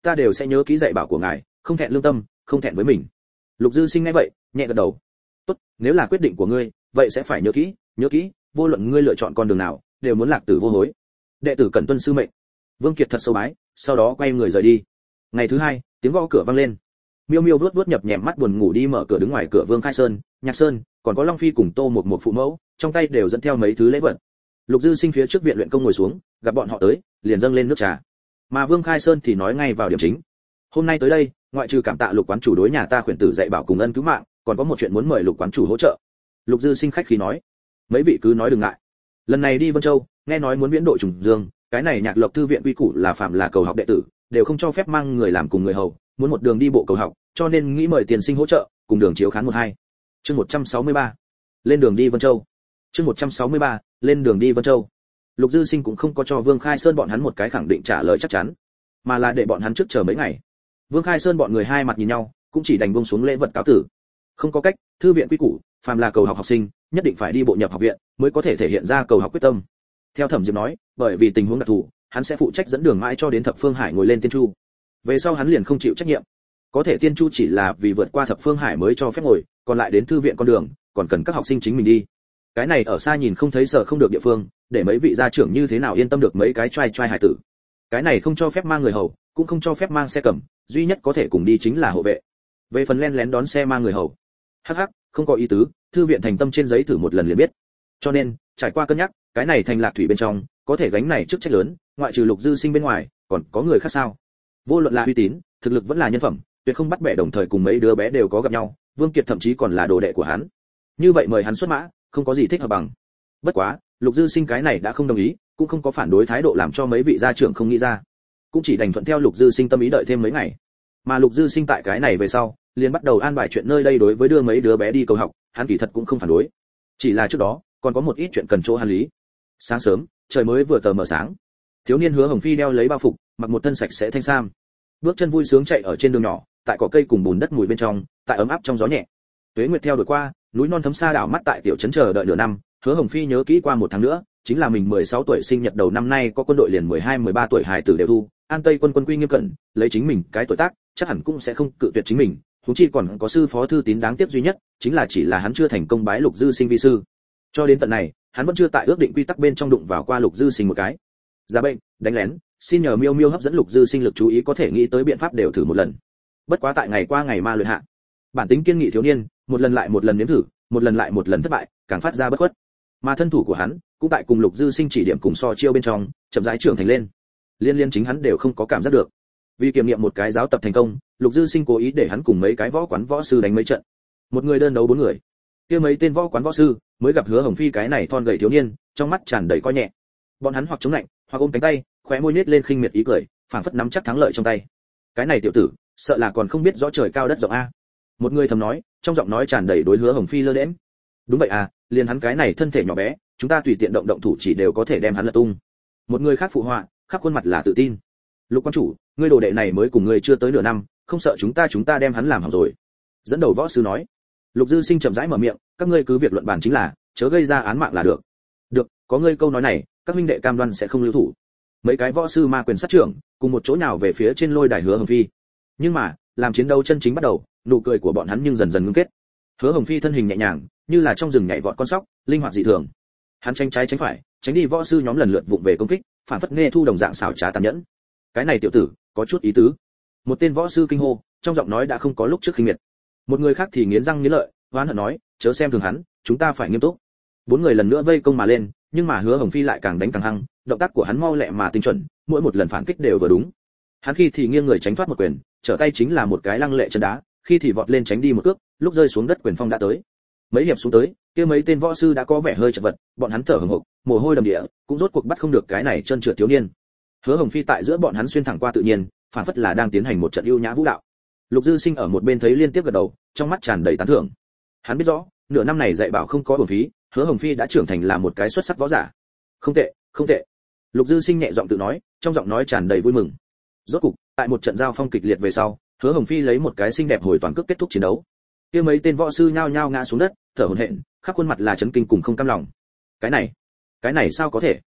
ta đều sẽ nhớ kỹ dạy bảo của ngài, không thẹn lương tâm, không thẹn với mình. Lục Dư Sinh nghe vậy, nhẹ gật đầu. Tốt, nếu là quyết định của ngươi, vậy sẽ phải nhớ kỹ, vô luận ngươi lựa chọn con đường nào, đều muốn lạc tử vô hối. Đệ tử cần tuân sư mệnh. Vương Kiệt thật sâu bái, sau đó quay người rời đi. Ngày thứ hai, tiếng gõ cửa vang lên. Miêu Miêu vuốt vuốt nhập nhèm mắt buồn ngủ đi mở cửa, đứng ngoài cửa Vương Khai Sơn, Nhạc Sơn, còn có Long Phi cùng Tô một phụ mẫu, trong tay đều dẫn theo mấy thứ lễ vật. Lục Dư Sinh phía trước viện luyện công ngồi xuống, gặp bọn họ tới, liền dâng lên nước trà. Mà Vương Khai Sơn thì nói ngay vào điểm chính. Hôm nay tới đây, ngoại trừ cảm tạ Lục quán chủ đối nhà ta khuyển tử dạy bảo cùng ân cứu mạng, còn có một chuyện muốn mời Lục quán chủ hỗ trợ. Lục Dư Sinh khách khí nói, mấy vị cứ nói đừng ngại. Lần này đi Vân Châu, nghe nói muốn viễn độ trùng dương, cái này Nhạc Lộc thư viện quy củ là phạm là cầu học đệ tử, đều không cho phép mang người làm cùng người hầu, muốn một đường đi bộ cầu học, cho nên nghĩ mời tiền sinh hỗ trợ, cùng đường chiếu khán 12. Chương 163. Lên đường đi Vân Châu. Chương 163. Lên đường đi Vân Châu. Lục Dư Sinh cũng không có cho Vương Khai Sơn bọn hắn một cái khẳng định trả lời chắc chắn, mà là để bọn hắn trước chờ mấy ngày. Vương Khai Sơn bọn người hai mặt nhìn nhau, cũng chỉ đành buông xuống lễ vật cáo tử. Không có cách, thư viện quy củ, phàm là cầu học học sinh, nhất định phải đi bộ nhập học viện, mới có thể thể hiện ra cầu học quyết tâm. Theo Thẩm Diệp nói, bởi vì tình huống đặc thù, hắn sẽ phụ trách dẫn đường mãi cho đến Thập Phương Hải ngồi lên tiên chu. Về sau hắn liền không chịu trách nhiệm. Có thể tiên chu chỉ là vì vượt qua Thập Phương Hải mới cho phép ngồi, còn lại đến thư viện con đường, còn cần các học sinh chính mình đi. Cái này ở xa nhìn không thấy sợ không được địa phương, để mấy vị gia trưởng như thế nào yên tâm được mấy cái trai hải tử. Cái này không cho phép mang người hầu, cũng không cho phép mang xe cầm, duy nhất có thể cùng đi chính là hộ vệ. Về phần lén đón xe mang người hầu, hắc hắc, không có ý tứ, thư viện thành tâm trên giấy thử một lần liền biết. Cho nên, trải qua cân nhắc, cái này thành Lạc Thủy bên trong, có thể gánh này chức trách lớn, ngoại trừ Lục Dư Sinh bên ngoài, còn có người khác sao? Vô luận là uy tín, thực lực vẫn là nhân phẩm, tuyệt không bắt bẻ, đồng thời cùng mấy đứa bé đều có gặp nhau, Vương Kiệt thậm chí còn là đồ đệ của hắn. Như vậy mời hắn xuất mã, không có gì thích hợp bằng. Bất quá, Lục Dư Sinh cái này đã không đồng ý, cũng không có phản đối thái độ, làm cho mấy vị gia trưởng không nghĩ ra, cũng chỉ đành thuận theo Lục Dư Sinh tâm ý đợi thêm mấy ngày. Mà Lục Dư Sinh tại cái này về sau, liền bắt đầu an bài chuyện nơi đây. Đối với đưa mấy đứa bé đi cầu học, hắn kỳ thật cũng không phản đối, chỉ là trước đó còn có một ít chuyện cần chỗ hắn lý. Sáng sớm, trời mới vừa tờ mờ sáng, thiếu niên Hứa Hồng Phi đeo lấy bao phục, mặc một thân sạch sẽ thanh sam, bước chân vui sướng chạy ở trên đường nhỏ, tại cỏ cây cùng bùn đất mùi bên trong, tại ấm áp trong gió nhẹ. Tuế Nguyệt theo đuổi qua, núi non thấm xa đảo mắt tại tiểu trấn chờ đợi nửa năm. Hứa Hồng Phi nhớ kỹ qua một tháng nữa, chính là mình 16 tuổi sinh nhật đầu năm nay, có quân đội liền 12-13 tuổi hài tử đều thu. An Tây quân quy nghiêm cẩn, lấy chính mình cái tuổi tác, chắc hẳn cũng sẽ không cự tuyệt chính mình. Huống chi còn có sư phó Thư Tín, đáng tiếc duy nhất chính là chỉ là hắn chưa thành công bái Lục Dư Sinh vi sư. Cho đến tận này, hắn vẫn chưa tại ước định quy tắc bên trong đụng vào qua Lục Dư Sinh một cái. Giá bệnh, đánh lén, xin nhờ Miêu Miêu hấp dẫn Lục Dư Sinh lực chú ý, có thể nghĩ tới biện pháp đều thử một lần. Bất quá tại ngày qua ngày ma luyện hạ, bản tính kiên nghị thiếu niên, một lần lại một lần nếm thử, một lần lại một lần thất bại, càng phát ra bất khuất. Mà thân thủ của hắn, cũng tại cùng Lục Dư Sinh chỉ điểm cùng so chiêu bên trong, chậm rãi trưởng thành lên. Liên chính hắn đều không có cảm giác được. Vì kiểm nghiệm một cái giáo tập thành công, Lục Dư Sinh cố ý để hắn cùng mấy cái võ quán võ sư đánh mấy trận. Một người đơn đấu 4 người. Kia mấy tên võ quán võ sư mới gặp Hứa Hồng Phi cái này thon gầy thiếu niên, trong mắt tràn đầy coi nhẹ. Bọn hắn hoặc chống lạnh, hoặc ôm cánh tay, khóe môi nhếch lên khinh miệt ý cười, phảng phất nắm chắc thắng lợi trong tay. Cái này tiểu tử, sợ là còn không biết rõ trời cao đất rộng a. Một người thầm nói, trong giọng nói tràn đầy đối Hứa Hồng Phi lơ đễnh. Đúng vậy à, liền hắn cái này thân thể nhỏ bé, chúng ta tùy tiện động thủ chỉ đều có thể đem hắn lật tung. Một người khác phụ họa, khắp khuôn mặt là tự tin. Lục quan chủ, ngươi đồ đệ này mới cùng ngươi chưa tới nửa năm, không sợ chúng ta đem hắn làm hỏng rồi. Dẫn đầu võ sư nói. Lục Dư Sinh chậm rãi mở miệng, các ngươi cứ việc luận bàn chính là, chớ gây ra án mạng là được. Được, có ngươi câu nói này, các huynh đệ cam đoan sẽ không lưu thủ. Mấy cái võ sư ma quyền sát trưởng, cùng một chỗ nào về phía trên lôi đài Hứa Hồng Phi. Nhưng mà, làm chiến đấu chân chính bắt đầu, nụ cười của bọn hắn nhưng dần dần ngưng kết. Hứa Hồng Phi thân hình nhẹ nhàng, như là trong rừng nhảy vọt con sóc, linh hoạt dị thường. Hắn tránh trái tránh phải, tránh đi võ sư nhóm lần lượt vụng về công kích, phản phất nghe thu đồng dạng xảo trá tàn nhẫn. Cái này tiểu tử, có chút ý tứ. Một tên võ sư kinh hô, trong giọng nói đã không có lúc trước khinh miệt. Một người khác thì nghiến răng nghiến lợi, oán hận nói, chớ xem thường hắn, chúng ta phải nghiêm túc. 4 người lần nữa vây công mà lên, nhưng mà Hứa Hồng Phi lại càng đánh càng hăng, động tác của hắn mau lẹ mà tinh chuẩn, mỗi một lần phản kích đều vừa đúng. Hắn khi thì nghiêng người tránh thoát một quyền, trở tay chính là một cái lăng lệ chân đá, khi thì vọt lên tránh đi một cước, lúc rơi xuống đất quyền phong đã tới. Mấy hiệp xuống tới, kia mấy tên võ sư đã có vẻ hơi chật vật, bọn hắn thở hổn hộc, mồ hôi đầm địa, cũng rốt cuộc bắt không được cái này chân trượt thiếu niên. Hứa Hồng Phi tại giữa bọn hắn xuyên thẳng qua tự nhiên, phản phất là đang tiến hành một trận ưu nhã vũ đạo. Lục Dư Sinh ở một bên thấy liên tiếp gật đầu, trong mắt tràn đầy tán thưởng. Hắn biết rõ, nửa năm này dạy bảo không có uổng phí, Hứa Hồng Phi đã trưởng thành là một cái xuất sắc võ giả. Không tệ, không tệ. Lục Dư Sinh nhẹ giọng tự nói, trong giọng nói tràn đầy vui mừng. Rốt cục, tại một trận giao phong kịch liệt về sau, Hứa Hồng Phi lấy một cái xinh đẹp hồi toàn cước kết thúc chiến đấu. Kia mấy tên võ sư nhao nhao ngã xuống đất, thở hổn hển, khắp khuôn mặt là chấn kinh cùng không cam lòng. Cái này sao có thể?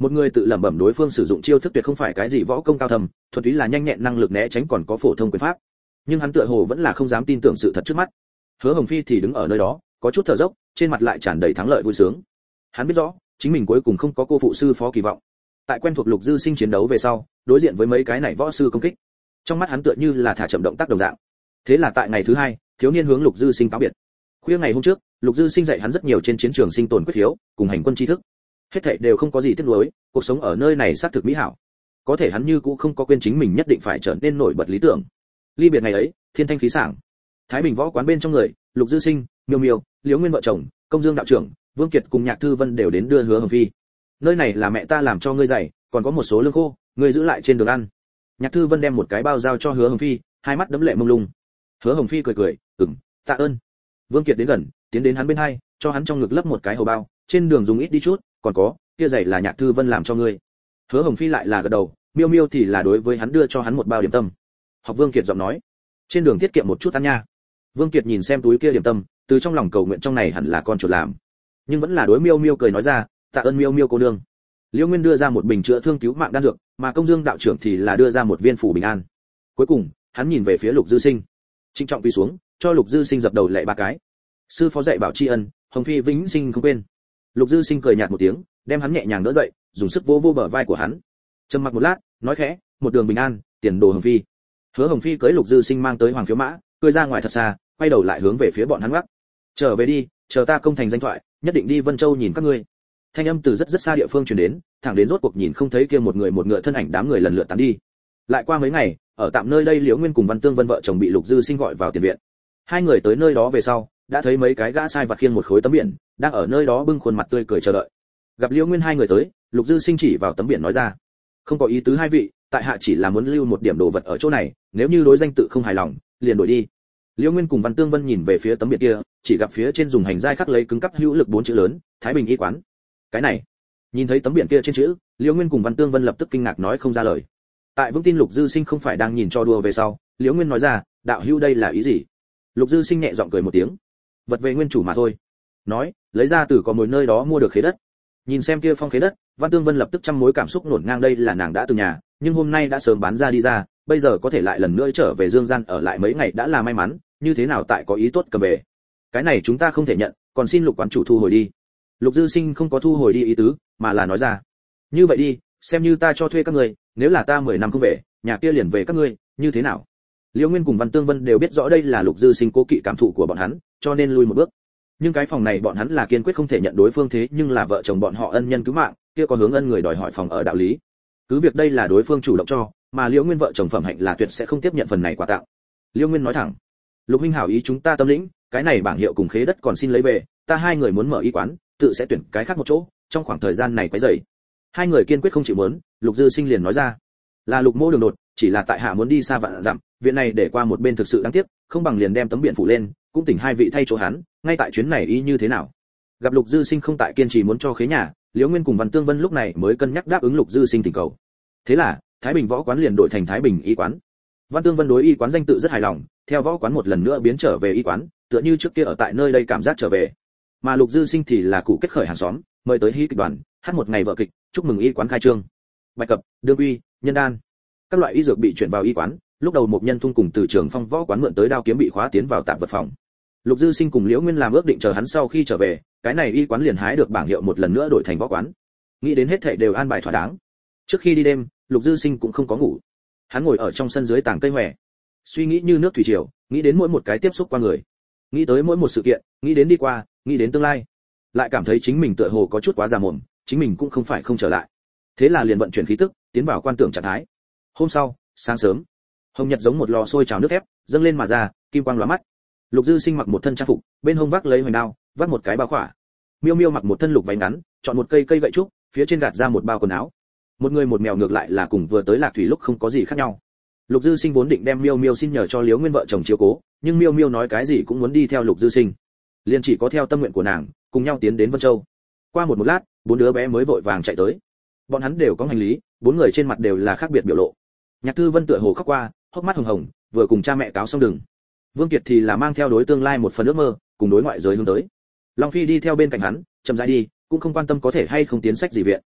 Một người tự lẩm bẩm đối phương sử dụng chiêu thức tuyệt không phải cái gì võ công cao thâm, thuần túy là nhanh nhẹn năng lực né tránh còn có phổ thông quyền pháp. Nhưng hắn tựa hồ vẫn là không dám tin tưởng sự thật trước mắt. Hứa Hồng Phi thì đứng ở nơi đó, có chút thở dốc, trên mặt lại tràn đầy thắng lợi vui sướng. Hắn biết rõ, chính mình cuối cùng không có cô phụ sư phó kỳ vọng. Tại quen thuộc Lục Dư Sinh chiến đấu về sau, đối diện với mấy cái này võ sư công kích, trong mắt hắn tựa như là thả chậm động tác đồng dạng. Thế là tại ngày thứ hai, thiếu niên hướng Lục Dư Sinh cáo biệt. Khuya ngày hôm trước, Lục Dư Sinh dạy hắn rất nhiều trên chiến trường sinh tồn quyết hiếu, cùng hành quân tri thức. Hết thảy đều không có gì tiếc nuối, cuộc sống ở nơi này xác thực mỹ hảo. Có thể hắn như cũng không có quên chính mình nhất định phải trở nên nổi bật lý tưởng. Ly biệt ngày ấy, thiên thanh khí sảng. Thái Bình võ quán bên trong người, Lục Dư Sinh, Miêu Miêu, Liễu Nguyên vợ chồng, Công Dương đạo trưởng, Vương Kiệt cùng Nhạc Thư Vân đều đến đưa Hứa Hồng Phi. Nơi này là mẹ ta làm cho ngươi dạy, còn có một số lương khô, ngươi giữ lại trên đường ăn. Nhạc Thư Vân đem một cái bao giao cho Hứa Hồng Phi, hai mắt đẫm lệ mông lung. Hứa Hồng Phi cười cười, tạ ơn. Vương Kiệt đến gần, tiến đến hắn bên hai, cho hắn trong ngực lấp một cái hầu bao, trên đường dùng ít đi chút, còn có, kia giày là Nhạc Thư Vân làm cho ngươi. Hứa Hồng Phi lại là gật đầu, Miêu Miêu thì là đối với hắn đưa cho hắn một bao điểm tâm. Học Vương Kiệt giọng nói, trên đường tiết kiệm một chút ăn nha. Vương Kiệt nhìn xem túi kia điểm tâm, từ trong lòng cầu nguyện trong này hẳn là con chuột làm, nhưng vẫn là đối Miêu Miêu cười nói ra, tạ ơn Miêu Miêu cô nương. Liễu Nguyên đưa ra một bình chữa thương cứu mạng đan dược, mà Công Dương đạo trưởng thì là đưa ra một viên phủ bình an. Cuối cùng, hắn nhìn về phía Lục Dư Sinh, trịnh trọng quỳ xuống, cho Lục Dư Sinh dập đầu lạy ba cái. Sư phó dạy bảo tri ân, Hồng Phi vĩnh sinh không quên. Lục Dư Sinh cười nhạt một tiếng, đem hắn nhẹ nhàng đỡ dậy, dùng sức vỗ vỗ bờ vai của hắn. Trầm mặc một lát, nói khẽ, một đường bình an, tiền đồ Hồng Phi. Hứa Hồng Phi cưỡi Lục Dư Sinh mang tới Hoàng Phiếu Mã, cười ra ngoài thật xa, quay đầu lại hướng về phía bọn hắn gác. Trở về đi, chờ ta công thành danh thoại, nhất định đi Vân Châu nhìn các ngươi. Thanh âm từ rất rất xa địa phương truyền đến, thẳng đến rốt cuộc nhìn không thấy kia một người một ngựa thân ảnh đám người lần lượt tán đi. Lại qua mấy ngày, ở tạm nơi đây Liễu Nguyên cùng Văn Tương Vân vợ chồng bị Lục Dư Sinh gọi vào tiền viện. Hai người tới nơi đó về sau, đã thấy mấy cái gã sai vặt khiêng một khối tấm biển, đang ở nơi đó bưng khuôn mặt tươi cười chờ đợi. Gặp Liễu Nguyên hai người tới, Lục Dư Sinh chỉ vào tấm biển nói ra, không có ý tứ hai vị, tại hạ chỉ là muốn lưu một điểm đồ vật ở chỗ này, nếu như đối danh tự không hài lòng, liền đổi đi. Liễu Nguyên cùng Văn Tương Vân nhìn về phía tấm biển kia, chỉ gặp phía trên dùng hành giai khắc lấy cứng cắp hữu lực 4 chữ lớn, Thái Bình y quán. Cái này, nhìn thấy tấm biển kia trên chữ, Liễu Nguyên cùng Văn Tương Vân lập tức kinh ngạc nói không ra lời. Tại vững tin Lục Dư Sinh không phải đang nhìn cho đùa về sau, Liễu Nguyên nói ra, đạo hữu đây là ý gì? Lục Dư Sinh nhẹ giọng cười một tiếng, vật về nguyên chủ mà thôi. Nói, lấy ra từ có mồi nơi đó mua được khế đất. Nhìn xem kia phong khế đất, Văn Tương Vân lập tức trăm mối cảm xúc nổn ngang, đây là nàng đã từng nhà, nhưng hôm nay đã sớm bán ra đi ra, bây giờ có thể lại lần nữa trở về Dương Gian ở lại mấy ngày đã là may mắn, như thế nào tại có ý tốt cầm về. Cái này chúng ta không thể nhận, còn xin Lục quán chủ thu hồi đi. Lục Dư Sinh không có thu hồi đi ý tứ, mà là nói ra, như vậy đi, xem như ta cho thuê các ngươi, nếu là ta 10 năm không về, nhà kia liền về các ngươi, như thế nào? Liễu Nguyên cùng Văn Tương Vân đều biết rõ đây là Lục Dư Sinh cố kỵ cảm thụ của bọn hắn, cho nên lui một bước. Nhưng cái phòng này bọn hắn là kiên quyết không thể nhận đối phương thế, nhưng là vợ chồng bọn họ ân nhân cứu mạng, kia có hướng ân người đòi hỏi phòng ở đạo lý. Cứ việc đây là đối phương chủ động cho, mà Liễu Nguyên vợ chồng phẩm hạnh là tuyệt sẽ không tiếp nhận phần này quà tặng. Liễu Nguyên nói thẳng, Lục huynh hảo ý chúng ta tâm lĩnh, cái này bảng hiệu cùng khế đất còn xin lấy về, ta hai người muốn mở y quán, tự sẽ tuyển cái khác một chỗ, trong khoảng thời gian này quấy rầy. Hai người kiên quyết không chịu muốn, Lục Dư Sinh liền nói ra, là Lục mô đường đột, chỉ là tại hạ muốn đi xa vạn dặm, viện này để qua một bên thực sự đáng tiếc, không bằng liền đem tấm biển phủ lên, cũng tỉnh hai vị thay chỗ hắn, ngay tại chuyến này y như thế nào. Gặp Lục Dư Sinh không tại kiên trì muốn cho khế nhà, Liễu Nguyên cùng Văn Tương Vân lúc này mới cân nhắc đáp ứng Lục Dư Sinh thỉnh cầu. Thế là, Thái Bình võ quán liền đổi thành Thái Bình y quán. Văn Tương Vân đối y quán danh tự rất hài lòng, theo võ quán một lần nữa biến trở về y quán, tựa như trước kia ở tại nơi đây cảm giác trở về. Mà Lục Dư Sinh thì là cụ kết khởi hàng xóm, mời tới hí kịch đoàn, hát một ngày vở kịch, chúc mừng y quán khai trương. Bạch cập, đương uy, nhân đan, các loại y dược bị chuyển vào y quán. Lúc đầu một nhân thung cùng từ trường phong võ quán mượn tới đao kiếm bị khóa tiến vào tạp vật phòng. Lục Dư Sinh cùng Liễu Nguyên làm ước định chờ hắn sau khi trở về, cái này y quán liền hái được bảng hiệu một lần nữa đổi thành võ quán. Nghĩ đến hết thảy đều an bài thỏa đáng. Trước khi đi đêm, Lục Dư Sinh cũng không có ngủ. Hắn ngồi ở trong sân dưới tảng cây hoè, suy nghĩ như nước thủy triều, nghĩ đến mỗi một cái tiếp xúc qua người, nghĩ tới mỗi một sự kiện, nghĩ đến đi qua, nghĩ đến tương lai, lại cảm thấy chính mình tựa hồ có chút quá già mồm, chính mình cũng không phải không trở lại. Thế là liền vận chuyển khí tức, tiến vào quan tưởng trạng thái. Hôm sau, sáng sớm, hồng nhật giống một lò sôi trào nước thép, dâng lên mà ra, kim quang lóa mắt. Lục Dư Sinh mặc một thân trang phục, bên hông vác lấy hoành đao, vác một cái bao khỏa. Miêu Miêu mặc một thân lục váy ngắn, chọn một cây gậy trúc, phía trên gạt ra một bao quần áo. Một người một mèo ngược lại là cùng vừa tới Lạc Thủy lúc không có gì khác nhau. Lục Dư Sinh vốn định đem Miêu Miêu xin nhờ cho Liễu Nguyên vợ chồng chiếu cố, nhưng Miêu Miêu nói cái gì cũng muốn đi theo Lục Dư Sinh, liền chỉ có theo tâm nguyện của nàng, cùng nhau tiến đến Vân Châu. Qua một lát, 4 đứa bé mới vội vàng chạy tới. Bọn hắn đều có hành lý, 4 người trên mặt đều là khác biệt biểu lộ. Nhạc Thư Vân tựa hồ khóc qua, hốc mắt hồng hồng, vừa cùng cha mẹ cáo xong đường. Vương Kiệt thì là mang theo đối tương lai một phần ước mơ, cùng đối ngoại giới hướng tới. Long Phi đi theo bên cạnh hắn, chậm rãi đi, cũng không quan tâm có thể hay không tiến sách gì viện.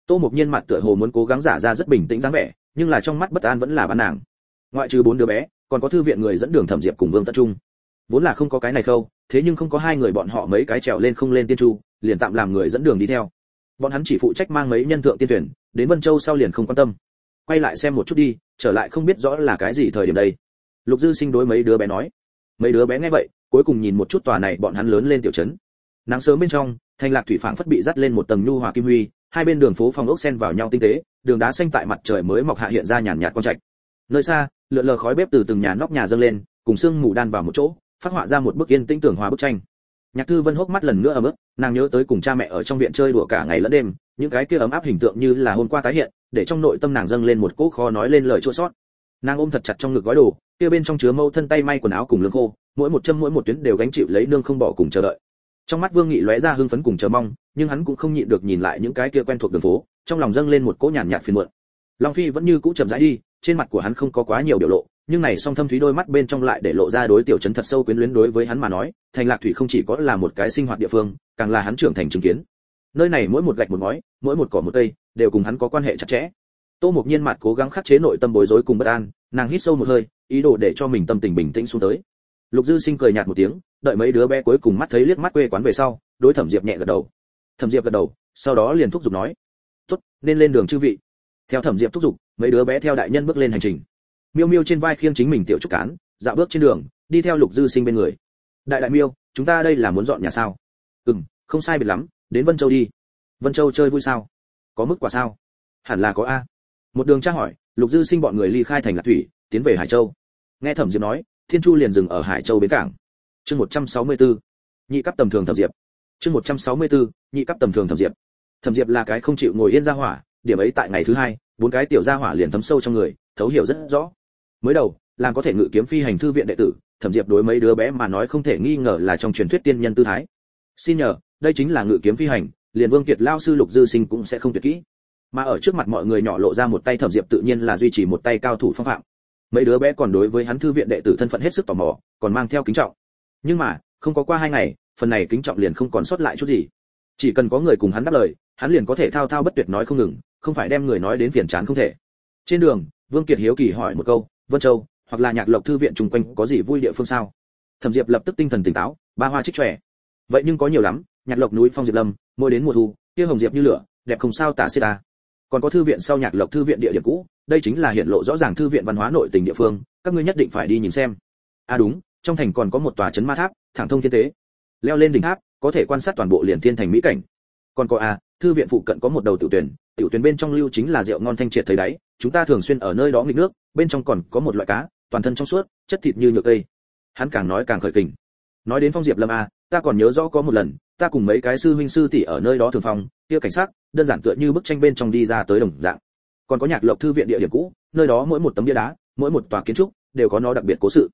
Tô Mộc Nhiên mặt tựa hồ muốn cố gắng giả ra rất bình tĩnh dáng vẻ, nhưng là trong mắt bất an vẫn là bán nàng. Ngoại trừ 4 đứa bé, còn có thư viện người dẫn đường Thẩm Diệp cùng Vương Tất Trung. Vốn là không có cái này khâu, thế nhưng không có hai người bọn họ mấy cái trèo lên không lên tiên chu, liền tạm làm người dẫn đường đi theo. Bọn hắn chỉ phụ trách mang mấy nhân thượng tiên tuyển, đến Vân Châu sau liền không quan tâm. Quay lại xem một chút đi, trở lại không biết rõ là cái gì thời điểm đây. Lục Dư Sinh đối mấy đứa bé nói. Mấy đứa bé nghe vậy, cuối cùng nhìn một chút tòa này bọn hắn lớn lên tiểu trấn. Nắng sớm bên trong, Thanh Lạc thủy phảng phất bị dắt lên một tầng nhu hòa kim huy, hai bên đường phố phòng ốc xen vào nhau tinh tế, đường đá xanh tại mặt trời mới mọc hạ hiện ra nhàn nhạt quang trạch. Nơi xa, lượn lờ khói bếp từ từng nhà nóc nhà dâng lên, cùng sương mù đan vào một chỗ, phát họa ra một bức yên tĩnh tưởng hòa bức tranh. Nhạc Thư Vân hốc mắt lần nữa ấm ức, nàng nhớ tới cùng cha mẹ ở trong viện chơi đùa cả ngày lẫn đêm, những cái kia ấm áp hình tượng như là hôm qua tái hiện, để trong nội tâm nàng dâng lên một cỗ khó nói lên lời chua xót. Nàng ôm thật chặt trong ngực gói đồ, kia bên trong chứa mâu thân tay may quần áo cùng lương khô, mỗi một châm mỗi một tuyến đều gánh chịu lấy nương không bỏ cùng chờ đợi. Trong mắt Vương Nghị lóe ra hưng phấn cùng chờ mong, nhưng hắn cũng không nhịn được nhìn lại những cái kia quen thuộc đường phố, trong lòng dâng lên một cỗ nhàn nhạt phiền muộn. Long Phi vẫn như cũ chậm rãi đi, trên mặt của hắn không có quá nhiều biểu lộ, nhưng này song thâm thúy đôi mắt bên trong lại để lộ ra đối tiểu trấn thật sâu quyến luyến. Đối với hắn mà nói, Thành Lạc Thủy không chỉ có là một cái sinh hoạt địa phương, càng là hắn trưởng thành chứng kiến. Nơi này mỗi một gạch một ngói, mỗi một cỏ một cây, đều cùng hắn có quan hệ chặt chẽ. Tô Mộc Nhiên mặt cố gắng khắc chế nội tâm bối rối cùng bất an, nàng hít sâu một hơi, ý đồ để cho mình tâm tình bình tĩnh xuống tới. Lục Dư Sinh cười nhạt một tiếng, đợi mấy đứa bé cuối cùng mắt thấy liếc mắt quê quán về sau, đối Thẩm Diệp nhẹ gật đầu. Thẩm Diệp gật đầu, sau đó liền thúc giục nói: "Tốt, nên lên đường chư vị." Theo Thẩm Diệp thúc giục, mấy đứa bé theo đại nhân bước lên hành trình. Miêu Miêu trên vai khiêng chính mình tiểu trúc cán, dạo bước trên đường, đi theo Lục Dư Sinh bên người. Đại Miêu, chúng ta đây là muốn dọn nhà sao?" Không sai biệt lắm, đến Vân Châu đi." "Vân Châu chơi vui sao? Có mức quả sao?" "Hẳn là có a." Một đường tra hỏi, Lục Dư Sinh bọn người ly khai Thành Lạc Thủy, tiến về Hải Châu. Nghe Thẩm Diệp nói, Thiên Chu liền dừng ở Hải Châu bến cảng. Chương 164. Nhị cấp tầm thường Thẩm Diệp. Chương 164. Nhị cấp tầm thường Thẩm Diệp. Thẩm Diệp là cái không chịu ngồi yên ra hỏa, điểm ấy tại ngày thứ hai, 4 cái tiểu gia hỏa liền thấm sâu trong người, thấu hiểu rất rõ. Mới đầu, làm có thể ngự kiếm phi hành thư viện đệ tử, Thẩm Diệp đối mấy đứa bé mà nói không thể nghi ngờ là trong truyền thuyết tiên nhân tư thái. Xin nhờ, đây chính là ngự kiếm phi hành, liền Vương Kiệt lao sư Lục Dư Sinh cũng sẽ không tuyệt kỹ. Mà ở trước mặt mọi người nhỏ lộ ra một tay Thẩm Diệp tự nhiên là duy trì một tay cao thủ phong phạm. Mấy đứa bé còn đối với hắn thư viện đệ tử thân phận hết sức tò mò, còn mang theo kính trọng. Nhưng mà, không có qua 2 ngày, phần này kính trọng liền không còn sót lại chút gì. Chỉ cần có người cùng hắn đáp lời, hắn liền có thể thao thao bất tuyệt nói không ngừng, không phải đem người nói đến phiền chán không thể. Trên đường, Vương Kiệt hiếu kỳ hỏi một câu: "Vân Châu, hoặc là Nhạc Lộc thư viện chung quanh có gì vui địa phương sao?" Thẩm Diệp lập tức tinh thần tỉnh táo, ba hoa trích chòe. "Vậy nhưng có nhiều lắm, Nhạc Lộc núi phong diệp lâm, mỗi đến mùa thu, kia hồng diệp như lửa, đẹp không sao tả xiết ta. Còn có thư viện sau Nhạc Lộc thư viện địa điểm cũ, đây chính là hiện lộ rõ ràng thư viện văn hóa nội tình địa phương, các ngươi nhất định phải đi nhìn xem. À đúng, trong thành còn có một tòa trấn ma tháp, thẳng thông thiên tế. Leo lên đỉnh tháp, có thể quan sát toàn bộ liền thiên thành mỹ cảnh. Còn có thư viện phụ cận có một đầu tiểu tuyển bên trong lưu chính là rượu ngon thanh triệt thấy đáy, chúng ta thường xuyên ở nơi đó nghịch nước, bên trong còn có một loại cá, toàn thân trong suốt, chất thịt như nhựa cây." Hắn càng nói càng khởi kình. Nói đến phong diệp lâm ta còn nhớ rõ có một lần, ta cùng mấy cái sư huynh sư tỷ ở nơi đó thường phong, kia cảnh sát, đơn giản tựa như bức tranh bên trong đi ra tới đồng dạng. Còn có Nhạc Lộc thư viện địa điểm cũ, nơi đó mỗi một tấm bia đá, mỗi một tòa kiến trúc đều có nó đặc biệt cố sự.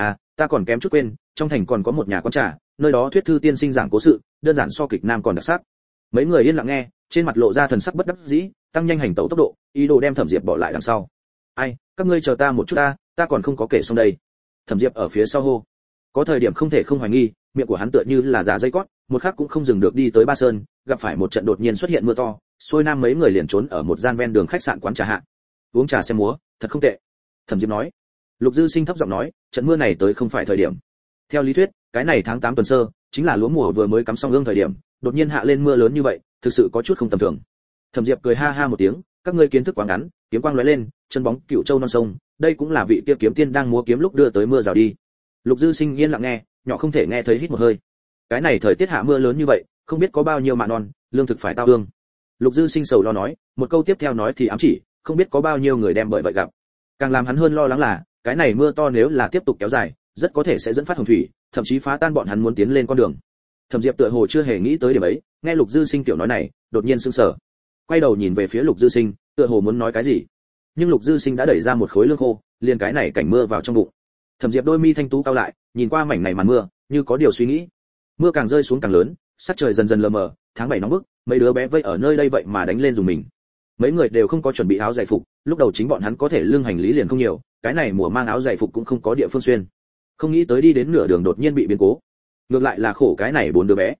Ta còn kém chút quên, trong thành còn có một nhà quán trà, nơi đó thuyết thư tiên sinh giảng cố sự, đơn giản so kịch nam còn đặc sắc. Mấy người yên lặng nghe, trên mặt lộ ra thần sắc bất đắc dĩ, tăng nhanh hành tẩu tốc độ, ý đồ đem Thẩm Diệp bỏ lại đằng sau. Các ngươi chờ ta một chút ta còn không có kể xong đây." Thẩm Diệp ở phía sau hô. Có thời điểm không thể không hoài nghi, miệng của hắn tựa như là giả dây cót, một khắc cũng không dừng được đi tới Ba Sơn, gặp phải một trận đột nhiên xuất hiện mưa to, xuôi nam mấy người liền trốn ở một gian ven đường khách sạn quán trà hạ. "Uống trà xem múa, thật không tệ." Thẩm Diệp nói. Lục Dư Sinh thấp giọng nói, trận mưa này tới không phải thời điểm. Theo lý thuyết, cái này tháng 8 tuần sơ, chính là lúa mùa vừa mới cắm xong ương thời điểm, đột nhiên hạ lên mưa lớn như vậy, thực sự có chút không tầm thường. Thẩm Diệp cười ha ha một tiếng, "Các ngươi kiến thức quá ngắn, kiếm quang lóe lên, chân bóng Cựu Châu non sông, đây cũng là vị kia kiếm tiên đang múa kiếm lúc đưa tới mưa rào đi." Lục Dư Sinh yên lặng nghe, nhỏ không thể nghe thấy hít một hơi. Cái này thời tiết hạ mưa lớn như vậy, không biết có bao nhiêu mạ non, lương thực phải tao ương. Lục Dư Sinh sầu lo nói, một câu tiếp theo nói thì ám chỉ, không biết có bao nhiêu người đem bởi vậy gặp. Càng làm hắn hơn lo lắng là, cái này mưa to nếu là tiếp tục kéo dài, rất có thể sẽ dẫn phát hồng thủy, thậm chí phá tan bọn hắn muốn tiến lên con đường. Thẩm Diệp tựa hồ chưa hề nghĩ tới điểm ấy, nghe Lục Dư Sinh tiểu nói này, đột nhiên sững sờ. Quay đầu nhìn về phía Lục Dư Sinh, tựa hồ muốn nói cái gì. Nhưng Lục Dư Sinh đã đẩy ra một khối lương khô, liền cái này cảnh mưa vào trong bụng. Thẩm Diệp đôi mi thanh tú cao lại, nhìn qua mảnh này màn mưa, như có điều suy nghĩ. Mưa càng rơi xuống càng lớn, sắc trời dần dần lờ mờ, tháng 7 nóng bức, mấy đứa bé vây ở nơi đây vậy mà đánh lên dùng mình. Mấy người đều không có chuẩn bị áo giày phục, lúc đầu chính bọn hắn có thể lưng hành lý liền không nhiều, cái này mùa mang áo giày phục cũng không có địa phương xuyên. Không nghĩ tới đi đến nửa đường đột nhiên bị biến cố. Ngược lại là khổ cái này 4 đứa bé.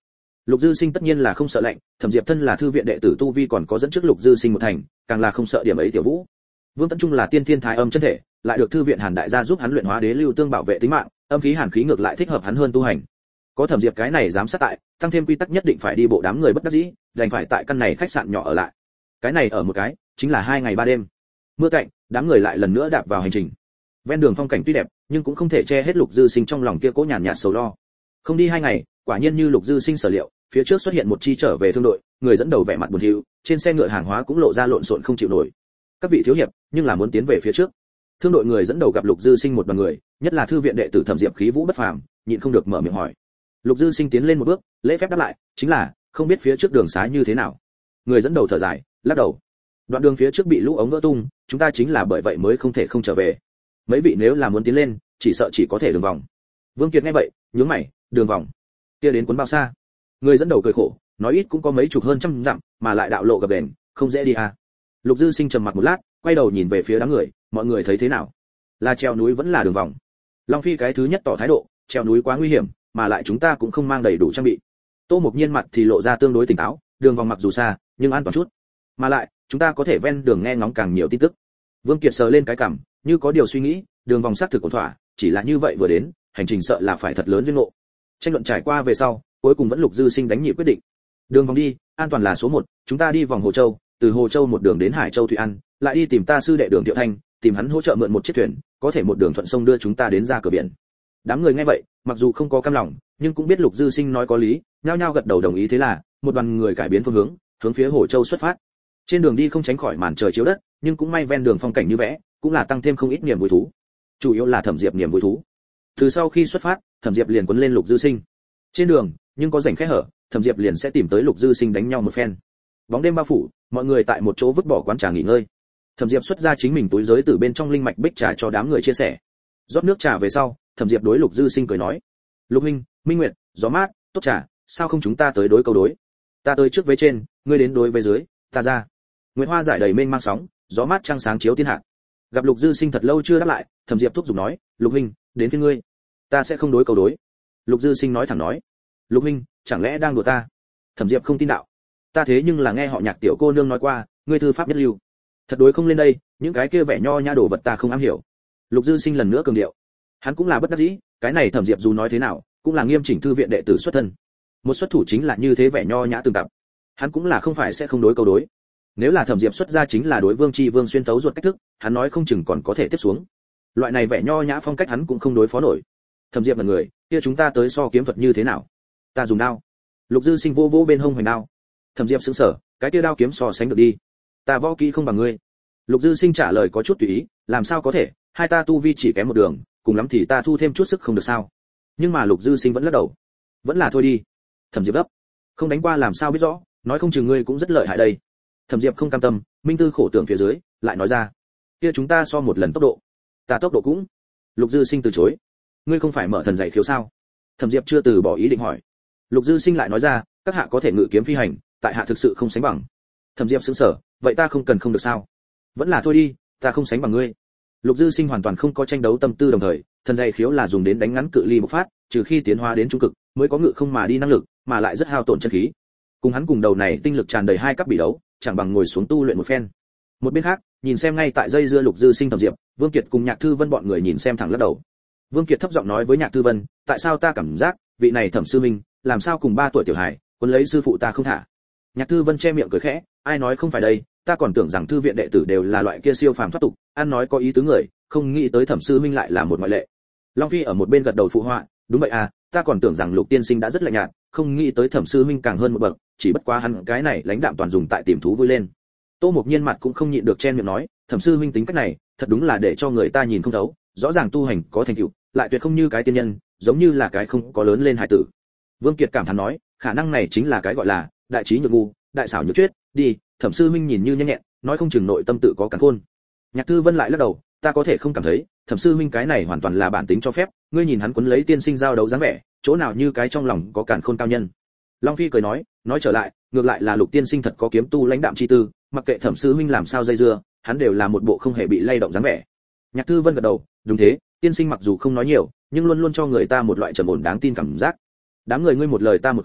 Lục Dư Sinh tất nhiên là không sợ lạnh, Thẩm Diệp thân là thư viện đệ tử tu vi còn có dẫn trước Lục Dư Sinh một thành, càng là không sợ điểm ấy tiểu vũ. Vương Tấn Trung là tiên thiên thái âm chân thể, lại được thư viện Hàn đại gia giúp hắn luyện hóa đế lưu tương bảo vệ tính mạng, âm khí hàn khí ngược lại thích hợp hắn hơn tu hành. Có Thẩm Diệp cái này dám sát tại, tăng thêm quy tắc nhất định phải đi bộ đám người bất đắc dĩ, đành phải tại căn này khách sạn nhỏ ở lại. Cái này ở một cái, chính là 2 ngày 3 đêm. Mưa cạnh, đám người lại lần nữa đạp vào hành trình. Ven đường phong cảnh tuy đẹp, nhưng cũng không thể che hết Lục Dư Sinh trong lòng kia cố nhàn nhạt sầu lo. Không đi 2 ngày, quả nhiên như Lục Dư Sinh sở liệu, phía trước xuất hiện một chi trở về thương đội, người dẫn đầu vẻ mặt buồn thiu, trên xe ngựa hàng hóa cũng lộ ra lộn xộn không chịu nổi. Các vị thiếu hiệp, nhưng là muốn tiến về phía trước. Thương đội người dẫn đầu gặp Lục Dư Sinh một đoàn người, nhất là thư viện đệ tử Thẩm Diệp khí vũ bất phàm, nhịn không được mở miệng hỏi. Lục Dư Sinh tiến lên một bước, lễ phép đáp lại, chính là không biết phía trước đường xá như thế nào. Người dẫn đầu thở dài, lắc đầu. Đoạn đường phía trước bị lũ ống vỡ tung, chúng ta chính là bởi vậy mới không thể không trở về. Mấy vị nếu là muốn tiến lên, chỉ sợ chỉ có thể đường vòng. Vương Kiệt nghe vậy, nhướng mày, đường vòng? Kia đến cuốn bao xa? Người dẫn đầu cười khổ, nói ít cũng có mấy chục hơn trăm dặm, mà lại đạo lộ gập ghềnh, không dễ đi à. Lục Dư Sinh trầm mặc một lát, quay đầu nhìn về phía đám người, mọi người thấy thế nào? Là treo núi vẫn là đường vòng? Long Phi cái thứ nhất tỏ thái độ, treo núi quá nguy hiểm, mà lại chúng ta cũng không mang đầy đủ trang bị. Tô Mộc Nhiên mặt thì lộ ra tương đối tỉnh táo, đường vòng mặc dù xa, nhưng an toàn chút. Mà lại, chúng ta có thể ven đường nghe ngóng càng nhiều tin tức. Vương Kiệt sờ lên cái cằm, như có điều suy nghĩ, đường vòng xác thực ổn thỏa, chỉ là như vậy vừa đến, hành trình sợ là phải thật lớn duyên ngộ. Tranh luận trải qua về sau, cuối cùng vẫn Lục Dư Sinh đánh nhị quyết định. Đường vòng đi, an toàn là số 1, chúng ta đi vòng Hồ Châu, từ Hồ Châu một đường đến Hải Châu Thụy An, lại đi tìm ta sư đệ Đường Thiệu Thanh, tìm hắn hỗ trợ mượn một chiếc thuyền, có thể một đường thuận sông đưa chúng ta đến ra cửa biển. Đám người nghe vậy, mặc dù không có cam lòng, nhưng cũng biết Lục Dư Sinh nói có lý, nhao nhao gật đầu đồng ý. Thế là, một đoàn người cải biến phương hướng, hướng phía Hồ Châu xuất phát. Trên đường đi không tránh khỏi màn trời chiếu đất, nhưng cũng may ven đường phong cảnh như vẽ, cũng là tăng thêm không ít niềm vui thú. Chủ yếu là Thẩm Diệp niềm vui thú. Từ sau khi xuất phát, Thẩm Diệp liền quấn lên Lục Dư Sinh. Trên đường, nhưng có rảnh kẽ hở, Thẩm Diệp liền sẽ tìm tới Lục Dư Sinh đánh nhau một phen. Bóng đêm bao phủ, mọi người tại một chỗ vứt bỏ quán trà nghỉ ngơi. Thẩm Diệp xuất ra chính mình túi giới từ bên trong linh mạch bích trà cho đám người chia sẻ. Rót nước trà về sau, Thẩm Diệp đối Lục Dư Sinh cười nói: "Lục huynh, Minh Nguyệt, gió mát, tốt trà, sao không chúng ta tới đối câu đối? Ta tới trước với trên, ngươi đến đối với dưới, ta ra." Nguyệt hoa giải đầy mênh mang sóng, gió mát trăng sáng chiếu thiên hạ. Gặp Lục Dư Sinh thật lâu chưa đáp lại, Thẩm Diệp thúc giục nói: "Lục huynh, đến phiên ngươi." "Ta sẽ không đối câu đối." Lục Dư Sinh nói thẳng nói. "Lục huynh, chẳng lẽ đang đùa ta?" Thẩm Diệp không tin đạo. "Ta thế nhưng là nghe họ Nhạc tiểu cô nương nói qua, ngươi thư pháp nhất lưu. Thật đối không lên đây, những cái kia vẻ nho nhã đồ vật ta không am hiểu." Lục Dư Sinh lần nữa cường điệu. Hắn cũng là bất đắc dĩ, cái này Thẩm Diệp dù nói thế nào, cũng là nghiêm chỉnh thư viện đệ tử xuất thân. Một xuất thủ chính là như thế vẻ nho nhã từng tập. Hắn cũng là không phải sẽ không đối câu đối. Nếu là Thẩm Diệp xuất ra chính là đối Vương Chi Vương xuyên tấu ruột cách thức, hắn nói không chừng còn có thể tiếp xuống. Loại này vẻ nho nhã phong cách hắn cũng không đối phó nổi. Thẩm Diệp là người, kia chúng ta tới so kiếm thuật như thế nào? Ta dùng đao. Lục Dư Sinh vô vô bên hông hoành đao. Thẩm Diệp sững sờ, cái kia đao kiếm so sánh được đi. Ta võ kỹ không bằng ngươi. Lục Dư Sinh trả lời có chút tùy ý, làm sao có thể, hai ta tu vi chỉ kém một đường, cùng lắm thì ta thu thêm chút sức không được sao? Nhưng mà Lục Dư Sinh vẫn lắc đầu. Vẫn là thôi đi. Thẩm Diệp gấp. Không đánh qua làm sao biết rõ, nói không chừng ngươi cũng rất lợi hại đây. Thẩm Diệp không cam tâm, minh tư khổ tưởng phía dưới, lại nói ra, kia chúng ta so một lần tốc độ. Ta tốc độ cũng. Lục Dư Sinh từ chối. Ngươi không phải mở thần dạy khiếu sao? Thẩm Diệp chưa từ bỏ ý định hỏi. Lục Dư Sinh lại nói ra, các hạ có thể ngự kiếm phi hành, tại hạ thực sự không sánh bằng. Thẩm Diệp sững sờ, vậy ta không cần không được sao? Vẫn là thôi đi, ta không sánh bằng ngươi. Lục Dư Sinh hoàn toàn không có tranh đấu tâm tư, đồng thời, thần dạy khiếu là dùng đến đánh ngắn cự ly bộc phát, trừ khi tiến hóa đến trung cực, mới có ngự không mà đi năng lực, mà lại rất hao tổn chân khí. Cùng hắn cùng đầu này tinh lực tràn đầy hai cấp bị đấu, chẳng bằng ngồi xuống tu luyện một phen. Một bên khác, nhìn xem ngay tại dây dưa Lục Dư Sinh Thẩm Diệp, Vương Kiệt cùng Nhạc Thư Vân bọn người nhìn xem thẳng lắc đầu. Vương Kiệt thấp giọng nói với Nhạc Thư Vân, tại sao ta cảm giác vị này Thẩm sư minh, làm sao cùng 3 tuổi tiểu hài, quân lấy sư phụ ta không thả. Nhạc Thư Vân che miệng cười khẽ, ai nói không phải đây, ta còn tưởng rằng thư viện đệ tử đều là loại kia siêu phàm thoát tục, ăn nói có ý tứ người, không nghĩ tới Thẩm sư minh lại là một ngoại lệ. Long Phi ở một bên gật đầu phụ họa, đúng vậy à, ta còn tưởng rằng Lục tiên sinh đã rất lạnh nhạt, không nghĩ tới Thẩm sư minh càng hơn một bậc, chỉ bất quá hắn cái này lãnh đạm toàn dùng tại tìm thú vui lên. Tô Mộc Nhiên mặt cũng không nhịn được chen miệng nói, Thẩm sư minh tính cách này, thật đúng là để cho người ta nhìn không thấu, rõ ràng tu hành có thành tựu, lại tuyệt không như cái tiên nhân, giống như là cái không có lớn lên hải tử. Vương Kiệt cảm thán nói, khả năng này chính là cái gọi là đại trí nhược ngu, đại xảo nhược chuyết, đi, Thẩm sư minh nhìn như nhanh nhẹn, nói không chừng nội tâm tự có càn khôn. Nhạc Thư Vân lại lắc đầu, ta có thể không cảm thấy, Thẩm sư minh cái này hoàn toàn là bản tính cho phép, ngươi nhìn hắn quấn lấy tiên sinh giao đấu dáng vẻ, chỗ nào như cái trong lòng có càn khôn cao nhân. Long Phi cười nói trở lại, ngược lại là Lục tiên sinh thật có kiếm tu lãnh đạm chi tư, mặc kệ Thẩm sư huynh làm sao dây dưa, hắn đều là một bộ không hề bị lay động dáng vẻ. Nhạc Thư Vân gật đầu, đúng thế, tiên sinh mặc dù không nói nhiều, nhưng luôn luôn cho người ta một loại trầm ổn đáng tin cảm giác. Đám người ngươi một lời ta một câu,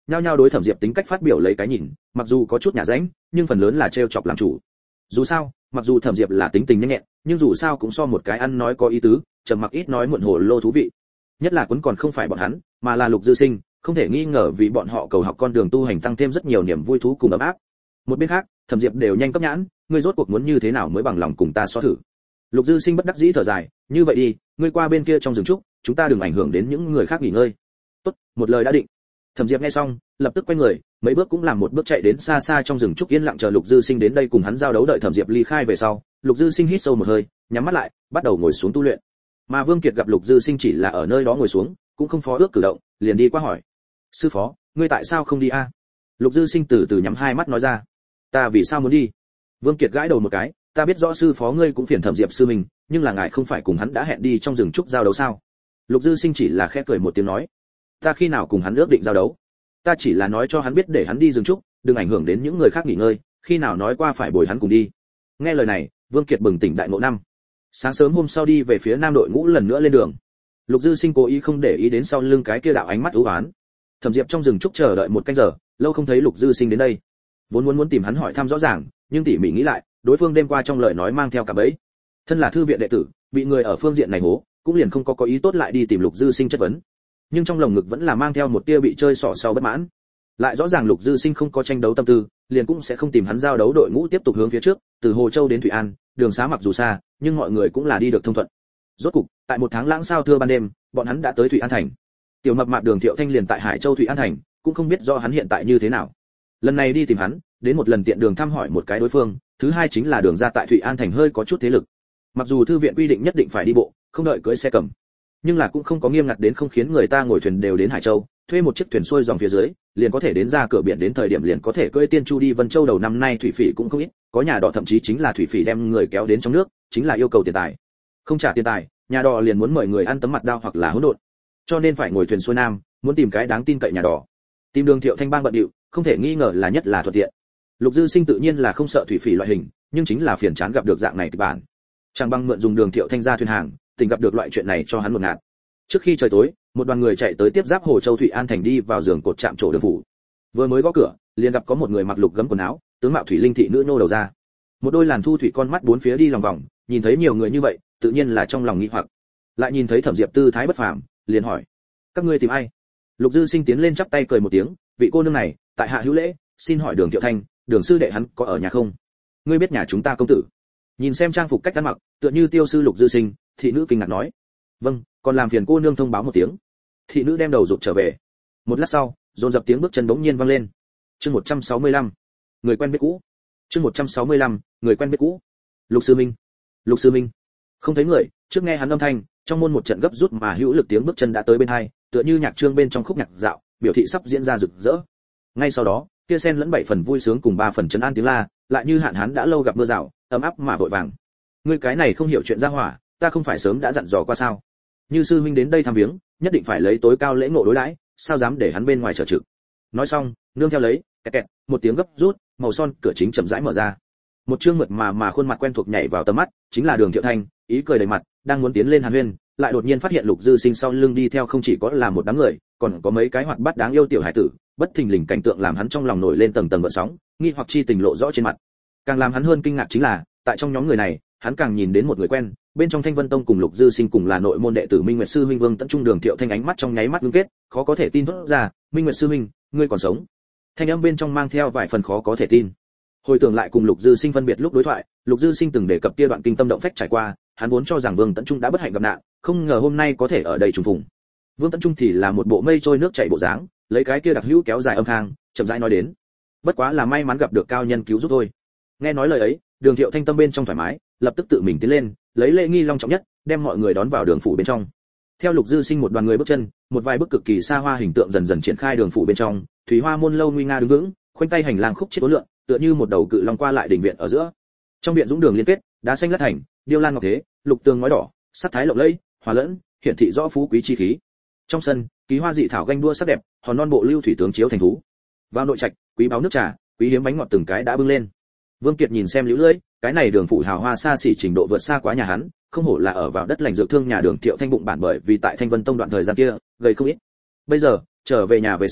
nhao nhao đối Thẩm Diệp tính cách phát biểu lấy cái nhìn, mặc dù có chút nhả ránh, nhưng phần lớn là trêu chọc làm chủ. Dù sao, mặc dù Thẩm Diệp là tính tình nhanh nhẹn, nhưng dù sao cũng so một cái ăn nói có ý tứ, trầm mặc ít nói muộn hồ lô thú vị. Nhất là quấn còn không phải bọn hắn, mà là Lục Dư Sinh, không thể nghi ngờ vì bọn họ cầu học con đường tu hành tăng thêm rất nhiều niềm vui thú cùng ấm áp. Một bên khác, Thẩm Diệp đều nhanh cấp nhãn, ngươi rốt cuộc muốn như thế nào mới bằng lòng cùng ta so thử. Lục Dư Sinh bất đắc dĩ thở dài, như vậy đi, ngươi qua bên kia trong rừng trúc, chúng ta đừng ảnh hưởng đến những người khác nghỉ ngơi. Tốt, một lời đã định. Thẩm Diệp nghe xong, lập tức quay người, mấy bước cũng làm một bước chạy đến xa xa trong rừng trúc yên lặng chờ Lục Dư Sinh đến đây cùng hắn giao đấu. Đợi Thẩm Diệp ly khai về sau, Lục Dư Sinh hít sâu một hơi, nhắm mắt lại, bắt đầu ngồi xuống tu luyện. Mà Vương Kiệt gặp Lục Dư Sinh chỉ là ở nơi đó ngồi xuống, cũng không phó ước cử động, liền đi qua hỏi: "Sư phó, ngươi tại sao không đi a?" Lục Dư Sinh từ từ nhắm hai mắt nói ra: "Ta vì sao muốn đi?" Vương Kiệt gãi đầu một cái: "Ta biết rõ sư phó ngươi cũng phiền Thẩm Diệp sư mình, nhưng là ngài không phải cùng hắn đã hẹn đi trong rừng trúc giao đấu sao?" Lục Dư Sinh chỉ là khẽ cười một tiếng nói: "Ta khi nào cùng hắn ước định giao đấu? Ta chỉ là nói cho hắn biết để hắn đi rừng trúc, đừng ảnh hưởng đến những người khác nghỉ ngơi, khi nào nói qua phải bồi hắn cùng đi." Nghe lời này, Vương Kiệt bừng tỉnh đại ngộ năm. Sáng sớm hôm sau đi về phía nam đội ngũ lần nữa lên đường. Lục Dư Sinh cố ý không để ý đến sau lưng cái kia đạo ánh mắt u ám. Thẩm Diệp trong rừng trúc chờ đợi một canh giờ, lâu không thấy Lục Dư Sinh đến đây. Vốn muốn tìm hắn hỏi thăm rõ ràng, nhưng tỉ mỉ nghĩ lại, đối phương đêm qua trong lời nói mang theo cả bẫy. Thân là thư viện đệ tử, bị người ở phương diện này hố, cũng liền không có ý tốt lại đi tìm Lục Dư Sinh chất vấn. Nhưng trong lồng ngực vẫn là mang theo một tia bị chơi xỏ sau bất mãn. Lại rõ ràng Lục Dư Sinh không có tranh đấu tâm tư, liền cũng sẽ không tìm hắn giao đấu. Đội ngũ tiếp tục hướng phía trước, từ Hồ Châu đến Thủy An, đường xá mặc dù xa, nhưng mọi người cũng là đi được thông thuận. Rốt cục, tại một tháng lãng sao thưa ban đêm, bọn hắn đã tới Thủy An thành. Tiểu mập mạp Đường Thiệu Thanh liền tại Hải Châu Thủy An thành, cũng không biết do hắn hiện tại như thế nào. Lần này đi tìm hắn, đến một lần tiện đường thăm hỏi một cái đối phương, thứ hai chính là đường ra tại Thủy An thành hơi có chút thế lực. Mặc dù thư viện quy định nhất định phải đi bộ, không đợi cưỡi xe cầm, nhưng là cũng không có nghiêm ngặt đến không khiến người ta ngồi thuyền đều đến Hải Châu, thuê một chiếc thuyền xuôi dòng phía dưới, liền có thể đến ra cửa biển, đến thời điểm liền có thể cưỡi tiên chu đi Vân Châu. Đầu năm nay thủy phỉ cũng không ít, có nhà đò thậm chí chính là thủy phỉ đem người kéo đến trong nước, chính là yêu cầu tiền tài. Không trả tiền tài, nhà đò liền muốn mời người ăn tấm mặt đao hoặc là hỗn độn. Cho nên phải ngồi thuyền xuôi nam, muốn tìm cái đáng tin cậy nhà đò. Tìm Đường Thiệu Thanh bang bận điệu, không thể nghi ngờ là nhất là thuận tiện. Lục Dư Sinh tự nhiên là không sợ thủy phỉ loại hình, nhưng chính là phiền chán gặp được dạng này kịch bản. Trang băng mượn dùng Đường Thiệu Thanh ra thuyền hàng, tình gặp được loại chuyện này cho hắn một ngạt. Trước khi trời tối, một đoàn người chạy tới tiếp giáp Hồ Châu Thủy An thành, đi vào giường cột trạm chỗ đường phủ. Vừa mới gõ cửa, liền gặp có một người mặc lục gấm quần áo, tướng mạo thủy linh thị nữ nô đầu ra. Một đôi làn thu thủy con mắt bốn phía đi lòng vòng, nhìn thấy nhiều người như vậy, tự nhiên là trong lòng nghi hoặc. Lại nhìn thấy Thẩm Diệp tư thái bất phàm, liền hỏi: "Các ngươi tìm ai?" Lục Dư Sinh tiến lên chắp tay cười một tiếng: "Vị cô nương này, tại hạ hữu lễ, xin hỏi Đường Thiệu Thanh, Đường sư đệ hắn có ở nhà không? Ngươi biết nhà chúng ta công tử?" Nhìn xem trang phục cách ăn mặc, tựa như tiêu sư Lục Dư Sinh, thị nữ kinh ngạc nói: "Vâng, còn làm phiền cô nương thông báo một tiếng." Thị nữ đem đầu rụt trở về. Một lát sau, dồn dập tiếng bước chân bỗng nhiên vang lên. Chương 165, người quen biết cũ. Chương 165, người quen biết cũ. Lục sư minh, Lục sư minh. Không thấy người, trước nghe hắn âm thanh, trong môn một trận gấp rút mà hữu lực tiếng bước chân đã tới bên hai, tựa như nhạc chương bên trong khúc nhạc dạo, biểu thị sắp diễn ra rực rỡ. Ngay sau đó, kia xen lẫn 7 phần vui sướng cùng 3 phần trấn an tiếng la, lại như hạn hán đã lâu gặp mưa rào, ấm áp mà vội vàng. Ngươi cái này không hiểu chuyện ra hỏa, ta không phải sớm đã dặn dò qua sao? Như sư huynh đến đây thăm viếng, nhất định phải lấy tối cao lễ ngộ đối đãi, sao dám để hắn bên ngoài chờ trực. Nói xong, nương theo lấy, kẹt kẹt, một tiếng gấp rút, màu son cửa chính chậm rãi mở ra. Một trương mượt mà khuôn mặt quen thuộc nhảy vào tầm mắt, chính là Đường Thiệu Thanh, ý cười đầy mặt, đang muốn tiến lên hàn huyên, lại đột nhiên phát hiện Lục Dư Sinh sau lưng đi theo không chỉ có là một đám người, còn có mấy cái hoạt bát đáng yêu tiểu hải tử, bất thình lình cảnh tượng làm hắn trong lòng nổi lên tầng tầng gợn sóng, nghi hoặc chi tình lộ rõ trên mặt. Càng làm hắn hơn kinh ngạc chính là, tại trong nhóm người này, hắn càng nhìn đến một người quen, bên trong Thanh Vân Tông cùng Lục Dư Sinh cùng là nội môn đệ tử Minh Nguyệt sư huynh Vương Tấn Trung. Đường Thiệu Thanh ánh mắt trong nháy mắt ngưng kết, khó có thể tin thốt ra: "Minh Nguyệt sư huynh, ngươi còn sống?" Thanh âm bên trong mang theo vài phần khó có thể tin. Hồi tưởng lại cùng Lục Dư Sinh phân biệt lúc đối thoại, Lục Dư Sinh từng đề cập kia đoạn kinh tâm động phách trải qua, hắn vốn cho rằng Vương Tấn Trung đã bất hạnh gặp nạn, không ngờ hôm nay có thể ở đây trùng phùng. Vương Tấn Trung thì là một bộ mây trôi nước chảy bộ dáng, lấy cái kia đặc hữu kéo dài âm thang, chậm rãi nói đến: "Bất quá là may mắn gặp được cao nhân cứu giúp thôi." Nghe nói lời ấy, Đường Thiệu Thanh tâm bên trong thoải mái, lập tức tự mình tiến lên, lấy lễ nghi long trọng nhất, đem mọi người đón vào đường phủ bên trong. Theo Lục Dư Sinh một đoàn người bước chân, một vài bức cực kỳ xa hoa hình tượng dần dần triển khai đường phủ bên trong, Thủy Hoa môn lâu nguy nga đứng vững, khoanh tay hành lang khúc chiết uốn lượn, tựa như một đầu cự long qua lại đình viện ở giữa. Trong viện dũng đường liên kết, đá xanh lát thành, điêu lan ngọc thế, lục tường ngói đỏ, sắc thái lộng lẫy, hòa lẫn, hiển thị rõ phú quý chi khí. Trong sân, ký hoa dị thảo ganh đua sắc đẹp, hòn non bộ lưu thủy tướng chiếu thành thú. Vào nội trạch, quý báo nước trà, quý hiếm bánh ngọt từng cái đã bưng lên. Vương Kiệt nhìn xem liễu lưỡi, cái này đường phủ hào hoa xa xỉ trình độ vượt xa quá nhà hắn, không hổ là ở vào đất lành dược thương nhà Đường Thiệu Thanh bụng bản, bởi vì tại Thanh Vân Tông đoạn thời gian kia, gầy không ít. Bây giờ, trở về nhà về sau,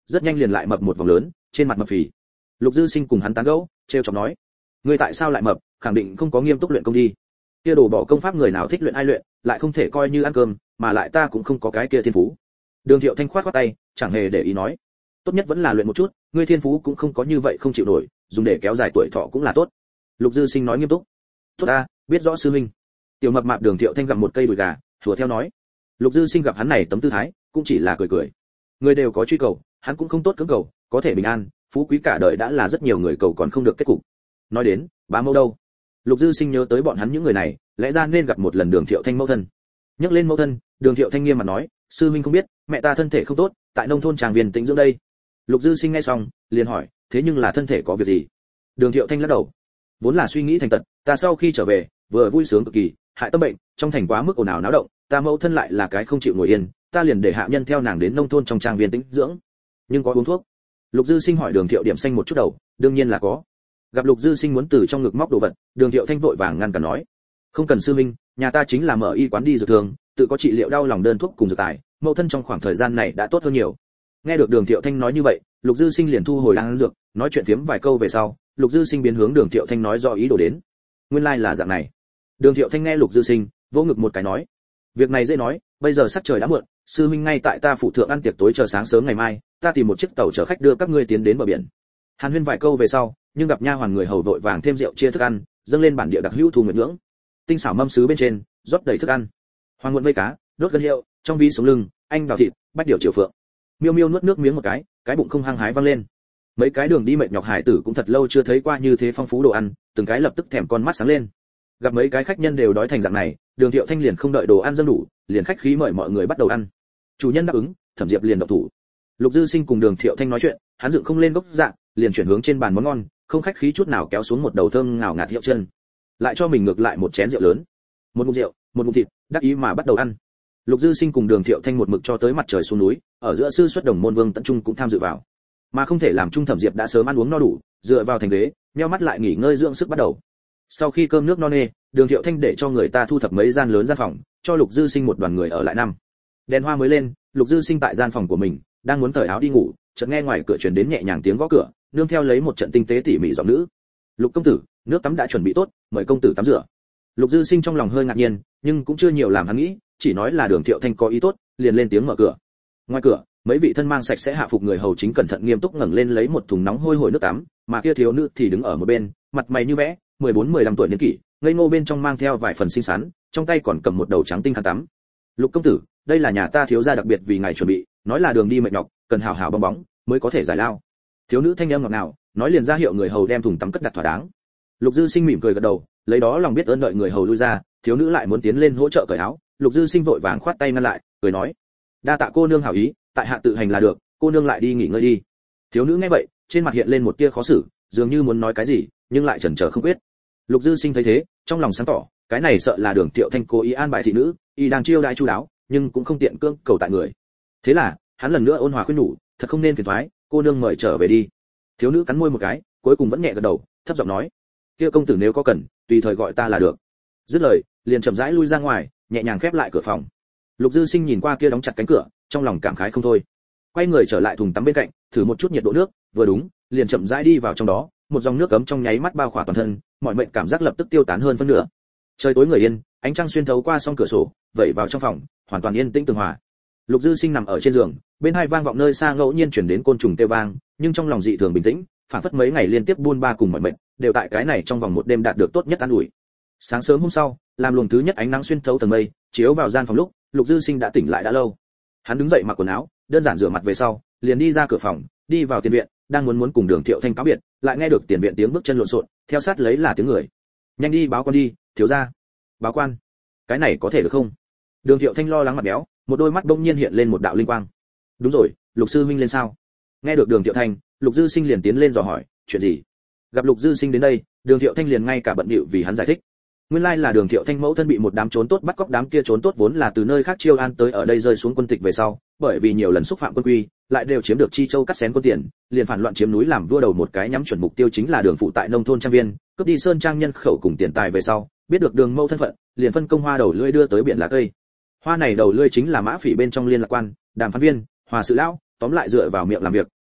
rất nhanh liền lại mập một vòng lớn, trên mặt mập phì. Lục Dư Sinh cùng hắn tán gẫu, trêu chọc nói: "Ngươi tại sao lại mập, khẳng định không có nghiêm túc luyện công đi. Kia đồ bỏ công pháp người nào thích luyện ai luyện, lại không thể coi như ăn cơm, mà lại ta cũng không có cái kia thiên phú." Đường Thiệu Thanh khoát khoát tay, chẳng hề để ý nói: "Tốt nhất vẫn là luyện một chút, ngươi thiên phú cũng không có như vậy không chịu nổi, dùng để kéo dài tuổi thọ cũng là tốt." Lục Dư Sinh nói nghiêm túc: "Tốt ta, biết rõ sư huynh." Tiểu mập mạp Đường Thiệu Thanh gặm một cây đùi gà, hùa theo nói. Lục Dư Sinh gặp hắn này tấm tư thái, cũng chỉ là cười cười. Người đều có truy cầu, hắn cũng không tốt cưỡng cầu, có thể bình an, phú quý cả đời đã là rất nhiều người cầu còn không được kết cục. Nói đến, bá mẫu đâu? Lục Dư Sinh nhớ tới bọn hắn những người này, lẽ ra nên gặp một lần Đường Thiệu Thanh mẫu thân. Nhắc lên mẫu thân, Đường Thiệu Thanh nghiêm mặt nói: "Sư huynh không biết, mẹ ta thân thể không tốt, tại nông thôn tràng viên tĩnh dưỡng đây." Lục Dư Sinh nghe xong, liền hỏi: "Thế nhưng là thân thể có việc gì?" Đường Thiệu Thanh lắc đầu: "Vốn là suy nghĩ thành tật, ta sau khi trở về, vừa vui sướng cực kỳ, hại tâm bệnh, trong thành quá mức ồn ào náo động, ta mẫu thân lại là cái không chịu ngồi yên, ta liền để hạ nhân theo nàng đến nông thôn trong trang viên tĩnh dưỡng." "Nhưng có uống thuốc?" Lục Dư Sinh hỏi. Đường Thiệu điểm xanh một chút đầu: "Đương nhiên là có." Gặp Lục Dư Sinh muốn từ trong ngực móc đồ vật, Đường Thiệu Thanh vội vàng ngăn cản nói: "Không cần sư minh, nhà ta chính là mở y quán đi dược thường, tự có trị liệu đau lòng đơn thuốc cùng dược tài, mẫu thân trong khoảng thời gian này đã tốt hơn nhiều." Nghe được Đường Thiệu Thanh nói như vậy, Lục Dư Sinh liền thu hồi đan dược, nói chuyện phiếm vài câu về sau, Lục Dư Sinh biến hướng Đường Thiệu Thanh nói rõ ý đồ đến. Nguyên lai là dạng này. Đường Thiệu Thanh nghe Lục Dư Sinh, vỗ ngực một cái nói: "Việc này dễ nói, bây giờ sắc trời đã muộn, sư huynh ngay tại ta phủ thượng ăn tiệc tối chờ sáng sớm ngày mai, ta tìm một chiếc tàu chở khách đưa các ngươi tiến đến bờ biển." Hàn huyên vài câu về sau, nhưng gặp nha hoàn người hầu vội vàng thêm rượu chia thức ăn, dâng lên bản địa đặc hữu thu nguyệt nhưỡng. Tinh xảo mâm sứ bên trên, rót đầy thức ăn. Hoàng nguồn vây cá, đốt gân hiệu, trong ví sống lưng, anh đào thịt, bách điều triều phượng. Miêu Miêu nuốt nước miếng một cái bụng không hăng hái văng lên. Mấy cái đường đi mệt nhọc hải tử cũng thật lâu chưa thấy qua như thế phong phú đồ ăn, từng cái lập tức thèm con mắt sáng lên. Gặp mấy cái khách nhân đều đói thành dạng này, Đường Thiệu Thanh liền không đợi đồ ăn dâng đủ, liền khách khí mời mọi người bắt đầu ăn. Chủ nhân đáp ứng, Thẩm Diệp liền động thủ. Lục Dư Sinh cùng Đường Thiệu Thanh nói chuyện, hắn dựng không lên gốc dạng, liền chuyển hướng trên bàn món ngon, không khách khí chút nào kéo xuống một đầu thơm ngào ngạt hiệu chân, lại cho mình ngược lại một chén rượu lớn. Một ngụm rượu, một ngụm thịt, đắc ý mà bắt đầu ăn. Lục Dư Sinh cùng Đường Thiệu Thanh một mực cho tới mặt trời xuống núi, ở giữa sư xuất đồng môn Vương Tận Trung cũng tham dự vào. Mà không thể làm Trung Thẩm Diệp đã sớm ăn uống no đủ, dựa vào thành ghế, nheo mắt lại nghỉ ngơi dưỡng sức bắt đầu. Sau khi cơm nước no nê, Đường Thiệu Thanh để cho người ta thu thập mấy gian lớn gian phòng, cho Lục Dư Sinh một đoàn người ở lại năm. Đèn hoa mới lên, Lục Dư Sinh tại gian phòng của mình, đang muốn cởi áo đi ngủ, chợt nghe ngoài cửa truyền đến nhẹ nhàng tiếng gõ cửa, nương theo lấy một trận tinh tế tỉ mỉ giọng nữ. "Lục công tử, nước tắm đã chuẩn bị tốt, mời công tử tắm rửa." Lục Dư Sinh trong lòng hơi ngạc nhiên, nhưng cũng chưa nhiều làm hắn nghĩ, chỉ nói là Đường Thiệu Thanh có ý tốt, liền lên tiếng mở cửa. Ngoài cửa, mấy vị thân mang sạch sẽ hạ phục người hầu chính cẩn thận nghiêm túc ngẩng lên lấy một thùng nóng hôi hổi nước tắm, mà kia thiếu nữ thì đứng ở một bên, mặt mày như vẽ, 14-15 tuổi niên kỷ, ngây ngô bên trong mang theo vài phần xinh xắn, trong tay còn cầm một đầu trắng tinh khăn tắm. "Lục công tử, đây là nhà ta thiếu gia đặc biệt vì ngài chuẩn bị, nói là đường đi mệt nhọc, cần hào hào bong bóng mới có thể giải lao." Thiếu nữ thanh âm ngọt ngào, nói liền ra hiệu người hầu đem thùng tắm cất đặt thỏa đáng. Lục Dư Sinh mỉm cười gật đầu, lấy đó lòng biết ơn đợi người hầu lui ra, thiếu nữ lại muốn tiến lên hỗ trợ cởi áo, Lục Dư Sinh vội vàng khoát tay ngăn lại, cười nói: "Đa tạ cô nương hảo ý, tại hạ tự hành là được, cô nương lại đi nghỉ ngơi đi." Thiếu nữ nghe vậy, trên mặt hiện lên một tia khó xử, dường như muốn nói cái gì, nhưng lại chần chờ không quyết. Lục Dư Sinh thấy thế, trong lòng sáng tỏ, cái này sợ là Đường Thiệu Thanh cố ý an bài thị nữ, y đang chiêu đãi chu đáo, nhưng cũng không tiện cưỡng cầu tại người. Thế là, hắn lần nữa ôn hòa khuyên nhủ, thật không nên phiền toái, cô nương mời trở về đi. Thiếu nữ cắn môi một cái, cuối cùng vẫn nhẹ gật đầu, thấp giọng nói: "Kia công tử nếu có cần, tùy thời gọi ta là được." Dứt lời, liền chậm rãi lui ra ngoài, nhẹ nhàng khép lại cửa phòng. Lục Dư Sinh nhìn qua kia đóng chặt cánh cửa, trong lòng cảm khái không thôi. Quay người trở lại thùng tắm bên cạnh, thử một chút nhiệt độ nước, vừa đúng, liền chậm rãi đi vào trong đó, một dòng nước ấm trong nháy mắt bao khỏa toàn thân, mọi mệnh cảm giác lập tức tiêu tán hơn phân nửa. Trời tối người yên, ánh trăng xuyên thấu qua song cửa sổ, vẩy vào trong phòng, hoàn toàn yên tĩnh tường hòa. Lục Dư Sinh nằm ở trên giường, bên hai vang vọng nơi xa ngẫu nhiên chuyển đến côn trùng kêu vang, nhưng trong lòng dị thường bình tĩnh, phản phất mấy ngày liên tiếp buôn ba cùng mọi mệnh, đều tại cái này trong vòng một đêm đạt được tốt nhất an ủi. Sáng sớm hôm sau, làm luồng thứ nhất ánh nắng xuyên thấu tầng mây, chiếu vào gian phòng lúc, Lục Dư Sinh đã tỉnh lại đã lâu. Hắn đứng dậy mặc quần áo, đơn giản rửa mặt về sau, liền đi ra cửa phòng, đi vào tiền viện, đang muốn cùng Đường Thiệu Thanh cáo biệt, lại nghe được tiền viện tiếng bước chân lộn xộn, theo sát lấy là tiếng người. "Nhanh đi báo quan đi, thiếu gia." "Báo quan? Cái này có thể được không?" Đường Thiệu Thanh lo lắng mặt béo, một đôi mắt bỗng nhiên hiện lên một đạo linh quang. "Đúng rồi, Lục sư huynh lên sao?" Nghe được Đường Thiệu Thanh, Lục Dư Sinh liền tiến lên dò hỏi, "Chuyện gì?" Gặp Lục Dư Sinh đến đây, Đường Thiệu Thanh liền ngay cả bận bịu vì hắn giải thích. Nguyên lai là Đường Thiệu Thanh mẫu thân bị một đám trốn tốt bắt cóc, đám kia trốn tốt vốn là từ nơi khác chiêu an tới ở đây rơi xuống quân tịch về sau, bởi vì nhiều lần xúc phạm quân quy, lại đều chiếm được Chi Châu cắt xén quân tiền, liền phản loạn chiếm núi làm vua đầu một cái nhắm chuẩn mục tiêu chính là Đường phụ tại nông thôn trang viên, cướp đi sơn trang nhân khẩu cùng tiền tài về sau, biết được Đường mẫu thân phận, liền phân công hoa đầu lưỡi đưa tới biển lá cây. Hoa này đầu lưỡi chính là Mã Phỉ bên trong liên lạc quan, đàm phán viên, hòa sự lão, tóm lại dựa vào miệng làm việc,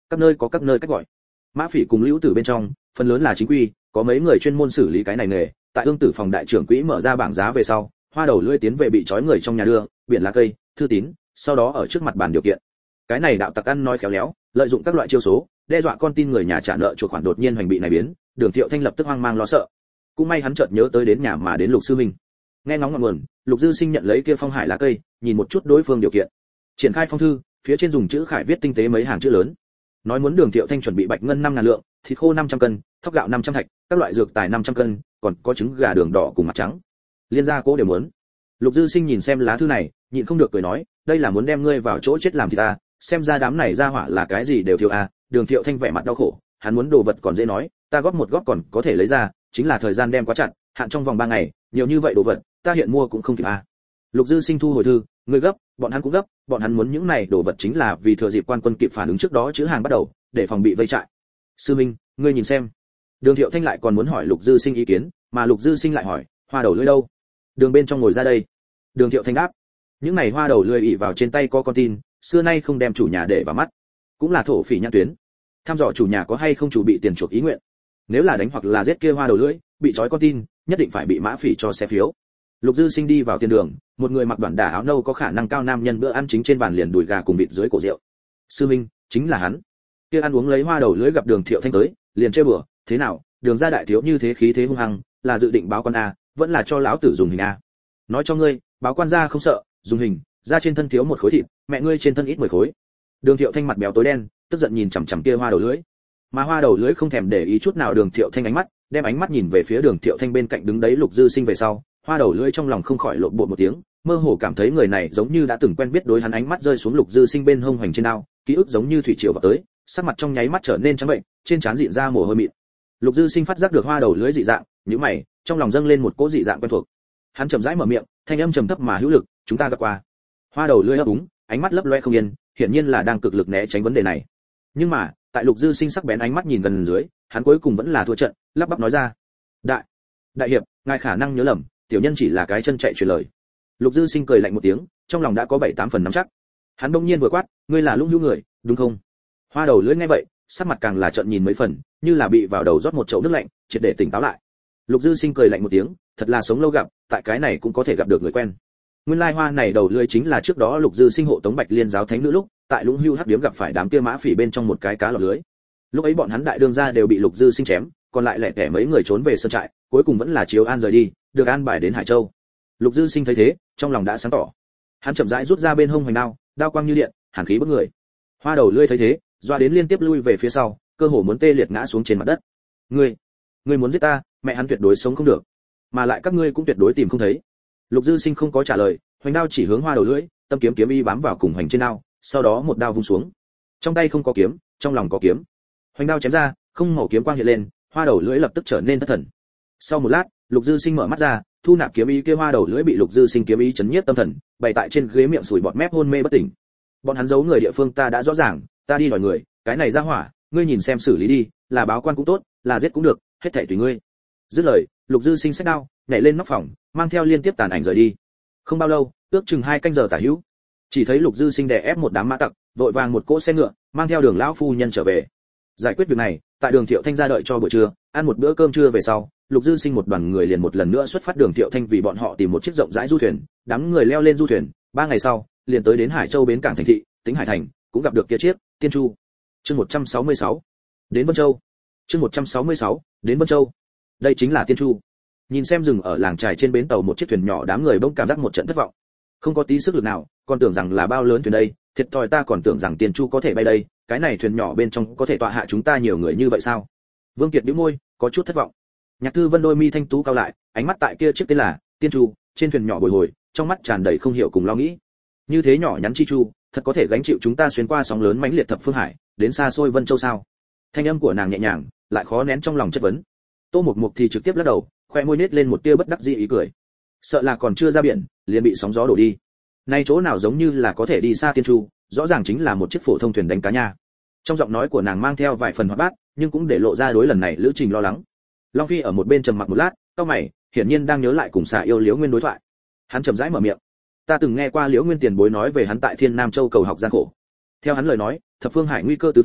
các nơi có các nơi cách gọi. Mã Phỉ cùng Lưu Tử bên trong, phần lớn là chính quy, có mấy người chuyên môn xử lý cái này nghề. Tại Ương Tử phòng đại trưởng quỹ mở ra bảng giá về sau, Hoa Đầu Lưỡi tiến về bị trói người trong nhà đưa, biển lá cây, thư tín, sau đó ở trước mặt bàn điều kiện. Cái này đạo tặc ăn nói khéo léo, lợi dụng các loại chiêu số, đe dọa con tin người nhà trả nợ chuộc khoản đột nhiên hoành bị này biến, Đường Thiệu Thanh lập tức hoang mang lo sợ. Cũng may hắn chợt nhớ tới đến nhà mà đến Lục sư huynh. Nghe ngóng ngọn nguồn, Lục Dư Sinh nhận lấy kia phong hải lá cây, nhìn một chút đối phương điều kiện. Triển khai phong thư, phía trên dùng chữ khải viết tinh tế mấy hàng chữ lớn. Nói muốn Đường Thiệu Thanh chuẩn bị bạch ngân 5.000 lượng, thịt khô 500 cân, thóc gạo 500 thạch, các loại dược tài 500 cân, còn có trứng gà đường đỏ cùng mặt trắng. Liên gia cố đều muốn. Lục Dư Sinh nhìn xem lá thư này, nhịn không được cười nói, đây là muốn đem ngươi vào chỗ chết làm thì ta, xem ra đám này ra hỏa là cái gì đều thiếu à. Đường Thiệu Thanh vẻ mặt đau khổ, hắn muốn đồ vật còn dễ nói, ta góp một góp còn có thể lấy ra, chính là thời gian đem quá chặt, hạn trong vòng 3 ngày, nhiều như vậy đồ vật, ta hiện mua cũng không kịp à. Lục Dư Sinh thu hồi thư, ngươi gấp, bọn hắn cũng gấp, bọn hắn muốn những này đồ vật chính là vì thừa dịp quan quân kịp phản ứng trước đó chữ hàng bắt đầu, để phòng bị vây trại. Sư Minh, ngươi nhìn xem. Đường Thiệu Thanh lại còn muốn hỏi Lục Dư Sinh ý kiến, mà Lục Dư Sinh lại hỏi, Hoa Đầu Lưỡi đâu? Đường bên trong ngồi ra đây. Đường Thiệu Thanh đáp, những này Hoa Đầu Lưỡi ỷ vào trên tay có con tin, xưa nay không đem chủ nhà để vào mắt, cũng là thổ phỉ nhãn tuyến. Tham dò chủ nhà có hay không chủ bị tiền chuộc ý nguyện. Nếu là đánh hoặc là giết kia Hoa Đầu Lưỡi, bị trói con tin, nhất định phải bị Mã Phỉ cho xe phiếu. Lục Dư Sinh đi vào tiền đường, một người mặc đoạn đả áo nâu có khả năng cao nam nhân bữa ăn chính trên bàn liền đùi gà cùng vịt dưới cổ rượu. Sư Minh, chính là hắn. Kia ăn uống lấy Hoa Đầu Lưỡi gặp Đường Thiệu Thanh tới, liền chơi bừa, thế nào, Đường gia đại thiếu như thế khí thế hung hăng, là dự định báo quan a, vẫn là cho lão tử dùng hình a. Nói cho ngươi, báo quan gia không sợ, dùng hình, ra trên thân thiếu một khối thịt, mẹ ngươi trên thân ít 10 khối. Đường Thiệu Thanh mặt béo tối đen, tức giận nhìn chằm chằm kia Hoa Đầu Lưỡi. Mà Hoa Đầu Lưỡi không thèm để ý chút nào Đường Thiệu Thanh ánh mắt, đem ánh mắt nhìn về phía Đường Thiệu Thanh bên cạnh đứng đấy Lục Dư Sinh về sau, Hoa Đầu Lưỡi trong lòng không khỏi lộn bộ một tiếng, mơ hồ cảm thấy người này giống như đã từng quen biết, đối hắn ánh mắt rơi xuống Lục Dư Sinh bên hông hoành trên đao, ký ức giống như thủy triều vào tới, sắc mặt trong nháy mắt trở nên trắng bệnh, trên trán rịn ra mồ hôi mịn. Lục Dư Sinh phát giác được Hoa Đầu Lưỡi dị dạng, nhíu mày, trong lòng dâng lên một cỗ dị dạng quen thuộc. Hắn chậm rãi mở miệng, thanh âm trầm thấp mà hữu lực, "Chúng ta gặp qua." Hoa Đầu Lưỡi ấp úng, ánh mắt lấp loe không yên, hiển nhiên là đang cực lực né tránh vấn đề này. Nhưng mà, tại Lục Dư Sinh sắc bén ánh mắt nhìn gần dưới, hắn cuối cùng vẫn là thua trận, lắp bắp nói ra, đại hiệp, ngài khả năng nhớ lầm, tiểu nhân chỉ là cái chân chạy truyền lời." Lục Dư Sinh cười lạnh một tiếng, trong lòng đã có 7-8 phần nắm chắc. Hắn bỗng nhiên vừa quát, "Ngươi là Lũng Hữu người, đúng không?" Hoa Đầu Lưỡi nghe vậy, sắc mặt càng là trợn nhìn mấy phần, như là bị vào đầu rót một chậu nước lạnh, triệt để tỉnh táo lại. Lục Dư Sinh cười lạnh một tiếng, thật là sống lâu gặp, tại cái này cũng có thể gặp được người quen. Nguyên lai Hoa này Đầu Lưỡi chính là trước đó Lục Dư Sinh hộ tống Bạch Liên giáo thánh nữ lúc, tại Lũng Hữu hắc điếm gặp phải đám kia Mã Phỉ bên trong một cái cá lọt lưới. Lúc ấy bọn hắn đại đương gia đều bị Lục Dư Sinh chém, còn lại lẻ tẻ mấy người trốn về sơn trại, cuối cùng vẫn là chiếu an rời đi, được an bài đến Hải Châu. Lục Dư Sinh thấy thế, trong lòng đã sáng tỏ. Hắn chậm rãi rút ra bên hông hoành đao, đao quang như điện, hàn khí bức người. Hoa Đầu Lưỡi thấy thế, doa đến liên tiếp lui về phía sau, cơ hồ muốn tê liệt ngã xuống trên mặt đất. Ngươi muốn giết ta, mẹ hắn tuyệt đối sống không được, mà lại các ngươi cũng tuyệt đối tìm không thấy." Lục Dư Sinh không có trả lời, hoành đao chỉ hướng Hoa Đầu Lưỡi, tâm kiếm kiếm y bám vào cùng hoành trên đao, sau đó một đao vung xuống. Trong tay không có kiếm, trong lòng có kiếm. Hoành đao chém ra, không màu kiếm quang hiện lên, Hoa Đầu Lưỡi lập tức trở nên thất thần. Sau một lát, Lục Dư Sinh mở mắt ra, thu nạp kiếm ý kia Hoa Đầu Lưỡi bị Lục Dư Sinh kiếm ý chấn nhiếp tâm thần, bày tại trên ghế miệng sùi bọt mép hôn mê bất tỉnh. "Bọn hắn giấu người địa phương ta đã rõ ràng, ta đi đòi người, cái này ra hỏa, ngươi nhìn xem xử lý đi, là báo quan cũng tốt, là giết cũng được, hết thảy tùy ngươi." Dứt lời, Lục Dư Sinh xách đao, nhảy lên nóc phòng, mang theo liên tiếp tàn ảnh rời đi. Không bao lâu, ước chừng 2 canh giờ tả hữu, chỉ thấy Lục Dư Sinh đè ép một đám mã tặc, vội vàng một cỗ xe ngựa, mang theo Đường lão phu nhân trở về. Giải quyết việc này, tại Đường Thiệu Thanh ra đợi cho buổi trưa, ăn một bữa cơm trưa về sau, Lục Dư Sinh một đoàn người liền một lần nữa xuất phát. Đường Thiệu Thanh vì bọn họ tìm một chiếc rộng rãi du thuyền, đám người leo lên du thuyền, 3 ngày sau, liền tới đến Hải Châu bến cảng thành thị, tính Hải Thành, cũng gặp được kia chiếc Tiên Chu. Chương 166. Đến Vân Châu. Chương 166. Đến Vân Châu. Đây chính là Tiên Chu. Nhìn xem dừng ở làng trài trên bến tàu một chiếc thuyền nhỏ, đám người bỗng cảm giác một trận thất vọng. Không có tí sức lực nào, còn tưởng rằng là bao lớn thuyền đây, thiệt thòi ta còn tưởng rằng Tiên Chu có thể bay đây, cái này thuyền nhỏ bên trong có thể tọa hạ chúng ta nhiều người như vậy sao? Vương Kiệt bĩu môi, có chút thất vọng. Nhạc Thư Vân đôi mi thanh tú cao lại, ánh mắt tại kia chiếc tên là Tiên Chu trên thuyền nhỏ bồi hồi, trong mắt tràn đầy không hiểu cùng lo nghĩ. Như thế nhỏ nhắn chi chu, thật có thể gánh chịu chúng ta xuyên qua sóng lớn mãnh liệt thập phương hải, đến xa xôi Vân Châu sao? Thanh âm của nàng nhẹ nhàng, lại khó nén trong lòng chất vấn. Tô Mục Mục thì trực tiếp lắc đầu, khoe môi nết lên một tia bất đắc dĩ ý cười. Sợ là còn chưa ra biển, liền bị sóng gió đổ đi. Nay chỗ nào giống như là có thể đi xa Tiên Chu, rõ ràng chính là một chiếc phổ thông thuyền đánh cá nha. Trong giọng nói của nàng mang theo vài phần hoạt bát, nhưng cũng để lộ ra đối lần này lữ trình lo lắng. Long Phi ở một bên trầm mặc một lát, cau mày, hiển nhiên đang nhớ lại cùng xà yêu Liễu Nguyên đối thoại. Hắn chậm rãi mở miệng. Ta từng nghe qua Liễu Nguyên tiền bối nói về hắn tại Thiên Nam Châu cầu học gian khổ. Theo hắn lời nói, thập phương hải nguy cơ từ phía,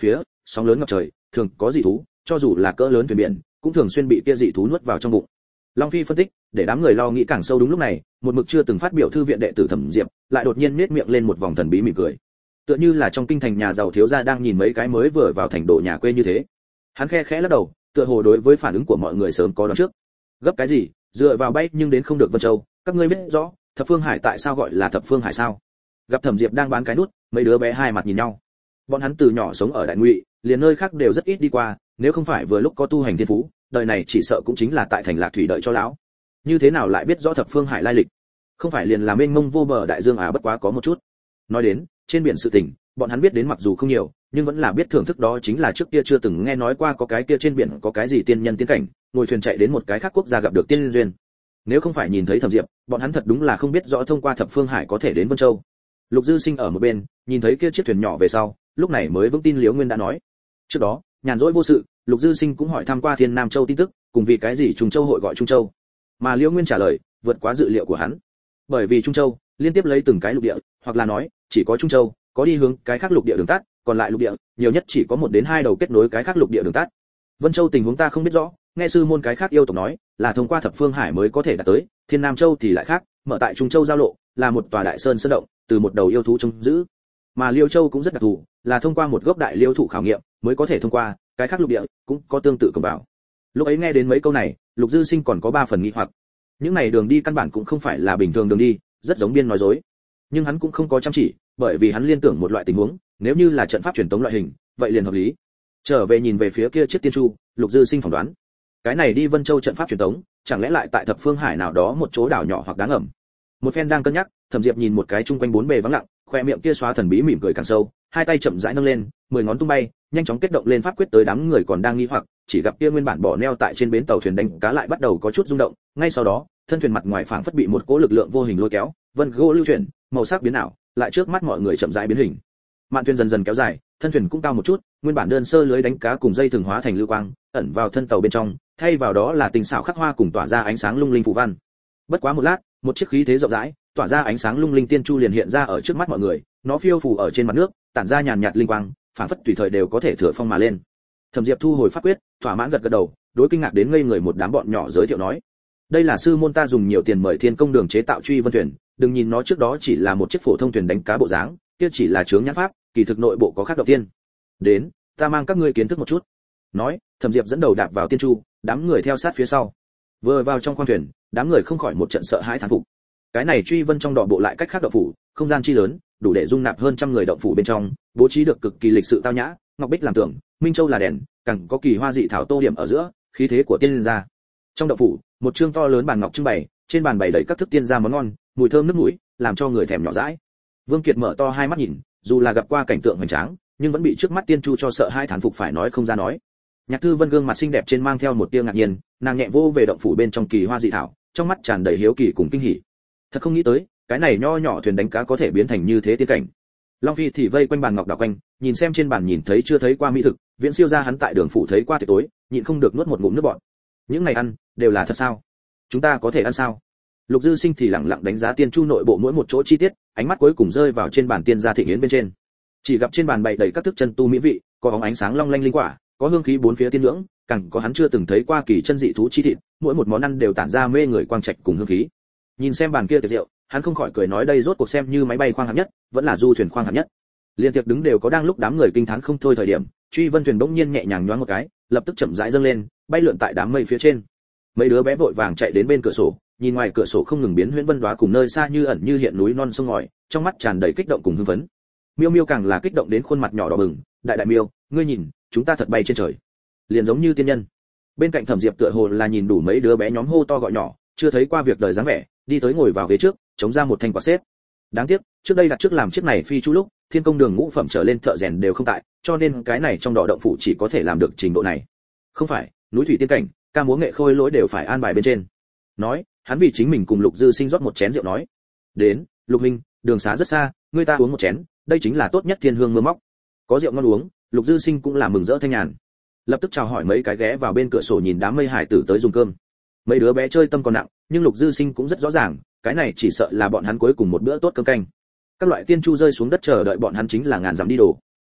sóng lớn ngập trời, thường có dị thú, cho dù là cỡ lớn thuyền biển, cũng thường xuyên bị kia dị thú nuốt vào trong bụng. Long Phi phân tích, để đám người lo nghĩ càng sâu. Đúng lúc này, một mực chưa từng phát biểu thư viện đệ tử Thẩm Diệp, lại đột nhiên nhếch miệng lên một vòng thần bí mỉm cười. Tựa như là trong kinh thành nhà giàu thiếu gia đang nhìn mấy cái mới vừa vào thành đồ nhà quê như thế. Hắn khẽ khẽ lắc đầu, tựa hồ đối với phản ứng của mọi người sớm có đoán trước. Gấp cái gì, dựa vào bay nhưng đến không được Vân Châu, các ngươi biết rõ, Thập Phương Hải tại sao gọi là Thập Phương Hải sao? Gặp Thẩm Diệp đang bán cái nút, mấy đứa bé hai mặt nhìn nhau. Bọn hắn từ nhỏ sống ở Đại Ngụy, liền nơi khác đều rất ít đi qua, nếu không phải vừa lúc có tu hành thiên phú, đời này chỉ sợ cũng chính là tại thành Lạc Thủy đợi cho lão. Như thế nào lại biết rõ Thập Phương Hải lai lịch? Không phải liền là mênh mông vô bờ đại dương bất quá có một chút. Nói đến, trên biển sự tình, bọn hắn biết đến mặc dù không nhiều, nhưng vẫn là biết thưởng thức. Đó chính là trước kia chưa từng nghe nói qua có cái kia trên biển có cái gì tiên nhân tiên cảnh, ngồi thuyền chạy đến một cái khác quốc gia gặp được tiên duyên. Nếu không phải nhìn thấy Thẩm Diệp, bọn hắn thật đúng là không biết rõ thông qua Thập Phương Hải có thể đến Vân Châu. Lục Dư Sinh ở một bên, nhìn thấy kia chiếc thuyền nhỏ về sau, lúc này mới vững tin Liễu Nguyên đã nói. Trước đó, nhàn rỗi vô sự, Lục Dư Sinh cũng hỏi thăm qua Thiên Nam Châu tin tức, cùng vì cái gì Trung Châu hội gọi Trung Châu. Mà Liễu Nguyên trả lời, vượt quá dự liệu của hắn. Bởi vì Trung Châu liên tiếp lấy từng cái lục địa, hoặc là nói, chỉ có Trung Châu có đi hướng cái khác lục địa đường tắt, còn lại lục địa, nhiều nhất chỉ có 1 đến 2 đầu kết nối cái khác lục địa đường tắt. Vân Châu tình huống ta không biết rõ, nghe sư môn cái khác yêu tộc nói, là thông qua Thập Phương Hải mới có thể đạt tới, Thiên Nam Châu thì lại khác, mở tại Trung Châu giao lộ, là một tòa đại sơn sơn động, từ một đầu yêu thú trông giữ. Mà Liêu Châu cũng rất đặc thù, là thông qua một gốc đại liêu thụ khảo nghiệm, mới có thể thông qua, cái khác lục địa cũng có tương tự cổng vào. Lúc ấy nghe đến mấy câu này, Lục Dư Sinh còn có 3 phần nghi hoặc. Những này đường đi căn bản cũng không phải là bình thường đường đi, rất giống biên nói dối. Nhưng hắn cũng không có chăm chỉ, bởi vì hắn liên tưởng một loại tình huống, nếu như là trận pháp truyền tống loại hình, vậy liền hợp lý. Trở về nhìn về phía kia chiếc tiên chu, Lục Dư Sinh phỏng đoán, cái này đi Vân Châu trận pháp truyền tống, chẳng lẽ lại tại Thập Phương Hải nào đó một chỗ đảo nhỏ hoặc đáng ngầm. Một phen đang cân nhắc, Thẩm Diệp nhìn một cái chung quanh bốn bề vắng lặng, khoe miệng kia xóa thần bí mỉm cười càng sâu, hai tay chậm rãi nâng lên, 10 ngón tung bay, nhanh chóng kết động lên pháp quyết tới đám người còn đang nghi hoặc, chỉ gặp kia nguyên bản bỏ neo tại trên bến tàu thuyền đánh cá lại bắt đầu có chút rung động, ngay sau đó, thân thuyền mặt ngoài phảng phất bị một cỗ lực lượng vô hình lôi kéo, vân gỗ lưu chuyển, màu sắc biến ảo, lại trước mắt mọi người chậm rãi biến hình. Mạn thuyền dần dần kéo dài, thân thuyền cũng cao một chút, nguyên bản đơn sơ lưới đánh cá cùng dây thường hóa thành lưu quang, ẩn vào thân tàu bên trong, thay vào đó là tình xảo khắc hoa cùng tỏa ra ánh sáng lung linh phù văn. Bất quá một lát, một chiếc khí thế rộng rãi, tỏa ra ánh sáng lung linh tiên chu liền hiện ra ở trước mắt mọi người, nó phiêu phù ở trên mặt nước, tản ra nhàn nhạt linh quang, phảng phất tùy thời đều có thể thừa phong mà lên. Thẩm Diệp thu hồi pháp quyết, thỏa mãn gật gật đầu, đối kinh ngạc đến ngây người một đám bọn nhỏ giới thiệu nói: đây là sư môn ta dùng nhiều tiền mời Thiên Công Đường chế tạo truy vân thuyền, đừng nhìn nó trước đó chỉ là một chiếc phổ thông thuyền đánh cá bộ dáng, kia chỉ là chướng nhãn pháp, kỳ thực nội bộ có khác đầu tiên. Đến, ta mang các ngươi kiến thức một chút. Nói, Thẩm Diệp dẫn đầu đạp vào tiên chu, đám người theo sát phía sau. Vừa vào trong khoang thuyền, đám người không khỏi một trận sợ hãi thán phục. Cái này truy vân trong đỏ bộ lại cách khác động phủ, không gian chi lớn, đủ để dung nạp hơn trăm người động phủ bên trong, bố trí được cực kỳ lịch sự tao nhã, ngọc bích làm tường, minh châu là đèn, càng có kỳ hoa dị thảo tô điểm ở giữa, khí thế của tiên gia. Trong động phủ, một chương to lớn bàn ngọc trưng bày, trên bàn bày đầy các thức tiên gia món ngon, mùi thơm nước mũi, làm cho người thèm nhỏ dãi. Vương Kiệt mở to hai mắt nhìn, dù là gặp qua cảnh tượng hoành tráng, nhưng vẫn bị trước mắt tiên chu cho sợ hai thán phục phải nói không ra nói. Nhạc Thư Vân gương mặt xinh đẹp trên mang theo một tia ngạc nhiên, nàng nhẹ vô về động phủ bên trong kỳ hoa dị thảo, trong mắt tràn đầy hiếu kỳ cùng kinh hỉ. Thật không nghĩ tới, cái này nho nhỏ thuyền đánh cá có thể biến thành như thế tiên cảnh. Long Phi thì vây quanh bàn ngọc đảo quanh, nhìn xem trên bàn nhìn thấy chưa thấy qua mỹ thực, viễn siêu ra hắn tại đường phủ thấy qua tiệc tối, nhịn không được nuốt một ngụm nước bọt. Những này ăn đều là thật sao? Chúng ta có thể ăn sao? Lục Dư Sinh thì lặng lặng đánh giá tiên chu nội bộ mỗi một chỗ chi tiết, ánh mắt cuối cùng rơi vào trên bàn tiên gia thịnh yến bên trên. Chỉ gặp trên bàn bày đầy các thức chân tu mỹ vị, có bóng ánh sáng long lanh linh quả, có hương khí bốn phía tiên ngưỡng, càng có hắn chưa từng thấy qua kỳ chân dị thú chi thịt, mỗi một món ăn đều tản ra mê người quang trạch cùng hương khí. Nhìn xem bàn kia tiệc rượu, hắn không khỏi cười nói đây rốt cuộc xem như máy bay khoang hạng nhất, vẫn là du thuyền khoang hạng nhất. Liên tiệc đứng đều có đang lúc đám người kinh thán không thôi thời điểm, truy vân thuyền bỗng nhiên nhẹ nhàng nhoáng một cái, lập tức chậm rãi dâng lên, bay lượn tại đám mây phía trên. Mấy đứa bé vội vàng chạy đến bên cửa sổ, nhìn ngoài cửa sổ không ngừng biến huyễn vân đóa cùng nơi xa như ẩn như hiện núi non sông ngòi, trong mắt tràn đầy kích động cùng hưng phấn. Miêu Miêu càng là kích động đến khuôn mặt nhỏ đỏ bừng, đại đại Miêu, ngươi nhìn, chúng ta thật bay trên trời, liền giống như tiên nhân. Bên cạnh Thẩm Diệp tựa hồ là nhìn đủ mấy đứa bé nhóm hô to gọi nhỏ, chưa thấy qua việc đời dáng vẻ, đi tới ngồi vào ghế trước, chống ra một thanh quạt xếp. Đáng tiếc, trước đây đặt trước làm chiếc này phi chu lúc, Thiên Công Đường ngũ phẩm trở lên thợ rèn đều không tại, cho nên cái này trong đỏ động phủ chỉ có thể làm được trình độ này. Không phải, núi thủy tiên cảnh, ca múa nghệ khôi lỗi đều phải an bài bên trên. Nói, hắn vì chính mình cùng Lục Dư Sinh rót một chén rượu nói: "Đến, Lục minh, đường xá rất xa, ngươi ta uống một chén, đây chính là tốt nhất thiên hương mưa móc." Có rượu ngon uống, Lục Dư Sinh cũng là mừng rỡ thanh nhàn. Lập tức chào hỏi mấy cái ghé vào bên cửa sổ nhìn đám mây hải tử tới dùng cơm. Mấy đứa bé chơi tâm còn nặng, nhưng Lục Dư Sinh cũng rất rõ ràng, cái này chỉ sợ là bọn hắn cuối cùng một bữa tốt cơm canh. Các loại tiên chu rơi xuống đất chờ đợi bọn hắn chính là ngàn dặm đi đồ.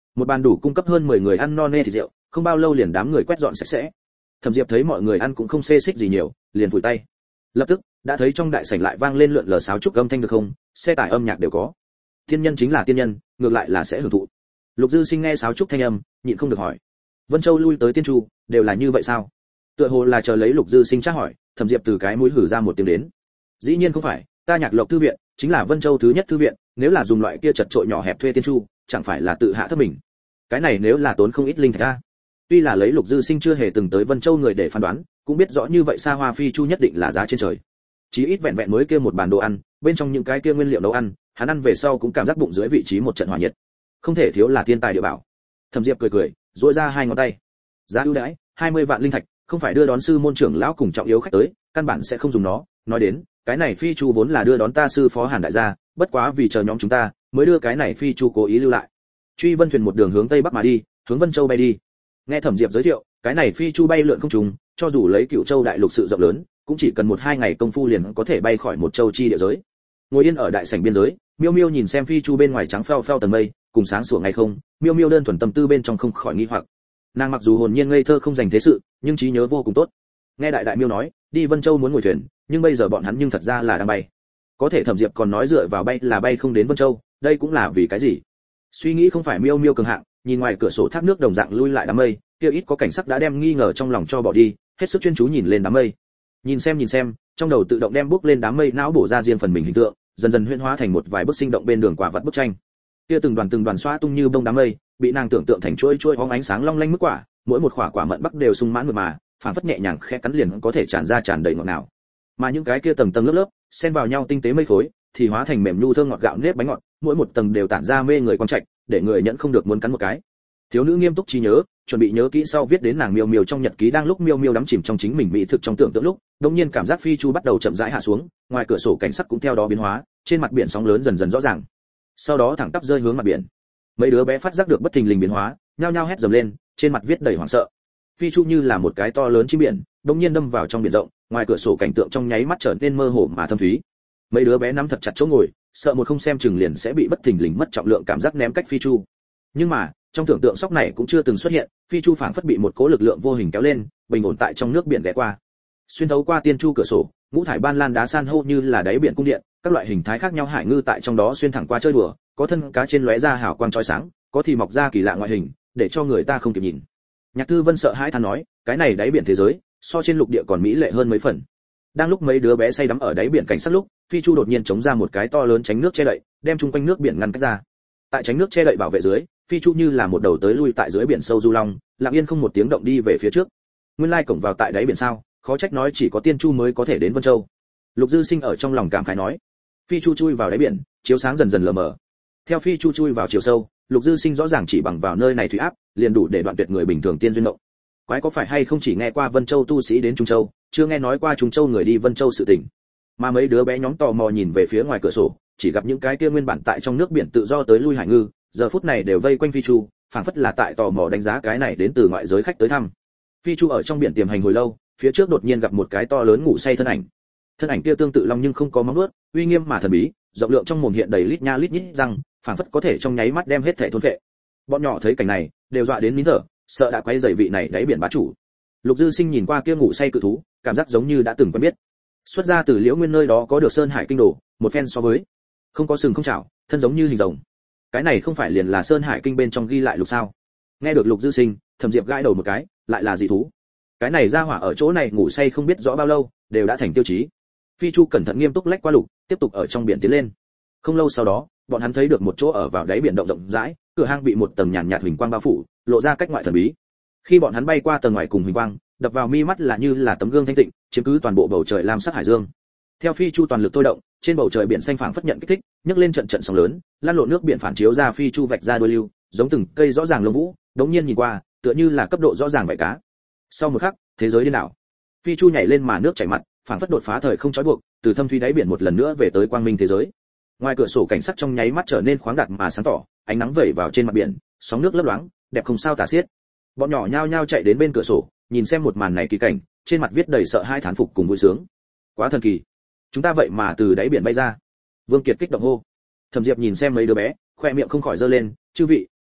một bàn đủ cung cấp hơn 10 người ăn no nê thịt rượu, không bao lâu liền đám người quét dọn sạch sẽ. Thẩm Diệp thấy mọi người ăn cũng không xê xích gì nhiều, liền vùi tay. Lập tức, đã thấy trong đại sảnh lại vang lên lượn lờ sáo trúc âm thanh được không, xe tải âm nhạc đều có. Tiên nhân chính là tiên nhân, ngược lại là sẽ hưởng thụ. Lục Dư Sinh nghe sáo trúc thanh âm, nhịn không được hỏi: Vân Châu lui tới Tiên Chu, đều là như vậy sao? Tựa hồ là chờ lấy Lục Dư Sinh tra hỏi, Thẩm Diệp từ cái mũi hử ra một tiếng đến. Dĩ nhiên không phải, ta Nhạc Lộc thư viện, chính là Vân Châu thứ nhất thư viện, nếu là dùng loại kia chật trội nhỏ hẹp thuê Tiên Chu, chẳng phải là tự hạ thấp mình. Cái này nếu là tốn không ít linh thạch a. Tuy là lấy Lục Dư Sinh chưa hề từng tới Vân Châu người để phán đoán, cũng biết rõ như vậy xa hoa phi chu nhất định là giá trên trời. Chí ít vẹn vẹn mới kia một bàn đồ ăn, bên trong những cái kia nguyên liệu nấu ăn, hắn ăn về sau cũng cảm giác bụng dưới vị trí một trận hỏa nhiệt. Không thể thiếu là thiên tài địa bảo. Thẩm Diệp cười cười, duỗi ra hai ngón tay. Giá ưu đãi, 20 vạn linh thạch, không phải đưa đón sư môn trưởng lão cùng trọng yếu khách tới, căn bản sẽ không dùng nó. Nói đến, cái này phi chu vốn là đưa đón ta sư phó Hàn đại gia, bất quá vì chờ nhóm chúng ta, mới đưa cái này phi chu cố ý lưu lại. Truy Vân thuyền một đường hướng tây bắc mà đi, hướng Vân Châu bay đi. Nghe Thẩm Diệp giới thiệu, cái này phi chu bay lượn không trùng, cho dù lấy Cửu Châu đại lục sự rộng lớn, cũng chỉ cần 1-2 ngày công phu liền có thể bay khỏi một châu chi địa giới. Ngồi yên ở đại sảnh biên giới, Miêu Miêu nhìn xem phi chu bên ngoài trắng phèo phèo tầng mây, cùng sáng sủa ngày không, Miêu Miêu đơn thuần tâm tư bên trong không khỏi nghi hoặc. Nàng mặc dù hồn nhiên ngây thơ không dành thế sự, nhưng trí nhớ vô cùng tốt. Nghe đại đại Miêu nói, đi Vân Châu muốn ngồi thuyền, nhưng bây giờ bọn hắn nhưng thật ra là đang bay. Có thể Thẩm Diệp còn nói dựa vào bay là bay không đến Vân Châu, đây cũng là vì cái gì? Suy nghĩ không phải Miêu Miêu cường hạng, nhìn ngoài cửa sổ thác nước đồng dạng lui lại đám mây, kia ít có cảnh sắc đã đem nghi ngờ trong lòng cho bỏ đi, hết sức chuyên chú nhìn lên đám mây. Nhìn xem, trong đầu tự động đem bước lên đám mây não bổ ra riêng phần mình hình tượng, dần dần huyễn hóa thành một vài bức sinh động bên đường quả vật bức tranh. Kia từng đoàn xóa tung như bông đám mây, bị nàng tưởng tượng thành chuỗi hóng ánh sáng long lanh mức quả, mỗi một quả mận bắc đều sung mãn mượt mà, phản phất nhẹ nhàng khẽ cắn liền có thể tràn ra tràn đầy ngọt ngào. Mà những cái kia tầng lớp, xen vào nhau tinh tế mây khối, thì hóa thành mềm nhu thơm ngọt gạo nếp bánh ngọt, mỗi một tầng đều tản ra mê người quang trạch, để người nhẫn không được muốn cắn một cái. Thiếu nữ nghiêm túc trí nhớ, chuẩn bị nhớ kỹ sau viết đến nàng Miêu Miêu trong nhật ký. Đang lúc Miêu Miêu đắm chìm trong chính mình mỹ thực trong tưởng tượng lúc, đột nhiên cảm giác phi chu bắt đầu chậm rãi hạ xuống, ngoài cửa sổ cảnh sắc cũng theo đó biến hóa, trên mặt biển sóng lớn dần dần rõ ràng. Sau đó thẳng tắp rơi hướng mặt biển. Mấy đứa bé phát giác được bất thình lình biến hóa, nhao nhao hét dầm lên, trên mặt viết đầy hoảng sợ. Phi chu như là một cái to lớn chim biển, đột nhiên đâm vào trong biển rộng, ngoài cửa sổ cảnh tượng trong nháy mắt trở nên mơ hồ mà thâm thúy. Mấy đứa bé nắm thật chặt chỗ ngồi, sợ một không xem chừng liền sẽ bị bất thình lình mất trọng lượng cảm giác ném cách phi chu. Nhưng mà, trong tưởng tượng sóc này cũng chưa từng xuất hiện, phi chu phảng phất bị một cỗ lực lượng vô hình kéo lên, bình ổn tại trong nước biển ghé qua. Xuyên thấu qua tiên chu cửa sổ, ngũ thải ban lan đá san hô như là đáy biển cung điện, các loại hình thái khác nhau hải ngư tại trong đó xuyên thẳng qua chơi đùa, có thân cá trên lóe ra hào quang chói sáng, có thì mọc ra kỳ lạ ngoại hình, để cho người ta không kịp nhìn. Nhạc Thư Vân sợ hãi than nói, cái này đáy biển thế giới, so trên lục địa còn mỹ lệ hơn mấy phần. Đang lúc mấy đứa bé say đắm ở đáy biển cảnh sát lúc, phi chu đột nhiên chống ra một cái to lớn tránh nước che đậy, đem chung quanh nước biển ngăn cách ra. Tại tránh nước che đậy bảo vệ dưới, phi chu như là một đầu tới lui tại dưới biển sâu du long, lặng yên không một tiếng động đi về phía trước. Nguyên lai cổng vào tại đáy biển sao, khó trách nói chỉ có tiên chu mới có thể đến Vân Châu. Lục Dư Sinh ở trong lòng cảm khái nói. Phi chu chui vào đáy biển, chiếu sáng dần dần lờ mờ. Theo phi chu chui vào chiều sâu, Lục Dư Sinh rõ ràng chỉ bằng vào nơi này thủy áp, liền đủ để đoạn tuyệt người bình thường tiên duyên động. Quái có phải hay không chỉ nghe qua Vân Châu tu sĩ đến Trung Châu, chưa nghe nói qua Trung Châu người đi Vân Châu sự tình. Mà mấy đứa bé nhóm tò mò nhìn về phía ngoài cửa sổ, chỉ gặp những cái kia nguyên bản tại trong nước biển tự do tới lui hải ngư, giờ phút này đều vây quanh phi chu, phảng phất là tại tò mò đánh giá cái này đến từ ngoại giới khách tới thăm. Phi chu ở trong biển tiềm hành hồi lâu, phía trước đột nhiên gặp một cái to lớn ngủ say thân ảnh. Thân ảnh kia tương tự long nhưng không có móng vuốt, uy nghiêm mà thần bí, rộng lượng trong mồm hiện đầy lít nha lít nhít răng, phảng phất có thể trong nháy mắt đem hết thể thôn phệ. Bọn nhỏ thấy cảnh này, đều dọa đến nín thở, sợ đã quấy rầy vị này đáy biển bá chủ. Lục Dư Sinh nhìn qua kia ngủ say cự thú, cảm giác giống như đã từng quen biết. Xuất ra từ Liễu Nguyên nơi đó có được Sơn Hải kinh đồ, một phen so với, không có sừng không chảo, thân giống như hình rồng. Cái này không phải liền là Sơn Hải kinh bên trong ghi lại lục sao? Nghe được Lục Dư Sinh, Thẩm Diệp gãi đầu một cái, lại là dị thú. Cái này ra hỏa ở chỗ này ngủ say không biết rõ bao lâu, đều đã thành tiêu chí. Phi chu cẩn thận nghiêm túc lách qua lục, tiếp tục ở trong biển tiến lên. Không lâu sau đó, bọn hắn thấy được một chỗ ở vào đáy biển động rộng rãi, cửa hang bị một tầng nhàn nhạt huỳnh quang bao phủ, lộ ra cách ngoại thần bí. Khi bọn hắn bay qua tầng ngoài cùng huỳnh quang, đập vào mi mắt là như là tấm gương thanh tịnh, chiếm cứ toàn bộ bầu trời lam sắc hải dương. Theo phi chu toàn lực thôi động, trên bầu trời biển xanh phảng phất nhận kích thích, nhấc lên trận trận sóng lớn, lan lộn nước biển phản chiếu ra phi chu vạch ra đuôi lưu, giống từng cây rõ ràng lông vũ, đống nhiên nhìn qua, tựa như là cấp độ rõ ràng vảy cá. Sau một khắc, thế giới điên đảo. Phi chu nhảy lên mà nước chảy mặt, phảng phất đột phá thời không trói buộc, từ thâm thúy đáy biển một lần nữa về tới quang minh thế giới. Ngoài cửa sổ cảnh sắc trong nháy mắt trở nên khoáng đạt mà sáng tỏ, ánh nắng vẩy vào trên mặt biển, sóng nước lấp loáng, đẹp không sao tả xiết. Bọn nhỏ nhao nhao chạy đến bên cửa sổ, nhìn xem một màn này kỳ cảnh, trên mặt viết đầy sợ hãi thán phục cùng vui sướng. Quá thần kỳ, chúng ta vậy mà từ đáy biển bay ra. Vương Kiệt kích động hô. Thẩm Diệp nhìn xem mấy đứa bé, khoe miệng không khỏi giơ lên, chư vị,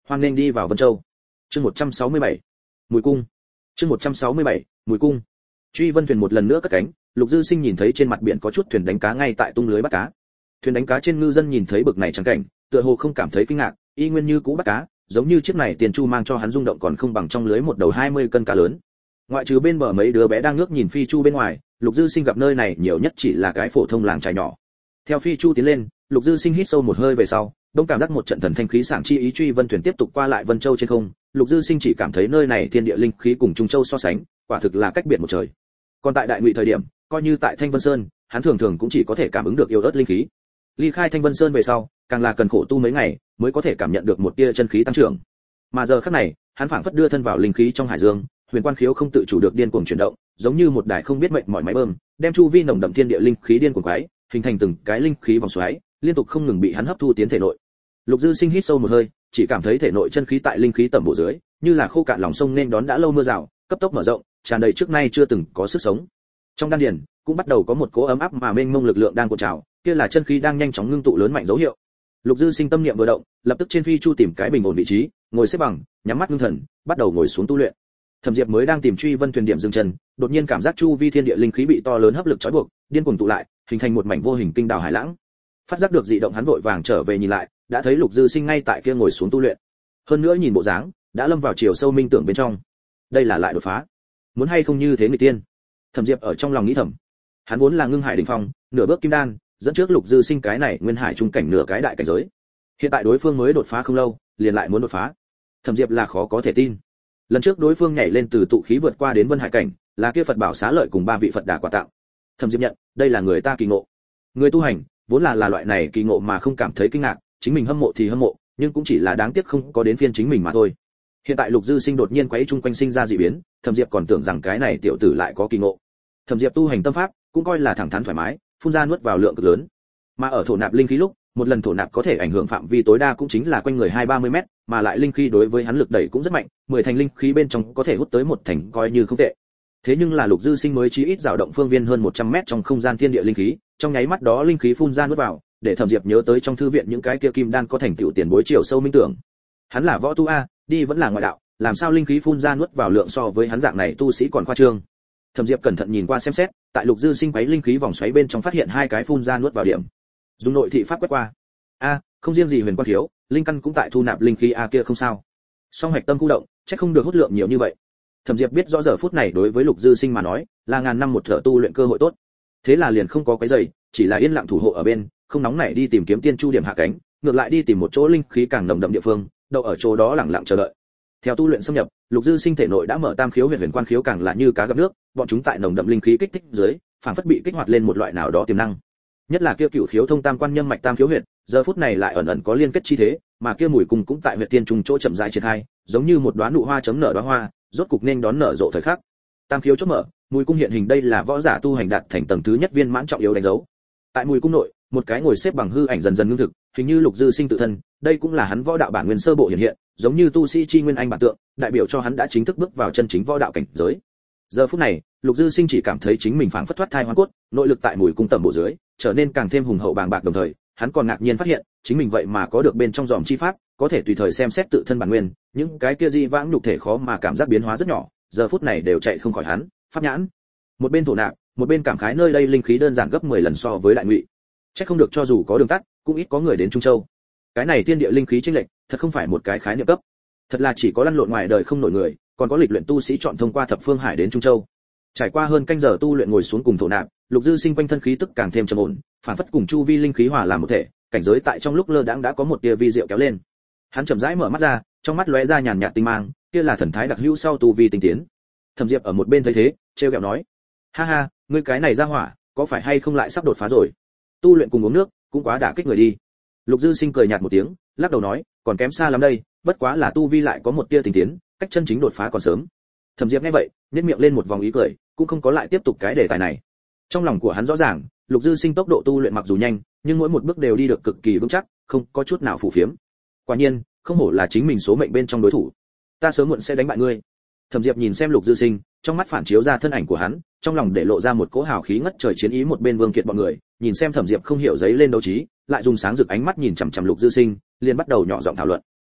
Hoan nghênh đi vào Vân Châu. Chương 167. Mùi cung. Chương 167. Mùi cung. Truy Vân thuyền một lần nữa cất cánh, Lục Dư Sinh nhìn thấy trên mặt biển có chút thuyền đánh cá ngay tại tung lưới bắt cá. Thuyền đánh cá trên ngư dân nhìn thấy bực này chẳng cảnh, tựa hồ không cảm thấy kinh ngạc, y nguyên như cũ bắt cá, giống như chiếc này tiền chu mang cho hắn rung động còn không bằng trong lưới một đầu 20 cân cá lớn. Ngoại trừ bên bờ mấy đứa bé đang ngước nhìn phi chu bên ngoài, Lục Dư Sinh gặp nơi này nhiều nhất chỉ là cái phổ thông làng trài nhỏ. Theo phi chu tiến lên, Lục Dư Sinh hít sâu một hơi về sau, đông cảm giác một trận thần thanh khí sảng chi ý. Truy Vân thuyền tiếp tục qua lại Vân Châu trên không, Lục Dư Sinh chỉ cảm thấy nơi này thiên địa linh khí cùng Trung Châu so sánh, quả thực là cách biệt một trời. Còn tại Đại Ngụy thời điểm, coi như tại Thanh Vân Sơn, hắn thường thường cũng chỉ có thể cảm ứng được yếu ớt linh khí. Ly khai Thanh Vân Sơn về sau, càng là cần khổ tu mấy ngày, mới có thể cảm nhận được một tia chân khí tăng trưởng. Mà giờ khắc này, hắn phảng phất đưa thân vào linh khí trong hải dương, huyền quan khiếu không tự chủ được điên cuồng chuyển động, giống như một đài không biết mệnh mỏi máy bơm, đem chu vi nồng đậm thiên địa linh khí điên cuồng quái, hình thành từng cái linh khí vòng xoáy, liên tục không ngừng bị hắn hấp thu tiến thể nội. Lục Dư Sinh hít sâu một hơi, chỉ cảm thấy thể nội chân khí tại linh khí tầm bộ dưới, như là khô cạn lòng sông nên đón đã lâu mưa rào, cấp tốc mở rộng, tràn đầy trước nay chưa từng có sức sống. Trong đan điền cũng bắt đầu có một cỗ ấm áp mà mênh mông lực lượng đang cuộn trào, kia là chân khí đang nhanh chóng ngưng tụ lớn mạnh dấu hiệu. Lục Dư Sinh tâm niệm vừa động, lập tức trên phi chu tìm cái bình ổn vị trí, ngồi xếp bằng, nhắm mắt ngưng thần, bắt đầu ngồi xuống tu luyện. Thẩm Diệp mới đang tìm Truy Vân thuyền điểm dừng chân, đột nhiên cảm giác chu vi thiên địa linh khí bị to lớn hấp lực trói buộc, điên cuồng tụ lại, hình thành một mảnh vô hình kinh đảo hải lãng. Phát giác được dị động hắn vội vàng trở về nhìn lại, đã thấy Lục Dư Sinh ngay tại kia ngồi xuống tu luyện. Hơn nữa nhìn bộ dáng, đã lâm vào chiều sâu minh tưởng bên trong. Đây là lại đột phá. Muốn hay không như thế người tiên. Thẩm Diệp ở trong lòng nghĩ thầm. Hắn vốn là ngưng hải đỉnh phong, nửa bước kim đan, dẫn trước Lục Dư Sinh cái này nguyên hải trung cảnh nửa cái đại cảnh giới. Hiện tại đối phương mới đột phá không lâu, liền lại muốn đột phá. Thẩm Diệp là khó có thể tin. Lần trước đối phương nhảy lên từ tụ khí vượt qua đến vân hải cảnh, là kia Phật bảo xá lợi cùng 3 vị Phật đà quà tặng. Thẩm Diệp nhận, đây là người ta kỳ ngộ. Người tu hành, vốn là loại này kỳ ngộ mà không cảm thấy kinh ngạc, chính mình hâm mộ thì hâm mộ, nhưng cũng chỉ là đáng tiếc không có đến phiên chính mình mà thôi. Hiện tại Lục Dư Sinh đột nhiên quấy chung quanh sinh ra dị biến, Thẩm Diệp còn tưởng rằng cái này tiểu tử lại có kỳ ngộ. Thẩm Diệp tu hành tâm pháp, cũng coi là thẳng thắn thoải mái, phun ra nuốt vào lượng cực lớn. Mà ở thổ nạp linh khí lúc, một lần thổ nạp có thể ảnh hưởng phạm vi tối đa cũng chính là quanh người 2-30 mét, mà lại linh khí đối với hắn lực đẩy cũng rất mạnh, 10 thành linh khí bên trong có thể hút tới 1 thành coi như không tệ. Thế nhưng là Lục Dư Sinh mới chí ít dao động phương viên hơn 100 mét trong không gian thiên địa linh khí, trong nháy mắt đó linh khí phun ra nuốt vào, để Thẩm Diệp nhớ tới trong thư viện những cái kia kim đan có thành tựu tiền bối chiều sâu minh tưởng. Hắn là võ tu a, đi vẫn là ngoại đạo, làm sao linh khí phun ra nuốt vào lượng so với hắn dạng này tu sĩ còn khoa trương. Thẩm Diệp cẩn thận nhìn qua xem xét, tại Lục Dư Sinh quấy linh khí vòng xoáy bên trong phát hiện 2 cái phun ra nuốt vào điểm. Dùng nội thị pháp quét qua. Không riêng gì huyền quan thiếu, linh căn cũng tại thu nạp linh khí kia không sao. Song hạch tâm khu động, chắc không được hút lượng nhiều như vậy. Thẩm Diệp biết rõ giờ phút này đối với Lục Dư Sinh mà nói, là ngàn năm một thở tu luyện cơ hội tốt. Thế là liền không có cái giày, chỉ là yên lặng thủ hộ ở bên, không nóng nảy đi tìm kiếm tiên chu điểm hạ cánh, ngược lại đi tìm một chỗ linh khí càng nồng đậm địa phương, đậu ở chỗ đó lặng lặng chờ đợi. Theo tu luyện xâm nhập, Lục Dư Sinh thể nội đã mở tam khiếu huyền quan khiếu càng là như cá gặp nước, bọn chúng tại nồng đậm linh khí kích thích dưới, phản phất bị kích hoạt lên một loại nào đó tiềm năng. Nhất là kia cửu khiếu thông tam quan nhâm mạch tam khiếu huyệt, giờ phút này lại ẩn ẩn có liên kết chi thế, mà kia mùi cung cũng tại huyệt tiên trùng chỗ chậm rãi triển khai, giống như một đóa nụ hoa chấm nở đóa hoa, rốt cục nên đón nở rộ thời khắc. Tam khiếu chốt mở, mùi cung hiện hình đây là võ giả tu hành đạt thành tầng thứ nhất viên mãn trọng yếu đánh dấu. Tại mùi cung nội, một cái ngồi xếp bằng hư ảnh dần dần ngưng thực, hình như Lục Dư Sinh tự thân, đây cũng là hắn võ đạo bản nguyên sơ bộ hiện hiện, giống như tu sĩ chi nguyên anh bản tượng, đại biểu cho hắn đã chính thức bước vào chân chính võ đạo cảnh giới. Giờ phút này, Lục Dư Sinh chỉ cảm thấy chính mình phảng phất thoát thai hóa cốt, nội lực tại mùi cung tầm bộ dưới, trở nên càng thêm hùng hậu bàng bạc, đồng thời, hắn còn ngạc nhiên phát hiện, chính mình vậy mà có được bên trong dòm chi pháp, có thể tùy thời xem xét tự thân bản nguyên, những cái kia di vãng nhục thể khó mà cảm giác biến hóa rất nhỏ, giờ phút này đều chạy không khỏi hắn, pháp nhãn. Một bên thổ nạp, một bên cảm khái nơi đây linh khí đơn giản gấp 10 lần so với Đại Ngụy. Chắc không được cho dù có đường tắt, cũng ít có người đến Trung Châu. Cái này thiên địa linh khí chênh lệch, thật không phải một cái khái niệm cấp. Thật là chỉ có lăn lộn ngoài đời không nổi người, còn có lịch luyện tu sĩ chọn thông qua thập phương hải đến Trung Châu. Trải qua hơn canh giờ tu luyện ngồi xuống cùng thổ nạp, Lục Dư Sinh quanh thân khí tức càng thêm trầm ổn, phản phất cùng chu vi linh khí hòa làm một thể, cảnh giới tại trong lúc lơ đãng đã có một tia vi diệu kéo lên. Hắn chậm rãi mở mắt ra, trong mắt lóe ra nhàn nhạt tinh mang, kia là thần thái đặc hữu sau tu vi tinh tiến. Thẩm Diệp ở một bên thấy thế, trêu ghẹo nói: "Ha ha, ngươi cái này ra hỏa, có phải hay không lại sắp đột phá rồi? Tu luyện cùng uống nước, cũng quá đả kích người đi." Lục Dư Sinh cười nhạt một tiếng, lắc đầu nói: "Còn kém xa lắm đây, bất quá là tu vi lại có một tia tinh tiến, cách chân chính đột phá còn sớm." Thẩm Diệp nghe vậy, nhếch miệng lên một vòng ý cười, cũng không có lại tiếp tục cái đề tài này. Trong lòng của hắn rõ ràng, Lục Dư Sinh tốc độ tu luyện mặc dù nhanh, nhưng mỗi một bước đều đi được cực kỳ vững chắc, không có chút nào phù phiếm. Quả nhiên, không hổ là chính mình số mệnh bên trong đối thủ. Ta sớm muộn sẽ đánh bại ngươi. Thẩm Diệp nhìn xem Lục Dư Sinh, trong mắt phản chiếu ra thân ảnh của hắn, trong lòng để lộ ra một cỗ hào khí ngất trời chiến ý. Một bên Vương Kiệt bọn người, nhìn xem Thẩm Diệp không hiểu giấy lên đấu trí, lại dùng sáng rực ánh mắt nhìn chằm chằm Lục Dư Sinh, liền bắt đầu nhỏ giọng thảo luận.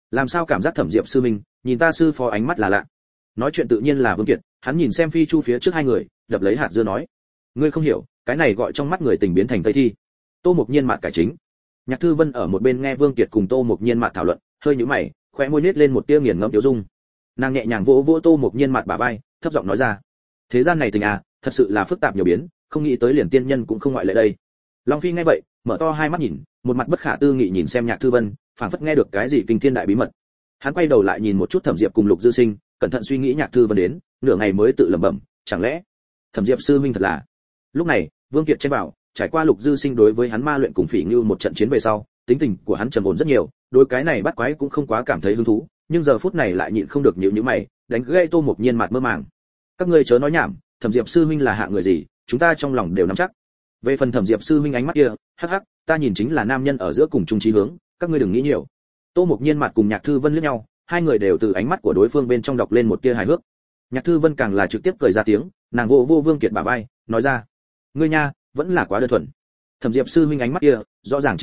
làm sao cảm giác Thẩm Diệp sư minh nhìn ta sư phó ánh mắt là lạ. Nói chuyện tự nhiên là Vương Kiệt, hắn nhìn xem Phi Chu phía trước hai người, đập lấy hạt dưa nói: ngươi không hiểu, cái này gọi trong mắt người tình biến thành tây thi. Tô Mộc Nhiên mạt cải chính. Nhạc Thư Vân ở một bên nghe Vương Kiệt cùng Tô Mộc Nhiên mạt thảo luận, hơi nhíu mày, khóe môi nhếch lên một tia nghiền ngẫm tiêu dung. Nàng nhẹ nhàng vỗ vỗ Tô Mộc Nhiên mạt bả vai, thấp giọng nói ra: thế gian này tình à, thật sự là phức tạp nhiều biến, không nghĩ tới liền tiên nhân cũng không ngoại lệ đây. Long Phi nghe vậy, mở to hai mắt nhìn, một mặt bất khả tư nghị nhìn xem Nhạc Thư Vân, phảng phất nghe được cái gì kinh thiên đại bí mật. Hắn quay đầu lại nhìn một chút Thẩm Diệp cùng Lục Dư Sinh, cẩn thận suy nghĩ Nhạc Thư Vân đến, nửa ngày mới tự lẩm bẩm, chẳng lẽ Thẩm Diệp sư huynh thật là. Lúc này, Vương Kiệt chen vào, trải qua Lục Dư Sinh đối với hắn ma luyện cùng Phỉ Ngưu một trận chiến về sau, tính tình của hắn trầm ổn rất nhiều, đối cái này bắt quái cũng không quá cảm thấy hứng thú, nhưng giờ phút này lại nhịn không được nhíu nhíu mày, đánh gây Tô Mộc Nhiên mặt mơ màng. Các ngươi chớ nói nhảm, Thẩm Diệp sư huynh là hạng người gì, chúng ta trong lòng đều nắm chắc. Về phần Thẩm Diệp sư huynh ánh mắt kia, hắc hắc, ta nhìn chính là nam nhân ở giữa cùng chung chí hướng, các ngươi đừng nghĩ nhiều. Tô Mộc Nhiên mặt cùng Nhạc Thư Vân liếc nhau, hai người đều từ ánh mắt của đối phương bên trong đọc lên một tia hài hước. Nhạc Thư Vân càng là trực tiếp cười ra tiếng, nàng vô vô Vương Kiệt bả vai, nói ra: ngươi nha, vẫn là quá đơn thuần. Thẩm Diệp sư huynh ánh mắt kia, rõ ràng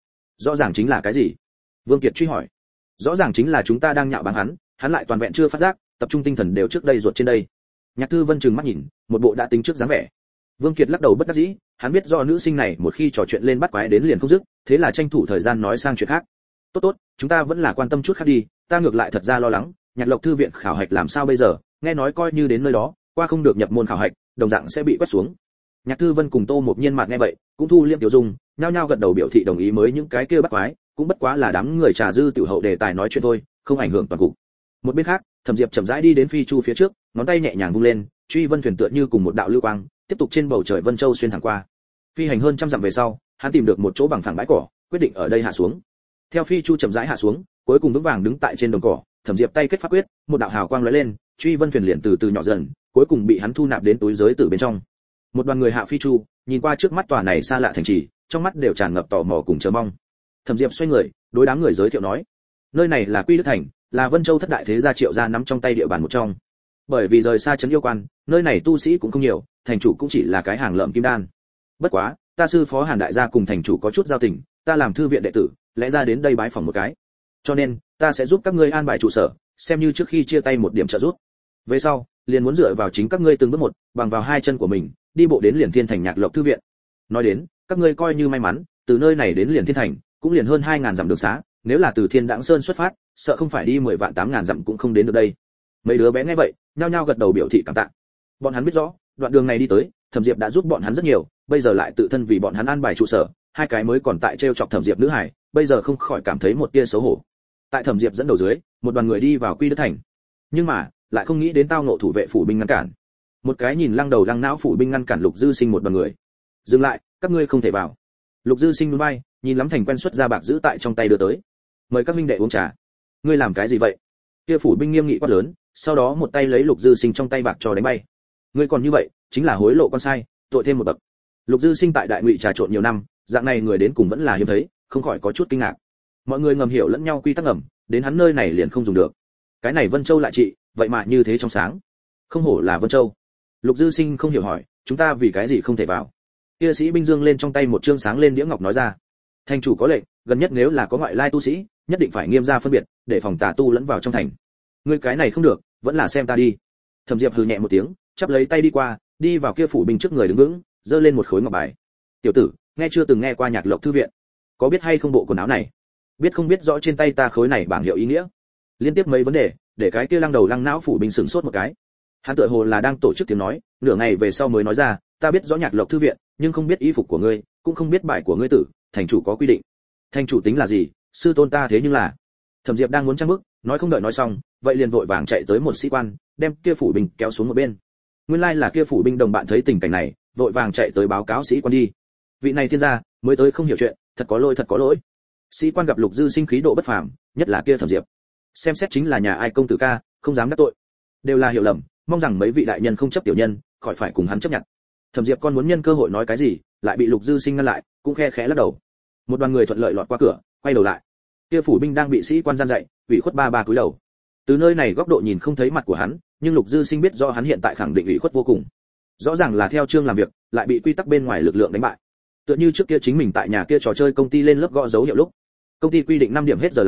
chính là cái gì? Vương Kiệt truy hỏi. Rõ ràng chính là chúng ta đang nhạo báng hắn, hắn lại toàn vẹn chưa phát giác, tập trung tinh thần đều trước đây ruột trên đây. Nhạc Thư Vân trừng mắt nhìn, một bộ đã tính trước dáng vẻ. Vương Kiệt lắc đầu bất đắc dĩ, hắn biết do nữ sinh này một khi trò chuyện lên bắt quái đến liền không dứt, thế là tranh thủ thời gian nói sang chuyện khác. Tốt, chúng ta vẫn là quan tâm chút khác đi, ta ngược lại thật ra lo lắng, Nhạc Lộc thư viện khảo hạch làm sao bây giờ, nghe nói coi như đến nơi đó, qua không được nhập môn khảo hạch, đồng dạng sẽ bị quét xuống. Nhạc Thư Vân cùng Tô Mộc Nhiên mặt nghe vậy, cũng thu liêm tiểu dung, nhao nhao gật đầu biểu thị đồng ý mới những cái kia bắt quái, cũng bất quá là đám người trà dư tiểu hậu đề tài nói chuyện thôi, không ảnh hưởng toàn cục. Một bên khác, Thẩm Diệp chậm rãi đi đến Phi Chu phía trước, ngón tay nhẹ nhàng vung lên, truy vân thuyền tựa như cùng một đạo lưu quang, tiếp tục trên bầu trời Vân Châu xuyên thẳng qua. Phi hành hơn trăm dặm về sau, hắn tìm được một chỗ bằng phẳng bãi cỏ, quyết định ở đây hạ xuống. Theo Phi Chu chậm rãi hạ xuống, cuối cùng vững vàng đứng tại trên đồng cỏ, Thẩm Diệp tay kết pháp quyết, một đạo hào quang lóe lên, truy vân thuyền liền từ từ nhỏ dần, cuối cùng bị hắn thu nạp đến túi giới tử bên trong. Một đoàn người hạ Phi Chu, nhìn qua trước mắt tòa này xa lạ thành trì, trong mắt đều tràn ngập tò mò cùng chờ mong. Thẩm Diệp xoay người, đối đám người giới thiệu nói: nơi này là Quy Đức thành, là Vân Châu thất đại thế gia Triệu gia nắm trong tay địa bàn một trong. Bởi vì rời xa trấn yêu quan, nơi này tu sĩ cũng không nhiều, thành chủ cũng chỉ là cái hàng lợm kim đan. Bất quá, ta sư phó Hàn đại gia cùng thành chủ có chút giao tình, ta làm thư viện đệ tử, lẽ ra đến đây bái phỏng một cái. Cho nên, ta sẽ giúp các ngươi an bài trụ sở, xem như trước khi chia tay một điểm trợ giúp. Về sau, liền muốn dựa vào chính các ngươi từng bước một, bằng vào hai chân của mình, đi bộ đến Liền Thiên thành Nhạc Lộc thư viện. Nói đến, các ngươi coi như may mắn, từ nơi này đến Liền Thiên thành, cũng liền hơn 2000 dặm đường xá, nếu là từ Thiên Đãng Sơn xuất phát, sợ không phải đi 10 vạn 8000 dặm cũng không đến được đây. Mấy đứa bé nghe vậy, nhao nhao gật đầu biểu thị cảm tạ. Bọn hắn biết rõ, đoạn đường này đi tới, Thẩm Diệp đã giúp bọn hắn rất nhiều, bây giờ lại tự thân vì bọn hắn an bài trụ sở, hai cái mới còn tại trêu chọc Thẩm Diệp nữ hải, bây giờ không khỏi cảm thấy một tia xấu hổ. Tại Thẩm Diệp dẫn đầu dưới, một đoàn người đi vào Quy Đức thành. Nhưng mà, lại không nghĩ đến tao ngộ thủ vệ phủ binh ngăn cản. Một cái nhìn lăng đầu lăng não phủ binh ngăn cản Lục Dư Sinh một đoàn người. Dừng lại, các ngươi không thể vào. Lục Dư Sinh nhún vai, nhìn lắm thành quen xuất ra bạc giữ tại trong tay đưa tới. Mời các huynh đệ uống trà. Ngươi làm cái gì vậy? Kia phủ binh nghiêm nghị quát lớn, sau đó một tay lấy Lục Dư Sinh trong tay bạc cho đánh bay. Ngươi còn như vậy, chính là hối lộ con sai, tội thêm một bậc. Lục Dư Sinh tại Đại Ngụy trà trộn nhiều năm, dạng này người đến cùng vẫn là hiếm thấy, không khỏi có chút kinh ngạc. Mọi người ngầm hiểu lẫn nhau quy tắc ngầm, đến hắn nơi này liền không dùng được. Cái này Vân Châu lại trị, vậy mà như thế trong sáng. Không hổ là Vân Châu. Lục Dư Sinh không hiểu hỏi, chúng ta vì cái gì không thể vào? Kia sĩ binh dương lên trong tay một chương sáng lên đĩa ngọc nói ra, thành chủ có lệnh, gần nhất nếu là có ngoại lai tu sĩ, nhất định phải nghiêm ra phân biệt, để phòng tà tu lẫn vào trong thành. Ngươi cái này không được, vẫn là xem ta đi. Thẩm Diệp hừ nhẹ một tiếng, chắp lấy tay đi qua, đi vào kia phủ binh trước người đứng vững, giơ lên một khối ngọc bài. Tiểu tử, nghe chưa từng nghe qua Nhạc Lộc thư viện? Có biết hay không bộ quần áo này? Biết không biết rõ trên tay ta khối này bảng hiệu ý nghĩa? Liên tiếp mấy vấn đề, để cái kia lăng đầu lăng não phủ binh sửng sốt một cái. Hắn tựa hồ là đang tổ chức tiếng nói, nửa ngày về sau mới nói ra, ta biết rõ Nhạc Lộc thư viện, nhưng không biết y phục của ngươi, cũng không biết bài của ngươi tử, thành chủ có quy định. Thành chủ tính là gì, sư tôn ta thế nhưng là. Thẩm Diệp đang muốn trang bức, nói không đợi nói xong, vậy liền vội vàng chạy tới một sĩ quan, đem kia phủ binh kéo xuống một bên. Nguyên lai là kia phủ binh đồng bạn thấy tình cảnh này, vội vàng chạy tới báo cáo sĩ quan đi. Vị này thiên gia, mới tới không hiểu chuyện, thật có lỗi. Sĩ quan gặp Lục Dư Sinh khí độ bất phàm, nhất là kia Thẩm Diệp. Xem xét chính là nhà ai công tử ca, không dám đắc tội. Đều là hiểu lầm, mong rằng mấy vị đại nhân không chấp tiểu nhân, khỏi phải cùng hắn chấp nhận. Thẩm Diệp con muốn nhân cơ hội nói cái gì, lại bị Lục Dư Sinh ngăn lại, cũng khe khẽ lắc đầu. Một đoàn người thuận lợi lọt qua cửa, quay đầu lại. Kia phủ binh đang bị sĩ quan gian dạy, ủy khuất ba cúi đầu. Từ nơi này góc độ nhìn không thấy mặt của hắn, nhưng Lục Dư Sinh biết do hắn hiện tại khẳng định ủy khuất vô cùng. Rõ ràng là theo chương làm việc, lại bị quy tắc bên ngoài lực lượng đánh bại. Tựa như trước kia chính mình tại nhà kia trò chơi công ty lên lớp gõ dấu hiệu lúc. Công ty quy định 5 điểm hết giờ làm,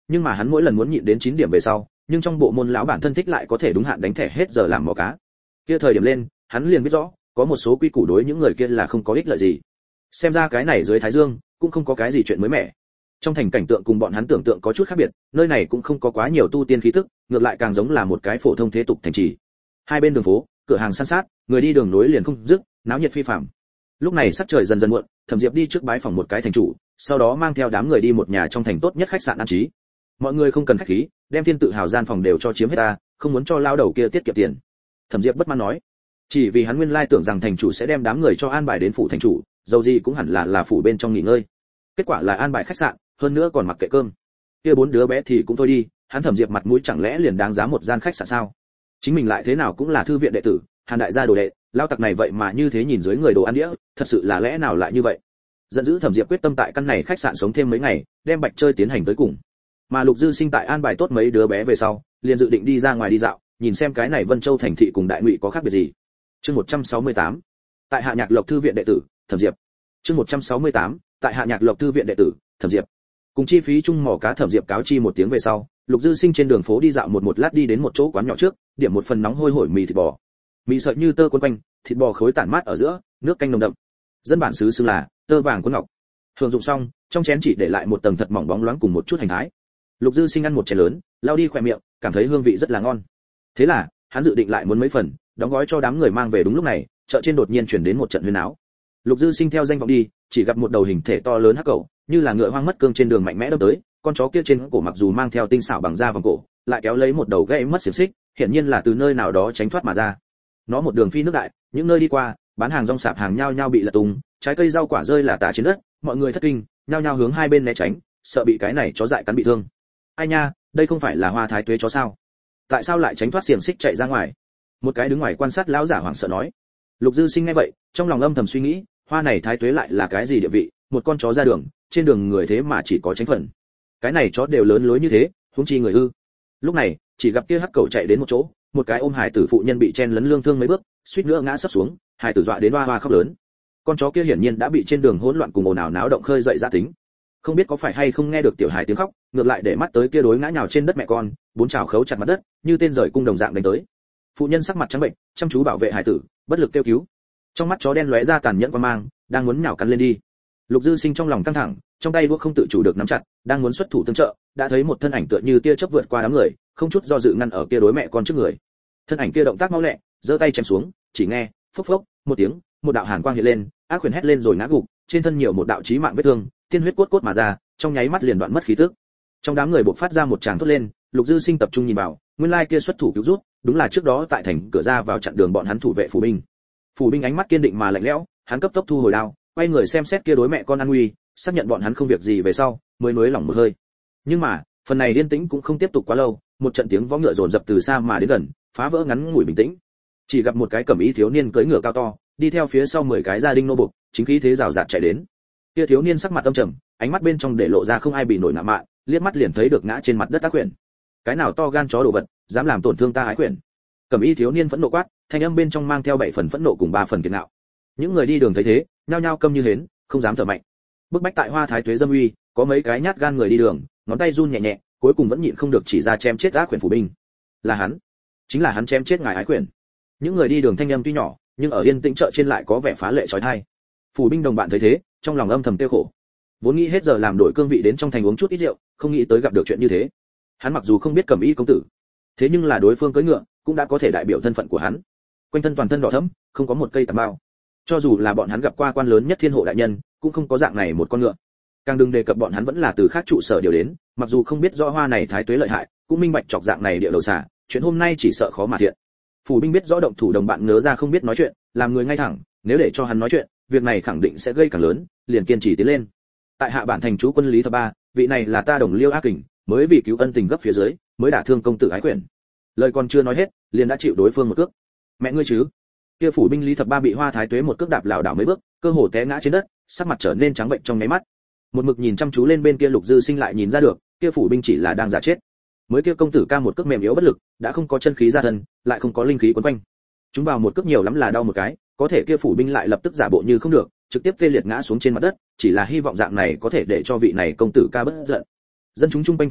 nhưng mà hắn mỗi lần muốn nhịn đến 9 điểm về sau, nhưng trong bộ môn lão bản thân thích lại có thể đúng hạn đánh thẻ hết giờ làm mò cá. Kia thời điểm lên, hắn liền biết rõ, có một số quy củ đối những người kia là không có ích lợi gì. Xem ra cái này dưới thái dương cũng không có cái gì chuyện mới mẻ. Trong thành cảnh tượng cùng bọn hắn tưởng tượng có chút khác biệt, nơi này cũng không có quá nhiều tu tiên khí tức, ngược lại càng giống là một cái phổ thông thế tục thành trì. Hai bên đường phố, cửa hàng san sát, người đi đường nối liền không dứt, náo nhiệt phi phàm. Lúc này sắc trời dần dần muộn, Thẩm Diệp đi trước bái phòng một cái thành chủ, sau đó mang theo đám người đi một nhà trong thành tốt nhất khách sạn an trí. Mọi người không cần khách khí, đem thiên tự hào gian phòng đều cho chiếm hết ta, không muốn cho lao đầu kia tiết kiệm tiền. Thẩm Diệp bất mãn nói, chỉ vì hắn nguyên lai tưởng rằng thành chủ sẽ đem đám người cho an bài đến phủ thành chủ, dầu gì cũng hẳn là phủ bên trong nghỉ ngơi. Kết quả là an bài khách sạn, hơn nữa còn mặc kệ cơm. Kia 4 đứa bé thì cũng thôi đi, hắn Thẩm Diệp mặt mũi chẳng lẽ liền đáng giá một gian khách sạn sao? Chính mình lại thế nào cũng là thư viện đệ tử, Hàn đại gia đồ đệ, lao tặc này vậy mà như thế nhìn dưới người đồ ăn đĩa, thật sự là lẽ nào lại như vậy? Giận dữ Thẩm Diệp quyết tâm tại căn này khách sạn sống thêm mấy ngày, đem bạch chơi tiến hành tới cùng. Mà Lục Dư Sinh tại an bài tốt mấy đứa bé về sau, liền dự định đi ra ngoài đi dạo, nhìn xem cái này Vân Châu thành thị cùng Đại Ngụy có khác biệt gì. Chương 168. Tại Hạ Nhạc Lộc thư viện đệ tử, Thẩm Diệp. Chương 168. Tại Hạ Nhạc Lộc thư viện đệ tử, Thẩm Diệp. Cùng chi phí chung mỏ cá Thẩm Diệp cáo chi một tiếng về sau, Lục Dư Sinh trên đường phố đi dạo một lát đi đến một chỗ quán nhỏ trước, điểm một phần nóng hôi hổi mì thịt bò. Mì sợi như tơ cuốn quanh, thịt bò khối tản mát ở giữa, nước canh nồng đậm. Dân bản xứ xưng là tơ vàng cuốn ngọc. Hưởng dụng xong, trong chén chỉ để lại một tầng thật mỏng bóng loáng cùng một chút hành thái. Lục Dư Sinh ăn một chén lớn, lau đi khóe miệng, cảm thấy hương vị rất là ngon. Thế là, hắn dự định lại muốn mấy phần, đóng gói cho đám người mang về. Đúng lúc này, chợ trên đột nhiên chuyển đến một trận huyên náo. Lục Dư Sinh theo danh vọng đi, chỉ gặp một đầu hình thể to lớn hắc cẩu, như là ngựa hoang mất cương trên đường mạnh mẽ đâm tới, con chó kia trên cổ mặc dù mang theo tinh xảo bằng da vòng cổ, lại kéo lấy một đầu gãy mất xiềng xích, hiển nhiên là từ nơi nào đó tránh thoát mà ra. Nó một đường phi nước đại, những nơi đi qua, bán hàng rong sạp hàng nhao nhao bị lật tung, trái cây rau quả rơi là tả trên đất, mọi người thất kinh, nhao nhao hướng hai bên né tránh, sợ bị cái này chó dại cắn bị thương. Ai nha, đây không phải là Hoa Thái Tuế chó sao? Tại sao lại tránh thoát xiềng xích chạy ra ngoài? Một cái đứng ngoài quan sát lão giả hoảng sợ nói. Lục Dư Sinh nghe vậy, trong lòng âm thầm suy nghĩ, Hoa này Thái Tuế lại là cái gì địa vị, một con chó ra đường, trên đường người thế mà chỉ có tránh phần. Cái này chó đều lớn lối như thế, huống chi người ư? Lúc này, chỉ gặp kia hắc cẩu chạy đến một chỗ, một cái ôm hải tử phụ nhân bị chen lấn lương thương mấy bước, suýt nữa ngã sấp xuống, hải tử dọa đến oa oa khóc lớn. Con chó kia hiển nhiên đã bị trên đường hỗn loạn cùng ồn ào náo động khơi dậy dã tính. Không biết có phải hay không nghe được tiểu hải tiếng khóc, ngược lại để mắt tới kia đối ngã nhào trên đất mẹ con, bốn chảo khấu chặt mặt đất, như tên rời cung đồng dạng đánh tới. Phụ nhân sắc mặt trắng bệnh, chăm chú bảo vệ hải tử, bất lực kêu cứu. Trong mắt chó đen lóe ra tàn nhẫn quan mang, đang muốn nhào cắn lên đi. Lục Dư Sinh trong lòng căng thẳng, trong tay đuốc không tự chủ được nắm chặt, đang muốn xuất thủ tương trợ, đã thấy một thân ảnh tựa như tia chớp vượt qua đám người, không chút do dự ngăn ở kia đối mẹ con trước người. Thân ảnh kia động tác mau lẹ, giơ tay chém xuống, chỉ nghe phốc phốc một tiếng, một đạo hàn quang hiện lên, ác quyền hét lên rồi ngã gục, trên thân nhiều một đạo chí mạng vết thương, tiên huyết cốt cốt mà ra, trong nháy mắt liền đoạn mất khí tức. Trong đám người bộc phát ra một tràng thốt lên, Lục Dư Sinh tập trung nhìn vào, nguyên lai kia xuất thủ cứu rút, đúng là trước đó tại thành cửa ra vào chặn đường bọn hắn thủ vệ phủ binh. Phủ binh ánh mắt kiên định mà lạnh lẽo, hắn cấp tốc thu hồi đao, quay người xem xét kia đối mẹ con an nguy, xác nhận bọn hắn không việc gì về sau, mới nuối lỏng một hơi. Nhưng mà, phần này yên tĩnh cũng không tiếp tục quá lâu, một trận tiếng vó ngựa dồn dập từ xa mà đến gần, phá vỡ ngắn ngủi bình tĩnh. Chỉ gặp một cái cẩm y thiếu niên cưỡi ngựa cao to, đi theo phía sau 10 cái gia đình nô buộc, chính khí thế rào rạt chạy đến. Kia thiếu niên sắc mặt âm trầm, ánh mắt bên trong để lộ ra không ai bị nổi ngạo mạn, liếc mắt liền thấy được ngã trên mặt đất ác quyển. Cái nào to gan chó đồ vật, dám làm tổn thương ta ái quyển. Cẩm y thiếu niên phẫn nộ quát, thanh âm bên trong mang theo 7 phần phẫn nộ cùng 3 phần kiệt ngạo. Những người đi đường thấy thế, nhao nhao câm như hến, không dám thở mạnh. Bức bách tại Hoa Thái Tuế dâm uy, có mấy cái nhát gan người đi đường, ngón tay run nhẹ nhẹ, cuối cùng vẫn nhịn không được chỉ ra chém chết ác quyển phủ binh. Là hắn, chính là hắn chém chết ngài ái quyển. Những người đi đường thanh âm tuy nhỏ, nhưng ở yên tĩnh chợ trên lại có vẻ phá lệ chói tai. Phủ binh đồng bạn thấy thế, trong lòng âm thầm tiêu khổ. Vốn nghĩ hết giờ làm đổi cương vị đến trong thành uống chút ít rượu, không nghĩ tới gặp được chuyện như thế. Hắn mặc dù không biết Cẩm y công tử, thế nhưng là đối phương cưỡi ngựa, cũng đã có thể đại biểu thân phận của hắn. Quanh thân toàn thân đỏ thẫm, không có một cây tằm bao. Cho dù là bọn hắn gặp qua quan lớn nhất thiên hộ đại nhân, cũng không có dạng này một con ngựa. Càng đừng đề cập bọn hắn vẫn là từ khác trụ sở điều đến, mặc dù không biết rõ Hoa này Thái Tuế lợi hại, cũng minh bạch chọc dạng này địa đầu xả, chuyện hôm nay chỉ sợ khó mà thiện. Phủ binh biết rõ động thủ đồng bạn ngớ ra không biết nói chuyện, làm người ngay thẳng, nếu để cho hắn nói chuyện, việc này khẳng định sẽ gây càng lớn, liền kiên trì tiến lên. Tại hạ bản thành chú quân Lý Thập Ba, vị này là ta đồng liêu ác kình, mới vì cứu ân tình gấp phía dưới, mới đả thương công tử ái quyển. Lời còn chưa nói hết, liền đã chịu đối phương một cước. Mẹ ngươi chứ? Kia phủ binh Lý Thập Ba bị Hoa Thái Tuế một cước đạp lảo đảo mấy bước, cơ hồ té ngã trên đất, sắc mặt trở nên trắng bệnh trong nháy mắt. Một mực nhìn chăm chú lên bên kia Lục Dư Sinh lại nhìn ra được, kia phủ binh chỉ là đang giả chết. Mới kia công tử ca một cước mềm yếu bất lực, đã không có chân khí ra thân, lại không có linh khí quấn quanh. Chúng vào một cước nhiều lắm là đau một cái, có thể kia phủ binh lại lập tức giả bộ như không được, trực tiếp tê liệt ngã xuống trên mặt đất, chỉ là hy vọng dạng này có thể để cho vị này công tử ca bớt giận. Dân chúng chung quanh thấy thế,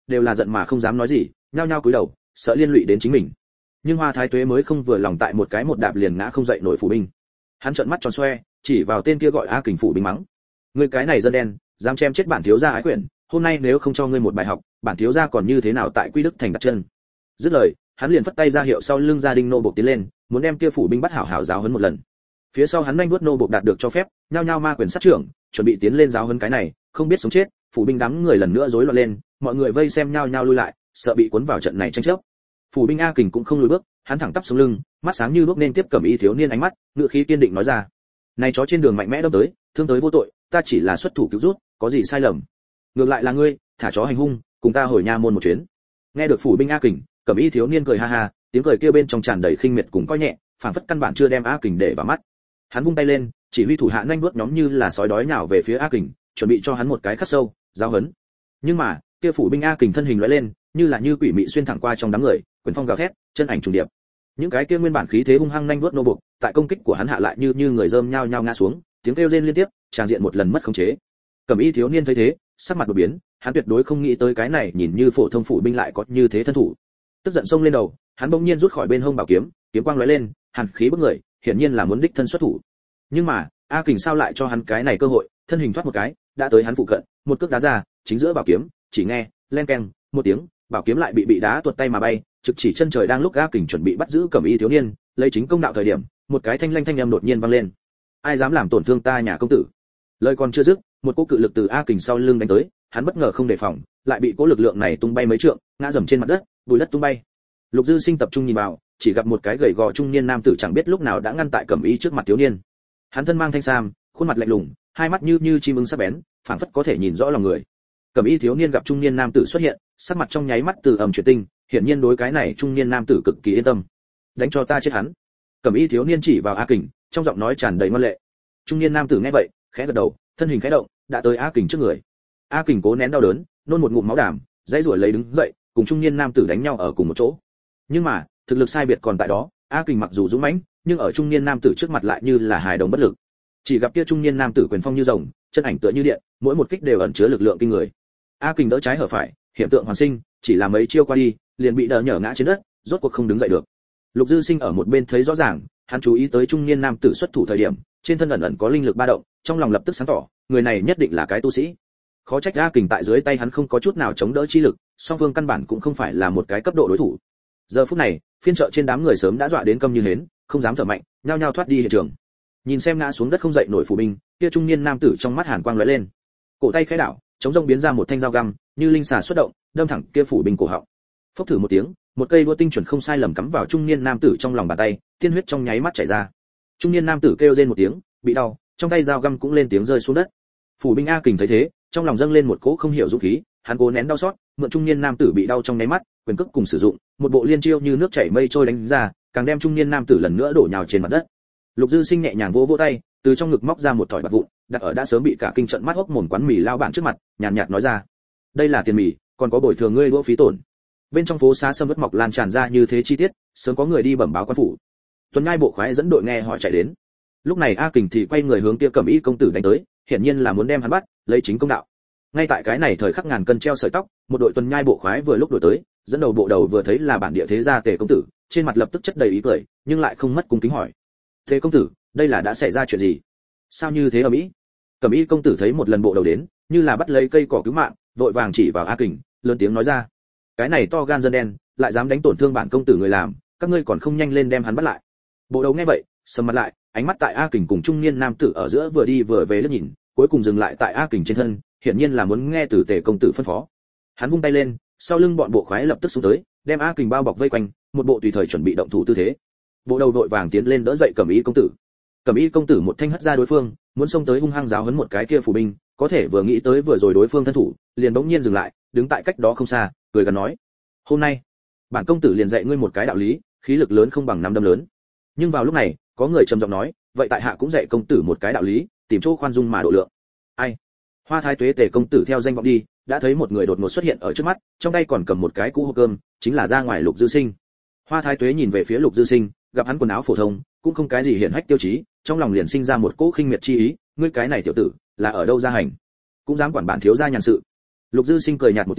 đều là giận mà không dám nói gì, nhao nhao cúi đầu, sợ liên lụy đến chính mình. Nhưng Hoa Thái Tuế mới không vừa lòng tại một cái một đạp liền ngã không dậy nổi phủ binh. Hắn trợn mắt tròn xoe, chỉ vào tên kia gọi A Kình phủ binh mắng: "Ngươi cái này dân đen, dám chém chết bản thiếu gia ái quyển, hôm nay nếu không cho ngươi một bài học, bản thiếu gia còn như thế nào tại Quy Đức thành đặt chân." Dứt lời, hắn liền phất tay ra hiệu sau lưng gia đình nô buộc tiến lên, muốn đem kia phủ binh bắt hảo hảo giáo huấn một lần. Phía sau hắn nhanh vuốt nô buộc đạt được cho phép, nhao nhao ma quyền sát trưởng, chuẩn bị tiến lên giáo huấn cái này, không biết sống chết, phủ binh đám người lần nữa rối loạn lên, mọi người vây xem nhao nhao lui lại, sợ bị cuốn vào trận này tranh chấp. Phủ binh A Kình cũng không lùi bước, hắn thẳng tắp sống lưng, mắt sáng như bước nên tiếp Cẩm Y thiếu niên ánh mắt, ngựa khí kiên định nói ra: "Này chó trên đường mạnh mẽ đâm tới, thương tới vô tội, ta chỉ là xuất thủ cứu rút, có gì sai lầm? Ngược lại là ngươi, thả chó hành hung, cùng ta hồi nha môn một chuyến." Nghe được phủ binh A Kình, Cẩm Y thiếu niên cười ha ha, tiếng cười kia bên trong tràn đầy khinh miệt cùng coi nhẹ, phảng phất căn bản chưa đem A Kình để vào mắt. Hắn vung tay lên, chỉ huy thủ hạ nhanh vuốt nhóm như là sói đói nhào về phía A Kình, chuẩn bị cho hắn một cái khắc sâu, giáo huấn. Nhưng mà, kia phủ binh A Kình thân hình lóe lên, như là như quỷ mị xuyên thẳng qua trong đám người, quyền phong gào thét, chân ảnh trùng điệp. Những cái kia nguyên bản khí thế hung hăng nhanh vuốt nô buộc, tại công kích của hắn hạ lại như người rơm nhao nhao ngã xuống, tiếng kêu rên liên tiếp, tràn diện một lần mất khống chế. Cẩm Y thiếu niên thấy thế, sắc mặt đột biến, hắn tuyệt đối không nghĩ tới cái này nhìn như phổ thông phủ binh lại có như thế thân thủ. Tức giận xông lên đầu, hắn bỗng nhiên rút khỏi bên hông bảo kiếm, kiếm quang lóe lên, hàn khí bức người, hiển nhiên là muốn đích thân xuất thủ. Nhưng mà, A Kình sao lại cho hắn cái này cơ hội, thân hình thoát một cái, đã tới hắn phụ cận, một cước đá ra, chính giữa bảo kiếm, chỉ nghe len keng một tiếng, bảo kiếm lại bị đá tuột tay mà bay, trực chỉ chân trời. Đang lúc A Kình chuẩn bị bắt giữ Cẩm Y thiếu niên, lấy chính công đạo thời điểm, một cái thanh lanh thanh âm đột nhiên vang lên: "Ai dám làm tổn thương ta nhà công tử?" Lời còn chưa dứt, một cỗ cự lực từ A Kình sau lưng đánh tới, hắn bất ngờ không đề phòng, lại bị cỗ lực lượng này tung bay mấy trượng, ngã dầm trên mặt đất, bụi đất tung bay. Lục Dư Sinh tập trung nhìn vào, chỉ gặp một cái gầy gò trung niên nam tử chẳng biết lúc nào đã ngăn tại Cẩm Y trước mặt thiếu niên. Hắn thân mang thanh sam, khuôn mặt lạnh lùng, hai mắt như chim ưng sắc bén, phảng phất có thể nhìn rõ lòng người. Cẩm Y thiếu niên gặp trung niên nam tử xuất hiện, sắc mặt trong nháy mắt từ ẩm chuyển tinh, hiển nhiên đối cái này trung niên nam tử cực kỳ yên tâm. "Đánh cho ta chết hắn." Cẩm Y thiếu niên chỉ vào A Kình, trong giọng nói tràn đầy ngoan lệ. Trung niên nam tử nghe vậy, khẽ gật đầu, thân hình khẽ động, đã tới A Kình trước người. A Kình cố nén đau đớn, nôn một ngụm máu đàm, dãy rủa lấy đứng dậy, cùng trung niên nam tử đánh nhau ở cùng một chỗ. Nhưng mà, thực lực sai biệt còn tại đó, A Kình mặc dù dũng mãnh, nhưng ở trung niên nam tử trước mặt lại như là hài đồng bất lực. Chỉ gặp kia trung niên nam tử quyền phong như rồng, chân ảnh tựa như điện, mỗi một kích đều ẩn chứa lực lượng kinh người. A Kình đỡ trái hở phải, hiện tượng hoàn sinh, chỉ là mấy chiêu qua đi, liền bị đỡ nhở ngã trên đất, rốt cuộc không đứng dậy được. Lục Dư Sinh ở một bên thấy rõ ràng, hắn chú ý tới trung niên nam tử xuất thủ thời điểm, trên thân ẩn ẩn có linh lực ba động, trong lòng lập tức sáng tỏ, người này nhất định là cái tu sĩ. Khó trách A Kình tại dưới tay hắn không có chút nào chống đỡ chi lực, song phương căn bản cũng không phải là một cái cấp độ đối thủ. Giờ phút này, phiên chợ trên đám người sớm đã dọa đến câm như hến, không dám thở mạnh, nhao nhao thoát đi hiện trường. Nhìn xem ngã xuống đất không dậy nổi phủ binh, kia trung niên nam tử trong mắt hàn quang lóe lên, cổ tay khẽ đảo, chống rông biến ra một thanh dao găm, như linh xà xuất động, đâm thẳng kia phủ binh cổ họng. Phốc thử một tiếng, một cây đũa tinh chuẩn không sai lầm cắm vào trung niên nam tử trong lòng bàn tay, tiên huyết trong nháy mắt chảy ra. Trung niên nam tử kêu rên một tiếng, bị đau, trong tay dao găm cũng lên tiếng rơi xuống đất. Phủ binh A Kình thấy thế, trong lòng dâng lên một cỗ không hiểu dũng khí, hắn cố nén đau xót, mượn trung niên nam tử bị đau trong nháy mắt, quyền cước cùng sử dụng, một bộ liên chiêu như nước chảy mây trôi đánh ra, càng đem trung niên nam tử lần nữa đổ nhào trên mặt đất. Lục Dư Sinh nhẹ nhàng vỗ vỗ tay, từ trong ngực móc ra một thỏi bạc vụn, đặt ở đã sớm bị cả kinh trận mắt hốc mồm quán mì lao bản trước mặt, nhàn nhạt nói ra: "Đây là tiền mì, còn có bồi thường ngươi đũa phí tổn." Bên trong phố xá sâm vất mọc lan tràn ra như thế chi tiết, sớm có người đi bẩm báo quan phủ. Tuần Ngai bộ khoái dẫn đội nghe họ chạy đến. Lúc này A Kình thì quay người hướng kia Cẩm Y công tử đánh tới, hiển nhiên là muốn đem hắn bắt, lấy chính công đạo. Ngay tại cái này thời khắc ngàn cân treo sợi tóc, một đội Tuần Nhai bộ khoái vừa lúc đuổi tới, dẫn đầu bộ đầu vừa thấy là bản địa thế gia Tề công tử, trên mặt lập tức chất đầy ý cười, nhưng lại không mất cung kính hỏi: "Tề công tử, đây là đã xảy ra chuyện gì? Sao như thế ở Mỹ?" Cẩm Y công tử thấy một lần bộ đầu đến, như là bắt lấy cây cỏ cứu mạng, vội vàng chỉ vào A Kình, lớn tiếng nói ra: "Cái này to gan dân đen, lại dám đánh tổn thương bản công tử người làm, các ngươi còn không nhanh lên đem hắn bắt lại." Bộ đầu nghe vậy, sầm mặt lại, ánh mắt tại A Kình cùng trung niên nam tử ở giữa vừa đi vừa về liếc nhìn, cuối cùng dừng lại tại A Kình trên thân, hiển nhiên là muốn nghe từ Tề công tử phân phó. Hắn vung tay lên, sau lưng bọn bộ khoái lập tức xuống tới, đem A Kình bao bọc vây quanh, một bộ tùy thời chuẩn bị động thủ tư thế. Bộ đầu vội vàng tiến lên đỡ dậy Cẩm Y công tử. Cẩm Y công tử một thanh hất ra đối phương, muốn xông tới hung hăng giáo huấn một cái kia phủ binh, có thể vừa nghĩ tới vừa rồi đối phương thân thủ, liền bỗng nhiên dừng lại, đứng tại cách đó không xa, cười gần nói: "Hôm nay, bản công tử liền dạy ngươi một cái đạo lý, khí lực lớn không bằng nắm đấm lớn." Nhưng vào lúc này, có người trầm giọng nói: "Vậy tại hạ cũng dạy công tử một cái đạo lý, tìm chỗ khoan dung mà độ lượng." Ai? Hoa Thái Tuế Tề công tử theo danh vọng đi, đã thấy một người đột ngột xuất hiện ở trước mắt, trong tay còn cầm một cái cũ hộp cơm, chính là ra ngoài Lục Dư Sinh. Hoa Thái Tuế nhìn về phía Lục Dư Sinh, gặp hắn quần áo phổ thông, cũng không cái gì hiển hách tiêu chí, trong lòng liền sinh ra một cỗ khinh miệt chi ý, ngươi cái này tiểu tử, là ở đâu ra hành, cũng dám quản bản thiếu gia nhàn sự. Lục Dư Sinh cười nhạt một tiếng,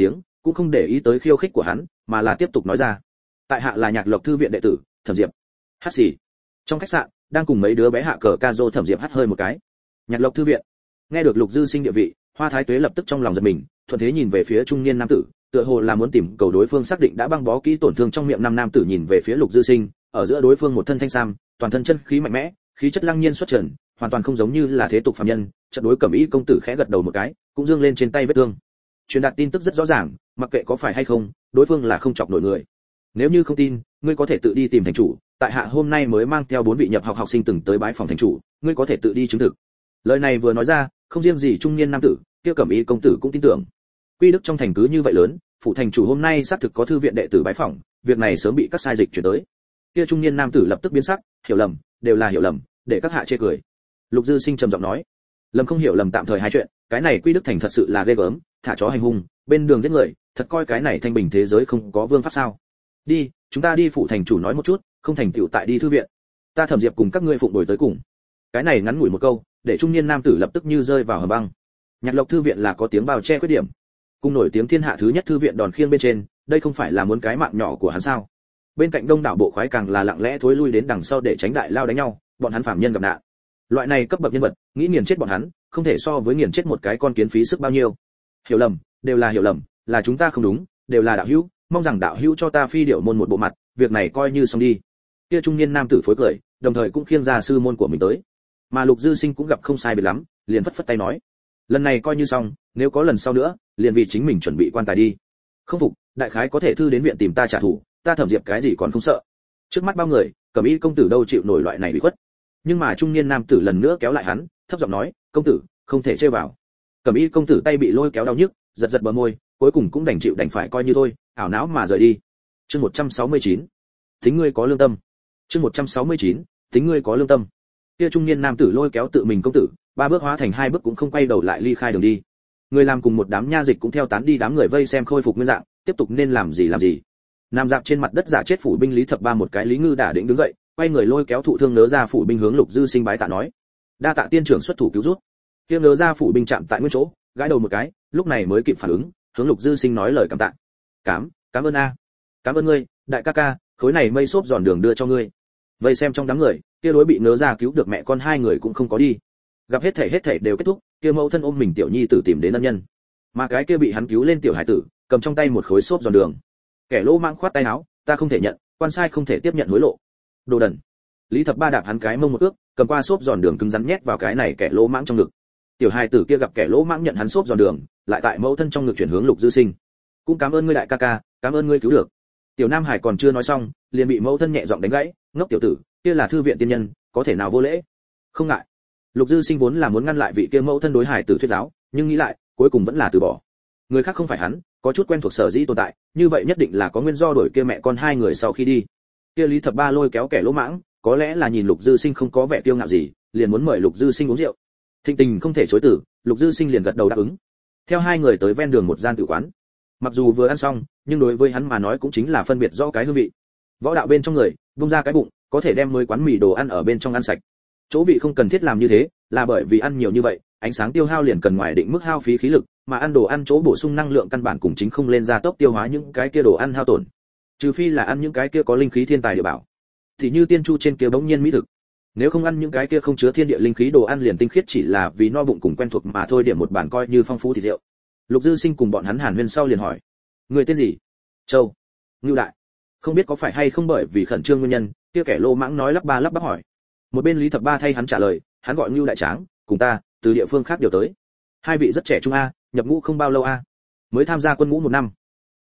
cũng không để ý tới khiêu khích của hắn, mà là tiếp tục nói ra. Tại hạ là Nhạc Lộc thư viện đệ tử, Thẩm Diệp. Hát xì. Trong khách sạn, đang cùng mấy đứa bé hạ cờ ca rô, Thẩm Diệp hắt hơi một cái. Nhạc Lộc thư viện. Nghe được Lục Dư Sinh địa vị, Hoa Thái Tuế lập tức trong lòng giật mình, thuận thế nhìn về phía trung niên nam tử, tựa hồ là muốn tìm cầu đối phương xác định đã băng bó kỹ tổn thương trong miệng. Nam tử nhìn về phía Lục Dư Sinh, ở giữa đối phương một thân thanh sam, toàn thân chân khí mạnh mẽ, khí chất lăng nhiên xuất trần, hoàn toàn không giống như là thế tục phàm nhân. Chợt đối Cẩm Y công tử khẽ gật đầu một cái, cũng dương lên trên tay vết thương. Truyền đạt tin tức rất rõ ràng, mặc kệ có phải hay không, đối phương là không chọc nổi người. Nếu như không tin, ngươi có thể tự đi tìm thành chủ, tại hạ hôm nay mới mang theo 4 vị nhập học học sinh từng tới bái phòng thành chủ, ngươi có thể tự đi chứng thực. Lời này vừa nói ra, không riêng gì trung niên nam tử, kia Cẩm Y công tử cũng tin tưởng. Quy Đức trong thành cứ như vậy lớn, phụ thành chủ hôm nay xác thực có thư viện đệ tử bái phỏng, việc này sớm bị các sai dịch chuyển tới. Kia trung niên nam tử lập tức biến sắc, hiểu lầm, đều là hiểu lầm, để các hạ chê cười. Lục Dư Sinh trầm giọng nói, lầm không hiểu lầm tạm thời hai chuyện, cái này Quy Đức thành thật sự là ghê gớm, thả chó hành hung, bên đường giết người, thật coi cái này thanh bình thế giới không có vương pháp sao? Đi, chúng ta đi phụ thành chủ nói một chút, không thành tựu tại đi thư viện. Ta Thẩm Diệp cùng các ngươi phụng đổi tới cùng. Cái này ngắn ngủi một câu, để trung niên nam tử lập tức như rơi vào hầm băng. Nhạc Lộc thư viện là có tiếng bao che khuyết điểm, cùng nổi tiếng thiên hạ thứ nhất thư viện đòn khiêng bên trên, đây không phải là muốn cái mạng nhỏ của hắn sao? Bên cạnh đông đảo bộ khoái càng là lặng lẽ thối lui đến đằng sau để tránh đại lao đánh nhau, bọn hắn phạm nhân gặp nạn. Loại này cấp bậc nhân vật, nghĩ nghiền chết bọn hắn, không thể so với nghiền chết một cái con kiến phí sức bao nhiêu. Hiểu lầm, đều là hiểu lầm, là chúng ta không đúng, đều là đạo hữu, mong rằng đạo hữu cho ta phi điệu môn một bộ mặt, việc này coi như xong đi. Kia trung niên nam tử phối cười, đồng thời cũng khiêng ra sư môn của mình tới. Mà Lục Dư Sinh cũng gặp không sai biệt lắm, liền phất phất tay nói, lần này coi như xong, nếu có lần sau nữa, liền vì chính mình chuẩn bị quan tài đi. Không phục, đại khái có thể thư đến viện tìm ta trả thù, ta Thẩm Diệp cái gì còn không sợ. Trước mắt bao người, Cẩm Y công tử đâu chịu nổi loại này bị khuất. Nhưng mà trung niên nam tử lần nữa kéo lại hắn, thấp giọng nói, công tử, không thể chơi vào. Cẩm Y công tử tay bị lôi kéo đau nhức, giật giật bờ môi, cuối cùng cũng đành chịu đành phải coi như thôi, ảo não mà rời đi. Chương 169. Tính ngươi có lương tâm. Chương 169. Tính ngươi có lương tâm. Kia trung niên nam tử lôi kéo tự mình công tử, 3 bước hóa thành 2 bước cũng không quay đầu lại ly khai đường đi. Người làm cùng một đám nha dịch cũng theo tán đi, đám người vây xem khôi phục nguyên dạng, tiếp tục nên làm gì làm gì. Nam dạp trên mặt đất giả chết phủ binh Lý Thập Ba một cái Lý Ngư đả định đứng dậy, quay người lôi kéo thụ thương nớ ra phủ binh hướng Lục Dư Sinh bái tạ nói, đa tạ tiên trưởng xuất thủ cứu giúp. Kia nớ ra phủ binh chạm tại nguyên chỗ, gãi đầu một cái, lúc này mới kịp phản ứng, hướng Lục Dư Sinh nói lời cảm tạ. Cảm ơn a. Cảm ơn ngươi, đại ca ca, khối này mây xốp giòn đường đưa cho ngươi. Vây xem trong đám người, kia đối bị nớ ra cứu được mẹ con 2 người cũng không có đi. Gặp hết thảy đều kết thúc, kia mẫu thân ôm mình tiểu nhi tử tìm đến ân nhân. Mà cái kia bị hắn cứu lên tiểu hải tử, cầm trong tay một khối xốp giòn đường. Kẻ lỗ mãng khoát tay áo, ta không thể nhận, quan sai không thể tiếp nhận hối lộ. Đồ đần. Lý Thập Ba đạp hắn cái mông một ước, cầm qua xốp giòn đường cứng rắn nhét vào cái này kẻ lỗ mãng trong ngực. Tiểu hài tử kia gặp kẻ lỗ mãng nhận hắn xốp giòn đường, lại tại mẫu thân trong ngực chuyển hướng Lục Dư Sinh. Cũng cảm ơn ngươi đại ca ca, cảm ơn ngươi cứu được. Tiểu Nam Hải còn chưa nói xong, liền bị mẫu thân nhẹ giọng đánh gãy, ngốc tiểu tử, kia là thư viện tiên nhân, có thể nào vô lễ? Không ngại. Lục Dư Sinh vốn là muốn ngăn lại vị kia mẫu thân đối hài tử thuyết giáo, nhưng nghĩ lại, cuối cùng vẫn là từ bỏ. Người khác không phải hắn, có chút quen thuộc sở dĩ tồn tại, như vậy nhất định là có nguyên do đổi kia mẹ con 2 người sau khi đi. Kia Lý Thập Ba lôi kéo kẻ lỗ mãng, có lẽ là nhìn Lục Dư Sinh không có vẻ kiêu ngạo gì, liền muốn mời Lục Dư Sinh uống rượu. Thịnh tình không thể chối từ, Lục Dư Sinh liền gật đầu đáp ứng. Theo 2 người tới ven đường một gian tử quán. Mặc dù vừa ăn xong, nhưng đối với hắn mà nói cũng chính là phân biệt rõ cái hương vị. Võ đạo bên trong người, vung ra cái bụng, có thể đem mới quán mì đồ ăn ở bên trong ăn sạch. Chỗ vị không cần thiết làm như thế, là bởi vì ăn nhiều như vậy, ánh sáng tiêu hao liền cần ngoài định mức hao phí khí lực, mà ăn đồ ăn chỗ bổ sung năng lượng căn bản cùng chính không lên ra tốc tiêu hóa những cái kia đồ ăn hao tổn. Trừ phi là ăn những cái kia có linh khí thiên tài địa bảo. Thì như tiên chu trên kia bỗng nhiên mỹ thực. Nếu không ăn những cái kia không chứa thiên địa linh khí đồ ăn liền tinh khiết chỉ là vì no bụng cùng quen thuộc mà thôi, điểm một bản coi như phong phú thì rượu. Lục Dư Sinh cùng bọn hắn hàn huyên sau liền hỏi, người tên gì? Châu. Ngưu đại. Không biết có phải hay không bởi vì khẩn trương nguyên nhân, kia kẻ lô mãng nói lắp bắp hỏi. Một bên Lý Thập Ba thay hắn trả lời, hắn gọi Ngưu đại tráng, cùng ta từ địa phương khác điều tới. 2 vị rất trẻ trung a, nhập ngũ không bao lâu a? Mới tham gia quân ngũ 1 năm.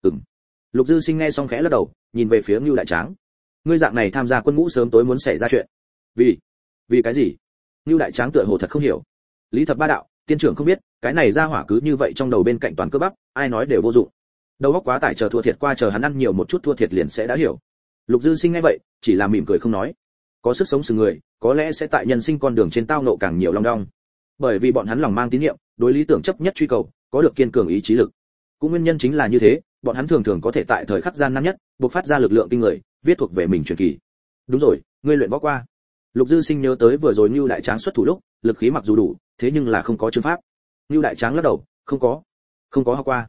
Lục Dư Sinh nghe xong khẽ lắc đầu, nhìn về phía Ngưu đại tráng. Ngươi dạng này tham gia quân ngũ sớm tối muốn xảy ra chuyện. Vì cái gì? Ngưu đại tráng tựa hồ thật không hiểu. Lý Thập Ba đạo, tiên trưởng không biết, cái này ra hỏa cứ như vậy trong đầu bên cạnh toàn cơ bắp, ai nói đều vô dụng. Đầu óc quá tải, chờ thua thiệt qua chờ hắn ăn nhiều một chút thua thiệt liền sẽ đã hiểu. Lục Dư Sinh nghe vậy, chỉ là mỉm cười không nói. Có sức sống sừng người, có lẽ sẽ tại nhân sinh con đường trên tao nộ càng nhiều long đong. Bởi vì bọn hắn lòng mang tín niệm, đối lý tưởng chấp nhất truy cầu, có được kiên cường ý chí lực. Cũng nguyên nhân chính là như thế, bọn hắn thường thường có thể tại thời khắc gian nan nhất, bộc phát ra lực lượng kinh người, viết thuộc về mình truyền kỳ. Đúng rồi, ngươi luyện võ qua. Lục Dư Sinh nhớ tới vừa rồi Nưu đại tráng xuất thủ lúc, lực khí mặc dù đủ, thế nhưng là không có chương pháp. Nưu đại tráng lắc đầu, không có học qua.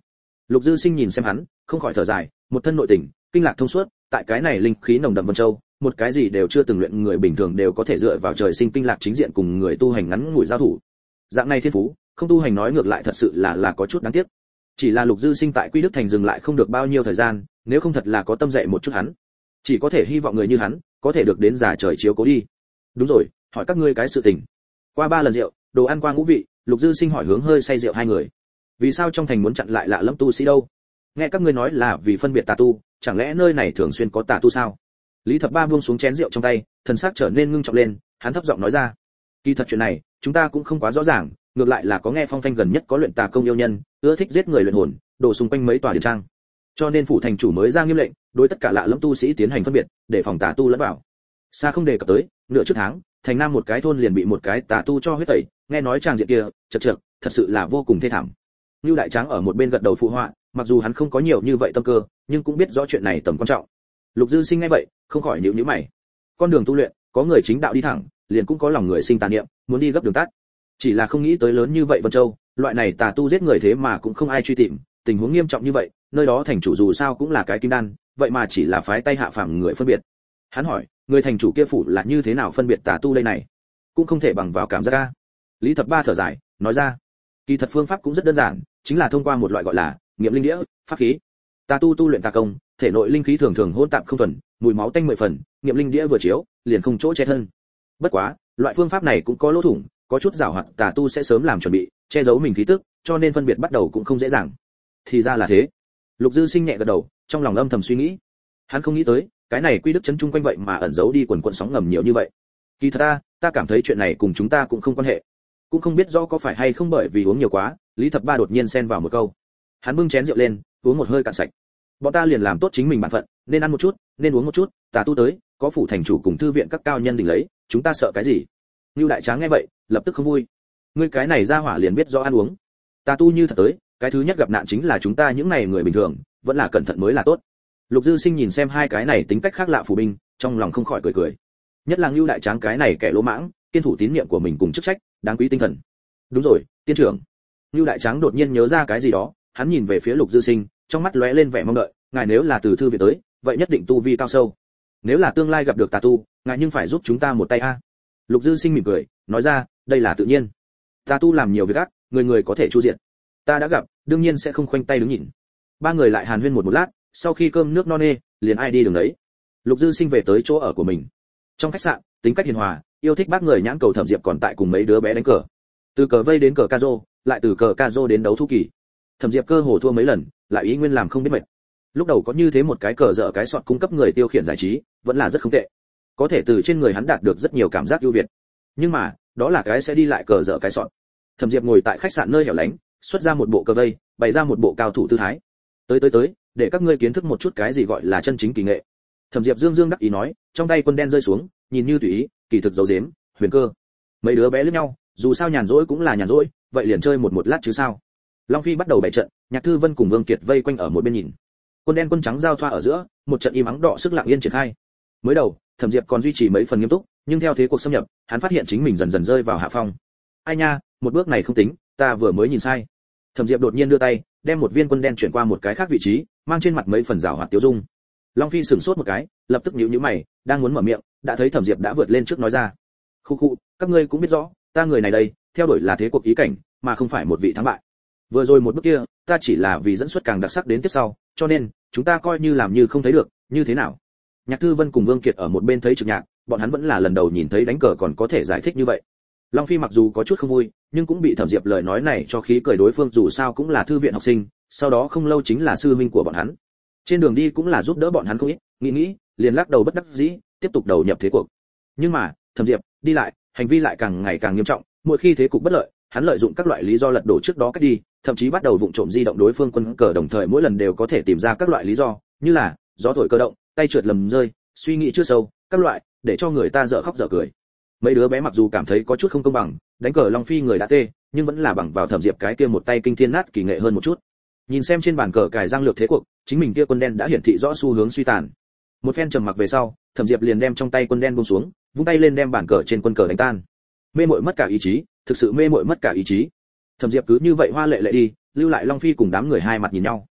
Lục Dư Sinh nhìn xem hắn, không khỏi thở dài, một thân nội tình, kinh lạc thông suốt, tại cái này linh khí nồng đậm Vân Châu, một cái gì đều chưa từng luyện người bình thường đều có thể dựa vào trời sinh kinh lạc chính diện cùng người tu hành ngắn ngủi giao thủ. Dạng này thiên phú, không tu hành nói ngược lại thật sự là có chút đáng tiếc. Chỉ là Lục Dư Sinh tại Quy Đức Thành dừng lại không được bao nhiêu thời gian, nếu không thật là có tâm dạy một chút hắn. Chỉ có thể hy vọng người như hắn, có thể được đến già trời chiếu cố đi. Đúng rồi, hỏi các ngươi cái sự tình. Qua 3 lần rượu, đồ ăn qua ngũ vị, Lục Dư Sinh hỏi hướng hơi say rượu hai người. Vì sao trong thành muốn chặn lại lạ lẫm tu sĩ đâu? Nghe các ngươi nói là vì phân biệt tà tu, chẳng lẽ nơi này thường xuyên có tà tu sao? Lý Thập Ba buông xuống chén rượu trong tay, thần sắc trở nên ngưng trọng lên, hắn thấp giọng nói ra. Kỳ thật chuyện này, chúng ta cũng không quá rõ ràng, ngược lại là có nghe phong phanh gần nhất có luyện tà công yêu nhân, ưa thích giết người luyện hồn, đổ xung quanh mấy tòa điện trang. Cho nên phủ thành chủ mới ra nghiêm lệnh, đối tất cả lạ lẫm tu sĩ tiến hành phân biệt, để phòng tà tu lẫn vào. Xa không đề cập tới, nửa trước tháng, thành nam một cái thôn liền bị một cái tà tu cho huyết tẩy, nghe nói trang diện kia, chật chật, thật sự là vô cùng thê thảm. Lưu Đại Tráng ở một bên gật đầu phụ họa, mặc dù hắn không có nhiều như vậy tâm cơ, nhưng cũng biết rõ chuyện này tầm quan trọng. Lục Dư Sinh nghe vậy, không khỏi nhíu nhíu mày. Con đường tu luyện, có người chính đạo đi thẳng, liền cũng có lòng người sinh tà niệm, muốn đi gấp đường tắt. Chỉ là không nghĩ tới lớn như vậy Vân Châu, loại này tà tu giết người thế mà cũng không ai truy tìm, tình huống nghiêm trọng như vậy, nơi đó thành chủ dù sao cũng là cái kim đan, vậy mà chỉ là phái tay hạ phàm người phân biệt. Hắn hỏi, người thành chủ kia phủ là như thế nào phân biệt tà tu đây này? Cũng không thể bằng vào cảm giác a. Lý Thập Ba thở dài, nói ra, kỳ thật phương pháp cũng rất đơn giản, chính là thông qua một loại gọi là nghiệm linh đĩa, pháp khí. Tà tu tu luyện tà công, thể nội linh khí thường thường hỗn tạp không thuần, mùi máu tanh 10 phần, nghiệm linh đĩa vừa chiếu, liền không chỗ che thân. Bất quá, loại phương pháp này cũng có lỗ thủng, có chút giảo hoạt tà tu sẽ sớm làm chuẩn bị, che giấu mình khí tức, cho nên phân biệt bắt đầu cũng không dễ dàng. Thì ra là thế. Lục Dư Sinh nhẹ gật đầu, trong lòng âm thầm suy nghĩ. Hắn không nghĩ tới, cái này Quy Đức trấn chung quanh vậy mà ẩn giấu đi quần quần sóng ngầm nhiều như vậy. Kỳ thật ta cảm thấy chuyện này cùng chúng ta cũng không quan hệ. Cũng không biết rõ có phải hay không bởi vì uống nhiều quá, Lý Thập Ba đột nhiên xen vào một câu. Hắn bưng chén rượu lên, uống một hơi cạn sạch. Bọn ta liền làm tốt chính mình bản phận, nên ăn một chút, nên uống một chút, tà tu tới, có phủ thành chủ cùng thư viện các cao nhân đỉnh lấy, chúng ta sợ cái gì? Lưu Đại Tráng nghe vậy, lập tức không vui. Ngươi cái này ra hỏa liền biết rõ ăn uống. Tà tu như thật tới, cái thứ nhất gặp nạn chính là chúng ta những này người bình thường, vẫn là cẩn thận mới là tốt. Lục Dư Sinh nhìn xem hai cái này tính cách khác lạ phù binh, trong lòng không khỏi cười cười. Nhất là Lưu Đại Tráng cái này kẻ lỗ mãng, kiên thủ tín nhiệm của mình cùng chức trách, đáng quý tinh thần. Đúng rồi, tiên trưởng. Lưu Đại Tráng đột nhiên nhớ ra cái gì đó, hắn nhìn về phía Lục Dư Sinh, trong mắt lóe lên vẻ mong đợi, ngài nếu là từ thư viện tới, vậy nhất định tu vi cao sâu. Nếu là tương lai gặp được tà tu, ngài nhưng phải giúp chúng ta một tay a. Lục Dư Sinh mỉm cười, nói ra, đây là tự nhiên. Tà tu làm nhiều việc ác, người người có thể chu diệt. Ta đã gặp, đương nhiên sẽ không khoanh tay đứng nhìn. Ba người lại hàn huyên một lát, sau khi cơm nước no nê, liền ai đi đường đấy. Lục Dư Sinh về tới chỗ ở của mình. Trong khách sạn, tính cách hiền hòa, yêu thích bác người nhãn cầu Thẩm Diệp còn tại cùng mấy đứa bé đánh cờ. Từ cờ vây đến cờ ca rô, lại từ cờ ca rô đến đấu thú kỳ. Thẩm Diệp cơ hồ thua mấy lần, lại ý nguyên làm không biết mệt. Lúc đầu có như thế một cái cờ dở cái sọt cung cấp người tiêu khiển giải trí, vẫn là rất không tệ. Có thể từ trên người hắn đạt được rất nhiều cảm giác ưu việt. Nhưng mà, đó là cái sẽ đi lại cờ dở cái sọt. Thẩm Diệp ngồi tại khách sạn nơi hẻo lánh, xuất ra một bộ cờ vây, bày ra một bộ cao thủ tư thái. Tới, để các ngươi kiến thức một chút cái gì gọi là chân chính kỳ nghệ. Thẩm Diệp dương dương đắc ý nói, trong tay quân đen rơi xuống, nhìn như tùy ý, kỳ thực giấu giếm, huyền cơ. Mấy đứa bé lướt nhau, dù sao nhàn rỗi cũng là nhàn rỗi, vậy liền chơi một lát chứ sao. Long Phi bắt đầu bày trận, Nhạc Thư Vân cùng Vương Kiệt vây quanh ở một bên nhìn. Quân đen quân trắng giao thoa ở giữa, một trận im ắng đỏ sức lặng yên triển khai. Mới đầu, Thẩm Diệp còn duy trì mấy phần nghiêm túc, nhưng theo thế cuộc xâm nhập, hắn phát hiện chính mình dần dần rơi vào hạ phong. Ai nha, một bước này không tính, ta vừa mới nhìn sai. Thẩm Diệp đột nhiên đưa tay, đem một viên quân đen chuyển qua một cái khác vị trí, mang trên mặt mấy phần rào hoạt tiêu dung. Long Phi sửng sốt một cái, lập tức nhíu nhíu mày, đang muốn mở miệng, đã thấy Thẩm Diệp đã vượt lên trước nói ra. Khu, các ngươi cũng biết rõ, ta người này đây, theo đuổi là thế cuộc ý cảnh, mà không phải một vị thắng bại. Vừa rồi một bước kia, ta chỉ là vì dẫn xuất càng đặc sắc đến tiếp sau, cho nên chúng ta coi như làm như không thấy được, như thế nào? Nhạc Thư Vân cùng Vương Kiệt ở một bên thấy trực nhạc, bọn hắn vẫn là lần đầu nhìn thấy đánh cờ còn có thể giải thích như vậy. Long Phi mặc dù có chút không vui, nhưng cũng bị Thẩm Diệp lời nói này cho khí cười, đối phương dù sao cũng là thư viện học sinh, sau đó không lâu chính là sư huynh của bọn hắn. Trên đường đi cũng là giúp đỡ bọn hắn không ít, nghĩ, liền lắc đầu bất đắc dĩ, tiếp tục đầu nhập thế cuộc. Nhưng mà, Thẩm Diệp đi lại, hành vi lại càng ngày càng nghiêm trọng, mỗi khi thế cục bất lợi, hắn lợi dụng các loại lý do lật đổ trước đó cách đi, thậm chí bắt đầu vụng trộm di động đối phương quân cờ, đồng thời mỗi lần đều có thể tìm ra các loại lý do, như là gió thổi cơ động, tay trượt lầm rơi, suy nghĩ chưa sâu, các loại, để cho người ta dở khóc dở cười. Mấy đứa bé mặc dù cảm thấy có chút không công bằng, đánh cờ Long Phi người đã tê, nhưng vẫn là bằng vào Thẩm Diệp cái kia một tay kinh thiên nát kỳ nghệ hơn một chút. Nhìn xem trên bàn cờ cài giang lược thế cuộc, chính mình kia quân đen đã hiển thị rõ xu hướng suy tàn. Một phen trầm mặc về sau, Thẩm Diệp liền đem trong tay quân đen buông xuống, vung tay lên đem bàn cờ trên quân cờ đánh tan. Mê muội mất cả ý chí, thực sự mê muội mất cả ý chí. Thẩm Diệp cứ như vậy hoa lệ lệ đi, lưu lại Long Phi cùng đám người hai mặt nhìn nhau.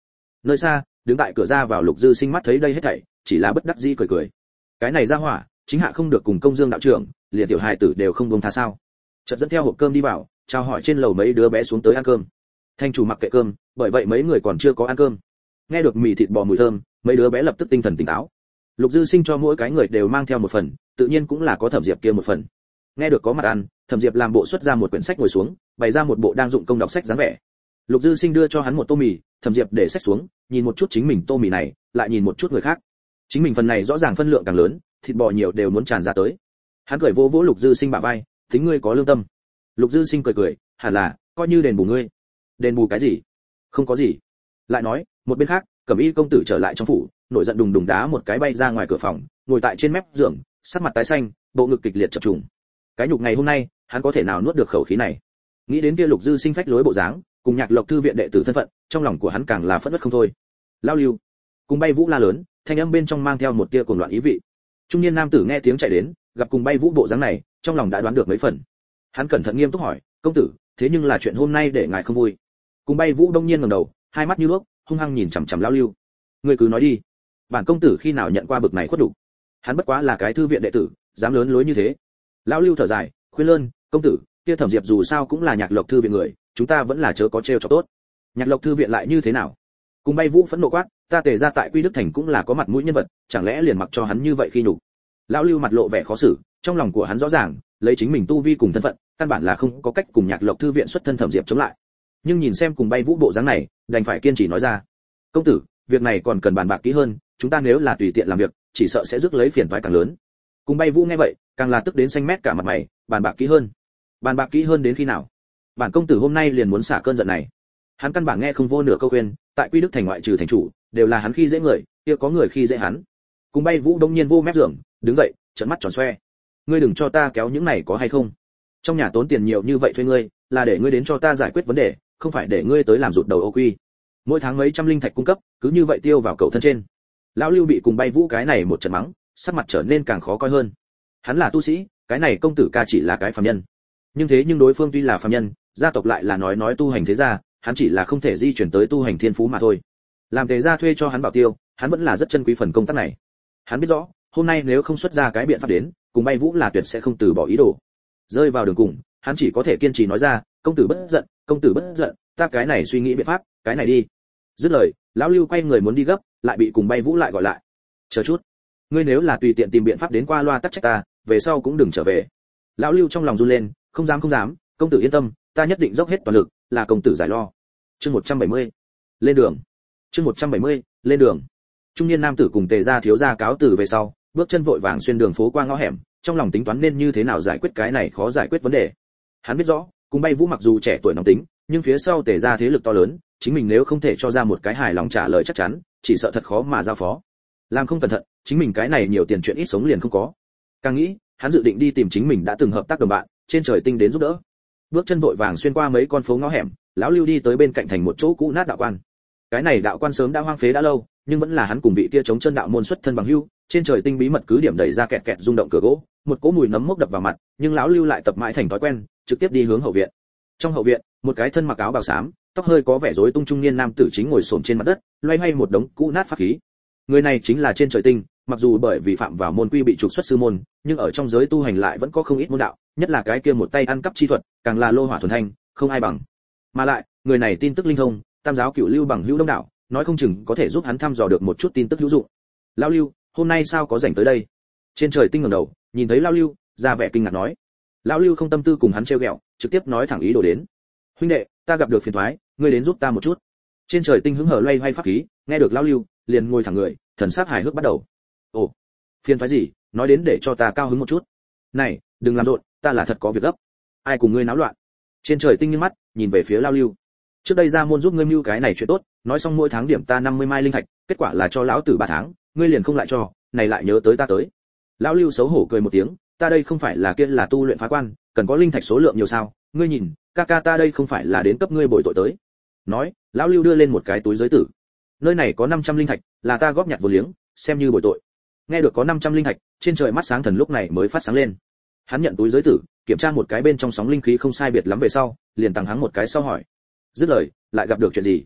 Nơi xa, đứng tại cửa ra vào Lục Dư Sinh mắt thấy đây hết thảy, chỉ là bất đắc dĩ cười cười. Cái này ra hỏa, chính hạ không được cùng Công Dương đạo trưởng, liền tiểu hài tử đều không buông tha sao? Chợt dẫn theo hộp cơm đi vào, chào hỏi trên lầu mấy đứa bé xuống tới ăn cơm. Thanh chủ mặc kệ cơm, bởi vậy mấy người còn chưa có ăn cơm. Nghe được mì thịt bò mùi thơm, mấy đứa bé lập tức tinh thần tỉnh táo. Lục Dư Sinh cho mỗi cái người đều mang theo một phần, tự nhiên cũng là có Thẩm Diệp kia một phần. Nghe được có mặt ăn, Thẩm Diệp làm bộ xuất ra một quyển sách ngồi xuống, bày ra một bộ đang dụng công đọc sách dáng vẻ. Lục Dư Sinh đưa cho hắn một tô mì, Thẩm Diệp để sách xuống, nhìn một chút chính mình tô mì này, lại nhìn một chút người khác. Chính mình phần này rõ ràng phân lượng càng lớn, thịt bò nhiều đều muốn tràn ra tới. Hắn cười vỗ vỗ Lục Dư Sinh bả vai, tính ngươi có lương tâm. Lục Dư Sinh cười cười, hẳn là coi như đền bù ngươi. Đền bù cái gì? Không có gì. Lại nói, một bên khác, Cẩm Y công tử trở lại trong phủ, nổi giận đùng đùng đá một cái bay ra ngoài cửa phòng, ngồi tại trên mép giường, sắc mặt tái xanh, bộ ngực kịch liệt chập trùng. Cái nhục ngày hôm nay, hắn có thể nào nuốt được khẩu khí này? Nghĩ đến kia Lục Dư Sinh phách lối bộ dáng, cùng Nhạc Lộc thư viện đệ tử thân phận, trong lòng của hắn càng là phẫn uất không thôi. Lao Lưu, cùng Bay Vũ la lớn, thanh âm bên trong mang theo một tia cuồng loạn ý vị. Trung niên nam tử nghe tiếng chạy đến, gặp cùng Bay Vũ bộ dáng này, trong lòng đã đoán được mấy phần. Hắn cẩn thận nghiêm túc hỏi, công tử, thế nhưng là chuyện hôm nay để ngài không vui. Cùng Bay Vũ đông nhiên ngẩng đầu, hai mắt như nước, hung hăng nhìn chằm chằm Lao Lưu. Ngươi cứ nói đi, bản công tử khi nào nhận qua bực này khuất đủ? Hắn bất quá là cái thư viện đệ tử, dám lớn lối như thế. Lão Lưu thở dài, khuyên lơn, công tử, kia Thẩm Diệp dù sao cũng là Nhạc Lộc thư viện người, chúng ta vẫn là chớ có trêu cho tốt. Nhạc Lộc thư viện lại như thế nào? Cùng Bay Vũ phẫn nộ quát, ta Tề ra tại Quy Đức thành cũng là có mặt mũi nhân vật, chẳng lẽ liền mặc cho hắn như vậy khi nhục? Lão Lưu mặt lộ vẻ khó xử, trong lòng của hắn rõ ràng, lấy chính mình tu vi cùng thân phận, căn bản là không có cách cùng Nhạc Lộc thư viện xuất thân Thẩm Diệp chống lại. Nhưng nhìn xem cùng Bay Vũ bộ dáng này, đành phải kiên trì nói ra. Công tử, việc này còn cần bàn bạc kỹ hơn, chúng ta nếu là tùy tiện làm việc, chỉ sợ sẽ rước lấy phiền toái càng lớn. Cùng Bay Vũ nghe vậy, càng là tức đến xanh mét cả mặt mày, bàn bạc kỹ hơn. Bàn bạc kỹ hơn đến khi nào? Bản công tử hôm nay liền muốn xả cơn giận này. Hắn căn bản nghe không vô nửa câu khuyên, tại Quy Đức thành ngoại trừ thành chủ, đều là hắn khi dễ người, kia có người khi dễ hắn. Cùng Bay Vũ đông nhiên vô mép giường, đứng dậy, trợn mắt tròn xoe. Ngươi đừng cho ta kéo những này có hay không? Trong nhà tốn tiền nhiều như vậy thuê ngươi, là để ngươi đến cho ta giải quyết vấn đề, không phải để ngươi tới làm rụt đầu ô quy. Mỗi tháng mấy trăm linh thạch cung cấp, cứ như vậy tiêu vào cậu thân trên. Lão Lưu bị cùng Bay Vũ cái này một trận mắng, sắc mặt trở nên càng khó coi hơn. Hắn là tu sĩ, cái này công tử ca chỉ là cái phàm nhân. Nhưng đối phương tuy là phàm nhân, gia tộc lại là nói tu hành thế gia, hắn chỉ là không thể di chuyển tới tu hành thiên phú mà thôi. Làm Tề gia thuê cho hắn bảo tiêu, hắn vẫn là rất trân quý phần công tác này. Hắn biết rõ, hôm nay nếu không xuất ra cái biện pháp đến, cùng Bay Vũ là tuyệt sẽ không từ bỏ ý đồ. Rơi vào đường cùng, hắn chỉ có thể kiên trì nói ra, công tử bất giận, công tử bất giận, ta cái này suy nghĩ biện pháp, cái này đi. Dứt lời, lão Lưu quay người muốn đi gấp, lại bị cùng Bay Vũ lại gọi lại. Chờ chút, ngươi nếu là tùy tiện tìm biện pháp đến qua loa tắc trách ta, về sau cũng đừng trở về. Lão Lưu trong lòng run lên, không dám, công tử yên tâm, ta nhất định dốc hết toàn lực, là công tử giải lo. Chương 170. Lên đường. Chương 170. Lên đường. Trung niên nam tử cùng Tề gia thiếu gia cáo từ về sau, bước chân vội vàng xuyên đường phố qua ngõ hẻm, trong lòng tính toán nên như thế nào giải quyết cái này khó giải quyết vấn đề. Hắn biết rõ, cùng Bay Vũ mặc dù trẻ tuổi nóng tính, nhưng phía sau Tề gia thế lực to lớn, chính mình nếu không thể cho ra một cái hài lòng trả lời chắc chắn, chỉ sợ thật khó mà giao phó. Làm không cẩn thận, chính mình cái này nhiều tiền chuyện ít sống liền không có. Càng nghĩ, hắn dự định đi tìm chính mình đã từng hợp tác đồng bạn, trên trời tinh đến giúp đỡ. Bước chân vội vàng xuyên qua mấy con phố ngõ hẻm, lão Lưu đi tới bên cạnh thành một chỗ cũ nát đạo quan. Cái này đạo quan sớm đã hoang phế đã lâu, nhưng vẫn là hắn cùng vị kia chống chân đạo môn xuất thân bằng hữu, trên trời tinh bí mật cứ điểm đẩy ra kẹt kẹt rung động cửa gỗ, một cỗ mùi nấm mốc đập vào mặt, nhưng lão Lưu lại tập mãi thành thói quen, trực tiếp đi hướng hậu viện. Trong hậu viện, một cái thân mặc áo bào xám, tóc hơi có vẻ rối tung trung niên nam tử chính ngồi xổm trên mặt đất, loay hoay một đống cũ nát pháp khí. Người này chính là trên trời tinh, mặc dù bởi vì phạm vào môn quy bị trục xuất sư môn, nhưng ở trong giới tu hành lại vẫn có không ít môn đạo, nhất là cái kia một tay ăn cắp chi thuật, càng là lô hỏa thuần thanh, không ai bằng. Mà lại, người này tin tức linh thông, tam giáo cửu lưu bằng hữu đông đảo, nói không chừng có thể giúp hắn thăm dò được một chút tin tức hữu dụng. Lão Lưu, hôm nay sao có rảnh tới đây? Trên trời tinh ngẩng đầu, nhìn thấy Lão Lưu, ra vẻ kinh ngạc nói. Lão Lưu không tâm tư cùng hắn trêu ghẹo, trực tiếp nói thẳng ý đồ đến. Huynh đệ, ta gặp được phiền toái, ngươi đến giúp ta một chút. Trên trời tinh hứng hở loay hoay pháp khí, nghe được Lão Lưu, liền ngồi thẳng người, thần sắc hài hước bắt đầu. Ồ, phiền toái gì, nói đến để cho ta cao hứng một chút. Này, đừng làm rộn, ta là thật có việc gấp. Ai cùng ngươi náo loạn? Trên trời tinh nghiêng mắt, nhìn về phía Lão Lưu. Trước đây ra môn giúp ngươi mưu cái này chuyện tốt, nói xong mỗi tháng điểm ta 50 mai linh thạch, kết quả là cho lão tử 3 tháng, ngươi liền không lại cho, này lại nhớ tới ta tới. Lão Lưu xấu hổ cười một tiếng, ta đây không phải là kia là tu luyện phá quan, cần có linh thạch số lượng nhiều sao, ngươi nhìn, ca ca ta đây không phải là đến cấp ngươi bồi tội tới. Nói, lão Lưu đưa lên một cái túi giới tử. Nơi này có 500 linh thạch, là ta góp nhặt vô liếng, xem như bồi tội. Nghe được có 500 linh thạch, trên trời mắt sáng thần lúc này mới phát sáng lên. Hắn nhận túi giới tử, kiểm tra một cái bên trong sóng linh khí không sai biệt lắm về sau, liền tăng hắng một cái sau hỏi. Dứt lời, lại gặp được chuyện gì?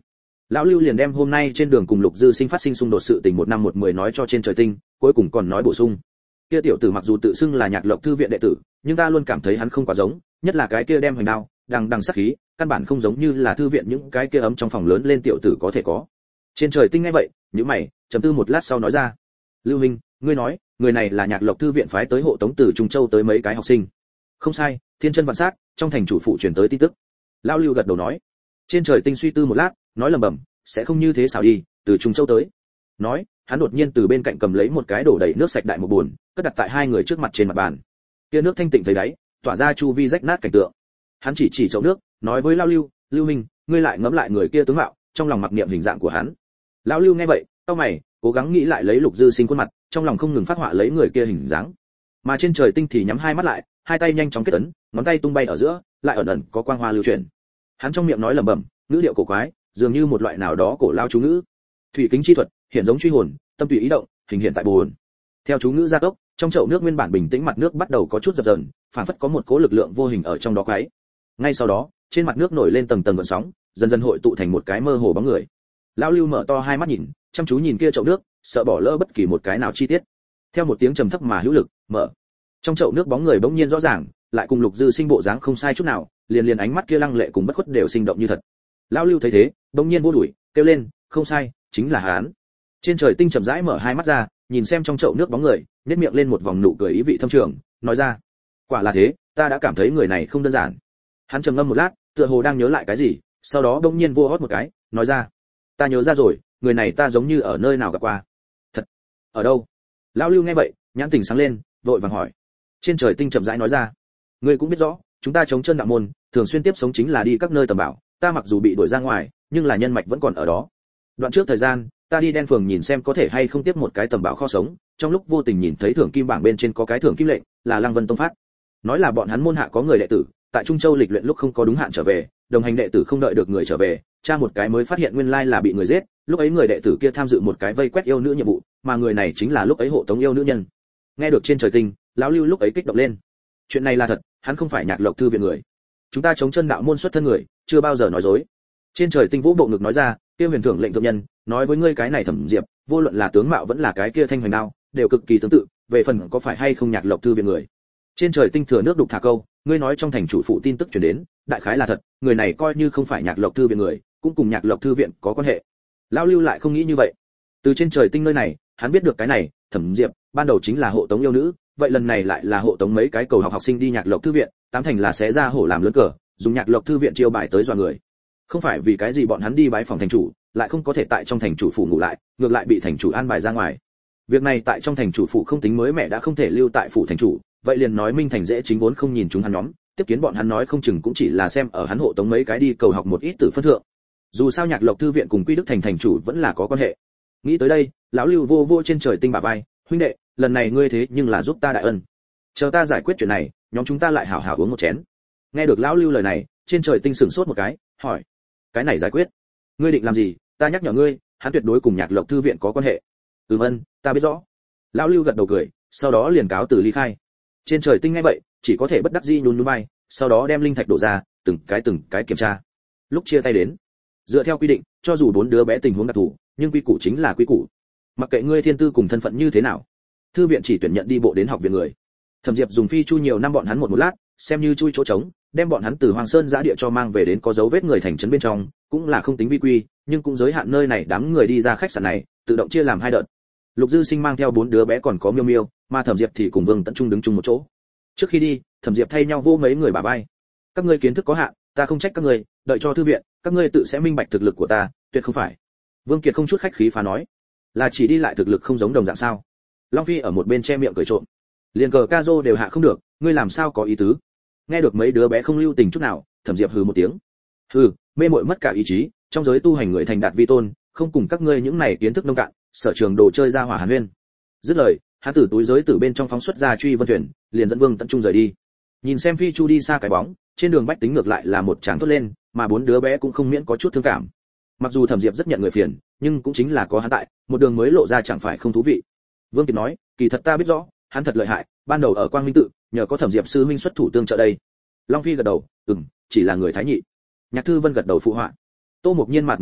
Lão Lưu liền đem hôm nay trên đường cùng Lục Dư Sinh phát sinh xung đột sự tình 1 năm 1 10 nói cho trên trời tinh, cuối cùng còn nói bổ sung. Kia tiểu tử mặc dù tự xưng là Nhạc Lộc thư viện đệ tử, nhưng ta luôn cảm thấy hắn không quá giống, nhất là cái kia đem hoành đao, đằng sát khí, căn bản không giống như là thư viện những cái kia ấm trong phòng lớn lên tiểu tử có thể có. Trên trời tinh nghe vậy, nhíu mày, trầm tư một lát sau nói ra: "Lưu Minh, ngươi nói, người này là Nhạc Lộc thư viện phái tới hộ tống từ Trung Châu tới mấy cái học sinh?" "Không sai, thiên chân vạn sát, trong thành chủ phụ truyền tới tin tức." Lão Lưu gật đầu nói. Trên trời tinh suy tư một lát, nói lẩm bẩm: "Sẽ không như thế xảo đi, từ Trung Châu tới." Nói, hắn đột nhiên từ bên cạnh cầm lấy một cái đổ đầy nước sạch đại một buồn, cất đặt tại hai người trước mặt trên mặt bàn. Kia nước thanh tịnh thấy đáy, tỏa ra chu vi rách nát cảnh tượng. Hắn chỉ chậu nước, nói với Lão Lưu: "Lưu Minh, ngươi lại ngẫm lại người kia tướng mạo, trong lòng mặc niệm hình dạng của hắn." Lão Lưu nghe vậy, cau mày, cố gắng nghĩ lại lấy Lục Dư Sinh khuôn mặt, trong lòng không ngừng phát họa lấy người kia hình dáng. Mà trên trời tinh thì nhắm hai mắt lại, hai tay nhanh chóng kết ấn, ngón tay tung bay ở giữa, lại ẩn ẩn có quang hoa lưu chuyển. Hắn trong miệng nói lẩm bẩm, ngữ điệu cổ quái, dường như một loại nào đó cổ lao chú ngữ. Thủy kính chi thuật, hiện giống truy hồn, tâm tùy ý động, hình hiện tại buồn. Theo chú ngữ gia tốc, trong chậu nước nguyên bản bình tĩnh mặt nước bắt đầu có chút dập dờn, phản phất có một cỗ lực lượng vô hình ở trong đó quấy. Ngay sau đó, trên mặt nước nổi lên tầng tầng gợn sóng, dần dần hội tụ thành một cái mơ hồ bóng người. Lão Lưu mở to hai mắt nhìn, chăm chú nhìn kia chậu nước, sợ bỏ lỡ bất kỳ một cái nào chi tiết. Theo một tiếng trầm thấp mà hữu lực, mở. Trong chậu nước bóng người bỗng nhiên rõ ràng, lại cùng Lục Dư Sinh bộ dáng không sai chút nào, liền ánh mắt kia lăng lệ cùng bất khuất đều sinh động như thật. Lão Lưu thấy thế, bỗng nhiên vô đuổi, kêu lên, không sai, chính là hắn. Trên trời tinh chậm rãi mở hai mắt ra, nhìn xem trong chậu nước bóng người, nhếch miệng lên một vòng nụ cười ý vị thâm trường, nói ra: "Quả là thế, ta đã cảm thấy người này không đơn giản." Hắn trầm ngâm một lát, tựa hồ đang nhớ lại cái gì, sau đó bỗng nhiên vô hót một cái, nói ra: "Ta nhớ ra rồi, người này ta giống như ở nơi nào gặp qua." "Thật? Ở đâu?" Lão Lưu nghe vậy, nhãn tình sáng lên, vội vàng hỏi. Trên trời tinh chậm rãi nói ra: "Ngươi cũng biết rõ, chúng ta chống chân đạo môn, thường xuyên tiếp sống chính là đi các nơi tầm bảo, ta mặc dù bị đuổi ra ngoài, nhưng là nhân mạch vẫn còn ở đó. Đoạn trước thời gian, ta đi đen phường nhìn xem có thể hay không tiếp một cái tầm bảo kho sống, trong lúc vô tình nhìn thấy thưởng kim bảng bên trên có cái thưởng kim lệnh, là Lăng Vân Tông phát. Nói là bọn hắn môn hạ có người đệ tử, tại Trung Châu lịch luyện lúc không có đúng hạn trở về, đồng hành đệ tử không đợi được người trở về, tra một cái mới phát hiện nguyên lai là bị người giết, lúc ấy người đệ tử kia tham dự một cái vây quét yêu nữ nhiệm vụ, mà người này chính là lúc ấy hộ tống yêu nữ nhân." Nghe được trên trời tinh, lão Lưu lúc ấy kích động lên. Chuyện này là thật, hắn không phải Nhạc Lộc thư viện người. Chúng ta chống chân đạo môn xuất thân người, chưa bao giờ nói dối. Trên trời tinh vũ bộ ngực nói ra, kia huyền thưởng lệnh thượng nhân, nói với ngươi cái này Thẩm Diệp, vô luận là tướng mạo vẫn là cái kia thanh hoành đao, đều cực kỳ tương tự, về phần có phải hay không Nhạc Lộc thư viện người. Trên trời tinh thừa nước đục thả câu, ngươi nói trong thành chủ phụ tin tức truyền đến, đại khái là thật, người này coi như không phải Nhạc Lộc thư viện người, cũng cùng Nhạc Lộc thư viện có quan hệ. Lão Lưu lại không nghĩ như vậy. Từ trên trời tinh nơi này, hắn biết được cái này, Thẩm Diệp ban đầu chính là hộ tống yêu nữ, vậy lần này lại là hộ tống mấy cái cầu học học sinh đi Nhạc Lộc thư viện, tám thành là sẽ ra hổ làm lớn cờ, dùng Nhạc Lộc thư viện chiêu bài tới dọa người. Không phải vì cái gì bọn hắn đi bái phòng thành chủ, lại không có thể tại trong thành chủ phủ ngủ lại, ngược lại bị thành chủ an bài ra ngoài. Việc này tại trong thành chủ phủ không tính mới mẻ đã không thể lưu tại phủ thành chủ, vậy liền nói Minh Thành dễ chính vốn không nhìn chúng hắn nhóm, tiếp kiến bọn hắn nói không chừng cũng chỉ là xem ở hắn hộ tống mấy cái đi cầu học một ít từ phân thượng. Dù sao Nhạc Lộc thư viện cùng Quy Đức thành thành chủ vẫn là có quan hệ. Nghĩ tới đây, lão Lưu vô vô trên trời tinh bả vai, huynh đệ, lần này ngươi thế nhưng là giúp ta đại ân. Chờ ta giải quyết chuyện này, nhóm chúng ta lại hảo hảo uống một chén. Nghe được lão Lưu lời này, trên trời tinh sửng sốt một cái, hỏi: cái này giải quyết? Ngươi định làm gì? Ta nhắc nhở ngươi, hắn tuyệt đối cùng Nhạc Lộc thư viện có quan hệ. Vâng, ta biết rõ. Lão Lưu gật đầu cười, sau đó liền cáo từ ly khai. Trên trời tinh nghe vậy, chỉ có thể bất đắc dĩ nhún nhún vai, sau đó đem linh thạch đổ ra, từng cái kiểm tra. Lúc chia tay đến, dựa theo quy định, cho dù 4 đứa bé tình huống đặc thù, nhưng quy củ chính là quy củ. Mặc kệ ngươi thiên tư cùng thân phận như thế nào, thư viện chỉ tuyển nhận đi bộ đến học viện người. Thẩm Diệp dùng phi chu nhiều năm bọn hắn một lát, xem như chui chỗ trống, đem bọn hắn từ Hoàng Sơn giã địa cho mang về đến có dấu vết người thành trấn bên trong, cũng là không tính vi quy, nhưng cũng giới hạn nơi này đám người đi ra khách sạn này, tự động chia làm 2 đợt. Lục Dư Sinh mang theo 4 đứa bé còn có Miêu Miêu, mà Thẩm Diệp thì cùng Vương Tận Trung đứng chung một chỗ. Trước khi đi, Thẩm Diệp thay nhau vô mấy người bả vai. Các ngươi kiến thức có hạn, ta không trách các ngươi, đợi cho thư viện, các ngươi tự sẽ minh bạch thực lực của ta, tuyệt không phải. Vương Kiệt không chút khách khí phá nói, là chỉ đi lại thực lực không giống đồng dạng sao? Long Phi ở một bên che miệng cười trộm, liền cờ ca rô đều hạ không được, ngươi làm sao có ý tứ? Nghe được mấy đứa bé không lưu tình chút nào, Thẩm Diệp hừ một tiếng. Hừ, mê muội mất cả ý chí, trong giới tu hành người thành đạt vi tôn, không cùng các ngươi những này kiến thức nông cạn, sở trường đồ chơi ra hỏa hàn huyên. Dứt lời, hắn từ túi giới từ bên trong phóng xuất ra truy vân thuyền, liền dẫn Vương Tận Trung rời đi. Nhìn xem phi chu đi xa cái bóng, trên đường bách tính ngược lại là một tràng thốt lên, mà 4 đứa bé cũng không miễn có chút thương cảm. Mặc dù Thẩm Diệp rất nhận người phiền, nhưng cũng chính là có hắn tại, một đường mới lộ ra chẳng phải không thú vị. Vương Kiệt nói, kỳ thật ta biết rõ, hắn thật lợi hại, ban đầu ở Quang Minh tự, nhờ có Thẩm Diệp sư huynh xuất thủ tương trợ đây. Long Phi gật đầu, chỉ là người thái nhị. Nhạc Thư Vân gật đầu phụ họa. Tô Mục Nhiên mặt nói ra,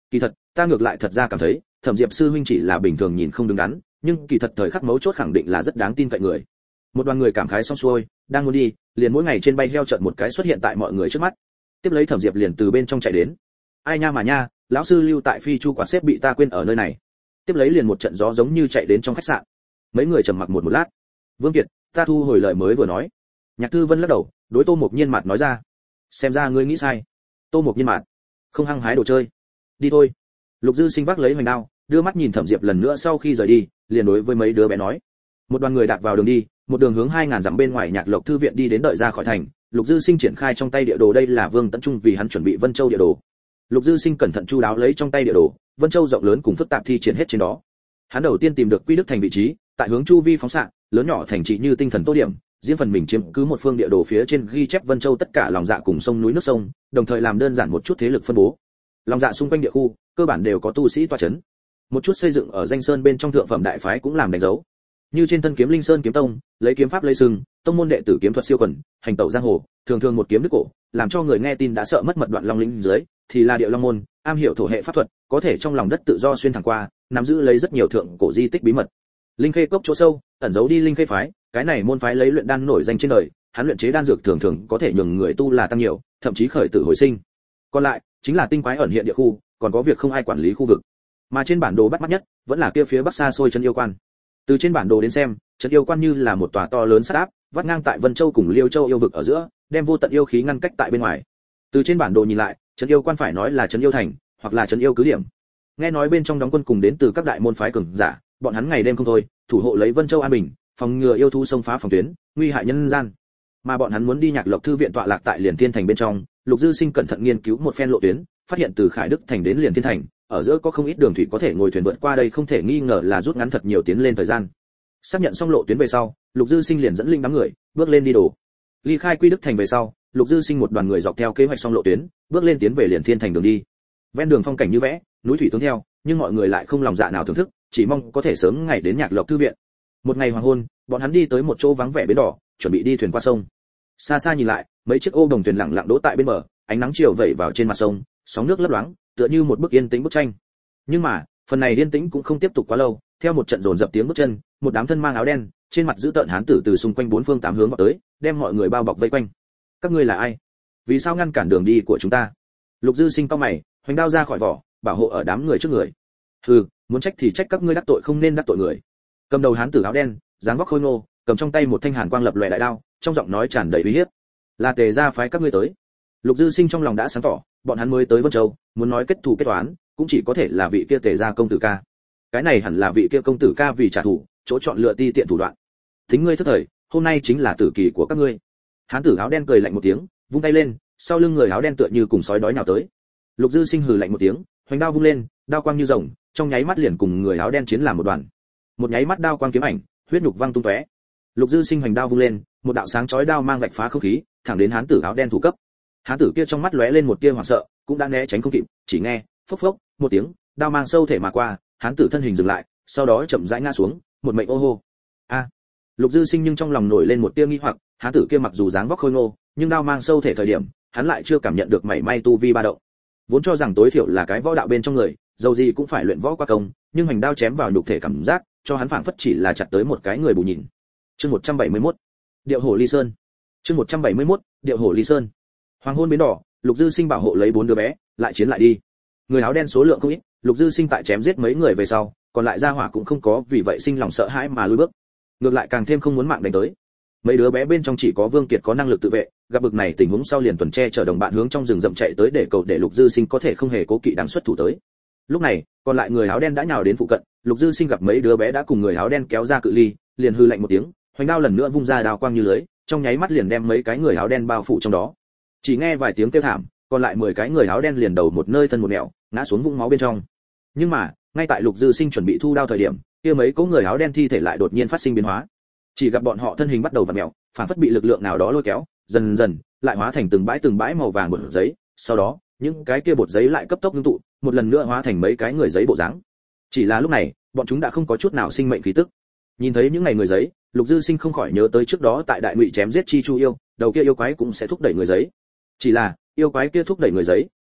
kỳ thật ta ngược lại thật ra cảm thấy Thẩm Diệp sư huynh chỉ là bình thường nhìn không đứng đắn, nhưng kỳ thật thời khắc mấu chốt khẳng định là rất đáng tin cậy người. Một đoàn người cảm khái xong xuôi, đang muốn đi, liền mỗi ngày trên bay heo chợt một cái xuất hiện tại mọi người trước mắt. Tiếp lấy Thẩm Diệp liền từ bên trong chạy đến. Ai nha mà nha, lão sư lưu tại Phi Chu quán xếp bị ta quên ở nơi này. Tiếp lấy liền một trận gió giống như chạy đến trong khách sạn. Mấy người trầm mặc một lát. Vương Kiệt, ta thu hồi lời mới vừa nói. Nhạc Thư Vân lắc đầu, đối Tô Mộc Nhiên mặt nói ra. Xem ra ngươi nghĩ sai. Tô Mộc Nhiên mặt, không hăng hái đồ chơi. Đi thôi. Lục Dư Sinh vác lấy hoành đao, đưa mắt nhìn Thẩm Diệp lần nữa sau khi rời đi, liền đối với mấy đứa bé nói. Một đoàn người đạp vào đường đi, một đường hướng 2000 dặm bên ngoài Nhạc Lộc thư viện đi đến đợi ra khỏi thành. Lục Dư Sinh triển khai trong tay địa đồ, đây là Vương Tấn Trung vì hắn chuẩn bị Vân Châu địa đồ. Lục Dư Sinh cẩn thận chu đáo lấy trong tay địa đồ, Vân Châu rộng lớn cùng phức tạp thi triển hết trên đó. Hắn đầu tiên tìm được Quy Đức thành vị trí, tại hướng chu vi phóng xạ, lớn nhỏ thành trì như tinh thần tô điểm, riêng phần mình chiếm cứ một phương địa đồ phía trên ghi chép Vân Châu tất cả lòng dạ cùng sông núi nước sông, đồng thời làm đơn giản một chút thế lực phân bố. Lòng dạ xung quanh địa khu, cơ bản đều có tu sĩ tọa chấn. Một chút xây dựng ở danh sơn bên trong thượng phẩm đại phái cũng làm đánh dấu. Như trên thân kiếm Linh Sơn kiếm tông, lấy kiếm pháp lấy sừng, tông môn đệ tử kiếm thuật siêu quần, hành tẩu giang hồ, thường thường một kiếm đứt cổ, làm cho người nghe tin đã sợ mất mật đoạn long lĩnh dưới, thì là Điệu Long môn, am hiểu thổ hệ pháp thuật, có thể trong lòng đất tự do xuyên thẳng qua, nắm giữ lấy rất nhiều thượng cổ di tích bí mật. Linh Khê cốc chỗ sâu, ẩn giấu đi Linh Khê phái, cái này môn phái lấy luyện đan nổi danh trên đời, hắn luyện chế đan dược thường thường có thể nhường người tu là tăng nhiều, thậm chí khởi tử hồi sinh. Còn lại, chính là tinh quái ẩn hiện địa khu, còn có việc không ai quản lý khu vực. Mà trên bản đồ bắt mắt nhất, vẫn là kia phía bắc xa xôi chân yêu quan. Từ trên bản đồ đến xem, chân yêu quan như là một tòa to lớn sát áp, vắt ngang tại Vân Châu cùng Liêu Châu yêu vực ở giữa, đem vô tận yêu khí ngăn cách tại bên ngoài. Từ trên bản đồ nhìn lại, chân yêu quan phải nói là chân yêu thành, hoặc là chân yêu cứ điểm. Nghe nói bên trong đóng quân cùng đến từ các đại môn phái cường giả, bọn hắn ngày đêm không thôi, thủ hộ lấy Vân Châu an bình, phòng ngừa yêu thú xông phá phòng tuyến, nguy hại nhân gian. Mà bọn hắn muốn đi Nhạc Lộc thư viện tọa lạc tại Liền Thiên thành bên trong, Lục Dư Sinh cẩn thận nghiên cứu một phen lộ tuyến, phát hiện từ Khải Đức thành đến Liền Thiên thành, ở giữa có không ít đường thủy có thể ngồi thuyền vượt qua, đây không thể nghi ngờ là rút ngắn thật nhiều tiến lên thời gian. Xác nhận xong lộ tuyến về sau, Lục Dư Sinh liền dẫn linh đám người bước lên đi đồ. Ly khai Quy Đức thành về sau, Lục Dư Sinh một đoàn người dọc theo kế hoạch xong lộ tuyến, bước lên tiến về Liền Thiên thành đường đi. Ven đường phong cảnh như vẽ, núi thủy tương theo, nhưng mọi người lại không lòng dạ nào thưởng thức, chỉ mong có thể sớm ngày đến Nhạc Lộc thư viện. Một ngày hoàng hôn, bọn hắn đi tới một chỗ vắng vẻ bến đỏ, chuẩn bị đi thuyền qua sông. Xa xa nhìn lại, mấy chiếc ô đồng thuyền lặng lặng đỗ tại bên bờ, ánh nắng chiều vẩy vào trên mặt sông, sóng nước lấp loáng, tựa như một bức yên tĩnh bức tranh. Nhưng mà, phần này yên tĩnh cũng không tiếp tục quá lâu, theo một trận dồn dập tiếng bước chân, một đám thân mang áo đen, trên mặt giữ tợn hán tử từ xung quanh bốn phương tám hướng vào tới, đem mọi người bao bọc vây quanh. Các ngươi là ai? Vì sao ngăn cản đường đi của chúng ta? Lục Dư Sinh cau mày, hoành đao ra khỏi vỏ, bảo hộ ở đám người trước người. Hừ, muốn trách thì trách các ngươi đắc tội không nên đắc tội người. Cầm đầu hán tử áo đen, dáng vóc khôi ngô, cầm trong tay một thanh hàn quang lập lòe đại đao, trong giọng nói tràn đầy uy hiếp. Là Tề gia phái các ngươi tới. Lục Dư Sinh trong lòng đã sáng tỏ, bọn hắn mới tới Vân Châu, muốn nói kết thù kết toán, cũng chỉ có thể là vị kia Tề gia công tử ca. Cái này hẳn là vị kia công tử ca vì trả thù, chỗ chọn lựa ti tiện thủ đoạn. Thính ngươi thất thời, hôm nay chính là tử kỳ của các ngươi. Hán tử áo đen cười lạnh một tiếng, vung tay lên, sau lưng người áo đen tựa như cùng sói đói nào tới. Lục Dư Sinh hừ lạnh một tiếng, hoành đao vung lên, đao quang như rồng, trong nháy mắt liền cùng người áo đen chiến làm một đoàn. Một nháy mắt đao quang kiếm ảnh, huyết nhục văng tung tóe. Lục Dư Sinh hoành đao vung lên, một đạo sáng chói đao mang vạch phá không khí, thẳng đến hán tử áo đen thủ cấp. Hán tử kia trong mắt lóe lên một tia hoảng sợ, cũng đã né tránh không kịp, chỉ nghe phốc phốc một tiếng, đao mang sâu thể mà qua, hán tử thân hình dừng lại, sau đó chậm rãi ngã xuống, một mệnh ô hô. A! Lục Dư Sinh nhưng trong lòng nổi lên một tia nghi hoặc, hán tử kia mặc dù dáng vóc khôi ngô, nhưng đao mang sâu thể thời điểm, hắn lại chưa cảm nhận được mảy may tu vi ba động. Vốn cho rằng tối thiểu là cái võ đạo bên trong người, dầu gì cũng phải luyện võ qua công, nhưng hành đao chém vào nhục thể cảm giác, cho hắn phảng phất chỉ là chặt tới một cái người bù nhìn. Chương 171. Điệu Hổ Ly Sơn. Chương 171. Điệu Hổ Ly Sơn. Hoàng hôn bến đỏ, Lục Dư Sinh bảo hộ lấy 4 đứa bé, lại chiến lại đi. Người áo đen số lượng không ít, Lục Dư Sinh tại chém giết mấy người về sau, còn lại gia hỏa cũng không có vì vậy sinh lòng sợ hãi mà lùi bước, ngược lại càng thêm không muốn mạng đánh tới. Mấy đứa bé bên trong chỉ có Vương Kiệt có năng lực tự vệ, gặp bực này tình huống sau liền tuần che chở đồng bạn hướng trong rừng rậm chạy tới để cầu để Lục Dư Sinh có thể không hề cố kỵ đáng xuất thủ tới. Lúc này, còn lại người áo đen đã nhào đến phụ cận, Lục Dư Sinh gặp mấy đứa bé đã cùng người áo đen kéo ra cự ly, liền hư lạnh một tiếng, hoành đao lần nữa vung ra đao quang như lưới, trong nháy mắt liền đem mấy cái người áo đen bao phủ trong đó. Chỉ nghe vài tiếng kêu thảm, còn lại 10 cái người áo đen liền đầu một nơi thân một nẻo, ngã xuống vũng máu bên trong. Nhưng mà, ngay tại Lục Dư Sinh chuẩn bị thu đao thời điểm, kia mấy cố người áo đen thi thể lại đột nhiên phát sinh biến hóa. Chỉ gặp bọn họ thân hình bắt đầu vặn mèo, phản phất bị lực lượng nào đó lôi kéo, dần dần lại hóa thành từng bãi màu vàng bột giấy, sau đó, những cái kia bột giấy lại cấp tốc ngưng tụ, một lần nữa hóa thành mấy cái người giấy bộ dáng. Chỉ là lúc này, bọn chúng đã không có chút nào sinh mệnh khí tức. Nhìn thấy những này người giấy, Lục Dư Sinh không khỏi nhớ tới trước đó tại Đại Ngụy chém giết Chi Chu yêu, đầu kia yêu quái cũng sẽ thúc đẩy người giấy. Chỉ là, yêu quái kia thúc đẩy người giấy,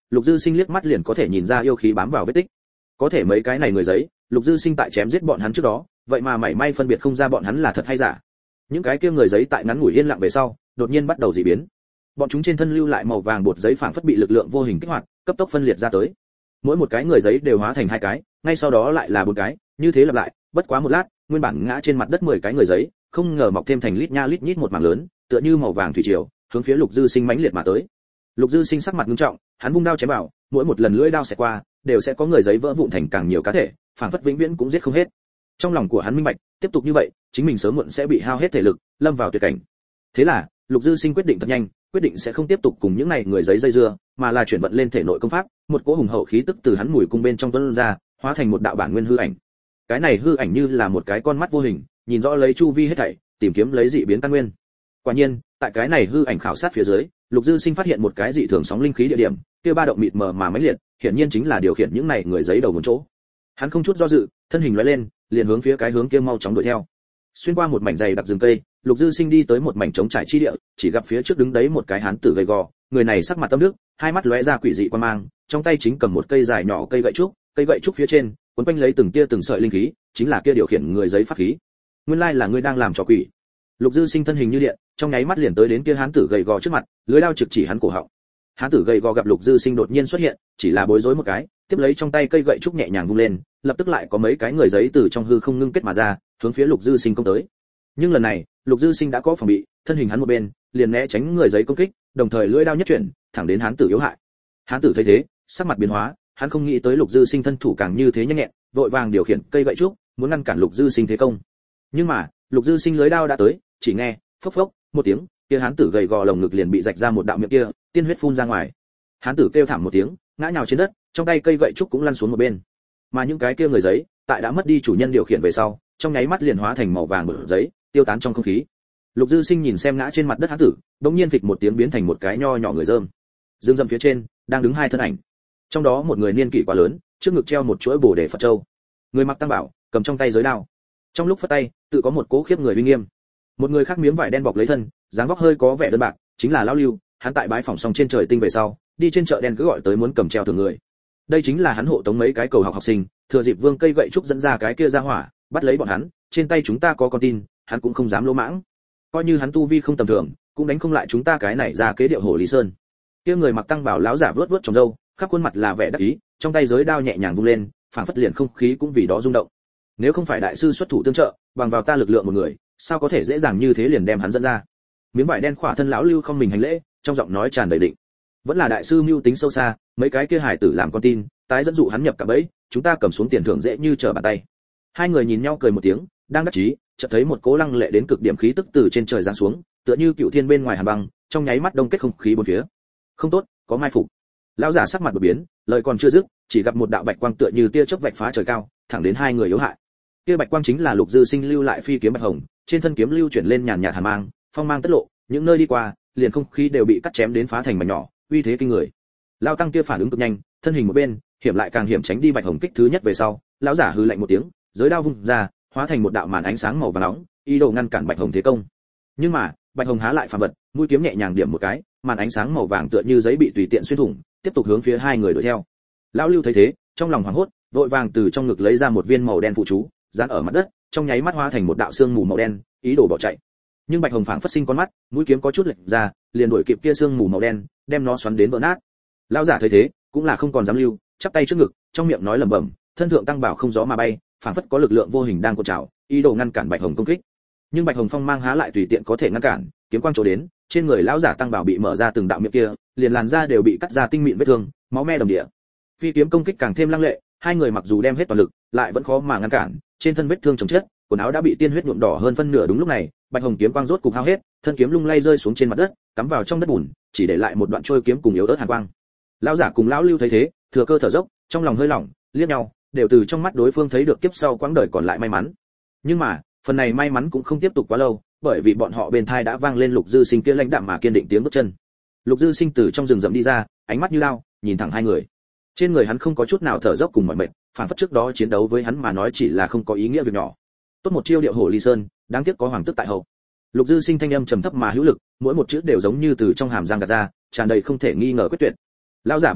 Lục Dư Sinh liếc mắt liền có thể nhìn ra yêu khí bám vào vết tích. Có thể mấy cái này người giấy, Lục Dư Sinh tại chém giết bọn hắn trước đó, vậy mà mảy may phân biệt không ra bọn hắn là thật hay giả. Những cái kia người giấy tại ngắn ngủi yên lặng về sau, đột nhiên bắt đầu dị biến. Bọn chúng trên thân lưu lại màu vàng bột giấy phảng phất bị lực lượng vô hình kích hoạt, cấp tốc phân liệt ra tới. Mỗi một cái người giấy đều hóa thành 2 cái, ngay sau đó lại là 4 cái, như thế lặp lại, bất quá một lát, nguyên bản ngã trên mặt đất 10 cái người giấy, không ngờ mọc thêm thành lít nha lít nhít một mảng lớn, tựa như màu vàng thủy triều, hướng phía Lục Dư Sinh mãnh liệt mà tới. Lục Dư Sinh sắc mặt nghiêm trọng, hắn vung đao chém vào, mỗi một lần lưỡi đao xẹt qua, đều sẽ có người giấy vỡ vụn thành càng nhiều cá thể, phảng phất vĩnh viễn cũng giết không hết. Trong lòng của hắn minh bạch, tiếp tục như vậy, chính mình sớm muộn sẽ bị hao hết thể lực, lâm vào tuyệt cảnh. Thế là, Lục Dư Sinh quyết định thật nhanh, quyết định sẽ không tiếp tục cùng những này người giấy dây dưa, mà là chuyển vận lên thể nội công pháp, một cỗ hùng hậu khí tức từ hắn mùi cung bên trong tuôn ra, hóa thành một đạo bản nguyên hư ảnh. Cái này hư ảnh như là một cái con mắt vô hình, nhìn rõ lấy chu vi hết thảy, tìm kiếm lấy dị biến căn nguyên. Quả nhiên, tại cái này hư ảnh khảo sát phía dưới, Lục Dư Sinh phát hiện một cái dị thường sóng linh khí địa điểm, kia ba động mịt mờ mà mãnh liệt, hiển nhiên chính là điều khiển những này người giấy đầu nguồn chỗ. Hắn không chút do dự, thân hình lóe lên, liền hướng phía cái hướng kia mau chóng đuổi theo. Xuyên qua một mảnh dày đặc rừng cây, Lục Dư Sinh đi tới một mảnh trống trải chi địa, chỉ gặp phía trước đứng đấy một cái hán tử gầy gò, người này sắc mặt tâm nước, hai mắt lóe ra quỷ dị quan mang, trong tay chính cầm một cây dài nhỏ cây gậy trúc phía trên cuốn quanh lấy từng tia từng sợi linh khí, chính là kia điều khiển người giấy pháp khí. Nguyên lai là ngươi đang làm trò quỷ. Lục Dư Sinh thân hình như điện, trong nháy mắt liền tới đến kia hán tử gầy gò trước mặt, lưỡi đao trực chỉ hắn cổ họng. Hán tử gầy gò gặp Lục Dư Sinh đột nhiên xuất hiện, chỉ là bối rối một cái, tiếp lấy trong tay cây gậy trúc nhẹ nhàng vung lên, lập tức lại có mấy cái người giấy từ trong hư không ngưng kết mà ra, hướng phía Lục Dư Sinh công tới. Nhưng lần này, Lục Dư Sinh đã có phòng bị, thân hình hắn một bên, liền né tránh người giấy công kích, đồng thời lưỡi đao nhất chuyển, thẳng đến hán tử yếu hại. Hán tử thấy thế, sắc mặt biến hóa, hắn không nghĩ tới Lục Dư Sinh thân thủ càng như thế nhanh nhẹn, vội vàng điều khiển cây gậy trúc, muốn ngăn cản Lục Dư Sinh thế công. Nhưng mà, Lục Dư Sinh lưỡi đao đã tới, chỉ nghe phốc phốc một tiếng, kia hán tử gầy gò lồng ngực liền bị rạch ra một đạo miệng kia, tiên huyết phun ra ngoài. Hán tử kêu thảm một tiếng, ngã nhào trên đất, trong tay cây gậy trúc cũng lăn xuống một bên. Mà những cái kia người giấy, tại đã mất đi chủ nhân điều khiển về sau, trong nháy mắt liền hóa thành màu vàng bờ giấy, tiêu tán trong không khí. Lục Dư Sinh nhìn xem ngã trên mặt đất hán tử, đống nhiên phịch một tiếng biến thành một cái nho nhỏ người rơm. Dương râm phía trên đang đứng hai thân ảnh, trong đó một người niên kỷ quá lớn, trước ngực treo một chuỗi bồ đề Phật châu. Người mặc tăng bảo, cầm trong tay giới đao. Trong lúc phất tay, tự có một cố khiếp người uy nghiêm. Một người khác miếng vải đen bọc lấy thân, dáng vóc hơi có vẻ đơn bạc, chính là lão Lưu, hắn tại bái phỏng xong trên trời tinh về sau, đi trên chợ đen cứ gọi tới muốn cầm treo thường người. Đây chính là hắn hộ tống mấy cái cầu học sinh, thừa dịp Vương cây gậy trúc dẫn ra cái kia ra hỏa, bắt lấy bọn hắn, trên tay chúng ta có con tin, hắn cũng không dám lỗ mãng. Coi như hắn tu vi không tầm thường, cũng đánh không lại chúng ta cái này ra kế điệu hồ Lý Sơn. Kia người mặc tăng bảo lão giả vớt vớt trong râu, khắp khuôn mặt là vẻ đắc ý, trong tay giới đao nhẹ nhàng vung lên, phảng phất liền không khí cũng vì đó rung động. Nếu không phải đại sư xuất thủ tương trợ, bằng vào ta lực lượng một người, sao có thể dễ dàng như thế liền đem hắn dẫn ra. Miếng vải đen khỏa thân lão Lưu không mình hành lễ, trong giọng nói tràn đầy định. Vẫn là đại sư mưu tính sâu xa, mấy cái kia hải tử làm con tin, tái dẫn dụ hắn nhập cả bẫy, chúng ta cầm xuống tiền thưởng dễ như trở bàn tay. Hai người nhìn nhau cười một tiếng, đang đắc chí, chợt thấy một cố lăng lệ đến cực điểm khí tức từ trên trời giáng xuống, tựa như cựu thiên bên ngoài hàn băng, trong nháy mắt đông kết không khí bốn phía. Không tốt, có mai phục. Lão giả sắc mặt đột biến, lời còn chưa dứt, chỉ gặp một đạo bạch quang tựa như tia chớp vạch phá trời cao, thẳng đến hai người yếu hại. Kia bạch quang chính là Lục Dư Sinh lưu lại phi kiếm bạch hồng, trên thân kiếm lưu chuyển lên nhàn nhạt hàn mang, phong mang tất lộ, những nơi đi qua, liền không khí đều bị cắt chém đến phá thành mảnh nhỏ, uy thế kinh người. Lão tăng kia phản ứng cực nhanh, thân hình một bên, hiểm lại càng hiểm tránh đi bạch hồng kích thứ nhất về sau, lão giả hừ lạnh một tiếng, giới đao vung ra, hóa thành một đạo màn ánh sáng màu vàng nóng, ý đồ ngăn cản bạch hồng thế công. Nhưng mà, bạch hồng há lại phàm vật, mũi kiếm nhẹ nhàng điểm một cái, màn ánh sáng màu vàng tựa như giấy bị tùy tiện xuyên thủng, tiếp tục hướng phía hai người đuổi theo. Lão Lưu thấy thế, trong lòng hoảng hốt, vội vàng từ trong ngực lấy ra một viên màu đen phụ chú, dán ở mặt đất, trong nháy mắt hóa thành một đạo sương mù màu đen, ý đồ bỏ chạy. Nhưng bạch hồng phảng phất sinh con mắt, mũi kiếm có chút lệch ra, liền đuổi kịp kia sương mù màu đen, đem nó xoắn đến vỡ nát. Lão giả thấy thế, cũng là không còn dám lưu, chắp tay trước ngực, trong miệng nói lẩm bẩm, thân thượng tăng bảo không gió mà bay, phảng phất có lực lượng vô hình đang cuộn trào, ý đồ ngăn cản bạch hồng công kích. Nhưng bạch hồng phong mang há lại tùy tiện có thể ngăn cản, kiếm quang chỗ đến, trên người lão giả tăng bảo bị mở ra từng đạo miệng kia, liền làn da đều bị cắt ra tinh mịn vết thương, máu me đầm địa. Phi kiếm công kích càng thêm lăng lệ, hai người mặc dù đem hết toàn lực, lại vẫn khó mà ngăn cản, trên thân vết thương chồng chất, quần áo đã bị tiên huyết nhuộm đỏ hơn phân nửa. Đúng lúc này, bạch hồng kiếm quang rốt cục hao hết, thân kiếm lung lay rơi xuống trên mặt đất, cắm vào trong đất bùn, chỉ để lại một đoạn trôi kiếm cùng yếu ớt hàn quang. Lão giả cùng lão Lưu thấy thế, thừa cơ thở dốc, trong lòng hơi lỏng, liếc nhau, đều từ trong mắt đối phương thấy được kiếp sau quãng đời còn lại may mắn. Nhưng mà, phần này may mắn cũng không tiếp tục quá lâu, bởi vì bọn họ bên thai đã vang lên Lục Dư Sinh kia lãnh đạm mà kiên định tiếng bước chân. Lục Dư Sinh từ trong rừng rậm đi ra, ánh mắt như lao, nhìn thẳng hai người. Trên người hắn không có chút nào thở dốc cùng mỏi mệt, phản phất trước đó chiến đấu với hắn mà nói chỉ là không có ý nghĩa việc nhỏ. Tốt một chiêu điệu hổ Ly Sơn, đáng tiếc có hoàng tước tại hậu. Lục Dư Sinh thanh âm trầm thấp mà hữu lực, mỗi một chữ đều giống như từ trong hàm răng gạt ra, tràn đầy không thể nghi ngờ quyết tuyệt. Lão giả biến sắc,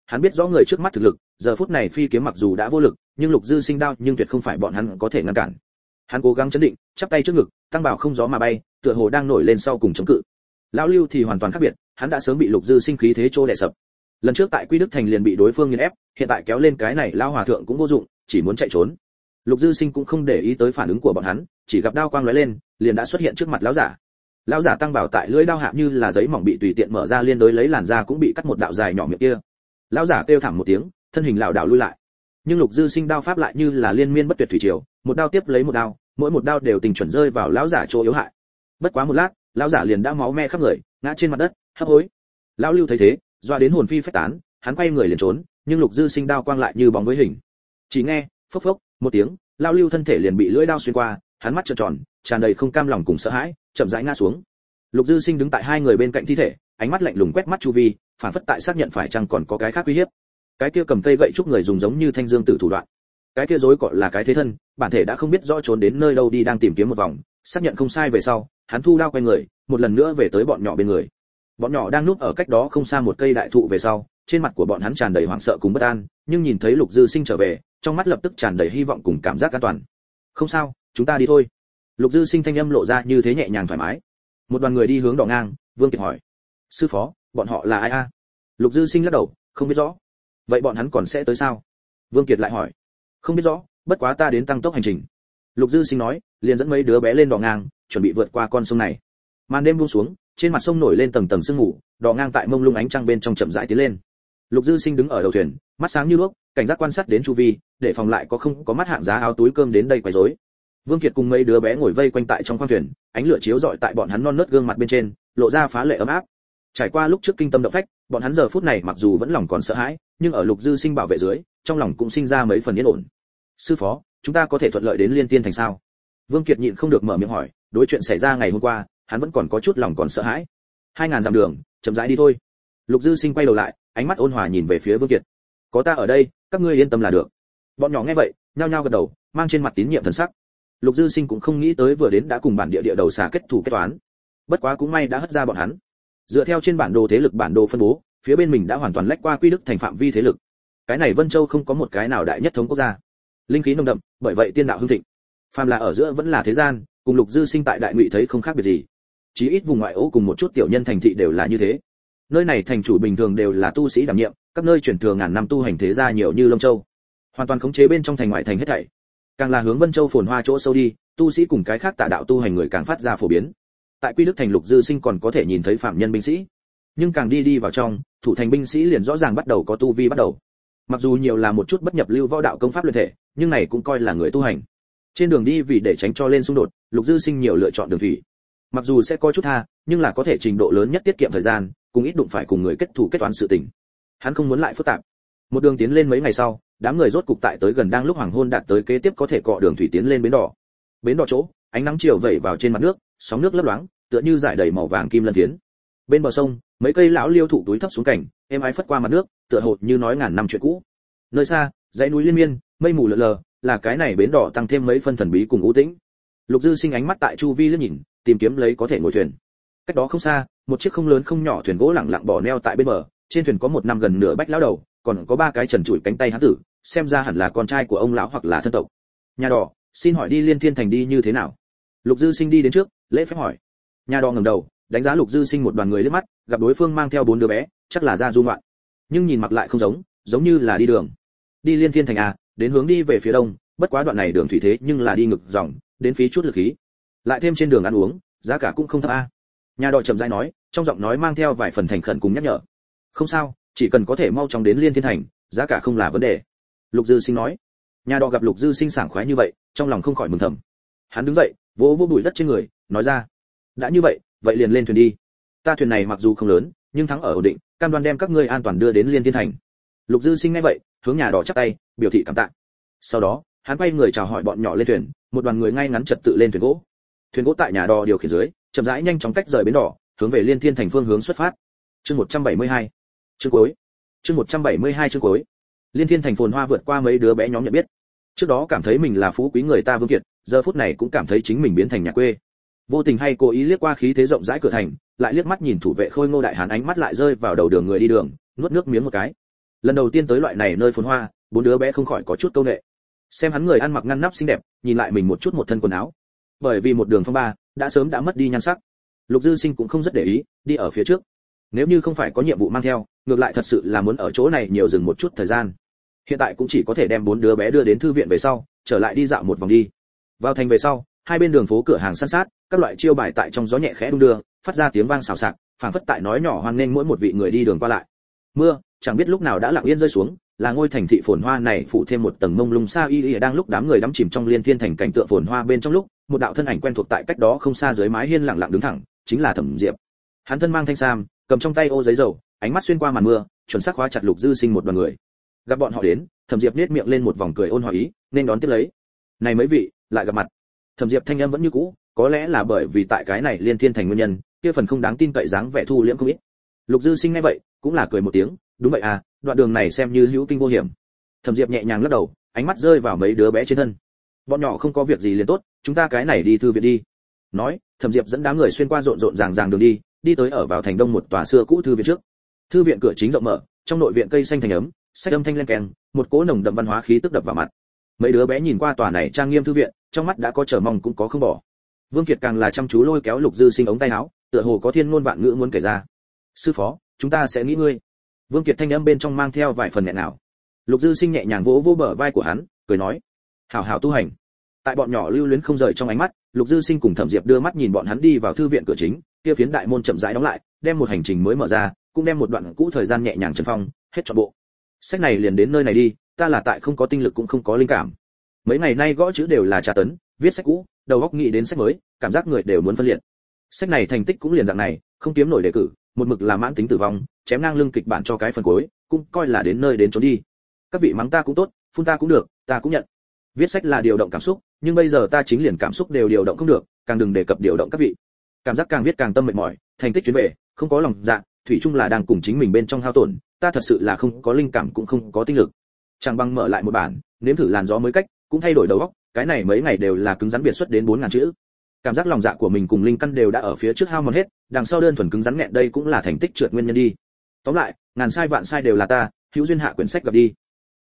hắn biết rõ người trước mắt thực lực, giờ phút này phi kiếm mặc dù đã vô lực, nhưng Lục Dư Sinh đao nhưng tuyệt không phải bọn hắn có thể ngăn cản. Hắn cố gắng chấn định, chắp tay trước ngực, tăng bảo không gió mà bay, tựa hồ đang nổi lên sau cùng chống cự. Lão Lưu thì hoàn toàn khác biệt, hắn đã sớm bị Lục Dư Sinh khí thế trô đè sập. Lần trước tại Quy Đức Thành liền bị đối phương nghiền ép, hiện tại kéo lên cái này lão hòa thượng cũng vô dụng, chỉ muốn chạy trốn. Lục Dư Sinh cũng không để ý tới phản ứng của bọn hắn, chỉ gặp đao quang lóe lên, liền đã xuất hiện trước mặt lão giả. Lão giả tăng bảo tại lưỡi đao hạ như là giấy mỏng bị tùy tiện mở ra liên đối lấy làn da cũng bị cắt một đạo dài nhỏ miệng kia. Lão giả kêu thảm một tiếng, thân hình lảo đảo lui lại. Nhưng Lục Dư Sinh đao pháp lại như là liên miên bất tuyệt thủy triều, một đao tiếp lấy một đao, mỗi một đao đều tình chuẩn rơi vào lão giả chỗ yếu hại. Bất quá một lát, lão giả liền đã máu me khắp người, ngã trên mặt đất, hấp hối. Lão Lưu thấy thế, doa đến hồn phi phách tán, hắn quay người liền trốn, nhưng Lục Dư Sinh đao quang lại như bóng với hình. Chỉ nghe, phốc phốc, một tiếng, Lão Lưu thân thể liền bị lưỡi đao xuyên qua, hắn mắt trợn tròn, tràn đầy không cam lòng cùng sợ hãi, chậm rãi ngã xuống. Lục Dư Sinh đứng tại hai người bên cạnh thi thể, ánh mắt lạnh lùng quét mắt chu vi, phản phất tại xác nhận phải chăng còn có cái khác uy hiếp. Cái kia cầm cây gậy trúc người dùng giống như thanh dương tử thủ đoạn. Cái kia rối cọ là cái thế thân, bản thể đã không biết rõ trốn đến nơi đâu đi đang tìm kiếm một vòng, xác nhận không sai về sau, hắn thu đao quay người, một lần nữa về tới bọn nhỏ bên người. Bọn nhỏ đang núp ở cách đó không xa một cây đại thụ về sau, trên mặt của bọn hắn tràn đầy hoảng sợ cùng bất an, nhưng nhìn thấy Lục Dư Sinh trở về, trong mắt lập tức tràn đầy hy vọng cùng cảm giác an toàn. Không sao, chúng ta đi thôi. Lục Dư Sinh thanh âm lộ ra như thế nhẹ nhàng thoải mái. Một đoàn người đi hướng đỏ ngang, Vương Kiệt hỏi: sư phó, bọn họ là ai a? Lục Dư Sinh lắc đầu, không biết rõ. Vậy bọn hắn còn sẽ tới sao? Vương Kiệt lại hỏi. Không biết rõ, bất quá ta đến tăng tốc hành trình. Lục Dư Sinh nói, liền dẫn mấy đứa bé lên đỏ ngang, chuẩn bị vượt qua con sông này. Màn đêm buông xuống, trên mặt sông nổi lên tầng tầng sương mù, đỏ ngang tại mông lung ánh trăng bên trong chậm rãi tiến lên. Lục Dư Sinh đứng ở đầu thuyền, mắt sáng như đuốc, cảnh giác quan sát đến chu vi, để phòng lại có không có mắt hạng giá áo túi cơm đến đây quấy rối. Vương Kiệt cùng mấy đứa bé ngồi vây quanh tại trong khoang thuyền, ánh lửa chiếu rọi tại bọn hắn non nớt gương mặt bên trên, lộ ra phá lệ ấm áp. Trải qua lúc trước kinh tâm động phách, bọn hắn giờ phút này mặc dù vẫn lòng còn sợ hãi, nhưng ở Lục Dư Sinh bảo vệ dưới, trong lòng cũng sinh ra mấy phần yên ổn. Sư phó, chúng ta có thể thuận lợi đến Liên Tiên thành sao? Vương Kiệt nhịn không được mở miệng hỏi, đối chuyện xảy ra ngày hôm qua, hắn vẫn còn có chút lòng còn sợ hãi. 2000 dặm đường, chậm rãi đi thôi. Lục Dư Sinh quay đầu lại, ánh mắt ôn hòa nhìn về phía Vương Kiệt. Có ta ở đây, các ngươi yên tâm là được. Bọn nhỏ nghe vậy, nhao nhao gật đầu, mang trên mặt tín nhiệm thần sắc. Lục Dư Sinh cũng không nghĩ tới vừa đến đã cùng bản địa đầu xà kết thủ kết toán. Bất quá cũng may đã hất ra bọn hắn. Dựa theo trên bản đồ thế lực bản đồ phân bố, phía bên mình đã hoàn toàn lách qua Quy Đức thành phạm vi thế lực. Cái này Vân Châu không có một cái nào đại nhất thống quốc gia. Linh khí nồng đậm, bởi vậy tiên đạo hưng thịnh. Phàm là ở giữa vẫn là thế gian, cùng Lục Dư Sinh tại Đại Ngụy thấy không khác biệt gì. Chí ít vùng ngoại ô cùng một chút tiểu nhân thành thị đều là như thế. Nơi này thành chủ bình thường đều là tu sĩ đảm nhiệm, các nơi truyền thừa ngàn năm tu hành thế gia nhiều như Lâm Châu. Hoàn toàn khống chế bên trong thành ngoại thành hết thảy. Càng là hướng Vân Châu phồn hoa chỗ sâu đi, tu sĩ cùng cái khác tà đạo tu hành người càng phát ra phổ biến. Tại Quy Đức thành Lục Dư Sinh còn có thể nhìn thấy phạm nhân binh sĩ, nhưng càng đi vào trong, thủ thành binh sĩ liền rõ ràng bắt đầu có tu vi bắt đầu. Mặc dù nhiều là một chút bất nhập lưu võ đạo công pháp luyện thể, nhưng này cũng coi là người tu hành. Trên đường đi vì để tránh cho lên xung đột, Lục Dư Sinh nhiều lựa chọn đường thủy. Mặc dù sẽ có chút tha, nhưng là có thể trình độ lớn nhất tiết kiệm thời gian, cùng ít đụng phải cùng người kết thù kết toán sự tình. Hắn không muốn lại phức tạp. Một đường tiến lên mấy ngày sau, đám người rốt cục tại tới gần đang lúc hoàng hôn đạt tới kế tiếp có thể cọ đường thủy tiến lên bến đỏ. Bến đỏ chỗ, ánh nắng chiều vẩy vào trên mặt nước, sóng nước lấp loáng, tựa như dải đầy màu vàng kim lân phiến. Bên bờ sông, mấy cây lão liêu thụ túi thấp xuống cảnh, êm ái phất qua mặt nước, tựa hồ như nói ngàn năm chuyện cũ. Nơi xa, dãy núi liên miên, mây mù lờ lờ, là cái này bến đỏ tăng thêm mấy phân thần bí cùng u tĩnh. Lục Dư Sinh ánh mắt tại chu vi liếc nhìn, tìm kiếm lấy có thể ngồi thuyền. Cách đó không xa, một chiếc không lớn không nhỏ thuyền gỗ lặng lặng bò neo tại bên bờ, trên thuyền có một năm gần nửa bách lão đầu, còn có ba cái trần trụi cánh tay hán tử, xem ra hẳn là con trai của ông lão hoặc là thân tộc. Nhà đỏ, xin hỏi đi Liên Thiên thành đi như thế nào? Lục Dư Sinh đi đến trước, lễ phép hỏi. Nhà đỏ ngẩng đầu, đánh giá Lục Dư Sinh một đoàn người liếc mắt, gặp đối phương mang theo 4 đứa bé, chắc là ra du ngoạn. Nhưng nhìn mặc lại không giống như là đi đường. Đi Liên Thiên thành à, đến hướng đi về phía đông, bất quá đoạn này đường thủy thế nhưng là đi ngược dòng, đến phí chút lực khí. Lại thêm trên đường ăn uống, giá cả cũng không thấp a. Nhà đỏ chậm rãi nói, trong giọng nói mang theo vài phần thành khẩn cùng nhắc nhở. Không sao, chỉ cần có thể mau chóng đến Liên Thiên thành, giá cả không là vấn đề. Lục Dư Sinh nói. Nhà đỏ gặp Lục Dư Sinh sảng khoái như vậy, trong lòng không khỏi mừng thầm. Hắn đứng dậy, vỗ vỗ bụi đất trên người, nói ra: đã như vậy, vậy liền lên thuyền đi. Ta thuyền này mặc dù không lớn, nhưng thắng ở ổn định, cam đoan đem các ngươi an toàn đưa đến Liên Thiên thành. Lục Dư Sinh nghe vậy, hướng nhà đỏ chắp tay, biểu thị cảm tạ. Sau đó, hắn quay người chào hỏi bọn nhỏ lên thuyền, một đoàn người ngay ngắn trật tự lên thuyền gỗ. Thuyền gỗ tại nhà đỏ điều khiển dưới, chậm rãi nhanh chóng cách rời bến đỏ, hướng về Liên Thiên thành phương hướng xuất phát. Chương 172. Chương cuối. Chương 172 chương cuối. Liên Thiên thành phồn hoa vượt qua mấy đứa bé nhóm nhận biết. Trước đó cảm thấy mình là phú quý người ta Vương Kiệt, giờ phút này cũng cảm thấy chính mình biến thành nhà quê. Vô tình hay cố ý liếc qua khí thế rộng rãi cửa thành, lại liếc mắt nhìn thủ vệ khôi ngô đại hán, ánh mắt lại rơi vào đầu đường người đi đường, nuốt nước miếng một cái. Lần đầu tiên tới loại này nơi phồn hoa, bốn đứa bé không khỏi có chút câu nệ. Xem hắn người ăn mặc ngăn nắp xinh đẹp, nhìn lại mình một chút một thân quần áo. Bởi vì một đường phong ba, đã mất đi nhan sắc. Lục Dư Sinh cũng không rất để ý, đi ở phía trước. Nếu như không phải có nhiệm vụ mang theo, ngược lại thật sự là muốn ở chỗ này nhiều dừng một chút thời gian. Hiện tại cũng chỉ có thể đem bốn đứa bé đưa đến thư viện về sau, trở lại đi dạo một vòng đi. Vào thành về sau, hai bên đường phố cửa hàng san sát, các loại chiêu bài tại trong gió nhẹ khẽ đung đưa, phát ra tiếng vang xào xạc, phảng phất tại nói nhỏ hoan nghênh mỗi một vị người đi đường qua lại. Mưa chẳng biết lúc nào đã lặng yên rơi xuống, là ngôi thành thị phồn hoa này phủ thêm một tầng mông lung xa y đang lúc đám người đắm chìm trong liên thiên thành cảnh tượng phồn hoa bên trong lúc, một đạo thân ảnh quen thuộc tại cách đó không xa dưới mái hiên lặng lặng đứng thẳng, chính là Thẩm Diệp. Hắn thân mang thanh sam, cầm trong tay ô giấy dầu, ánh mắt xuyên qua màn mưa, chuẩn xác khóa chặt Lục Dư Sinh một đoàn người. Gặp bọn họ đến, Thẩm Diệp nhếch miệng lên một vòng cười ôn hòa ý, nên đón tiếp lấy. Này mấy vị, lại gặp mặt. Thẩm Diệp thanh âm vẫn như cũ, có lẽ là bởi vì tại cái này liên thiên thành nguyên nhân, kia phần không đáng tin cậy dáng vẻ thu liễm không ít. Lục Dư Sinh nghe vậy, cũng là cười một tiếng, đúng vậy à, đoạn đường này xem như hữu kinh vô hiểm. Thẩm Diệp nhẹ nhàng lắc đầu, ánh mắt rơi vào mấy đứa bé trên thân. Bọn nhỏ không có việc gì liền tốt, chúng ta cái này đi thư viện đi. Nói, Thẩm Diệp dẫn đám người xuyên qua rộn rộn ràng ràng đường đi, đi tới ở vào thành đông một tòa xưa cũ thư viện trước. Thư viện cửa chính rộng mở, trong nội viện cây xanh thành ấm, sách âm thanh len keng, một cỗ nồng đậm văn hóa khí tức đập vào mặt. Mấy đứa bé nhìn qua tòa này trang nghiêm thư viện, trong mắt đã có chờ mong cũng có không bỏ. Vương Kiệt càng là chăm chú lôi kéo Lục Dư Sinh ống tay áo, tựa hồ có thiên ngôn vạn ngữ muốn kể ra. Sư phó, chúng ta sẽ nghĩ ngươi. Vương Kiệt thanh âm bên trong mang theo vài phần nghẹn nào. Lục Dư Sinh nhẹ nhàng vỗ vỗ bờ vai của hắn, cười nói: hảo hảo tu hành. Tại bọn nhỏ lưu luyến không rời trong ánh mắt, Lục Dư Sinh cùng Thẩm Diệp đưa mắt nhìn bọn hắn đi vào thư viện cửa chính, kia phiến đại môn chậm rãi đóng lại, đem một hành trình mới mở ra, cũng đem một đoạn cũ thời gian nhẹ nhàng trấn phong, hết trọn bộ. Sách này liền đến nơi này đi, ta là tại không có tinh lực cũng không có linh cảm. Mấy ngày nay gõ chữ đều là tra tấn, viết sách cũ, đầu óc nghĩ đến sách mới, cảm giác người đều muốn phân liệt. Sách này thành tích cũng liền dạng này, không kiếm nổi đề cử, một mực là mãn tính tử vong, chém ngang lưng kịch bản cho cái phần cuối, cũng coi là đến nơi đến chốn đi. Các vị mắng ta cũng tốt, phun ta cũng được, ta cũng nhận. Viết sách là điều động cảm xúc, nhưng bây giờ ta chính liền cảm xúc đều điều động không được, càng đừng đề cập điều động các vị. Cảm giác càng viết càng tâm mệt mỏi, thành tích chuyến về, không có lòng dạ, thủy chung là đang cùng chính mình bên trong hao tổn, ta thật sự là không có linh cảm cũng không có tinh lực. Chẳng bằng mở lại một bản, nếm thử làn gió mới cách, cũng thay đổi đầu óc, cái này mấy ngày đều là cứng rắn biệt xuất đến 4000 chữ. Cảm giác lòng dạ của mình cùng linh căn đều đã ở phía trước hao mòn hết, đằng sau đơn thuần cứng rắn nghẹn đây cũng là thành tích trượt nguyên nhân đi. Tóm lại, ngàn sai vạn sai đều là ta, hữu duyên hạ quyển sách gặp đi.